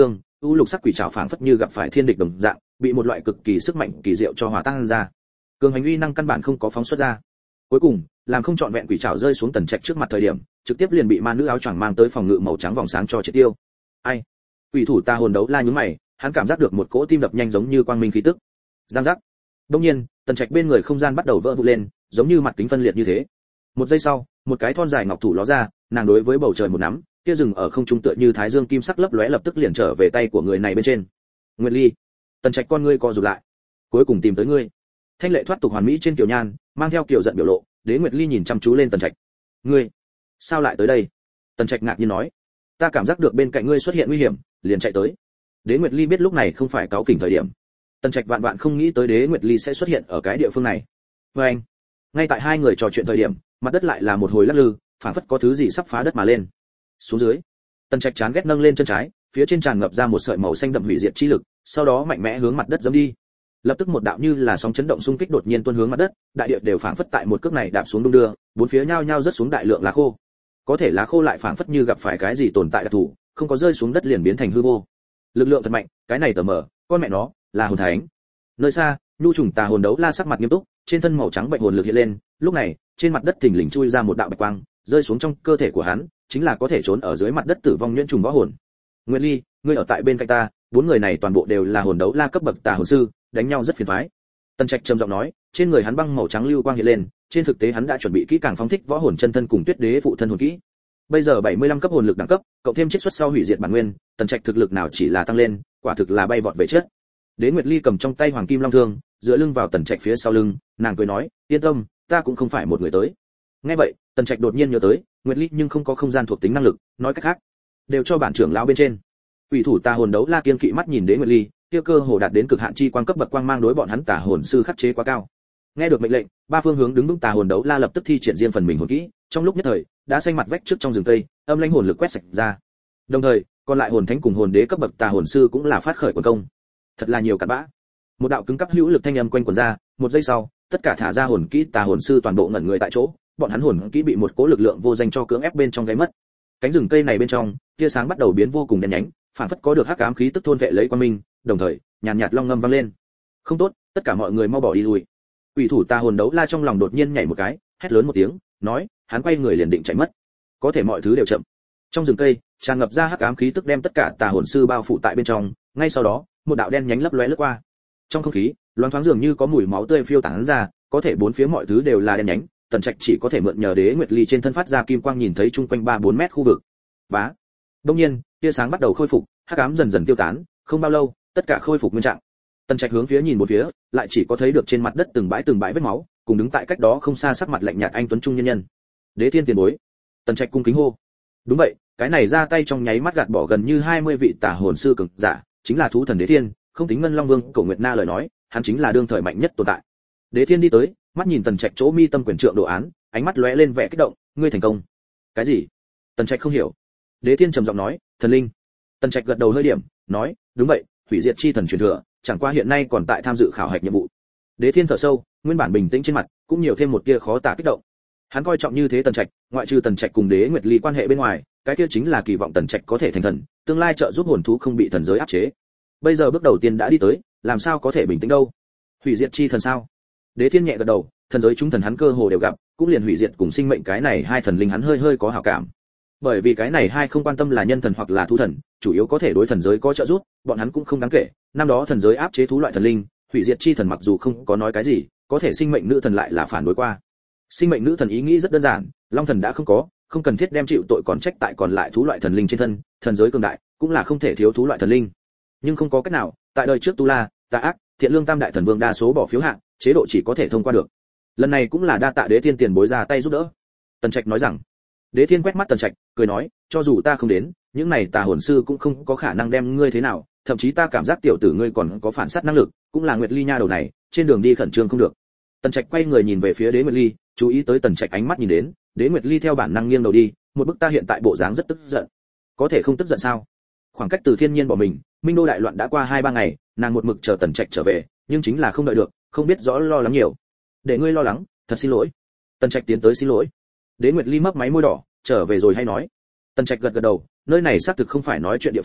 u lục sắc quỷ trảo phảng phất như gặp phải thiên địch đồng dạng, bị một loại cực kỳ sức mạnh kỳ diệu cho hòa tan ra. Cường hành uy năng căn bản không có phóng xuất ra. Cuối cùng, làm không trọn vẹn quỷ trảo rơi xuống Tần Trạch trước mặt thời điểm, trực tiếp liền bị ma nữ áo choàng mang tới phòng ngự màu trắng vòng sáng cho triệt tiêu. Ai? Quỷ thủ ta hồn đấu la nhướng mày, hắn cảm giác được một cỗ tim đập nhanh giống như quang minh khí tức. Giang giác. Đương nhiên, Tần Trạch bên người không gian bắt đầu vỡ vụn lên, giống như mặt kính phân liệt như thế. Một giây sau, một cái thon dài ngọc thủ ló ra, nàng đối với bầu trời một nắm, kia rừng ở không trung tựa như thái dương kim sắc lấp lóe lập tức liền trở về tay của người này bên trên. Nguyệt Ly. Tần Trạch con ngươi co rụt lại. Cuối cùng tìm tới ngươi. Thanh lệ thoát tục hoàn mỹ trên kiều nhan, mang theo kiểu giận biểu lộ, Đế Nguyệt Ly nhìn chăm chú lên Tần Trạch. Ngươi, sao lại tới đây? Tần Trạch ngạc nhiên nói. Ta cảm giác được bên cạnh ngươi xuất hiện nguy hiểm, liền chạy tới. Đế Nguyệt Ly biết lúc này không phải cáu kỉnh thời điểm. Tần Trạch vạn vạn không nghĩ tới Đế Nguyệt Ly sẽ xuất hiện ở cái địa phương này. Và anh, ngay tại hai người trò chuyện thời điểm, mặt đất lại là một hồi lắc lư, phảng phất có thứ gì sắp phá đất mà lên. Xuống dưới, Tần Trạch chán ghét nâng lên chân trái, phía trên tràn ngập ra một sợi màu xanh đậm hủy diệt chi lực, sau đó mạnh mẽ hướng mặt đất giẫm đi. Lập tức một đạo như là sóng chấn động xung kích đột nhiên tuôn hướng mặt đất, đại địa đều phảng phất tại một cước này đạp xuống đung đưa, bốn phía nhao nhao rớt xuống đại lượng lá khô. Có thể lá khô lại phảng phất như gặp phải cái gì tồn tại đặc thù, không có rơi xuống đất liền biến thành hư vô. Lực lượng thật mạnh, cái này tờ mở, con mẹ nó, là hồn thánh. Nơi xa, nhu trùng tà hồn đấu la sắc mặt nghiêm túc, trên thân màu trắng bệnh hồn lực hiện lên, lúc này, trên mặt đất thình lình chui ra một đạo bạch quang, rơi xuống trong cơ thể của hắn, chính là có thể trốn ở dưới mặt đất tử vong nhuyễn trùng võ hồn. Nguyệt Ly, ngươi ở tại bên cạnh ta, bốn người này toàn bộ đều là hồn đấu la cấp bậc tà hồn sư, đánh nhau rất phiền toái. Tần Trạch trầm giọng nói, trên người hắn băng màu trắng lưu quang hiện lên, trên thực tế hắn đã chuẩn bị kỹ càng phóng thích võ hồn chân thân cùng Tuyết Đế phụ thân hồn kỹ. Bây giờ bảy mươi lăm cấp hồn lực đẳng cấp, cộng thêm chiết xuất sau hủy diệt bản nguyên, Tần Trạch thực lực nào chỉ là tăng lên, quả thực là bay vọt về chết. Đế Nguyệt Ly cầm trong tay Hoàng Kim Long Thương, dựa lưng vào Tần Trạch phía sau lưng, nàng cười nói, yên tâm, ta cũng không phải một người tới. Nghe vậy, Tần Trạch đột nhiên nhớ tới, Nguyệt Ly nhưng không có không gian thuộc tính năng lực, nói cách khác, đều cho bản trưởng lão bên trên. Quỷ thủ tà hồn đấu la kiên kỵ mắt nhìn Đế Nguyệt Ly, kia cơ hồ đạt đến cực hạn chi quang cấp bậc quang mang đối bọn hắn tà hồn sư khắc chế quá cao. Nghe được mệnh lệnh, ba phương hướng đứng vững tà hồn đấu la lập tức thi triển riêng phần mình hồn kỹ, trong lúc nhất thời, đã xanh mặt vách trước trong rừng cây, âm lãnh hồn lực quét sạch ra. Đồng thời, còn lại hồn thánh cùng hồn đế cấp bậc tà hồn sư cũng là phát khởi quần công. Thật là nhiều cặn bã. Một đạo cứng cắp hữu lực thanh âm quanh quần ra, một giây sau, tất cả thả ra hồn kỹ tà hồn sư toàn bộ ngẩn người tại chỗ, bọn hắn hồn kỹ bị một cỗ lực lượng vô danh cho cưỡng ép bên trong gáy mất. Cánh rừng cây này bên trong, tia sáng bắt đầu biến vô cùng đen nhánh, phản phất có được hắc ám khí tức thôn vệ lấy quang minh, đồng thời, nhàn nhạt, nhạt long ngâm vang lên. Không tốt, tất cả mọi người mau bỏ đi lui. Quỷ thủ tà hồn đấu la trong lòng đột nhiên nhảy một cái, hét lớn một tiếng, nói, hắn quay người liền định chạy mất. Có thể mọi thứ đều chậm. Trong rừng cây, tràn ngập ra hắc ám khí tức đem tất cả tà hồn sư bao phủ tại bên trong, ngay sau đó, một đạo đen nhánh lấp lóe lướt qua. Trong không khí, loáng thoáng dường như có mùi máu tươi phiêu tán ra, có thể bốn phía mọi thứ đều là đen nhánh, Tần Trạch chỉ có thể mượn nhờ Đế Nguyệt Ly trên thân phát ra kim quang nhìn thấy chung quanh ba bốn mét khu vực. Bá. Đương nhiên, tia sáng bắt đầu khôi phục, hắc ám dần dần tiêu tán, không bao lâu, tất cả khôi phục nguyên trạng. Tần Trạch hướng phía nhìn một phía, lại chỉ có thấy được trên mặt đất từng bãi từng bãi vết máu, cùng đứng tại cách đó không xa sắc mặt lạnh nhạt anh tuấn trung nhân nhân. Đế Thiên tiền bối. Tần Trạch cung kính hô. Đúng vậy, cái này ra tay trong nháy mắt gạt bỏ gần như hai mươi vị tà hồn sư cường giả, chính là thú thần Đế Thiên, không tính Ngân Long Vương Cổ Nguyệt Na lời nói, hắn chính là đương thời mạnh nhất tồn tại. Đế Thiên đi tới, mắt nhìn Tần Trạch chỗ mi tâm quyền trượng đồ án, ánh mắt lóe lên vẻ kích động, ngươi thành công. Cái gì? Tần Trạch không hiểu. Đế Thiên trầm giọng nói, thần linh. Tần Trạch gật đầu hơi điểm, nói, đúng vậy, hủy diệt chi thần truyền thừa, chẳng qua hiện nay còn tại tham dự khảo hạch nhiệm vụ. Đế Thiên thở sâu, nguyên bản bình tĩnh trên mặt cũng nhiều thêm một tia khó tả kích động. Hắn coi trọng như thế Tần Trạch, ngoại trừ Tần Trạch cùng Đế Nguyệt Ly quan hệ bên ngoài, cái kia chính là kỳ vọng Tần Trạch có thể thành thần, tương lai trợ giúp hồn thú không bị thần giới áp chế. Bây giờ bước đầu tiên đã đi tới, làm sao có thể bình tĩnh đâu? Hủy diệt chi thần sao? Đế Thiên nhẹ gật đầu, thần giới chúng thần hắn cơ hồ đều gặp, cũng liền hủy diệt cùng sinh mệnh cái này hai thần linh hắn hơi hơi có hảo cảm. Bởi vì cái này hai không quan tâm là nhân thần hoặc là thú thần, chủ yếu có thể đối thần giới có trợ giúp, bọn hắn cũng không đáng kể. Năm đó thần giới áp chế thú loại thần linh, hủy diệt chi thần mặc dù không có nói cái gì, có thể sinh mệnh nữ thần lại là phản đối qua. Sinh mệnh nữ thần ý nghĩ rất đơn giản, long thần đã không có, không cần thiết đem chịu tội còn trách tại còn lại thú loại thần linh trên thân, thần giới cường đại, cũng là không thể thiếu thú loại thần linh. Nhưng không có cách nào, tại đời trước Tu La, Tà Ác, Thiện Lương tam đại thần vương đa số bỏ phiếu hạng, chế độ chỉ có thể thông qua được. Lần này cũng là đa tạ Đế Thiên tiền bối ra tay giúp đỡ. Tần Trạch nói rằng. Đế Thiên quét mắt Tần Trạch, cười nói, cho dù ta không đến, những này tà hồn sư cũng không có khả năng đem ngươi thế nào, thậm chí ta cảm giác tiểu tử ngươi còn có phản sát năng lực, cũng là Nguyệt Ly nha đầu này, trên đường đi khẩn trương không được. Tần Trạch quay người nhìn về phía Đế Nguyệt Ly, chú ý tới Tần Trạch ánh mắt nhìn đến, Đế Nguyệt Ly theo bản năng nghiêng đầu đi, một bức ta hiện tại bộ dáng rất tức giận. Có thể không tức giận sao? Khoảng cách từ thiên nhiên bỏ mình, Minh Đô đại loạn đã qua hai ba ngày, nàng một mực chờ Tần Trạch trở về, nhưng chính là không đợi được, không biết rõ lo lắng nhiều. Để ngươi lo lắng, thật xin lỗi. Tần Trạch tiến tới xin lỗi. Đế Nguyệt Ly mấp máy môi đỏ, trở về rồi hay nói. Tần Trạch gật gật đầu, nơi này xác thực không phải nói chuyện địa phương,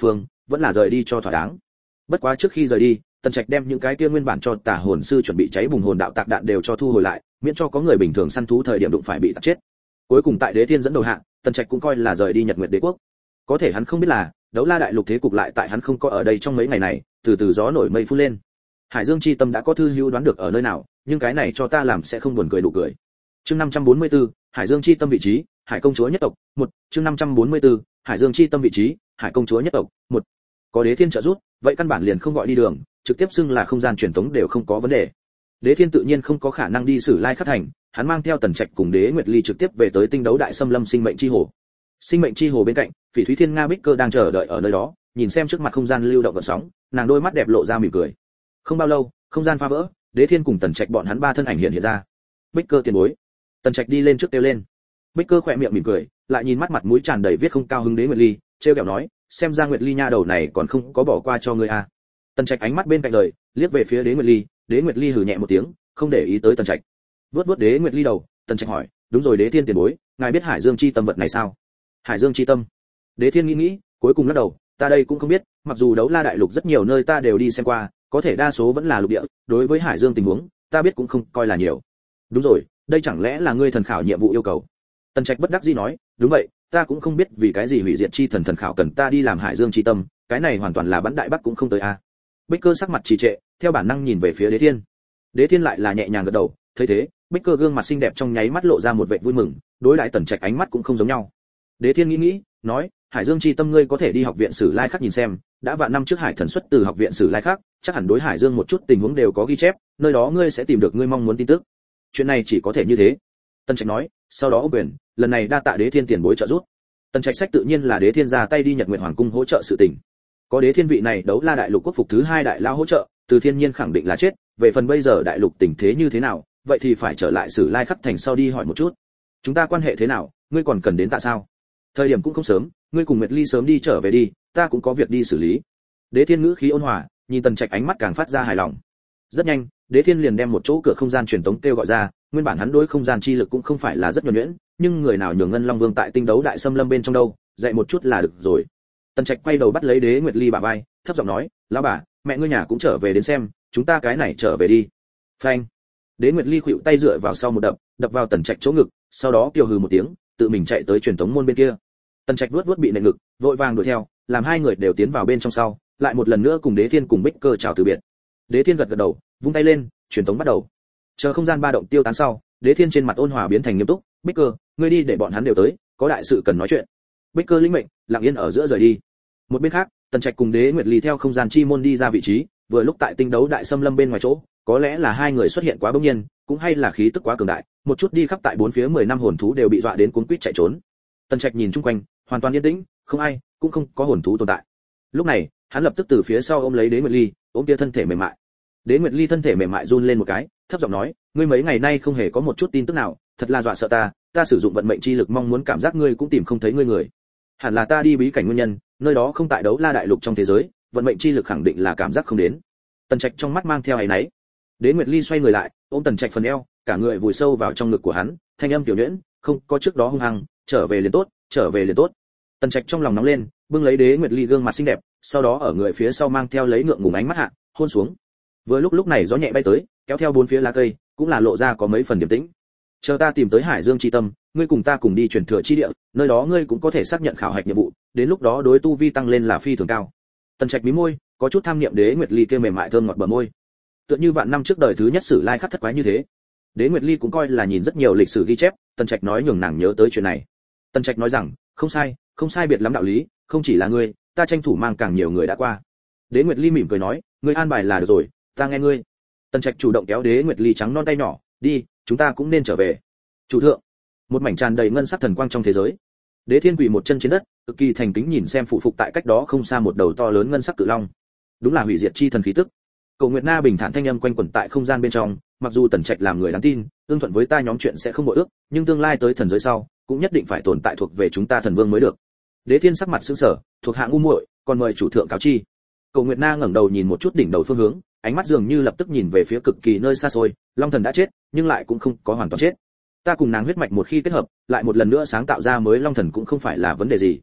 vẫn là rời đi cho thỏa đáng. Bất quá trước khi rời đi, Tần Trạch đem những cái kia nguyên bản cho Tà hồn sư chuẩn bị cháy bùng hồn đạo tạc đạn đều cho thu hồi lại, miễn cho có người bình thường săn thú thời điểm đụng phải bị tạc chết. Cuối cùng tại Đế Thiên dẫn đầu hạ, Tần Trạch cũng coi là rời đi Nhật Nguyệt Đế quốc. Có thể hắn không biết là, Đấu La đại lục thế cục lại tại hắn không có ở đây trong mấy ngày này, từ từ gió nổi mây phun lên. Hải Dương chi tâm đã có thư hữu đoán được ở nơi nào, nhưng cái này cho ta làm sẽ không buồn cười đủ cười. Chương năm trăm bốn mươi tư, Hải Dương chi tâm vị trí, Hải công chúa nhất tộc, một. Chương năm trăm bốn mươi tư, Hải Dương chi tâm vị trí, Hải công chúa nhất tộc, một. Có Đế Thiên trợ giúp, vậy căn bản liền không gọi đi đường, trực tiếp xưng là không gian truyền tống đều không có vấn đề. Đế Thiên tự nhiên không có khả năng đi Sử Lai Khắc thành, hắn mang theo Tần Trạch cùng Đế Nguyệt Ly trực tiếp về tới Tinh Đấu Đại Xâm Lâm Sinh Mệnh Chi Hồ. Sinh Mệnh Chi Hồ bên cạnh, Phỉ Thúy Thiên Nga Bích Cơ đang chờ đợi ở nơi đó, nhìn xem trước mặt không gian lưu động gợn sóng, nàng đôi mắt đẹp lộ ra mỉm cười. Không bao lâu, không gian phá vỡ, Đế Thiên cùng Tần Trạch bọn hắn ba thân ảnh hiện hiện ra. Bích Cơ tiền bối. Tần Trạch đi lên trước kêu lên. Bích Cơ khỏe miệng mỉm cười, lại nhìn mắt mặt mũi tràn đầy viết không cao hứng Đế Nguyệt Ly, trêu ghẹo nói, xem ra Nguyệt Ly nha đầu này còn không có bỏ qua cho ngươi à. Tần Trạch ánh mắt bên cạnh rời, liếc về phía Đế Nguyệt Ly, Đế Nguyệt Ly hừ nhẹ một tiếng, không để ý tới Tần Trạch. Vớt vớt Đế Nguyệt Ly đầu, Tần Trạch hỏi, đúng rồi Đế Thiên tiền bối, ngài biết Hải Dương chi tâm vật này sao? Hải Dương chi tâm? Đế Thiên nghĩ nghĩ, cuối cùng lắc đầu, ta đây cũng không biết, mặc dù Đấu La đại lục rất nhiều nơi ta đều đi xem qua, có thể đa số vẫn là lục địa, đối với Hải Dương tình huống, ta biết cũng không coi là nhiều. Đúng rồi, đây chẳng lẽ là ngươi thần khảo nhiệm vụ yêu cầu? Tần Trạch bất đắc dĩ nói, đúng vậy, ta cũng không biết vì cái gì hủy diệt chi thần thần khảo cần ta đi làm Hải Dương chi tâm, cái này hoàn toàn là bắn đại bắc cũng không tới a. À. Bích Cơ sắc mặt trì trệ, theo bản năng nhìn về phía Đế Thiên. Đế Thiên lại là nhẹ nhàng gật đầu, thấy thế, Bích Cơ gương mặt xinh đẹp trong nháy mắt lộ ra một vẻ vui mừng, đối đãi Tần Trạch ánh mắt cũng không giống nhau. Đế Thiên nghĩ nghĩ, nói, Hải Dương chi tâm ngươi có thể đi học viện Sử Lai Khắc nhìn xem, đã vạn năm trước Hải Thần xuất từ học viện Sử Lai Khắc, chắc hẳn đối Hải Dương một chút tình huống đều có ghi chép, nơi đó ngươi sẽ tìm được ngươi mong muốn tin tức. Chuyện này chỉ có thể như thế. Tần Trạch nói, sau đó quyền, lần này đa tạ Đế Thiên tiền bối trợ giúp. Tần Trạch sách tự nhiên là Đế Thiên ra tay đi Nhật Nguyệt Hoàng cung hỗ trợ sự tình. Có Đế Thiên vị này Đấu La đại lục quốc phục thứ hai đại lao hỗ trợ, Từ Thiên Nhiên khẳng định là chết, về phần bây giờ đại lục tình thế như thế nào, vậy thì phải trở lại Sử Lai Khắc thành sau đi hỏi một chút. Chúng ta quan hệ thế nào, ngươi còn cần đến tạ sao? Thời điểm cũng không sớm, ngươi cùng Nguyệt Ly sớm đi trở về đi, ta cũng có việc đi xử lý. Đế Thiên ngữ khí ôn hòa, nhìn Tần Trạch ánh mắt càng phát ra hài lòng. Rất nhanh, Đế Thiên liền đem một chỗ cửa không gian truyền tống kêu gọi ra, nguyên bản hắn đối không gian chi lực cũng không phải là rất nhuần nhuyễn, nhưng người nào nhường Ngân Long Vương tại Tinh Đấu Đại Xâm Lâm bên trong đâu, dạy một chút là được rồi. Tần Trạch quay đầu bắt lấy Đế Nguyệt Ly bả vai, thấp giọng nói, lão bà, mẹ ngươi nhà cũng trở về đến xem, chúng ta cái này trở về đi. Phanh. Đế Nguyệt Ly khuỵu tay dựa vào sau một đập, đập vào Tần Trạch chỗ ngực, sau đó kêu hừ một tiếng, tự mình chạy tới truyền tống môn bên kia. Tần Trạch vuốt vuốt bị nện ngực, vội vàng đuổi theo, làm hai người đều tiến vào bên trong sau, lại một lần nữa cùng Đế Thiên cùng Bích Cơ chào từ biệt. Đế Thiên gật gật đầu, vung tay lên, truyền tống bắt đầu. Chờ không gian ba động tiêu tán sau, Đế Thiên trên mặt ôn hòa biến thành nghiêm túc, Bích Cơ, ngươi đi để bọn hắn đều tới, có đại sự cần nói chuyện. Bích Cơ lĩnh mệnh, lặng yên ở giữa rời đi. Một bên khác, Tần Trạch cùng Đế Nguyệt Ly theo không gian chi môn đi ra vị trí, vừa lúc tại Tinh Đấu Đại Xâm Lâm bên ngoài chỗ, có lẽ là hai người xuất hiện quá bỗng nhiên, cũng hay là khí tức quá cường đại, một chút đi khắp tại bốn phía mười năm hồn thú đều bị dọa đến cuống quýt chạy trốn. Tần Trạch nhìn chung quanh, hoàn toàn yên tĩnh, không ai, cũng không có hồn thú tồn tại. Lúc này, hắn lập tức từ phía sau ôm lấy Đế Nguyệt Ly, ôm kia thân thể mềm mại. Đế Nguyệt Ly thân thể mềm mại run lên một cái, thấp giọng nói, ngươi mấy ngày nay không hề có một chút tin tức nào, thật là dọa sợ ta, ta sử dụng vận mệnh chi lực mong muốn cảm giác ngươi cũng tìm không thấy ngươi người. Hẳn là ta đi bí cảnh nguyên nhân, nơi đó không tại Đấu La đại lục trong thế giới, vận mệnh chi lực khẳng định là cảm giác không đến. Tần Trạch trong mắt mang theo áy náy. Đế Nguyệt Ly xoay người lại, ôm Tần Trạch phần eo, cả người vùi sâu vào trong ngực của hắn, thanh âm tiểu nhuyễn, không có trước đó hung hăng, trở về liền tốt, trở về liền tốt. Tần Trạch trong lòng nóng lên, bưng lấy Đế Nguyệt Ly gương mặt xinh đẹp, sau đó ở người phía sau mang theo lấy ngượng ngùng ánh mắt hạ, hôn xuống. Vừa lúc lúc này gió nhẹ bay tới, kéo theo bốn phía lá cây, cũng là lộ ra có mấy phần điềm tĩnh. Chờ ta tìm tới Hải Dương chi tâm, ngươi cùng ta cùng đi truyền thừa chi địa, nơi đó ngươi cũng có thể xác nhận khảo hạch nhiệm vụ, đến lúc đó đối tu vi tăng lên là phi thường cao. Tần Trạch mí môi, có chút tham niệm Đế Nguyệt Ly kia mềm mại thơm ngọt bờ môi. Tựa như vạn năm trước đời thứ nhất Sử Lai Khắc thất quái như thế. Đế Nguyệt Ly cũng coi là nhìn rất nhiều lịch sử ghi chép, Tần Trạch nói nhường nàng nhớ tới chuyện này. Tần Trạch nói rằng, không sai, không sai biệt lắm đạo lý, không chỉ là ngươi, ta tranh thủ mang càng nhiều người đã qua. Đế Nguyệt Ly mỉm cười nói, ngươi an bài là được rồi, ta nghe ngươi. Tần Trạch chủ động kéo Đế Nguyệt Ly trắng non tay nhỏ, đi, chúng ta cũng nên trở về. Chủ thượng. Một mảnh tràn đầy ngân sắc thần quang trong thế giới. Đế Thiên quỳ một chân trên đất, cực kỳ thành kính nhìn xem phụ phục tại cách đó không xa một đầu to lớn ngân sắc cự long. Đúng là hủy diệt chi thần khí tức. Cầu Nguyệt Na bình thản thanh âm quanh quẩn tại không gian bên trong, mặc dù Tần Trạch làm người đáng tin, tương thuận với ta nhóm chuyện sẽ không bội ước, nhưng tương lai tới thần giới sau, cũng nhất định phải tồn tại thuộc về chúng ta thần vương mới được. Đế Thiên sắc mặt sững sờ, thuộc hạ ngu muội, còn mời chủ thượng cáo chi. Cầu Nguyệt Na ngẩng đầu nhìn một chút đỉnh đầu phương hướng, ánh mắt dường như lập tức nhìn về phía cực kỳ nơi xa xôi, Long Thần đã chết, nhưng lại cũng không có hoàn toàn chết. Ta cùng nàng huyết mạch một khi kết hợp, lại một lần nữa sáng tạo ra mới Long Thần cũng không phải là vấn đề gì.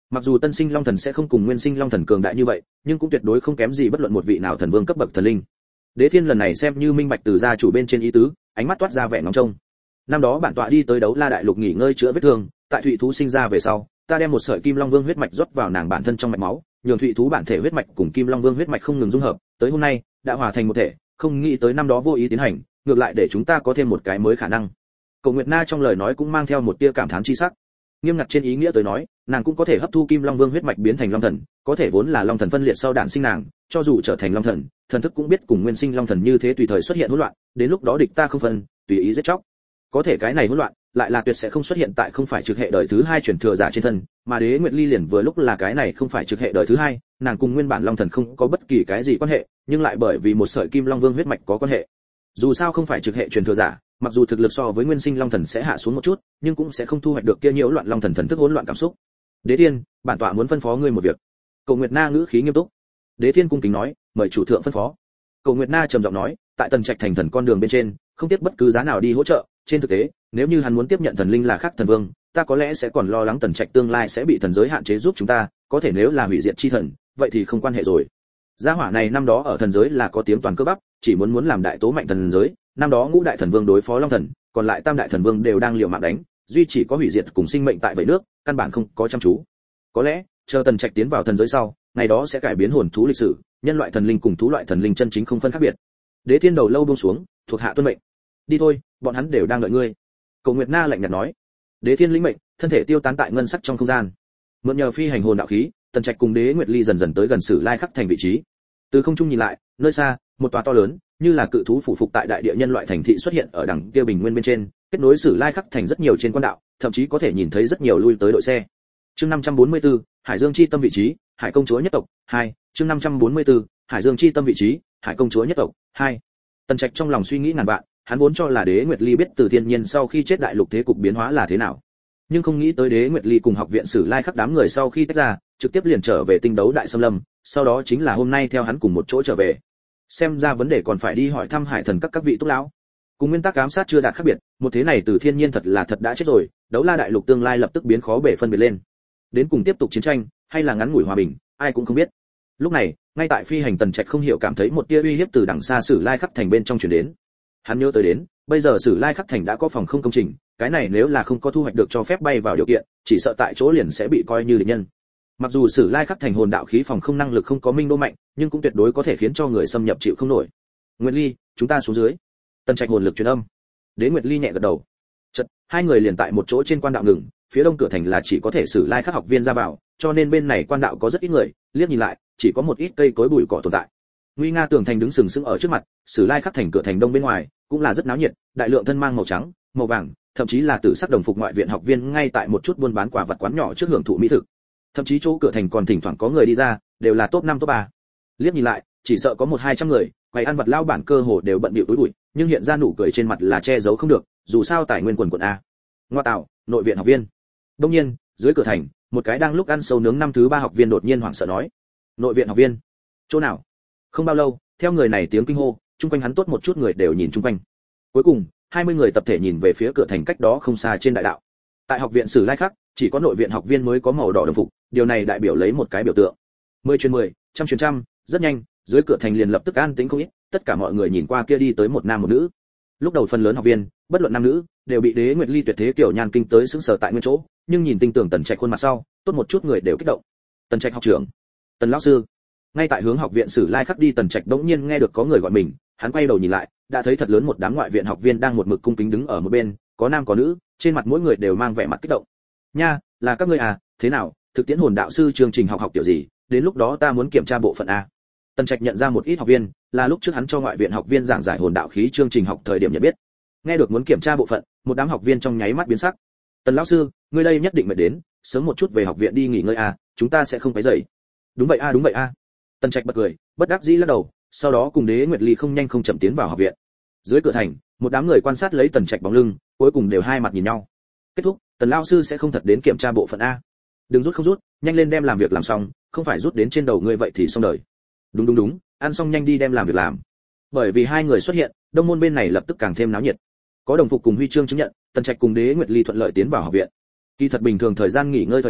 Mặc dù tân sinh long thần sẽ không cùng nguyên sinh long thần cường đại như vậy, nhưng cũng tuyệt đối không kém gì bất luận một vị nào thần vương cấp bậc thần linh. Đế Thiên lần này xem như minh bạch từ gia chủ bên trên ý tứ, ánh mắt toát ra vẻ nóng trông. Năm đó bản tọa đi tới Đấu La đại lục nghỉ ngơi chữa vết thương, tại thụy thú sinh ra về sau, ta đem một sợi kim long vương huyết mạch rót vào nàng bản thân trong mạch máu, nhường thụy thú bản thể huyết mạch cùng kim long vương huyết mạch không ngừng dung hợp, tới hôm nay đã hòa thành một thể, không nghĩ tới năm đó vô ý tiến hành, ngược lại để chúng ta có thêm một cái mới khả năng. Cổ Nguyệt Na trong lời nói cũng mang theo một tia cảm thán chi sắc. Nghiêm ngặt trên ý nghĩa tới nói, nàng cũng có thể hấp thu kim long vương huyết mạch biến thành long thần, có thể vốn là long thần phân liệt sau đản sinh nàng, cho dù trở thành long thần, thần thức cũng biết cùng nguyên sinh long thần như thế tùy thời xuất hiện hỗn loạn, đến lúc đó địch ta không phân, tùy ý giết chóc. Có thể cái này hỗn loạn lại là tuyệt sẽ không xuất hiện tại không phải trực hệ đời thứ hai truyền thừa giả trên thân, mà Đế Nguyệt Ly liền vừa lúc là cái này không phải trực hệ đời thứ hai, nàng cùng nguyên bản long thần không có bất kỳ cái gì quan hệ, nhưng lại bởi vì một sợi kim long vương huyết mạch có quan hệ. Dù sao không phải trực hệ truyền thừa giả, mặc dù thực lực so với nguyên sinh long thần sẽ hạ xuống một chút, nhưng cũng sẽ không thu hoạch được kia nhiễu loạn long thần thần thức hỗn loạn cảm xúc. Đế Thiên, bản tọa muốn phân phó ngươi một việc. Cổ Nguyệt Na ngữ khí nghiêm túc. Đế Thiên cung kính nói, mời chủ thượng phân phó. Cổ Nguyệt Na trầm giọng nói, tại Tần Trạch thành thần con đường bên trên, không tiếc bất cứ giá nào đi hỗ trợ, trên thực tế, nếu như hắn muốn tiếp nhận thần linh là khác thần vương, ta có lẽ sẽ còn lo lắng Tần Trạch tương lai sẽ bị thần giới hạn chế giúp chúng ta, có thể nếu là hủy diệt chi thần, vậy thì không quan hệ rồi. Gia hỏa này năm đó ở thần giới là có tiếng toàn cơ bắp, chỉ muốn muốn làm đại tố mạnh thần giới, năm đó ngũ đại thần vương đối phó long thần, còn lại tam đại thần vương đều đang liều mạng đánh, duy chỉ có hủy diệt cùng sinh mệnh tại vậy nước, căn bản không có chăm chú. Có lẽ, chờ Tần Trạch tiến vào thần giới sau, ngày đó sẽ cải biến hồn thú lịch sử, nhân loại thần linh cùng thú loại thần linh chân chính không phân khác biệt. Đế Thiên đầu lâu buông xuống, thuộc hạ tuân mệnh. Đi thôi, bọn hắn đều đang đợi ngươi. Cổ Nguyệt Na lạnh nhạt nói. Đế Thiên lĩnh mệnh, thân thể tiêu tán tại ngân sắc trong không gian. Mượn nhờ phi hành hồn đạo khí, Tần Trạch cùng Đế Nguyệt Ly dần dần tới gần Sử Lai Khắc thành vị trí. Từ không trung nhìn lại, nơi xa, một tòa to lớn, như là cự thú phủ phục tại đại địa nhân loại thành thị xuất hiện ở đằng kia bình nguyên bên trên, kết nối Sử Lai Khắc thành rất nhiều trên quan đạo, thậm chí có thể nhìn thấy rất nhiều lui tới đội xe. Chương năm trăm bốn mươi tư, Hải Dương chi tâm vị trí, Hải công chúa nhất tộc, hai. Chương năm trăm bốn mươi tư, Hải Dương chi tâm vị trí, Hải công chúa nhất tộc, hai. Tần Trạch trong lòng suy nghĩ ngàn vạn, hắn vốn cho là Đế Nguyệt Ly biết từ thiên nhiên sau khi chết đại lục thế cục biến hóa là thế nào, nhưng không nghĩ tới Đế Nguyệt Ly cùng học viện Sử Lai Khắc đám người sau khi tách ra, trực tiếp liền trở về tinh đấu đại xâm lâm, sau đó chính là hôm nay theo hắn cùng một chỗ trở về. Xem ra vấn đề còn phải đi hỏi thăm Hải thần các các vị túc lão. Cùng nguyên tắc ám sát chưa đạt khác biệt, một thế này từ thiên nhiên thật là thật đã chết rồi, Đấu La đại lục tương lai lập tức biến khó bể phân biệt lên. Đến cùng tiếp tục chiến tranh, hay là ngắn ngủi hòa bình, ai cũng không biết. Lúc này, ngay tại phi hành Tần Trạch không hiểu cảm thấy một tia uy hiếp từ đằng xa Sử Lai Khắc thành bên trong truyền đến. Hắn nhớ tới đến, bây giờ Sử Lai Khắc thành đã có phòng không công trình, cái này nếu là không có thu hoạch được cho phép bay vào điều kiện, chỉ sợ tại chỗ liền sẽ bị coi như địch nhân. Mặc dù Sử Lai Khắc thành hồn đạo khí phòng không năng lực không có minh đô mạnh, nhưng cũng tuyệt đối có thể khiến cho người xâm nhập chịu không nổi. Nguyệt Ly, chúng ta xuống dưới. Tần Trạch hồn lực truyền âm. Đế Nguyệt Ly nhẹ gật đầu. Chợt, hai người liền tại một chỗ trên quan đạo ngừng, phía đông cửa thành là chỉ có thể Sử Lai Khắc học viên ra vào, cho nên bên này quan đạo có rất ít người, liếc nhìn lại, chỉ có một ít cây cối bụi cỏ tồn tại. Nguy nga tường thành đứng sừng sững ở trước mặt, Sử Lai Khắc thành cửa thành đông bên ngoài, cũng là rất náo nhiệt, đại lượng thân mang màu trắng, màu vàng, thậm chí là tử sắc đồng phục ngoại viện học viên ngay tại một chút buôn bán quả vật quán nhỏ trước hưởng thụ mỹ thực. Thậm chí chỗ cửa thành còn thỉnh thoảng có người đi ra, đều là top năm top ba. Liếc nhìn lại, chỉ sợ có một hai trăm người, quầy ăn vật lao bản cơ hồ đều bận bịu túi bụi, nhưng hiện ra nụ cười trên mặt là che giấu không được, dù sao tài nguyên quần quần a. Ngoa tạo, nội viện học viên. Đương nhiên, dưới cửa thành, một cái đang lúc ăn sâu nướng năm thứ ba học viên đột nhiên hoảng sợ nói: "Nội viện học viên? Chỗ nào?" Không bao lâu, theo người này tiếng kinh hô, chung quanh hắn tốt một chút người đều nhìn chung quanh. Cuối cùng, hai mươi người tập thể nhìn về phía cửa thành cách đó không xa trên đại đạo. Tại học viện Sử Lai Khắc, chỉ có nội viện học viên mới có màu đỏ đồng phục, điều này đại biểu lấy một cái biểu tượng. mười truyền mười, trăm truyền trăm, rất nhanh, dưới cửa thành liền lập tức an tĩnh không ít, tất cả mọi người nhìn qua kia đi tới một nam một nữ. Lúc đầu phần lớn học viên, bất luận nam nữ, đều bị Đế Nguyệt Ly tuyệt thế kiểu nhan kinh tới sững sờ tại nguyên chỗ, nhưng nhìn tinh tường Tần Trạch khuôn mặt sau, tốt một chút người đều kích động. Tần Trạch học trưởng, Tần lão sư. Ngay tại hướng học viện Sử Lai Khắc đi, Tần Trạch đống nhiên nghe được có người gọi mình, hắn quay đầu nhìn lại, đã thấy thật lớn một đám ngoại viện học viên đang một mực cung kính đứng ở một bên, có nam có nữ, trên mặt mỗi người đều mang vẻ mặt kích động. Nha, là các ngươi à, thế nào, thực tiễn hồn đạo sư chương trình học học kiểu gì, đến lúc đó ta muốn kiểm tra bộ phận a. Tần Trạch nhận ra một ít học viên, là lúc trước hắn cho ngoại viện học viên giảng giải hồn đạo khí chương trình học thời điểm nhận biết. Nghe được muốn kiểm tra bộ phận, một đám học viên trong nháy mắt biến sắc. Tần lão sư, ngươi đây nhất định phải đến, sớm một chút về học viện đi nghỉ ngơi a, chúng ta sẽ không quấy rầy. Đúng vậy a, đúng vậy a. Tần Trạch bật cười, bất đắc dĩ lắc đầu, sau đó cùng Đế Nguyệt Ly không nhanh không chậm tiến vào học viện. Dưới cửa thành, một đám người quan sát lấy Tần Trạch bóng lưng, cuối cùng đều hai mặt nhìn nhau. Kết thúc, Tần lão sư sẽ không thật đến kiểm tra bộ phận a. Đừng rút không rút, nhanh lên đem làm việc làm xong, không phải rút đến trên đầu ngươi vậy thì xong đời. Đúng đúng đúng, ăn xong nhanh đi đem làm việc làm. Bởi vì hai người xuất hiện, đông môn bên này lập tức càng thêm náo nhiệt. Có đồng phục cùng huy chương chứng nhận, Tần Trạch cùng Đế Nguyệt Ly thuận lợi tiến vào học viện. Kỳ thật bình thường thời gian nghỉ ngơi thời điểm,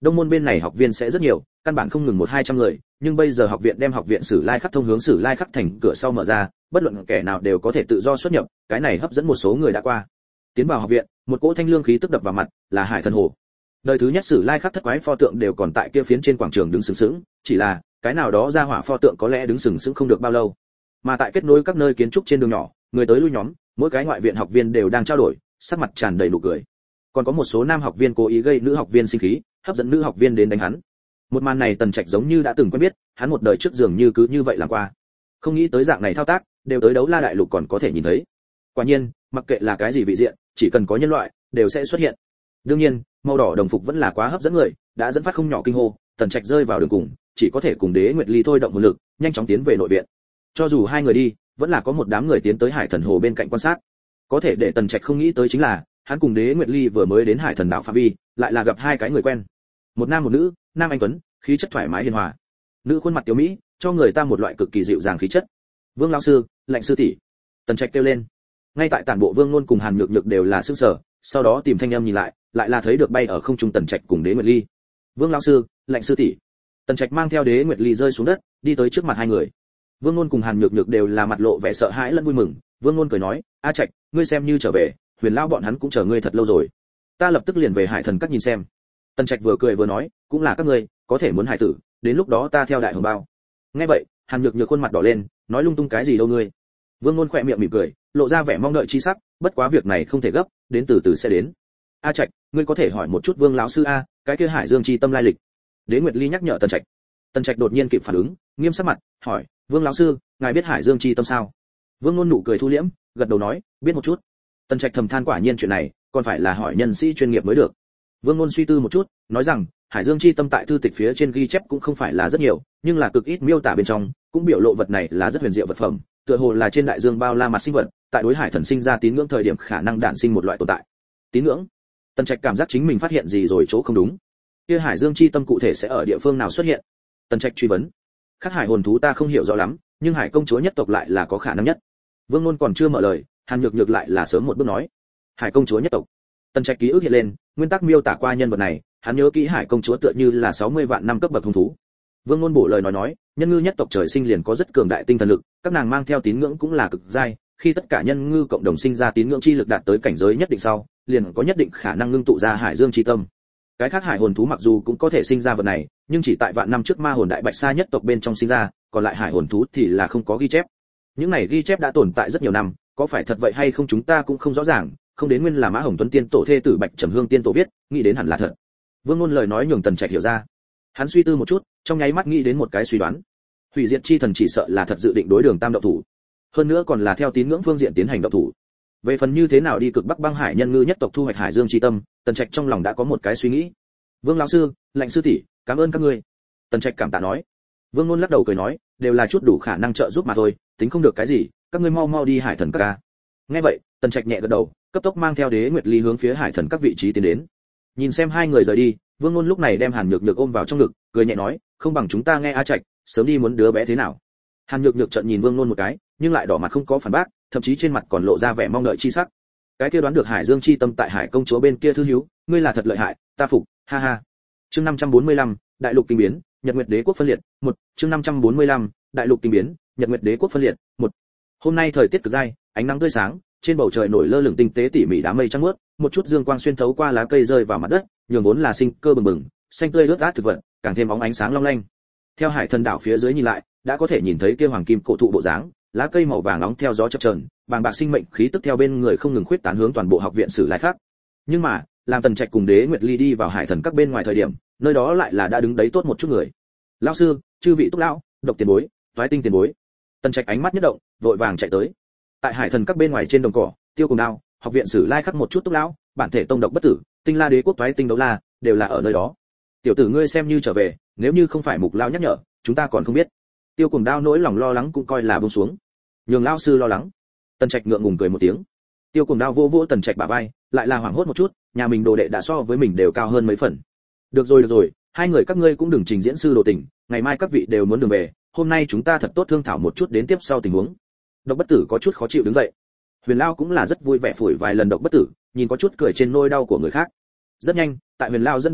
đông môn bên này học viên sẽ rất nhiều, căn bản không ngừng một hai trăm người, nhưng bây giờ học viện đem học viện Sử Lai Khắc thông hướng Sử Lai Khắc thành cửa sau mở ra, bất luận kẻ nào đều có thể tự do xuất nhập, cái này hấp dẫn một số người đã qua. Tiến vào học viện, một cỗ thanh lương khí tức đập vào mặt, là Hải Thần Hồ. Đời thứ nhất Sử Lai Khắc thất quái pho tượng đều còn tại kia phiến trên quảng trường đứng sừng sững, chỉ là cái nào đó ra hỏa pho tượng có lẽ đứng sừng sững không được bao lâu. Mà tại kết nối các nơi kiến trúc trên đường nhỏ, người tới lui nhóm, mỗi cái ngoại viện học viên đều đang trao đổi, sắc mặt tràn đầy nụ cười. Còn có một số nam học viên cố ý gây nữ học viên sinh khí, hấp dẫn nữ học viên đến đánh hắn. Một màn này Tần Trạch giống như đã từng quen biết, hắn một đời trước dường như cứ như vậy làm qua. Không nghĩ tới dạng này thao tác, đều tới Đấu La đại lục còn có thể nhìn thấy. Quả nhiên, mặc kệ là cái gì vị diện, chỉ cần có nhân loại, đều sẽ xuất hiện. Đương nhiên, màu đỏ đồng phục vẫn là quá hấp dẫn người, đã dẫn phát không nhỏ kinh hô, Tần Trạch rơi vào đường cùng, chỉ có thể cùng Đế Nguyệt Ly thôi động hồn lực, nhanh chóng tiến về nội viện. Cho dù hai người đi, vẫn là có một đám người tiến tới Hải Thần Hồ bên cạnh quan sát. Có thể để Tần Trạch không nghĩ tới chính là, hắn cùng Đế Nguyệt Ly vừa mới đến Hải Thần đảo phạm vi, lại là gặp hai cái người quen. Một nam một nữ, nam anh tuấn, khí chất thoải mái hiền hòa. Nữ khuôn mặt tiểu mỹ, cho người ta một loại cực kỳ dịu dàng khí chất. Vương lão sư, Lệnh sư tỷ. Tần Trạch kêu lên. Ngay tại tản bộ Vương Nôn cùng Hàn Nhược Nhược đều là sửng sở, sau đó tìm thanh âm nhìn lại, lại là thấy được bay ở không trung Tần Trạch cùng Đế Nguyệt Ly. Vương lão sư, Lệnh sư tỷ. Tần Trạch mang theo Đế Nguyệt Ly rơi xuống đất, đi tới trước mặt hai người. Vương Nôn cùng Hàn Nhược Nhược đều là mặt lộ vẻ sợ hãi lẫn vui mừng. Vương Nôn cười nói, "A Trạch, ngươi xem như trở về, Huyền lão bọn hắn cũng chờ ngươi thật lâu rồi. Ta lập tức liền về Hải Thần Các nhìn xem." Tần Trạch vừa cười vừa nói, "Cũng là các ngươi, có thể muốn hải tử, đến lúc đó ta theo đại hồng bao." Nghe vậy, Hàn Nhược Nhược khuôn mặt đỏ lên, nói lung tung cái gì đâu ngươi. Vương Nôn khẽ miệng mỉm cười, lộ ra vẻ mong đợi chi sắc, bất quá việc này không thể gấp, đến từ từ sẽ đến. "A Trạch, ngươi có thể hỏi một chút Vương lão sư a, cái kia Hải Dương chi tâm lai lịch?" Đế Nguyệt Ly nhắc nhở Tần Trạch. Tần Trạch đột nhiên kịp phản ứng, nghiêm sắc mặt, hỏi, "Vương lão sư, ngài biết Hải Dương chi tâm sao?" Vương Nôn nụ cười thu liễm, gật đầu nói, "Biết một chút." Tần Trạch thầm than quả nhiên chuyện này, còn phải là hỏi nhân sĩ chuyên nghiệp mới được. Vương Nôn suy tư một chút, nói rằng, Hải Dương chi tâm tại thư tịch phía trên ghi chép cũng không phải là rất nhiều, nhưng là cực ít miêu tả bên trong, cũng biểu lộ vật này là rất huyền diệu vật phẩm, tựa hồ là trên đại dương bao la mặt sinh vật, tại đối hải thần sinh ra tín ngưỡng thời điểm khả năng đản sinh một loại tồn tại. Tín ngưỡng? Tần Trạch cảm giác chính mình phát hiện gì rồi chỗ không đúng. Kia Hải Dương chi tâm cụ thể sẽ ở địa phương nào xuất hiện? Tần Trạch truy vấn. Khác hải hồn thú ta không hiểu rõ lắm, nhưng hải công chúa nhất tộc lại là có khả năng nhất. Vương Nôn còn chưa mở lời, Hàn Nhược Nhược lại là sớm một bước nói. Hải công chúa nhất tộc. Tần Trạch ký ức hiện lên, nguyên tắc miêu tả qua nhân vật này, hắn nhớ kỹ hải công chúa tựa như là sáu mươi vạn năm cấp bậc hung thú. Vương Nôn bổ lời nói nói, nhân ngư nhất tộc trời sinh liền có rất cường đại tinh thần lực, các nàng mang theo tín ngưỡng cũng là cực giai, khi tất cả nhân ngư cộng đồng sinh ra tín ngưỡng chi lực đạt tới cảnh giới nhất định sau, liền có nhất định khả năng ngưng tụ ra Hải Dương chi tâm. Cái khác hải hồn thú mặc dù cũng có thể sinh ra vật này, nhưng chỉ tại vạn năm trước ma hồn đại bạch sa nhất tộc bên trong sinh ra, còn lại hải hồn thú thì là không có ghi chép. Những này ghi chép đã tồn tại rất nhiều năm, có phải thật vậy hay không chúng ta cũng không rõ ràng, không đến nguyên là Mã Hồng Tuấn tiên tổ thê tử Bạch Trầm Hương tiên tổ viết, nghĩ đến hẳn là thật. Vương Nôn lời nói nhường Tần Trạch hiểu ra. Hắn suy tư một chút, trong nháy mắt nghĩ đến một cái suy đoán. Hủy diệt chi thần chỉ sợ là thật dự định đối Đường Tam động thủ, hơn nữa còn là theo tín ngưỡng phương diện tiến hành động thủ. Về phần như thế nào đi cực Bắc băng hải nhân ngư nhất tộc thu hoạch Hải Dương chi tâm, Tần Trạch trong lòng đã có một cái suy nghĩ. Vương lão sư, Lệnh sư tỷ, cảm ơn các ngươi. Tần Trạch cảm tạ nói. Vương Nôn lắc đầu cười nói, đều là chút đủ khả năng trợ giúp mà thôi, tính không được cái gì, các ngươi mau mau đi Hải Thần Các ca. Nghe vậy, Tần Trạch nhẹ gật đầu, cấp tốc mang theo Đế Nguyệt Ly hướng phía Hải Thần Các vị trí tiến đến. Nhìn xem hai người rời đi, Vương Nôn lúc này đem Hàn Nhược Nhược ôm vào trong ngực, cười nhẹ nói, không bằng chúng ta nghe A Trạch, sớm đi muốn đứa bé thế nào. Hàn Nhược Nhược trợn nhìn Vương Nôn một cái, nhưng lại đỏ mặt không có phản bác, thậm chí trên mặt còn lộ ra vẻ mong đợi chi sắc. Cái kia đoán được Hải Dương chi tâm tại Hải công chúa bên kia thư hiếu, ngươi là thật lợi hại, ta phục, ha ha. Chương năm trăm bốn mươi lăm, Đại lục kinh biến, Nhật Nguyệt Đế quốc phân liệt, một. Chương năm trăm bốn mươi lăm, Đại lục kinh biến, Nhật Nguyệt Đế quốc phân liệt, một. Hôm nay thời tiết cực dai, ánh nắng tươi sáng, trên bầu trời nổi lơ lửng tinh tế tỉ mỉ đám mây trắng muốt, một chút dương quang xuyên thấu qua lá cây rơi vào mặt đất, nhường vốn là sinh cơ bừng bừng, xanh tươi rớt át thực vật, càng thêm bóng ánh sáng long lanh. Theo Hải Thần đảo phía dưới nhìn lại, đã có thể nhìn thấy kia hoàng kim cổ thụ bộ dáng, lá cây màu vàng nóng theo gió chập chờn, bàng bạc sinh mệnh khí tức theo bên người không ngừng khuyết tán hướng toàn bộ học viện Sử Lai Khắc. Nhưng mà, làm Tần Trạch cùng Đế Nguyệt Ly đi vào Hải Thần Các bên ngoài thời điểm, nơi đó lại là đã đứng đấy tốt một chút người. Lão sư, chư vị túc lão, độc tiền bối, toái tinh tiền bối. Tần Trạch ánh mắt nhất động, vội vàng chạy tới. Tại Hải Thần Các bên ngoài trên đồng cỏ, Tiêu Cùng Đao, học viện Sử Lai Khắc một chút túc lão, bản thể tông độc bất tử, Tinh La Đế quốc toái tinh đấu la, đều là ở nơi đó. Tiểu tử ngươi xem như trở về, nếu như không phải Mục lão nhắc nhở, chúng ta còn không biết. Tiêu Cùng Đao nỗi lòng lo lắng cũng coi là buông xuống. Nhường lão sư lo lắng. Tần Trạch ngượng ngùng cười một tiếng. Tiêu Cùng Đao vỗ vỗ Tần Trạch bả vai, lại là hoảng hốt một chút, nhà mình đồ đệ đã so với mình đều cao hơn mấy phần. Được rồi được rồi, hai người các ngươi cũng đừng trình diễn sư đồ tình, ngày mai các vị đều muốn đường về, hôm nay chúng ta thật tốt thương thảo một chút đến tiếp sau tình huống. Độc bất tử có chút khó chịu đứng dậy. Huyền Lao cũng là rất vui vẻ phủi vài lần độc bất tử, nhìn có chút cười trên nỗi đau của người khác. Rất nhanh, tại Huyền Lao dẫn đầu hạ,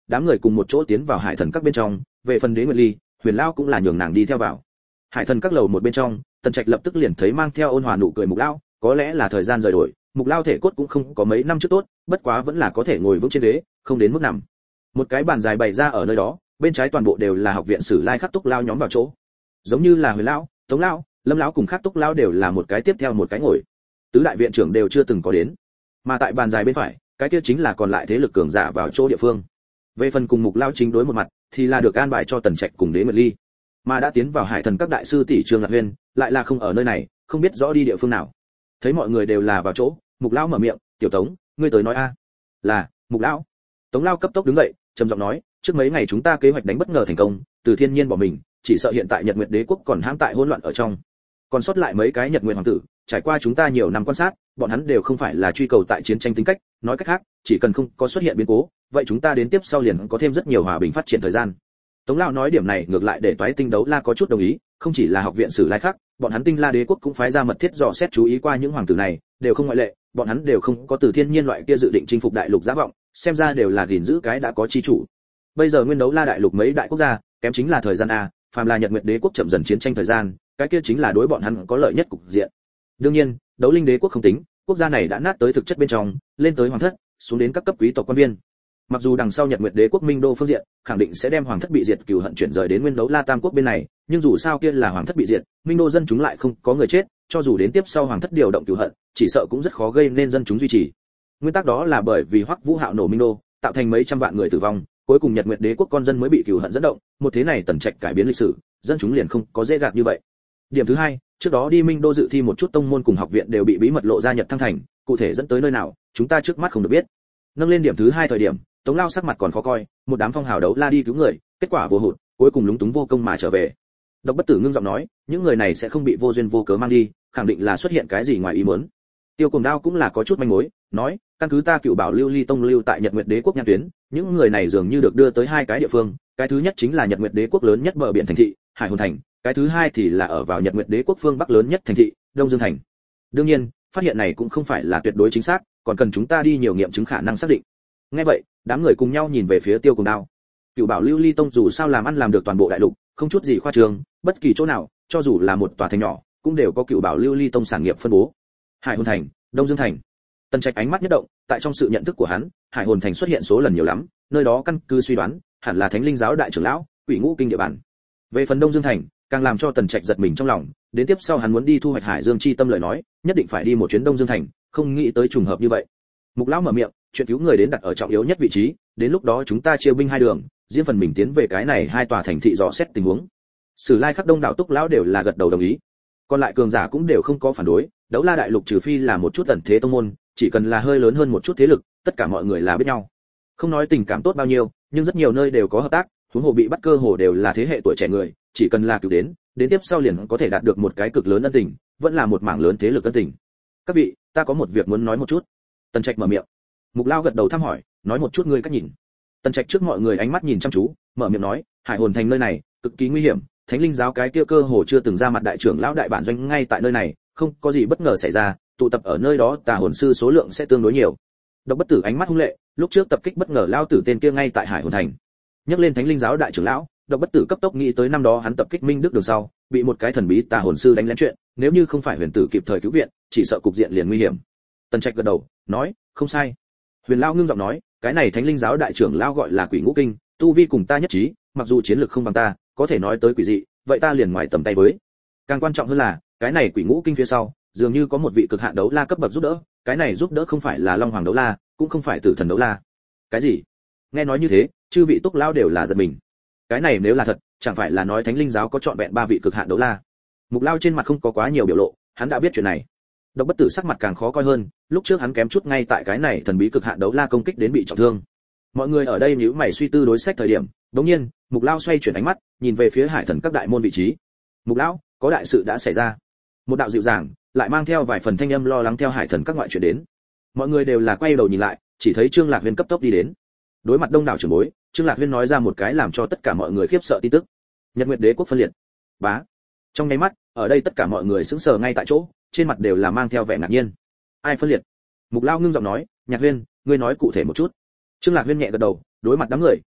đám người cùng một chỗ tiến vào hải thần các bên trong. Về phần Đế Nguyệt Ly, Huyền Lão cũng là nhường nàng đi theo vào. Hải thần các lầu một bên trong, Tần Trạch lập tức liền thấy mang theo ôn hòa nụ cười Mục Lão, có lẽ là thời gian rời đổi, Mục Lão thể cốt cũng không có mấy năm trước tốt, bất quá vẫn là có thể ngồi vững trên ghế, không đến mức nằm. Một cái bàn dài bày ra ở nơi đó, bên trái toàn bộ đều là học viện Sử Lai Khắc Túc Lão nhóm vào chỗ. Giống như là Huyền Lão, Tống Lão, Lâm Lão cùng Khắc Túc Lão đều là một cái tiếp theo một cái ngồi. Tứ đại viện trưởng đều chưa từng có đến. Mà tại bàn dài bên phải, cái kia chính là còn lại thế lực cường giả vào chỗ địa phương. Về phần cùng Mục Lão chính đối một mặt, thì là được an bài cho Tần Trạch cùng Đế Nguyệt Ly. Mà đã tiến vào hải thần các đại sư tỷ Trương Lạc Huyên, lại là không ở nơi này, không biết rõ đi địa phương nào. Thấy mọi người đều là vào chỗ, Mục Lão mở miệng, "Tiểu Tống, ngươi tới nói a." "Là, Mục Lão." Tống Lão cấp tốc đứng dậy, trầm giọng nói, "Trước mấy ngày chúng ta kế hoạch đánh bất ngờ thành công, Từ Thiên Nhiên bỏ mình, chỉ sợ hiện tại Nhật Nguyệt Đế quốc còn hãm tại hỗn loạn ở trong. Còn sót lại mấy cái Nhật Nguyệt hoàng tử, trải qua chúng ta nhiều năm quan sát, bọn hắn đều không phải là truy cầu tại chiến tranh tính cách, nói cách khác, chỉ cần không có xuất hiện biến cố, vậy chúng ta đến tiếp sau liền có thêm rất nhiều hòa bình phát triển thời gian." Tống Lão nói điểm này ngược lại để Toái Tinh Đấu La có chút đồng ý, không chỉ là học viện Sử Lai Khắc, bọn hắn Tinh La Đế quốc cũng phái ra mật thiết dò xét chú ý qua những hoàng tử này, đều không ngoại lệ, bọn hắn đều không có Từ Thiên Nhiên loại kia dự định chinh phục đại lục giá vọng, xem ra đều là gìn giữ cái đã có chi chủ. Bây giờ Nguyên Đấu La đại lục mấy đại quốc gia, kém chính là thời gian a, phàm là Nhật Nguyệt Đế quốc chậm dần chiến tranh thời gian, cái kia chính là đối bọn hắn có lợi nhất cục diện. Đương nhiên, Đấu Linh Đế quốc không tính, quốc gia này đã nát tới thực chất bên trong, lên tới hoàng thất, xuống đến các cấp quý tộc quan viên. Mặc dù đằng sau Nhật Nguyệt Đế quốc Minh Đô phương diện, khẳng định sẽ đem hoàng thất bị diệt cừu hận chuyển rời đến Nguyên Đấu La Tam quốc bên này, nhưng dù sao kia là hoàng thất bị diệt, Minh Đô dân chúng lại không có người chết, cho dù đến tiếp sau hoàng thất điều động cừu hận, chỉ sợ cũng rất khó gây nên dân chúng duy trì. Nguyên tắc đó là bởi vì Hoắc Vũ Hạo nổ Minh Đô, tạo thành mấy trăm vạn người tử vong, cuối cùng Nhật Nguyệt Đế quốc con dân mới bị cừu hận dẫn động, một thế này Tần Trạch cải biến lịch sử, dân chúng liền không có dễ gạt như vậy. Điểm thứ hai, trước đó đi Minh Đô dự thi một chút tông môn cùng học viện đều bị bí mật lộ ra Nhật Thăng Thành, cụ thể dẫn tới nơi nào, chúng ta trước mắt không được biết. Nâng lên điểm thứ hai thời điểm, Tống Lao sắc mặt còn khó coi, một đám phong hào đấu la đi cứu người, kết quả vô hụt, cuối cùng lúng túng vô công mà trở về. Độc Bất Tử ngưng giọng nói, những người này sẽ không bị vô duyên vô cớ mang đi, khẳng định là xuất hiện cái gì ngoài ý muốn. Tiêu Cùng Đao cũng là có chút manh mối, nói, căn cứ ta cựu bảo lưu ly tông lưu tại Nhật Nguyệt Đế quốc nhãn tuyến, những người này dường như được đưa tới hai cái địa phương, cái thứ nhất chính là Nhật Nguyệt Đế quốc lớn nhất bờ biển thành thị, Hải Hồn thành, cái thứ hai thì là ở vào Nhật Nguyệt Đế quốc phương bắc lớn nhất thành thị, Đông Dương thành. Đương nhiên, phát hiện này cũng không phải là tuyệt đối chính xác, còn cần chúng ta đi nhiều nghiệm chứng khả năng xác định. Nghe vậy, đám người cùng nhau nhìn về phía Tiêu Cùng Đao. Cựu bảo lưu ly tông dù sao làm ăn làm được toàn bộ đại lục, không chút gì khoa trương, bất kỳ chỗ nào, cho dù là một tòa thành nhỏ, cũng đều có cựu bảo lưu ly tông sản nghiệp phân bố. Hải Hồn thành, Đông Dương thành. Tần Trạch ánh mắt nhất động, tại trong sự nhận thức của hắn, Hải Hồn thành xuất hiện số lần nhiều lắm, nơi đó căn cứ suy đoán, hẳn là Thánh Linh giáo đại trưởng lão, Quỷ Ngũ kinh địa bàn. Về phần Đông Dương thành, càng làm cho Tần Trạch giật mình trong lòng, đến tiếp sau hắn muốn đi thu hoạch Hải Dương chi tâm lời nói, nhất định phải đi một chuyến Đông Dương thành, không nghĩ tới trùng hợp như vậy. Mục lão mở miệng, chuyện cứu người đến đặt ở trọng yếu nhất vị trí, đến lúc đó chúng ta chia binh hai đường, riêng phần mình tiến về cái này hai tòa thành thị dò xét tình huống. Sử Lai Khắc Đông đảo Túc lão đều là gật đầu đồng ý. Còn lại cường giả cũng đều không có phản đối, Đấu La đại lục trừ phi là một chút ẩn thế tông môn, chỉ cần là hơi lớn hơn một chút thế lực, tất cả mọi người là biết nhau. Không nói tình cảm tốt bao nhiêu, nhưng rất nhiều nơi đều có hợp tác, huống hồ bị bắt cơ hồ đều là thế hệ tuổi trẻ người, chỉ cần là cứu đến, đến tiếp sau liền có thể đạt được một cái cực lớn ân tình, vẫn là một mảng lớn thế lực ân tình. Các vị, ta có một việc muốn nói một chút. Tần Trạch mở miệng. Mục Lao gật đầu thăm hỏi, nói một chút ngươi cách nhìn. Tần Trạch trước mọi người ánh mắt nhìn chăm chú, mở miệng nói, Hải Hồn thành nơi này cực kỳ nguy hiểm, Thánh Linh giáo cái kia cơ hồ chưa từng ra mặt đại trưởng lão đại bản doanh ngay tại nơi này, không có gì bất ngờ xảy ra, tụ tập ở nơi đó tà hồn sư số lượng sẽ tương đối nhiều. Độc Bất Tử ánh mắt hung lệ, lúc trước tập kích bất ngờ lao tử tên kia ngay tại Hải Hồn thành. Nhắc lên Thánh Linh giáo đại trưởng lão, Độc Bất Tử cấp tốc nghĩ tới năm đó hắn tập kích Minh Đức đường sau, bị một cái thần bí tà hồn sư đánh lén chuyện, nếu như không phải Huyền Tử kịp thời cứu viện, chỉ sợ cục diện liền nguy hiểm. Tần Trạch gật đầu, nói, không sai. Huyền lão ngưng giọng nói, cái này Thánh Linh giáo đại trưởng lão gọi là Quỷ Ngũ Kinh, tu vi cùng ta nhất trí, mặc dù chiến lược không bằng ta, có thể nói tới quỷ dị, vậy ta liền ngoài tầm tay với. Càng quan trọng hơn là, cái này Quỷ Ngũ Kinh phía sau, dường như có một vị cực hạn đấu la cấp bậc giúp đỡ, cái này giúp đỡ không phải là Long Hoàng đấu la, cũng không phải Tử Thần đấu la. Cái gì? Nghe nói như thế, chư vị Túc lão đều là giật mình. Cái này nếu là thật, chẳng phải là nói Thánh Linh giáo có trọn vẹn ba vị cực hạn đấu la? Mục Lao trên mặt không có quá nhiều biểu lộ, hắn đã biết chuyện này. Độc Bất Tử sắc mặt càng khó coi hơn, lúc trước hắn kém chút ngay tại cái này thần bí cực hạn đấu la công kích đến bị trọng thương. Mọi người ở đây nhíu mày suy tư đối sách thời điểm, đột nhiên, Mục Lao xoay chuyển ánh mắt, nhìn về phía Hải Thần các đại môn vị trí. Mục lão, có đại sự đã xảy ra. Một đạo dịu dàng, lại mang theo vài phần thanh âm lo lắng theo Hải Thần các ngoại chuyện đến. Mọi người đều là quay đầu nhìn lại, chỉ thấy Trương Lạc Huyên cấp tốc đi đến. Đối mặt đông đảo trưởng bối, Trương Lạc Huyên nói ra một cái làm cho tất cả mọi người khiếp sợ tin tức. Nhật Nguyệt Đế quốc phân liệt. Bá. Trong nháy mắt, ở đây tất cả mọi người sững sờ ngay tại chỗ, trên mặt đều là mang theo vẻ ngạc nhiên. Ai phân liệt? Mục Lao ngưng giọng nói, Nhạc Huyên, ngươi nói cụ thể một chút. Trương Lạc Huyên nhẹ gật đầu, đối mặt đám người,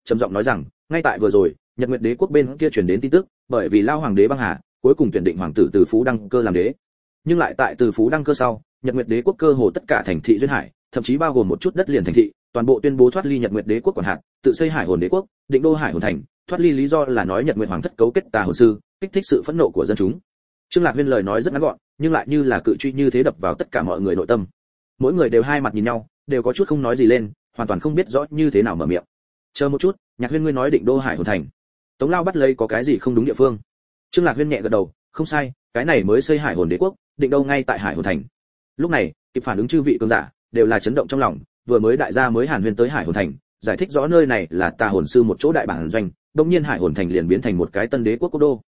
trầm giọng nói rằng, ngay tại vừa rồi, Nhật Nguyệt Đế quốc bên kia truyền đến tin tức, bởi vì lao hoàng đế băng hà, cuối cùng tuyển định hoàng tử Từ Phú đăng cơ làm đế. Nhưng lại tại Từ Phú đăng cơ sau, Nhật Nguyệt Đế quốc cơ hồ tất cả thành thị duyên hải, thậm chí bao gồm một chút đất liền thành thị, toàn bộ tuyên bố thoát ly Nhật Nguyệt Đế quốc quản hạt, tự xây Hải Hồn Đế quốc, định đô Hải Hồn thành. Thoát ly lý do là nói Nhật Nguyệt Hoàng thất cấu kết tà hồn sư, kích thích sự phẫn nộ của dân chúng. Trương Lạc Huyên lời nói rất ngắn gọn, nhưng lại như là cự truy như thế đập vào tất cả mọi người nội tâm. Mỗi người đều hai mặt nhìn nhau, đều có chút không nói gì lên, hoàn toàn không biết rõ như thế nào mở miệng. Chờ một chút, Nhạc Huyên ngươi nói định đô Hải Hồn thành. Tống Lao bắt lấy có cái gì không đúng địa phương? Trương Lạc Huyên nhẹ gật đầu, không sai, cái này mới xây Hải Hồn Đế quốc, định đô ngay tại Hải Hồn thành. Lúc này, kịp phản ứng chư vị cường giả, đều là chấn động trong lòng, vừa mới đại gia mới Hàn Huyên tới Hải Hồn thành, giải thích rõ nơi này là tà hồn sư một chỗ đại bản doanh, đột nhiên Hải Hồn thành liền biến thành một cái tân đế quốc quốc đô.